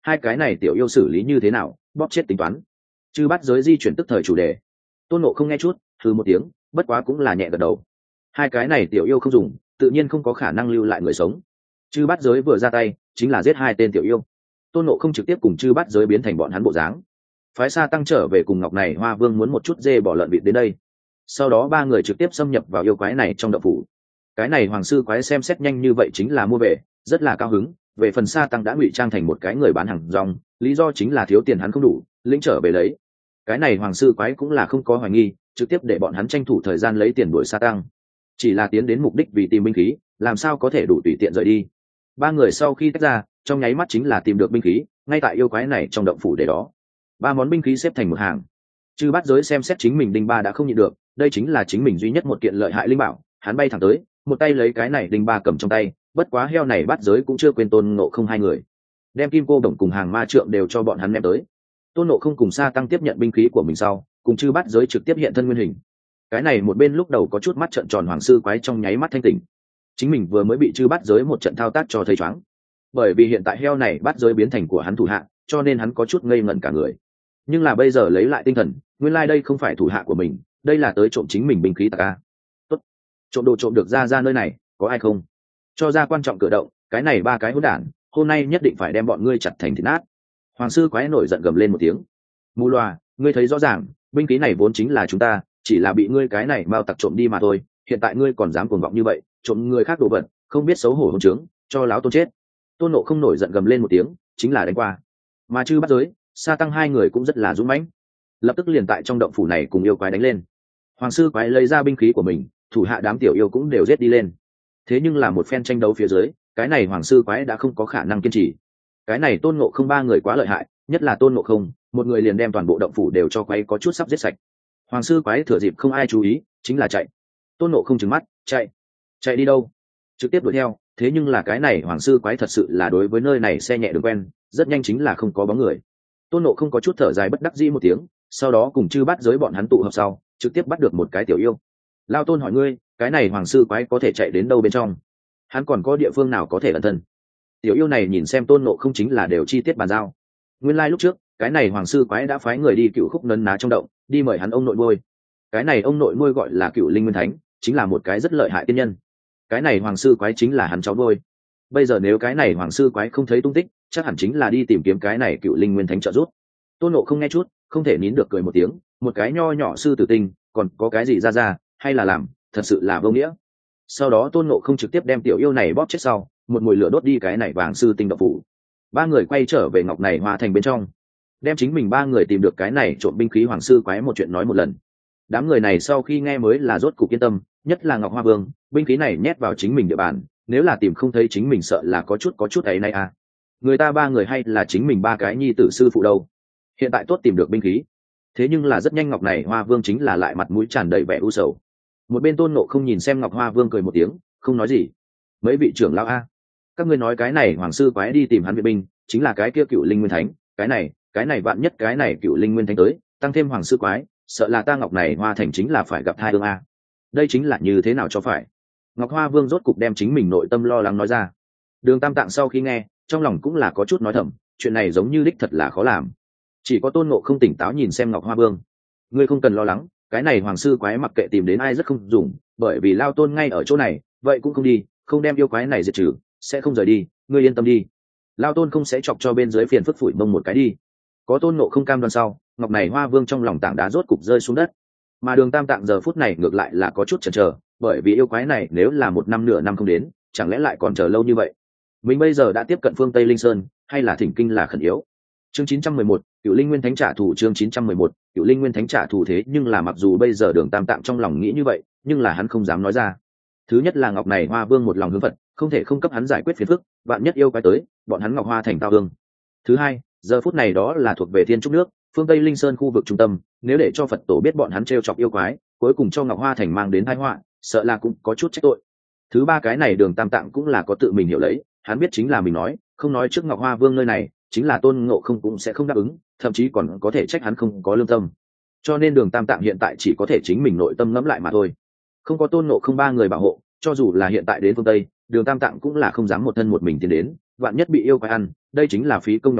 hai cái này tiểu yêu xử lý như thế nào, bóp chết tính toán. Chư Bát Giới di chuyển tức thời chủ đề. Tôn Ngộ không nghe chút, thư một tiếng, bất quá cũng là nhẹ gật đầu. Hai cái này tiểu yêu không dùng, tự nhiên không có khả năng lưu lại người sống. Chư Bát Giới vừa ra tay chính là giết hai tên tiểu yêu. Tôn Ngộ không trực tiếp cùng Chư Bát Giới biến thành bọn hắn bộ dáng. Phái Sa Tăng trở về cùng Ngọc này Hoa Vương muốn một chút dê bỏ lợn vịt đến đây. Sau đó ba người trực tiếp xâm nhập vào yêu quái này trong động phủ. Cái này hoàng sư quái xem xét nhanh như vậy chính là mua về, rất là cao hứng. Về phần Sa Tăng đã ngụy trang thành một cái người bán hàng rong, lý do chính là thiếu tiền hắn không đủ, lĩnh trở về lấy. Cái này hoàng sư quái cũng là không có hoài nghi, trực tiếp để bọn hắn tranh thủ thời gian lấy tiền đuổi Sa Tăng. Chỉ là tiến đến mục đích vì tìm binh khí, làm sao có thể đủ tùy tiện rời đi. Ba người sau khi tách ra, trong nháy mắt chính là tìm được binh khí, ngay tại yêu quái này trong động phủ để đó. Ba món binh khí xếp thành một hàng. Chư Bát Giới xem xét chính mình đinh ba đã không nhịn được, đây chính là chính mình duy nhất một kiện lợi hại linh bảo, hắn bay thẳng tới, một tay lấy cái này đinh ba cầm trong tay, bất quá heo này Bát Giới cũng chưa quên Tôn Ngộ không hai người, đem kim cô đồng cùng hàng ma trượng đều cho bọn hắn ném tới. Tôn Ngộ không cùng Sa Tăng tiếp nhận binh khí của mình sau, cùng Chư Bát Giới trực tiếp hiện thân nguyên hình. Cái này một bên lúc đầu có chút mắt trợn tròn hoàng sư quái trong nháy mắt thanh tỉnh, chính mình vừa mới bị Chư Bát Giới một trận thao tác cho thấy choáng, bởi vì hiện tại heo này Bát Giới biến thành của hắn thủ hạ, cho nên hắn có chút ngây ngẩn cả người. Nhưng là bây giờ lấy lại tinh thần, nguyên lai đây không phải thủ hạ của mình, đây là tới trộm chính mình binh khí tặc a. Tốt, trộm đồ trộm được ra ra nơi này, có ai không? Cho ra quan trọng cửa động, cái này ba cái hỗn đản, hôm nay nhất định phải đem bọn ngươi chặt thành thịt nát. Hoàng sư quái nổi giận gầm lên một tiếng. Mù loà, ngươi thấy rõ ràng, binh khí này vốn chính là chúng ta, chỉ là bị ngươi cái này mao tặc trộm đi mà thôi, hiện tại ngươi còn dám cuồng vọng như vậy, trộm người khác đồ vật, không biết xấu hổ hỗn trướng, cho láo tôn chết. Tôn Nộ không nổi giận gầm lên một tiếng, chính là đánh qua. Mà Chư Bát Giới, Sa Tăng hai người cũng rất là dũng mãnh, lập tức liền tại trong động phủ này cùng yêu quái đánh lên. Hoàng sư quái lấy ra binh khí của mình, thủ hạ đám tiểu yêu cũng đều giết đi lên. Thế nhưng là một phen tranh đấu phía dưới, cái này hoàng sư quái đã không có khả năng kiên trì. Cái này Tôn Ngộ không ba người quá lợi hại, nhất là Tôn Ngộ không, một người liền đem toàn bộ động phủ đều cho quái có chút sắp giết sạch. Hoàng sư quái thừa dịp không ai chú ý, chính là chạy. Tôn Ngộ không trừng mắt, chạy, chạy đi đâu? Trực tiếp đuổi theo. Thế nhưng là cái này hoàng sư quái thật sự là đối với nơi này xe nhẹ đường quen, rất nhanh chính là không có bóng người. Tôn Ngộ không có chút thở dài bất đắc dĩ một tiếng, sau đó cùng Chư Bát Giới bọn hắn tụ hợp sau, trực tiếp bắt được một cái tiểu yêu. Lao Tôn hỏi ngươi, cái này hoàng sư quái có thể chạy đến đâu bên trong? Hắn còn có địa phương nào có thể ẩn thân? Tiểu yêu này nhìn xem Tôn Ngộ không chính là đều chi tiết bàn giao. Nguyên lai like lúc trước, cái này hoàng sư quái đã phái người đi Cựu Khúc nấn ná trong động, đi mời hắn ông nội nuôi. Cái này ông nội nuôi gọi là Cựu Linh Nguyên Thánh, chính là một cái rất lợi hại tiên nhân. Cái này hoàng sư quái chính là hắn cháu nuôi. Bây giờ nếu cái này hoàng sư quái không thấy tung tích, chắc hẳn chính là đi tìm kiếm cái này Cựu Linh Nguyên Thánh trợ giúp. Tôn Ngộ không nghe chút, không thể nín được cười một tiếng, một cái nho nhỏ sư tử tinh, còn có cái gì ra ra, hay là làm, thật sự là vô nghĩa. Sau đó Tôn Ngộ không trực tiếp đem tiểu yêu này bóp chết sau, một mùi lửa đốt đi cái này vàng sư tinh động phủ. Ba người quay trở về Ngọc này Hoa Thành bên trong, đem chính mình ba người tìm được cái này trộm binh khí hoàng sư quái một chuyện nói một lần. Đám người này sau khi nghe mới là rốt cục yên tâm, nhất là Ngọc Hoa Vương, binh khí này nhét vào chính mình địa bàn, nếu là tìm không thấy chính mình sợ là có chút có chút ấy này à. Người ta ba người hay là chính mình ba cái nhi tử sư phụ đâu. Hiện tại tốt tìm được binh khí, thế nhưng là rất nhanh Ngọc này Hoa Vương chính là lại mặt mũi tràn đầy vẻ u sầu. Một bên Tôn Ngộ không nhìn xem Ngọc Hoa Vương cười một tiếng, không nói gì. Mấy vị trưởng lão a, các ngươi nói cái này hoàng sư quái đi tìm hắn viện binh, chính là cái kia Cựu Linh Nguyên Thánh, cái này, cái này vạn nhất cái này Cựu Linh Nguyên Thánh tới, tăng thêm hoàng sư quái, sợ là ta Ngọc này Hoa Thành chính là phải gặp thai ương a. Đây chính là như thế nào cho phải. Ngọc Hoa Vương rốt cục đem chính mình nội tâm lo lắng nói ra. Đường Tam Tạng sau khi nghe, trong lòng cũng là có chút nói thầm, chuyện này giống như đích thật là khó làm. Chỉ có Tôn Ngộ không tỉnh táo nhìn xem Ngọc Hoa Vương. Ngươi không cần lo lắng, cái này hoàng sư quái mặc kệ tìm đến ai rất không dùng, bởi vì Lao Tôn ngay ở chỗ này, vậy cũng không đi, không đem yêu quái này diệt trừ, sẽ không rời đi, ngươi yên tâm đi. Lao Tôn không sẽ chọc cho bên dưới phiền phức phủi mông một cái đi. Có Tôn Ngộ không cam đoan sau, Ngọc này Hoa Vương trong lòng tảng đá rốt cục rơi xuống đất. Mà Đường Tam Tạng giờ phút này ngược lại là có chút chần chờ, bởi vì yêu quái này nếu là một năm nửa năm không đến, chẳng lẽ lại còn chờ lâu như vậy? Mình bây giờ đã tiếp cận phương Tây Linh Sơn, hay là thỉnh kinh là khẩn yếu? Chương chín trăm mười một, Cựu Linh Nguyên Thánh trả thù. Chương chín trăm mười một, Cựu Linh Nguyên Thánh trả thù. Thế nhưng là mặc dù bây giờ Đường Tam Tạng trong lòng nghĩ như vậy, nhưng là hắn không dám nói ra. Thứ nhất là Ngọc này Hoa Vương một lòng hướng Phật, không thể không cấp hắn giải quyết phiền phức, vạn nhất yêu quái tới, bọn hắn Ngọc Hoa Thành tao hương. Thứ hai, giờ phút này đó là thuộc về Thiên Trúc nước, phương Tây Linh Sơn khu vực trung tâm, nếu để cho Phật tổ biết bọn hắn trêu chọc yêu quái, cuối cùng cho Ngọc Hoa Thành mang đến tai họa, sợ là cũng có chút trách tội. Thứ ba cái này Đường Tam Tạng cũng là có tự mình hiểu lấy, hắn biết chính là mình nói, không nói trước Ngọc Hoa Vương nơi này, chính là Tôn Ngộ không cũng sẽ không đáp ứng, thậm chí còn có thể trách hắn không có lương tâm. Cho nên Đường Tam Tạng hiện tại chỉ có thể chính mình nội tâm ngẫm lại mà thôi. Không có Tôn Ngộ không ba người bảo hộ, cho dù là hiện tại đến phương Tây, Đường Tam Tạng cũng là không dám một thân một mình tiến đến, vạn nhất bị yêu quái ăn, đây chính là phí công nhọc sức,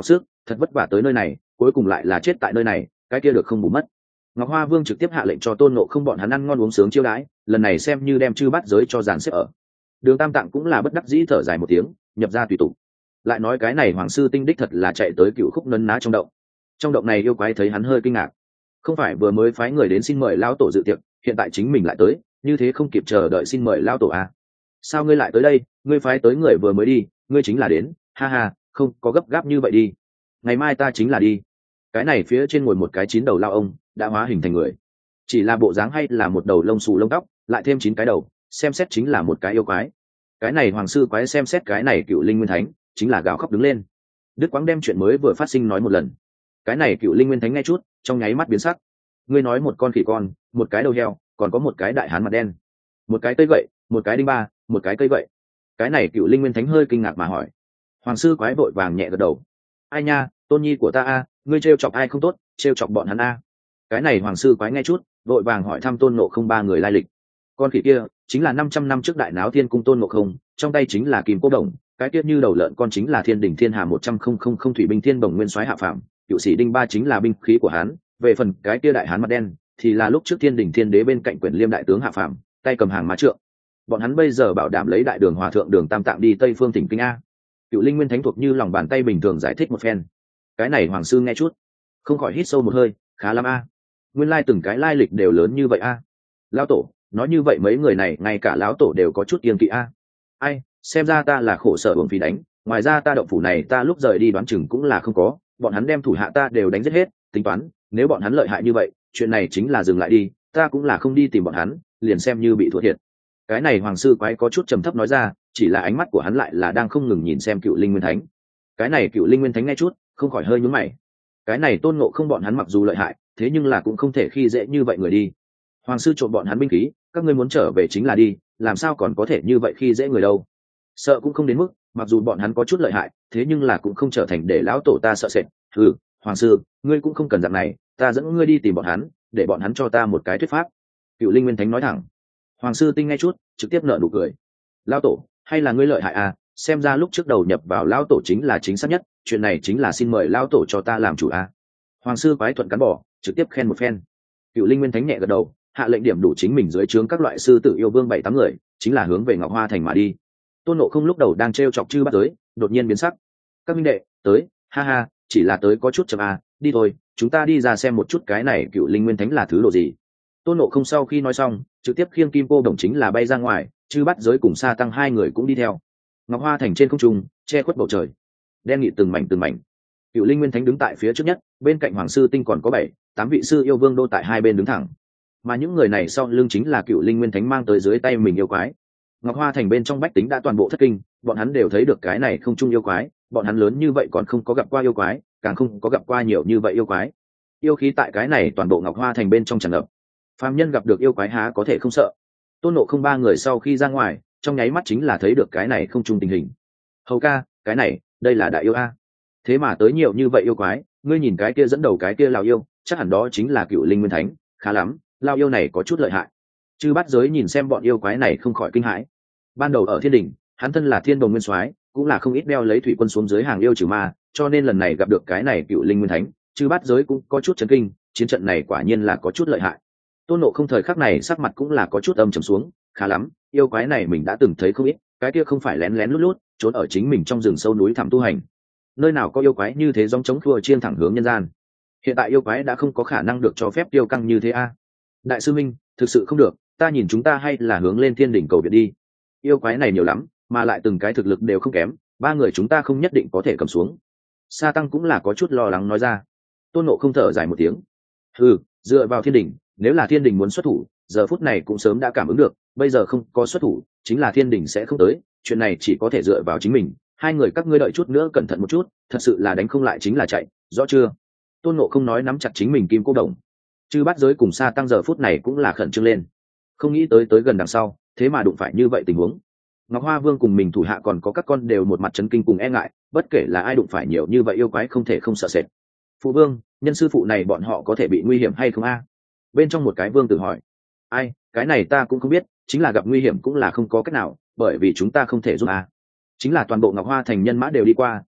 thật vất vả tới nơi này cuối cùng lại là chết tại nơi này, cái kia được không bù mất. Ngọc Hoa Vương trực tiếp hạ lệnh cho Tôn Ngộ Không bọn hắn ăn ngon uống sướng chiêu đãi, lần này xem như đem chư bát giới cho dàn xếp ở. Đường Tam Tạng cũng là bất đắc dĩ thở dài một tiếng, nhập ra tùy tục. Lại nói cái này Hoàng sư tinh đích thật là chạy tới Cựu Khúc nấn ná trong động. Trong động này yêu quái thấy hắn hơi kinh ngạc, không phải vừa mới phái người đến xin mời lão tổ dự tiệc, hiện tại chính mình lại tới, như thế không kịp chờ đợi xin mời lão tổ à? Sao ngươi lại tới đây? Ngươi phái tới người vừa mới đi, ngươi chính là đến, ha ha, không có gấp gáp như vậy đi. Ngày mai ta chính là đi. Cái này phía trên ngồi một cái chín đầu lao ông, đã hóa hình thành người, chỉ là bộ dáng hay là một đầu lông xù lông tóc, lại thêm chín cái đầu, xem xét chính là một cái yêu quái. Cái này Hoàng sư quái xem xét cái này Cựu Linh Nguyên Thánh, chính là gào khóc đứng lên. Đức Quang đem chuyện mới vừa phát sinh nói một lần. Cái này Cựu Linh Nguyên Thánh nghe chút, trong nháy mắt biến sắc. Ngươi nói một con khỉ con, một cái đầu heo, còn có một cái đại hán mặt đen, một cái cây gậy, một cái đinh ba, một cái cây gậy. Cái này Cựu Linh Nguyên Thánh hơi kinh ngạc mà hỏi. Hoàng sư quái vội vàng nhẹ gật đầu. Ai nha, tôn nhi của ta a, ngươi trêu chọc ai không tốt, trêu chọc bọn hắn a. Cái này Hoàng sư quái nghe chút, vội vàng hỏi thăm Tôn Ngộ Không ba người lai lịch. Con khỉ kia chính là năm trăm năm trước đại náo thiên cung Tôn Ngộ Không, trong tay chính là kim cô đồng, cái tiết như đầu lợn con chính là thiên đỉnh thiên hà một trăm không không không thủy binh thiên bồng nguyên soái hạ phàm, cựu sĩ đinh ba chính là binh khí của hắn. Về phần cái kia đại hán mặt đen thì là lúc trước thiên đỉnh thiên đế bên cạnh quyển liêm đại tướng hạ phàm, tay cầm hàng mã trượng. Bọn hắn bây giờ bảo đảm lấy đại đường hòa thượng Đường Tam Tạng đi Tây Phương tỉnh kinh a. Cựu Linh Nguyên Thánh thuộc như lòng bàn tay bình thường giải thích một phen. Cái này Hoàng sư nghe chút, không khỏi hít sâu một hơi, khá lắm a. Nguyên lai từng cái lai lịch đều lớn như vậy a. Lão tổ nói như vậy mấy người này ngay cả lão tổ đều có chút kiêng kỵ a. Ai, xem ra ta là khổ sở uổng phí đánh, ngoài ra ta động phủ này ta lúc rời đi đoán chừng cũng là không có, bọn hắn đem thủ hạ ta đều đánh giết hết, tính toán nếu bọn hắn lợi hại như vậy, chuyện này chính là dừng lại đi, ta cũng là không đi tìm bọn hắn, liền xem như bị thua thiệt. Cái này Hoàng sư quái có chút trầm thấp nói ra, chỉ là ánh mắt của hắn lại là đang không ngừng nhìn xem Cựu Linh Nguyên Thánh. Cái này Cựu Linh Nguyên Thánh nghe chút, không khỏi hơi nhướng mày. Cái này Tôn Ngộ Không bọn hắn mặc dù lợi hại, thế nhưng là cũng không thể khi dễ như vậy người đi. Hoàng sư trộm bọn hắn binh khí, các ngươi muốn trở về chính là đi, làm sao còn có thể như vậy khi dễ người đâu. Sợ cũng không đến mức, mặc dù bọn hắn có chút lợi hại, thế nhưng là cũng không trở thành để lão tổ ta sợ sệt. Ừ, Hoàng sư, ngươi cũng không cần dạng này, ta dẫn ngươi đi tìm bọn hắn, để bọn hắn cho ta một cái thuyết pháp. Cựu Linh Nguyên Thánh nói thẳng. Hoàng sư tinh nghe chút, trực tiếp nở nụ cười. Lão tổ, hay là ngươi lợi hại à? Xem ra lúc trước đầu nhập vào lão tổ chính là chính xác nhất, chuyện này chính là xin mời lão tổ cho ta làm chủ à? Hoàng sư quái thuận cắn bỏ, trực tiếp khen một phen. Cựu Linh Nguyên Thánh nhẹ gật đầu, hạ lệnh điểm đủ chính mình dưới trướng các loại sư tử yêu vương bảy tám người, chính là hướng về Ngọc Hoa Thành mà đi. Tôn Ngộ Không lúc đầu đang trêu chọc chư bắt giới, đột nhiên biến sắc. Các minh đệ, tới, ha ha, chỉ là tới có chút chậm à, đi thôi, chúng ta đi ra xem một chút cái này Cựu Linh Nguyên Thánh là thứ độ gì. Tôn Ngộ Không sau khi nói xong, trực tiếp khiêng kim cô đồng chính là bay ra ngoài, chư bắt giới cùng Sa Tăng hai người cũng đi theo. Ngọc Hoa Thành trên không trung, che khuất bầu trời, đen nghị từng mảnh từng mảnh. Cựu Linh Nguyên Thánh đứng tại phía trước nhất, bên cạnh Hoàng sư tinh còn có bảy, tám vị sư yêu vương đô tại hai bên đứng thẳng. Mà những người này sau lưng chính là Cựu Linh Nguyên Thánh mang tới dưới tay mình yêu quái. Ngọc Hoa Thành bên trong bách tính đã toàn bộ thất kinh, bọn hắn đều thấy được cái này không chung yêu quái, bọn hắn lớn như vậy còn không có gặp qua yêu quái, càng không có gặp qua nhiều như vậy yêu quái. Yêu khí tại cái này toàn bộ Ngọc Hoa Thành bên trong tràn ngập. Phàm nhân gặp được yêu quái há có thể không sợ. Tôn Ngộ Không ba người sau khi ra ngoài, trong nháy mắt chính là thấy được cái này không chung tình hình. Hầu ca, cái này, đây là đại yêu a. Thế mà tới nhiều như vậy yêu quái, ngươi nhìn cái kia dẫn đầu cái kia lão yêu, chắc hẳn đó chính là Cựu Linh Nguyên Thánh, khá lắm, lão yêu này có chút lợi hại. Chư Bát Giới nhìn xem bọn yêu quái này không khỏi kinh hãi. Ban đầu ở Thiên Đình, hắn thân là Thiên Đồng Nguyên Soái, cũng là không ít đeo lấy thủy quân xuống dưới hàng yêu trừ ma, cho nên lần này gặp được cái này Cựu Linh Nguyên Thánh, Chư Bát Giới cũng có chút chấn kinh, chiến trận này quả nhiên là có chút lợi hại. Tôn Ngộ Không thời khắc này sắc mặt cũng là có chút âm trầm xuống, khá lắm, yêu quái này mình đã từng thấy không ít, cái kia không phải lén lén lút lút trốn ở chính mình trong rừng sâu núi thẳm tu hành. Nơi nào có yêu quái như thế dòng chống khua chiên thẳng hướng nhân gian. Hiện tại yêu quái đã không có khả năng được cho phép tiêu căng như thế a. Đại sư minh, thực sự không được, ta nhìn chúng ta hay là hướng lên Thiên Đỉnh cầu viện đi. Yêu quái này nhiều lắm, mà lại từng cái thực lực đều không kém, ba người chúng ta không nhất định có thể cầm xuống. Sa Tăng cũng là có chút lo lắng nói ra. Tôn Ngộ Không thở dài một tiếng. Ừ, dựa vào Thiên Đỉnh, nếu là Thiên Đình muốn xuất thủ, giờ phút này cũng sớm đã cảm ứng được, bây giờ không có xuất thủ, chính là Thiên Đình sẽ không tới, chuyện này chỉ có thể dựa vào chính mình. Hai người các ngươi đợi chút nữa cẩn thận một chút, thật sự là đánh không lại chính là chạy, rõ chưa? Tôn Ngộ Không nói nắm chặt chính mình kim cô đồng. Chư Bát Giới cùng Sa Tăng giờ phút này cũng là khẩn trương lên, không nghĩ tới tới gần đằng sau, thế mà đụng phải như vậy tình huống. Ngọc Hoa Vương cùng mình thủ hạ còn có các con đều một mặt chấn kinh cùng e ngại, bất kể là ai đụng phải nhiều như vậy yêu quái không thể không sợ sệt. Phụ vương, nhân sư phụ này bọn họ có thể bị nguy hiểm hay không a? Bên trong một cái vương tử hỏi. Ai, cái này ta cũng không biết, chính là gặp nguy hiểm cũng là không có cách nào, bởi vì chúng ta không thể giúp a. Chính là toàn bộ Ngọc Hoa Thành nhân mã đều đi qua,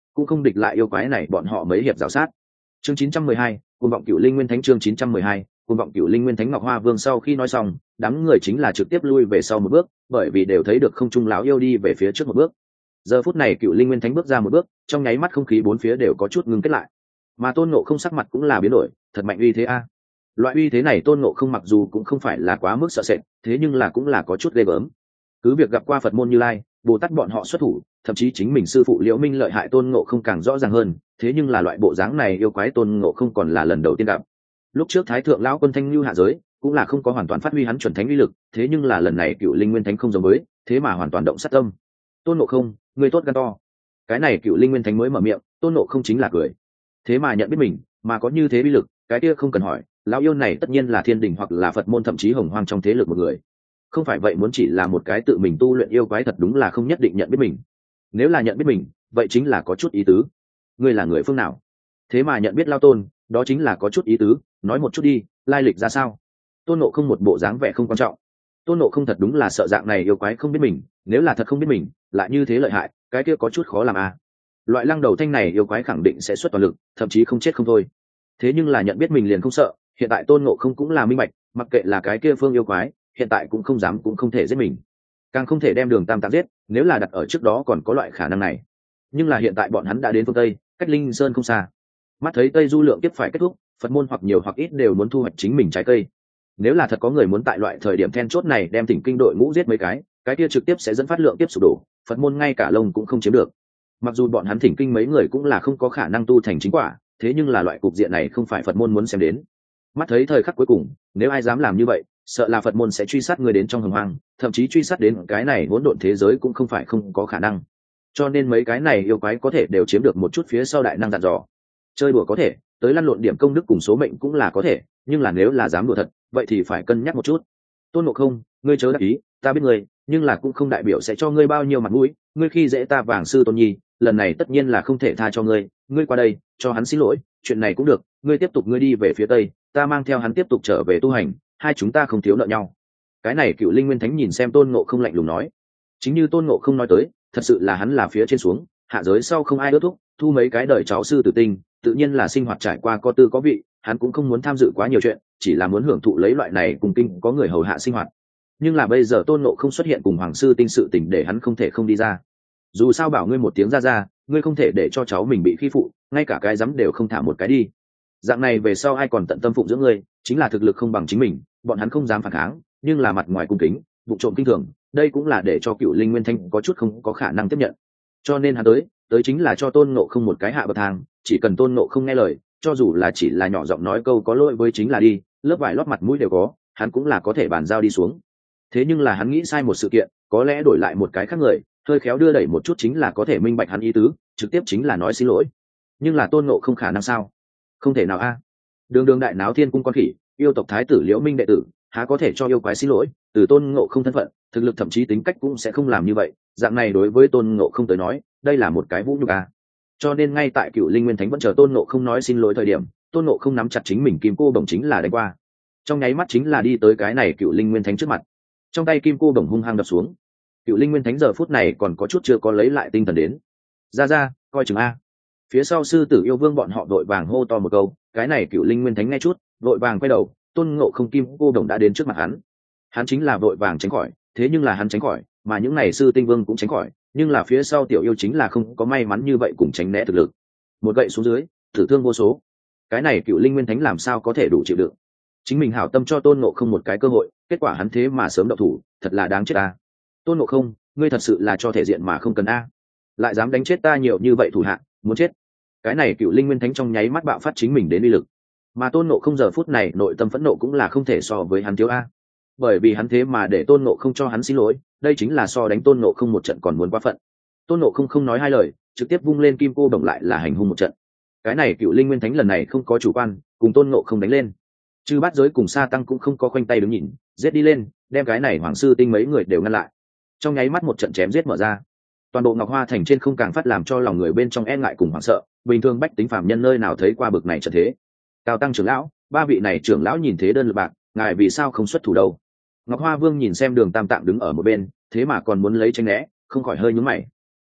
cũng không địch lại yêu quái này bọn họ mấy hiệp rào sát. Chương chín trăm mười hai, cuồng vọng cửu linh nguyên thánh. Chương chín trăm mười hai, cuồng vọng cửu linh nguyên thánh. Ngọc Hoa Vương sau khi nói xong, đám người chính là trực tiếp lui về sau một bước, bởi vì đều thấy được không trung lão yêu đi về phía trước một bước. Giờ phút này cửu linh nguyên thánh bước ra một bước, trong nháy mắt không khí bốn phía đều có chút ngưng kết lại, mà Tôn Ngộ Không sắc mặt cũng là biến đổi, thật mạnh uy thế a. Loại uy thế này Tôn Ngộ Không mặc dù cũng không phải là quá mức sợ sệt, thế nhưng là cũng là có chút ghê gớm. Cứ việc gặp qua Phật môn Như Lai, Bồ Tát bọn họ xuất thủ, thậm chí chính mình sư phụ Liễu Minh lợi hại Tôn Ngộ Không càng rõ ràng hơn, thế nhưng là loại bộ dáng này yêu quái Tôn Ngộ Không còn là lần đầu tiên gặp. Lúc trước Thái thượng lão quân Thanh Nưu hạ giới, cũng là không có hoàn toàn phát huy hắn chuẩn thánh uy lực, thế nhưng là lần này cựu linh nguyên thánh không giống với, thế mà hoàn toàn động sát tâm. Tôn Ngộ Không, ngươi tốt gan to. Cái này cựu linh nguyên thánh mới mở miệng, Tôn Ngộ Không chính là cười. Thế mà nhận biết mình, mà có như thế uy lực, cái kia không cần hỏi, lão yêu này tất nhiên là thiên đình hoặc là Phật môn thậm chí hồng hoang trong thế lực một người. Không phải vậy muốn chỉ là một cái tự mình tu luyện yêu quái thật đúng là không nhất định nhận biết mình. Nếu là nhận biết mình, vậy chính là có chút ý tứ. Ngươi là người phương nào? Thế mà nhận biết Lao Tôn, đó chính là có chút ý tứ, nói một chút đi, lai lịch ra sao? Tôn Ngộ Không một bộ dáng vẻ không quan trọng. Tôn Ngộ Không thật đúng là sợ dạng này yêu quái không biết mình, nếu là thật không biết mình, lại như thế lợi hại, cái kia có chút khó làm à. Loại lăng đầu thanh này yêu quái khẳng định sẽ xuất toàn lực, thậm chí không chết không thôi. Thế nhưng là nhận biết mình liền không sợ, hiện tại Tôn Ngộ Không cũng là minh bạch, mặc kệ là cái kia phương yêu quái, hiện tại cũng không dám cũng không thể giết mình, càng không thể đem Đường Tam Tạng giết, nếu là đặt ở trước đó còn có loại khả năng này. Nhưng là hiện tại bọn hắn đã đến phương Tây, cách Linh Sơn không xa. Mắt thấy Tây Du lượng tiếp phải kết thúc, Phật môn hoặc nhiều hoặc ít đều muốn thu hoạch chính mình trái cây. Nếu là thật có người muốn tại loại thời điểm then chốt này đem Thỉnh Kinh đội ngũ giết mấy cái, cái kia trực tiếp sẽ dẫn phát lượng tiếp sụp đổ, Phật môn ngay cả lông cũng không chiếm được. Mặc dù bọn hắn Thỉnh Kinh mấy người cũng là không có khả năng tu thành chính quả, thế nhưng là loại cục diện này không phải Phật môn muốn xem đến. Mắt thấy thời khắc cuối cùng, nếu ai dám làm như vậy, sợ là Phật môn sẽ truy sát người đến trong hồng hoang, thậm chí truy sát đến cái này hỗn độn thế giới cũng không phải không có khả năng. Cho nên mấy cái này yêu quái có thể đều chiếm được một chút phía sau đại năng dặn dò. Chơi đùa có thể, tới lăn lộn điểm công đức cùng số mệnh cũng là có thể, nhưng là nếu là dám đùa thật, vậy thì phải cân nhắc một chút. Tôn Ngộ Không, ngươi chớ đắc ý, ta biết ngươi, nhưng là cũng không đại biểu sẽ cho ngươi bao nhiêu mặt mũi, ngươi khi dễ ta Vàng sư Tôn Nhi, lần này tất nhiên là không thể tha cho ngươi, ngươi qua đây, cho hắn xin lỗi, chuyện này cũng được, ngươi tiếp tục ngươi đi về phía tây, ta mang theo hắn tiếp tục trở về tu hành, hai chúng ta không thiếu nợ nhau. Cái này cựu linh nguyên thánh nhìn xem Tôn Ngộ Không lạnh lùng nói. Chính như Tôn Ngộ Không nói tới, thật sự là hắn là phía trên xuống, hạ giới sau không ai đỡ thúc, thu mấy cái đời cháu sư tử tinh, tự nhiên là sinh hoạt trải qua có tư có vị, hắn cũng không muốn tham dự quá nhiều chuyện, chỉ là muốn hưởng thụ lấy loại này cùng kinh có người hầu hạ sinh hoạt. Nhưng là bây giờ Tôn Ngộ Không xuất hiện cùng Hoàng sư tinh sự tình để hắn không thể không đi ra. Dù sao bảo ngươi một tiếng ra ra, ngươi không thể để cho cháu mình bị khi phụ, ngay cả cái dám đều không thả một cái đi. Dạng này về sau ai còn tận tâm phụng dưỡng ngươi, chính là thực lực không bằng chính mình, bọn hắn không dám phản kháng, nhưng là mặt ngoài cung kính, vụ trộm kinh thường, đây cũng là để cho cựu linh nguyên thanh có chút không có khả năng tiếp nhận. Cho nên hắn tới, tới chính là cho Tôn Ngộ Không một cái hạ bậc thang, chỉ cần Tôn Ngộ Không nghe lời, cho dù là chỉ là nhỏ giọng nói câu có lỗi với chính là đi, lớp vải lót mặt mũi đều có, hắn cũng là có thể bàn giao đi xuống. Thế nhưng là hắn nghĩ sai một sự kiện, có lẽ đổi lại một cái khác người, hơi khéo đưa đẩy một chút chính là có thể minh bạch hắn ý tứ, trực tiếp chính là nói xin lỗi. Nhưng là Tôn Ngộ Không khả năng sao? Không thể nào a. Đường đường đại náo thiên cung con khỉ, yêu tộc thái tử Liễu Minh đệ tử, há có thể cho yêu quái xin lỗi? Từ Tôn Ngộ Không thân phận, thực lực thậm chí tính cách cũng sẽ không làm như vậy, dạng này đối với Tôn Ngộ Không tới nói, đây là một cái vũ nhục a. Cho nên ngay tại cựu linh nguyên thánh vẫn chờ Tôn Ngộ Không nói xin lỗi thời điểm, Tôn Ngộ Không nắm chặt chính mình kim cô bổng chính là đánh qua. Trong nháy mắt chính là đi tới cái này cựu linh nguyên thánh trước mặt. Trong tay kim cô bổng hung hăng đập xuống. Cựu linh nguyên thánh giờ phút này còn có chút chưa có lấy lại tinh thần đến. Ra ra, coi chừng a. Phía sau sư tử yêu vương bọn họ đội vàng hô to một câu, cái này cựu linh nguyên thánh nghe chút, vội vàng quay đầu, Tôn Ngộ Không kim cô đồng đã đến trước mặt hắn. Hắn chính là vội vàng tránh khỏi, thế nhưng là hắn tránh khỏi, mà những này sư tinh vương cũng tránh khỏi, nhưng là phía sau tiểu yêu chính là không có may mắn như vậy cùng tránh né thực lực. Một gậy xuống dưới, tử thương vô số. Cái này cựu linh nguyên thánh làm sao có thể đủ chịu đựng? Chính mình hảo tâm cho Tôn Ngộ Không một cái cơ hội, kết quả hắn thế mà sớm động thủ, thật là đáng chết a. Tôn Ngộ Không, ngươi thật sự là cho thể diện mà không cần a. Lại dám đánh chết ta nhiều như vậy thủ hạ, muốn chết. Cái này cựu linh nguyên thánh trong nháy mắt bạo phát chính mình đến uy lực, mà Tôn Ngộ Không giờ phút này nội tâm phẫn nộ cũng là không thể so với hắn thiếu a, bởi vì hắn thế mà để Tôn Ngộ Không cho hắn xin lỗi, đây chính là so đánh Tôn Ngộ Không một trận còn muốn quá phận. Tôn Ngộ Không không nói hai lời, trực tiếp vung lên kim cô đồng lại là hành hung một trận. Cái này cựu linh nguyên thánh lần này không có chủ quan, cùng Tôn Ngộ Không đánh lên. Chư Bát Giới cùng Sa Tăng cũng không có khoanh tay đứng nhìn, giết đi lên, đem cái này Hoàng sư tinh mấy người đều ngăn lại. Trong nháy mắt một trận chém giết mở ra, toàn bộ Ngọc Hoa thành trên không càng phát làm cho lòng người bên trong e ngại cùng hoảng sợ, bình thường bách tính phàm nhân nơi nào thấy qua bực này trận thế. Cao Tăng trưởng lão, ba vị này trưởng lão nhìn thế đơn lực bạc, ngài vì sao không xuất thủ đâu? Ngọc Hoa Vương nhìn xem Đường Tam Tạng đứng ở một bên, thế mà còn muốn lấy tranh né, không khỏi hơi nhướng mày.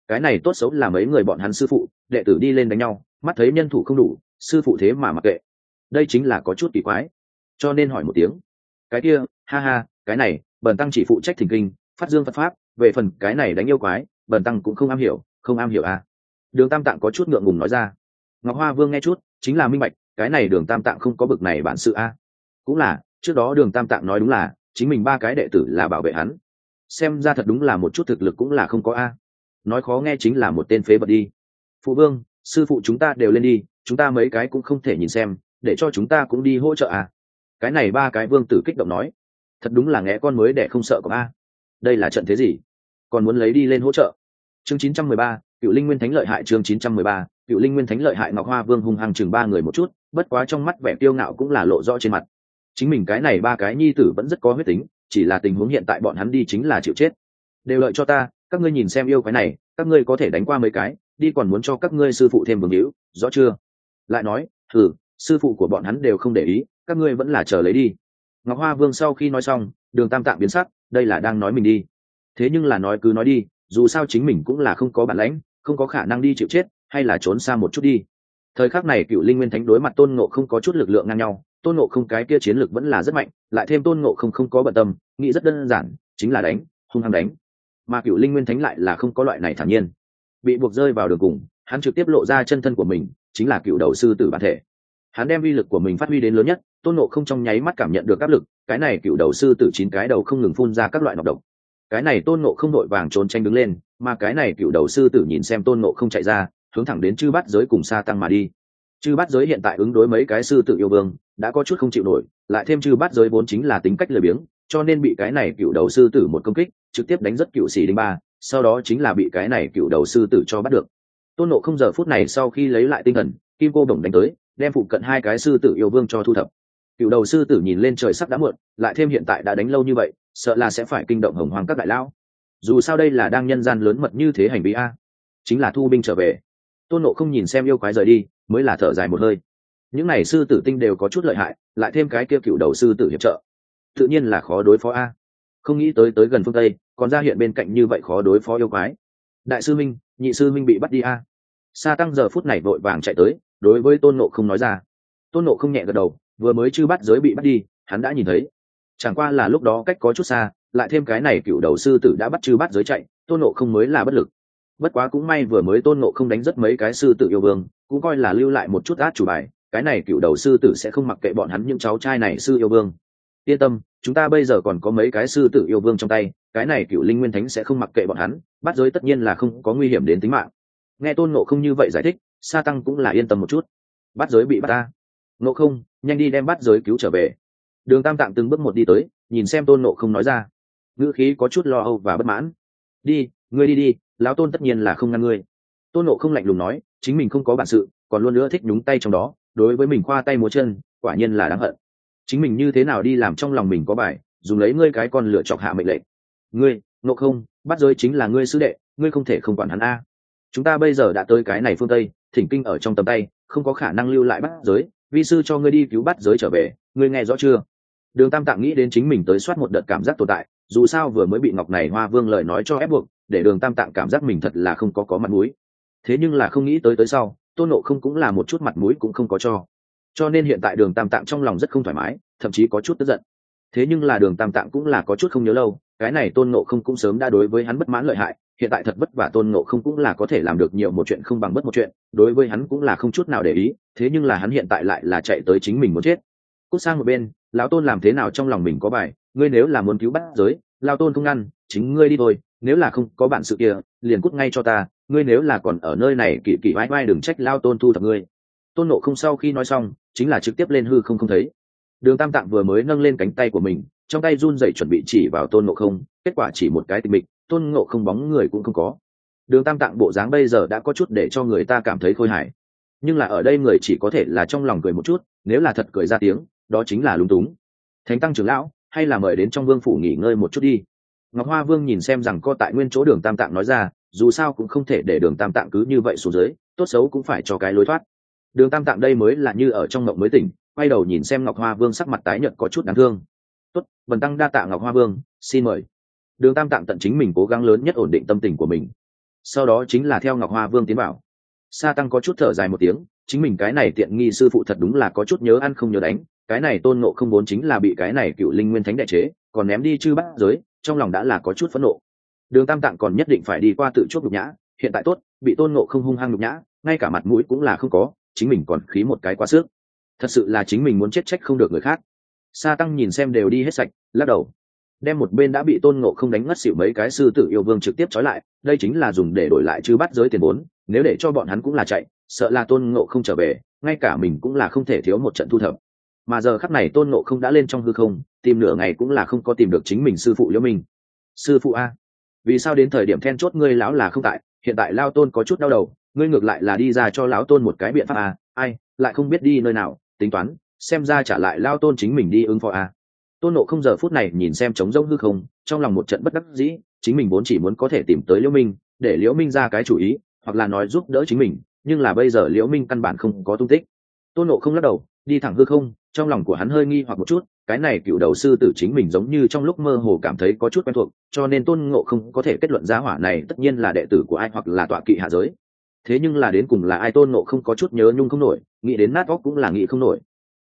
cái này tốt xấu là mấy người bọn hắn sư phụ đệ tử đi lên đánh nhau, mắt thấy nhân thủ không đủ, sư phụ thế mà mặc kệ, đây chính là có chút kỳ quái. Cho nên hỏi một tiếng. Cái kia, ha ha, cái này bần tăng chỉ phụ trách thỉnh kinh phát dương Phật pháp, về phần cái này đánh yêu quái bần tăng cũng không am hiểu. Không am hiểu à? Đường Tam Tạng có chút ngượng ngùng nói ra. Ngọc Hoa Vương nghe chút chính là minh bạch, cái này Đường Tam Tạng không có bực này bản sự a. Cũng là trước đó Đường Tam Tạng nói đúng là chính mình ba cái đệ tử là bảo vệ hắn, xem ra thật đúng là một chút thực lực cũng là không có a. Nói khó nghe chính là một tên phế vật đi. Phụ vương, sư phụ chúng ta đều lên đi, chúng ta mấy cái cũng không thể nhìn xem, để cho chúng ta cũng đi hỗ trợ à. Cái này ba cái vương tử kích động nói, thật đúng là nghe con mới để không sợ có a. Đây là trận thế gì, còn muốn lấy đi lên hỗ trợ? Chương chín trăm mười ba, Cựu Linh Nguyên Thánh lợi hại. Chương chín trăm mười ba, Cựu Linh Nguyên Thánh lợi hại. Ngọc Hoa Vương hung hăng chừng ba người một chút, bất quá trong mắt vẻ kiêu ngạo cũng là lộ rõ trên mặt. Chính mình cái này ba cái nhi tử vẫn rất có huyết tính, chỉ là tình huống hiện tại bọn hắn đi chính là chịu chết. Đều lợi cho ta, các ngươi nhìn xem yêu cái này, các ngươi có thể đánh qua mấy cái, đi còn muốn cho các ngươi sư phụ thêm vương hữu, rõ chưa? Lại nói, thử, sư phụ của bọn hắn đều không để ý, các ngươi vẫn là chờ lấy đi. Ngọc Hoa Vương sau khi nói xong, Đường Tam Tạng biến sắc, đây là đang nói mình đi. Thế nhưng là nói cứ nói đi, dù sao chính mình cũng là không có bản lãnh, không có khả năng đi chịu chết, hay là trốn xa một chút đi. Thời khắc này Cựu Linh Nguyên Thánh đối mặt Tôn Ngộ không có chút lực lượng ngang nhau, Tôn Ngộ không cái kia chiến lực vẫn là rất mạnh, lại thêm Tôn Ngộ không không có bận tâm, nghĩ rất đơn giản, chính là đánh, hung hăng đánh. Mà Cựu Linh Nguyên Thánh lại là không có loại này thản nhiên, bị buộc rơi vào đường cùng, hắn trực tiếp lộ ra chân thân của mình, chính là Cựu Đầu Sư Tử bản thể. Hắn đem uy lực của mình phát huy đến lớn nhất, Tôn Ngộ không trong nháy mắt cảm nhận được áp lực, cái này Cựu Đầu Sư Tử chín cái đầu không ngừng phun ra các loại nọc độc. Cái này Tôn Ngộ không đội vàng trốn tranh đứng lên, mà cái này Cựu Đầu Sư Tử nhìn xem Tôn Ngộ không chạy ra, hướng thẳng đến Chư Bát Giới cùng Sa Tăng mà đi. Chư Bát Giới hiện tại ứng đối mấy cái sư tử yêu vương đã có chút không chịu nổi, lại thêm Chư Bát Giới vốn chính là tính cách lười biếng, cho nên bị cái này Cựu Đầu Sư Tử một công kích trực tiếp đánh rất cựu sĩ đinh ba, sau đó chính là bị cái này Cựu Đầu Sư Tử cho bắt được. Tôn Ngộ không giờ phút này sau khi lấy lại tinh thần, kim cô đồng đánh tới, đem phụ cận hai cái sư tử yêu vương cho thu thập. Cựu Đầu Sư Tử nhìn lên trời sắp đã muộn, lại thêm hiện tại đã đánh lâu như vậy, sợ là sẽ phải kinh động Hồng Hoang các đại lão. Dù sao đây là đang nhân gian lớn mật như thế hành vi a, chính là thu binh trở về. Tôn Ngộ không nhìn xem yêu quái rời đi, mới là thở dài một hơi. Những này sư tử tinh đều có chút lợi hại, lại thêm cái kia Cựu Đầu Sư Tử hiệp trợ, tự nhiên là khó đối phó a. Không nghĩ tới tới gần phương Tây, còn ra hiện bên cạnh như vậy khó đối phó yêu quái. Đại sư minh, nhị sư minh bị bắt đi a. Sa Tăng giờ phút này vội vàng chạy tới, đối với Tôn Ngộ không nói ra. Tôn Ngộ không nhẹ gật đầu, vừa mới Chư Bát Giới bị bắt đi, hắn đã nhìn thấy. Chẳng qua là lúc đó cách có chút xa, lại thêm cái này Cựu Đầu Sư Tử đã bắt Chư Bát Giới chạy, Tôn Ngộ không mới là bất lực. Bất quá cũng may vừa mới Tôn Ngộ không đánh rất mấy cái sư tử yêu vương, cũng coi là lưu lại một chút át chủ bài, cái này Cựu Đầu Sư Tử sẽ không mặc kệ bọn hắn những cháu trai này sư yêu vương. Yên tâm, chúng ta bây giờ còn có mấy cái sư tử yêu vương trong tay, cái này Cựu Linh Nguyên Thánh sẽ không mặc kệ bọn hắn, Bát Giới tất nhiên là không có nguy hiểm đến tính mạng. Nghe Tôn Ngộ không như vậy giải thích, Sa Tăng cũng là yên tâm một chút. Bát Giới bị bắt ta. Ngộ không, nhanh đi đem Bát Giới cứu trở về. Đường Tam Tạng từng bước một đi tới, nhìn xem Tôn Ngộ không nói ra, ngữ khí có chút lo âu và bất mãn. Đi, ngươi đi đi, lão Tôn tất nhiên là không ngăn ngươi. Tôn Ngộ không lạnh lùng nói, chính mình không có bản sự, còn luôn nữa thích nhúng tay trong đó, đối với mình khoa tay múa chân, quả nhiên là đáng hận. Chính mình như thế nào đi làm trong lòng mình có bài, dùng lấy ngươi cái con lựa chọc hạ mệnh lệnh. Ngươi, Ngộ không, Bát Giới chính là ngươi sư đệ, ngươi không thể không quản hắn a. Chúng ta bây giờ đã tới cái này phương Tây, thỉnh kinh ở trong tầm tay, không có khả năng lưu lại Bát Giới, vi sư cho ngươi đi cứu Bát Giới trở về, ngươi nghe rõ chưa? Đường Tam Tạng nghĩ đến chính mình tới soát một đợt cảm giác tồn tại, dù sao vừa mới bị Ngọc này Hoa Vương lời nói cho ép buộc, để Đường Tam Tạng cảm giác mình thật là không có có mặt mũi. Thế nhưng là không nghĩ tới tới sau, Tôn Ngộ không cũng là một chút mặt mũi cũng không có cho. Cho nên hiện tại Đường Tam Tạng trong lòng rất không thoải mái, thậm chí có chút tức giận. Thế nhưng là Đường Tam Tạng cũng là có chút không nhớ lâu, cái này Tôn Ngộ không cũng sớm đã đối với hắn bất mãn lợi hại, hiện tại thật vất vả Tôn Ngộ không cũng là có thể làm được nhiều một chuyện không bằng bất một chuyện, đối với hắn cũng là không chút nào để ý, thế nhưng là hắn hiện tại lại là chạy tới chính mình muốn chết. Cút sang một bên, lão Tôn làm thế nào trong lòng mình có bài, ngươi nếu là muốn cứu Bát Giới, lão Tôn không ngăn, chính ngươi đi thôi, nếu là không có bản sự kia, liền cút ngay cho ta, ngươi nếu là còn ở nơi này kỳ kỳ vai vai đừng trách lão Tôn thu thập ngươi. Tôn Ngộ không sau khi nói xong, chính là trực tiếp lên hư không không thấy. Đường Tam Tạng vừa mới nâng lên cánh tay của mình, trong tay run rẩy chuẩn bị chỉ vào Tôn Ngộ không, kết quả chỉ một cái tịch mịch, Tôn Ngộ không bóng người cũng không có. Đường Tam Tạng bộ dáng bây giờ đã có chút để cho người ta cảm thấy khôi hài, nhưng là ở đây người chỉ có thể là trong lòng cười một chút, nếu là thật cười ra tiếng, đó chính là lúng túng. Thánh Tăng trưởng lão, hay là mời đến trong vương phủ nghỉ ngơi một chút đi. Ngọc Hoa Vương nhìn xem rằng co tại nguyên chỗ Đường Tam Tạng nói ra, dù sao cũng không thể để Đường Tam Tạng cứ như vậy xuống dưới, tốt xấu cũng phải cho cái lối thoát. Đường Tam Tạng đây mới là như ở trong mộng mới tỉnh, quay đầu nhìn xem Ngọc Hoa Vương sắc mặt tái nhợt có chút đáng thương. Tốt, bần tăng đa tạ Ngọc Hoa Vương, xin mời. Đường Tam Tạng tận chính mình cố gắng lớn nhất ổn định tâm tình của mình. sau đó chính là theo Ngọc Hoa Vương tiến vào. Sa Tăng có chút thở dài một tiếng, chính mình cái này tiện nghi sư phụ thật đúng là có chút nhớ ăn không nhớ đánh, cái này Tôn Ngộ Không vốn chính là bị cái này Cựu Linh Nguyên Thánh đệ chế, còn ném đi chư bát giới, trong lòng đã là có chút phẫn nộ. Đường Tam Tạng còn nhất định phải đi qua tự chuốc nhục nhã, hiện tại tốt, bị Tôn Ngộ Không hung hăng nhục nhã, ngay cả mặt mũi cũng là không có, chính mình còn khí một cái quá sức. Thật sự là chính mình muốn chết trách không được người khác. Sa Tăng nhìn xem đều đi hết sạch, lắc đầu, đem một bên đã bị Tôn Ngộ Không đánh ngất xỉu mấy cái sư tử yêu vương trực tiếp trói lại, đây chính là dùng để đổi lại chư bát giới tiền vốn, nếu để cho bọn hắn cũng là chạy, sợ là Tôn Ngộ Không trở về, ngay cả mình cũng là không thể thiếu một trận thu thập. Mà giờ khắc này Tôn Ngộ Không đã lên trong hư không, tìm nửa ngày cũng là không có tìm được chính mình sư phụ Liễu Minh. Sư phụ a, vì sao đến thời điểm then chốt ngươi lão là không tại, hiện tại Lao Tôn có chút đau đầu, ngươi ngược lại là đi ra cho lão Tôn một cái biện pháp a, ai lại không biết đi nơi nào, tính toán xem ra trả lại Lao Tôn chính mình đi ứng phó a. Tôn Ngộ Không giờ phút này nhìn xem trống rỗng hư không, trong lòng một trận bất đắc dĩ, chính mình vốn chỉ muốn có thể tìm tới Liễu Minh, để Liễu Minh ra cái chủ ý, hoặc là nói giúp đỡ chính mình, nhưng là bây giờ Liễu Minh căn bản không có tung tích. Tôn Ngộ Không lắc đầu, đi thẳng hư không, trong lòng của hắn hơi nghi hoặc một chút, cái này cựu đầu sư tử chính mình giống như trong lúc mơ hồ cảm thấy có chút quen thuộc, cho nên Tôn Ngộ Không có thể kết luận ra hỏa này tất nhiên là đệ tử của ai hoặc là tọa kỵ hạ giới. Thế nhưng là đến cùng là ai Tôn Ngộ Không có chút nhớ nhung không nổi, nghĩ đến nát óc cũng là nghĩ không nổi.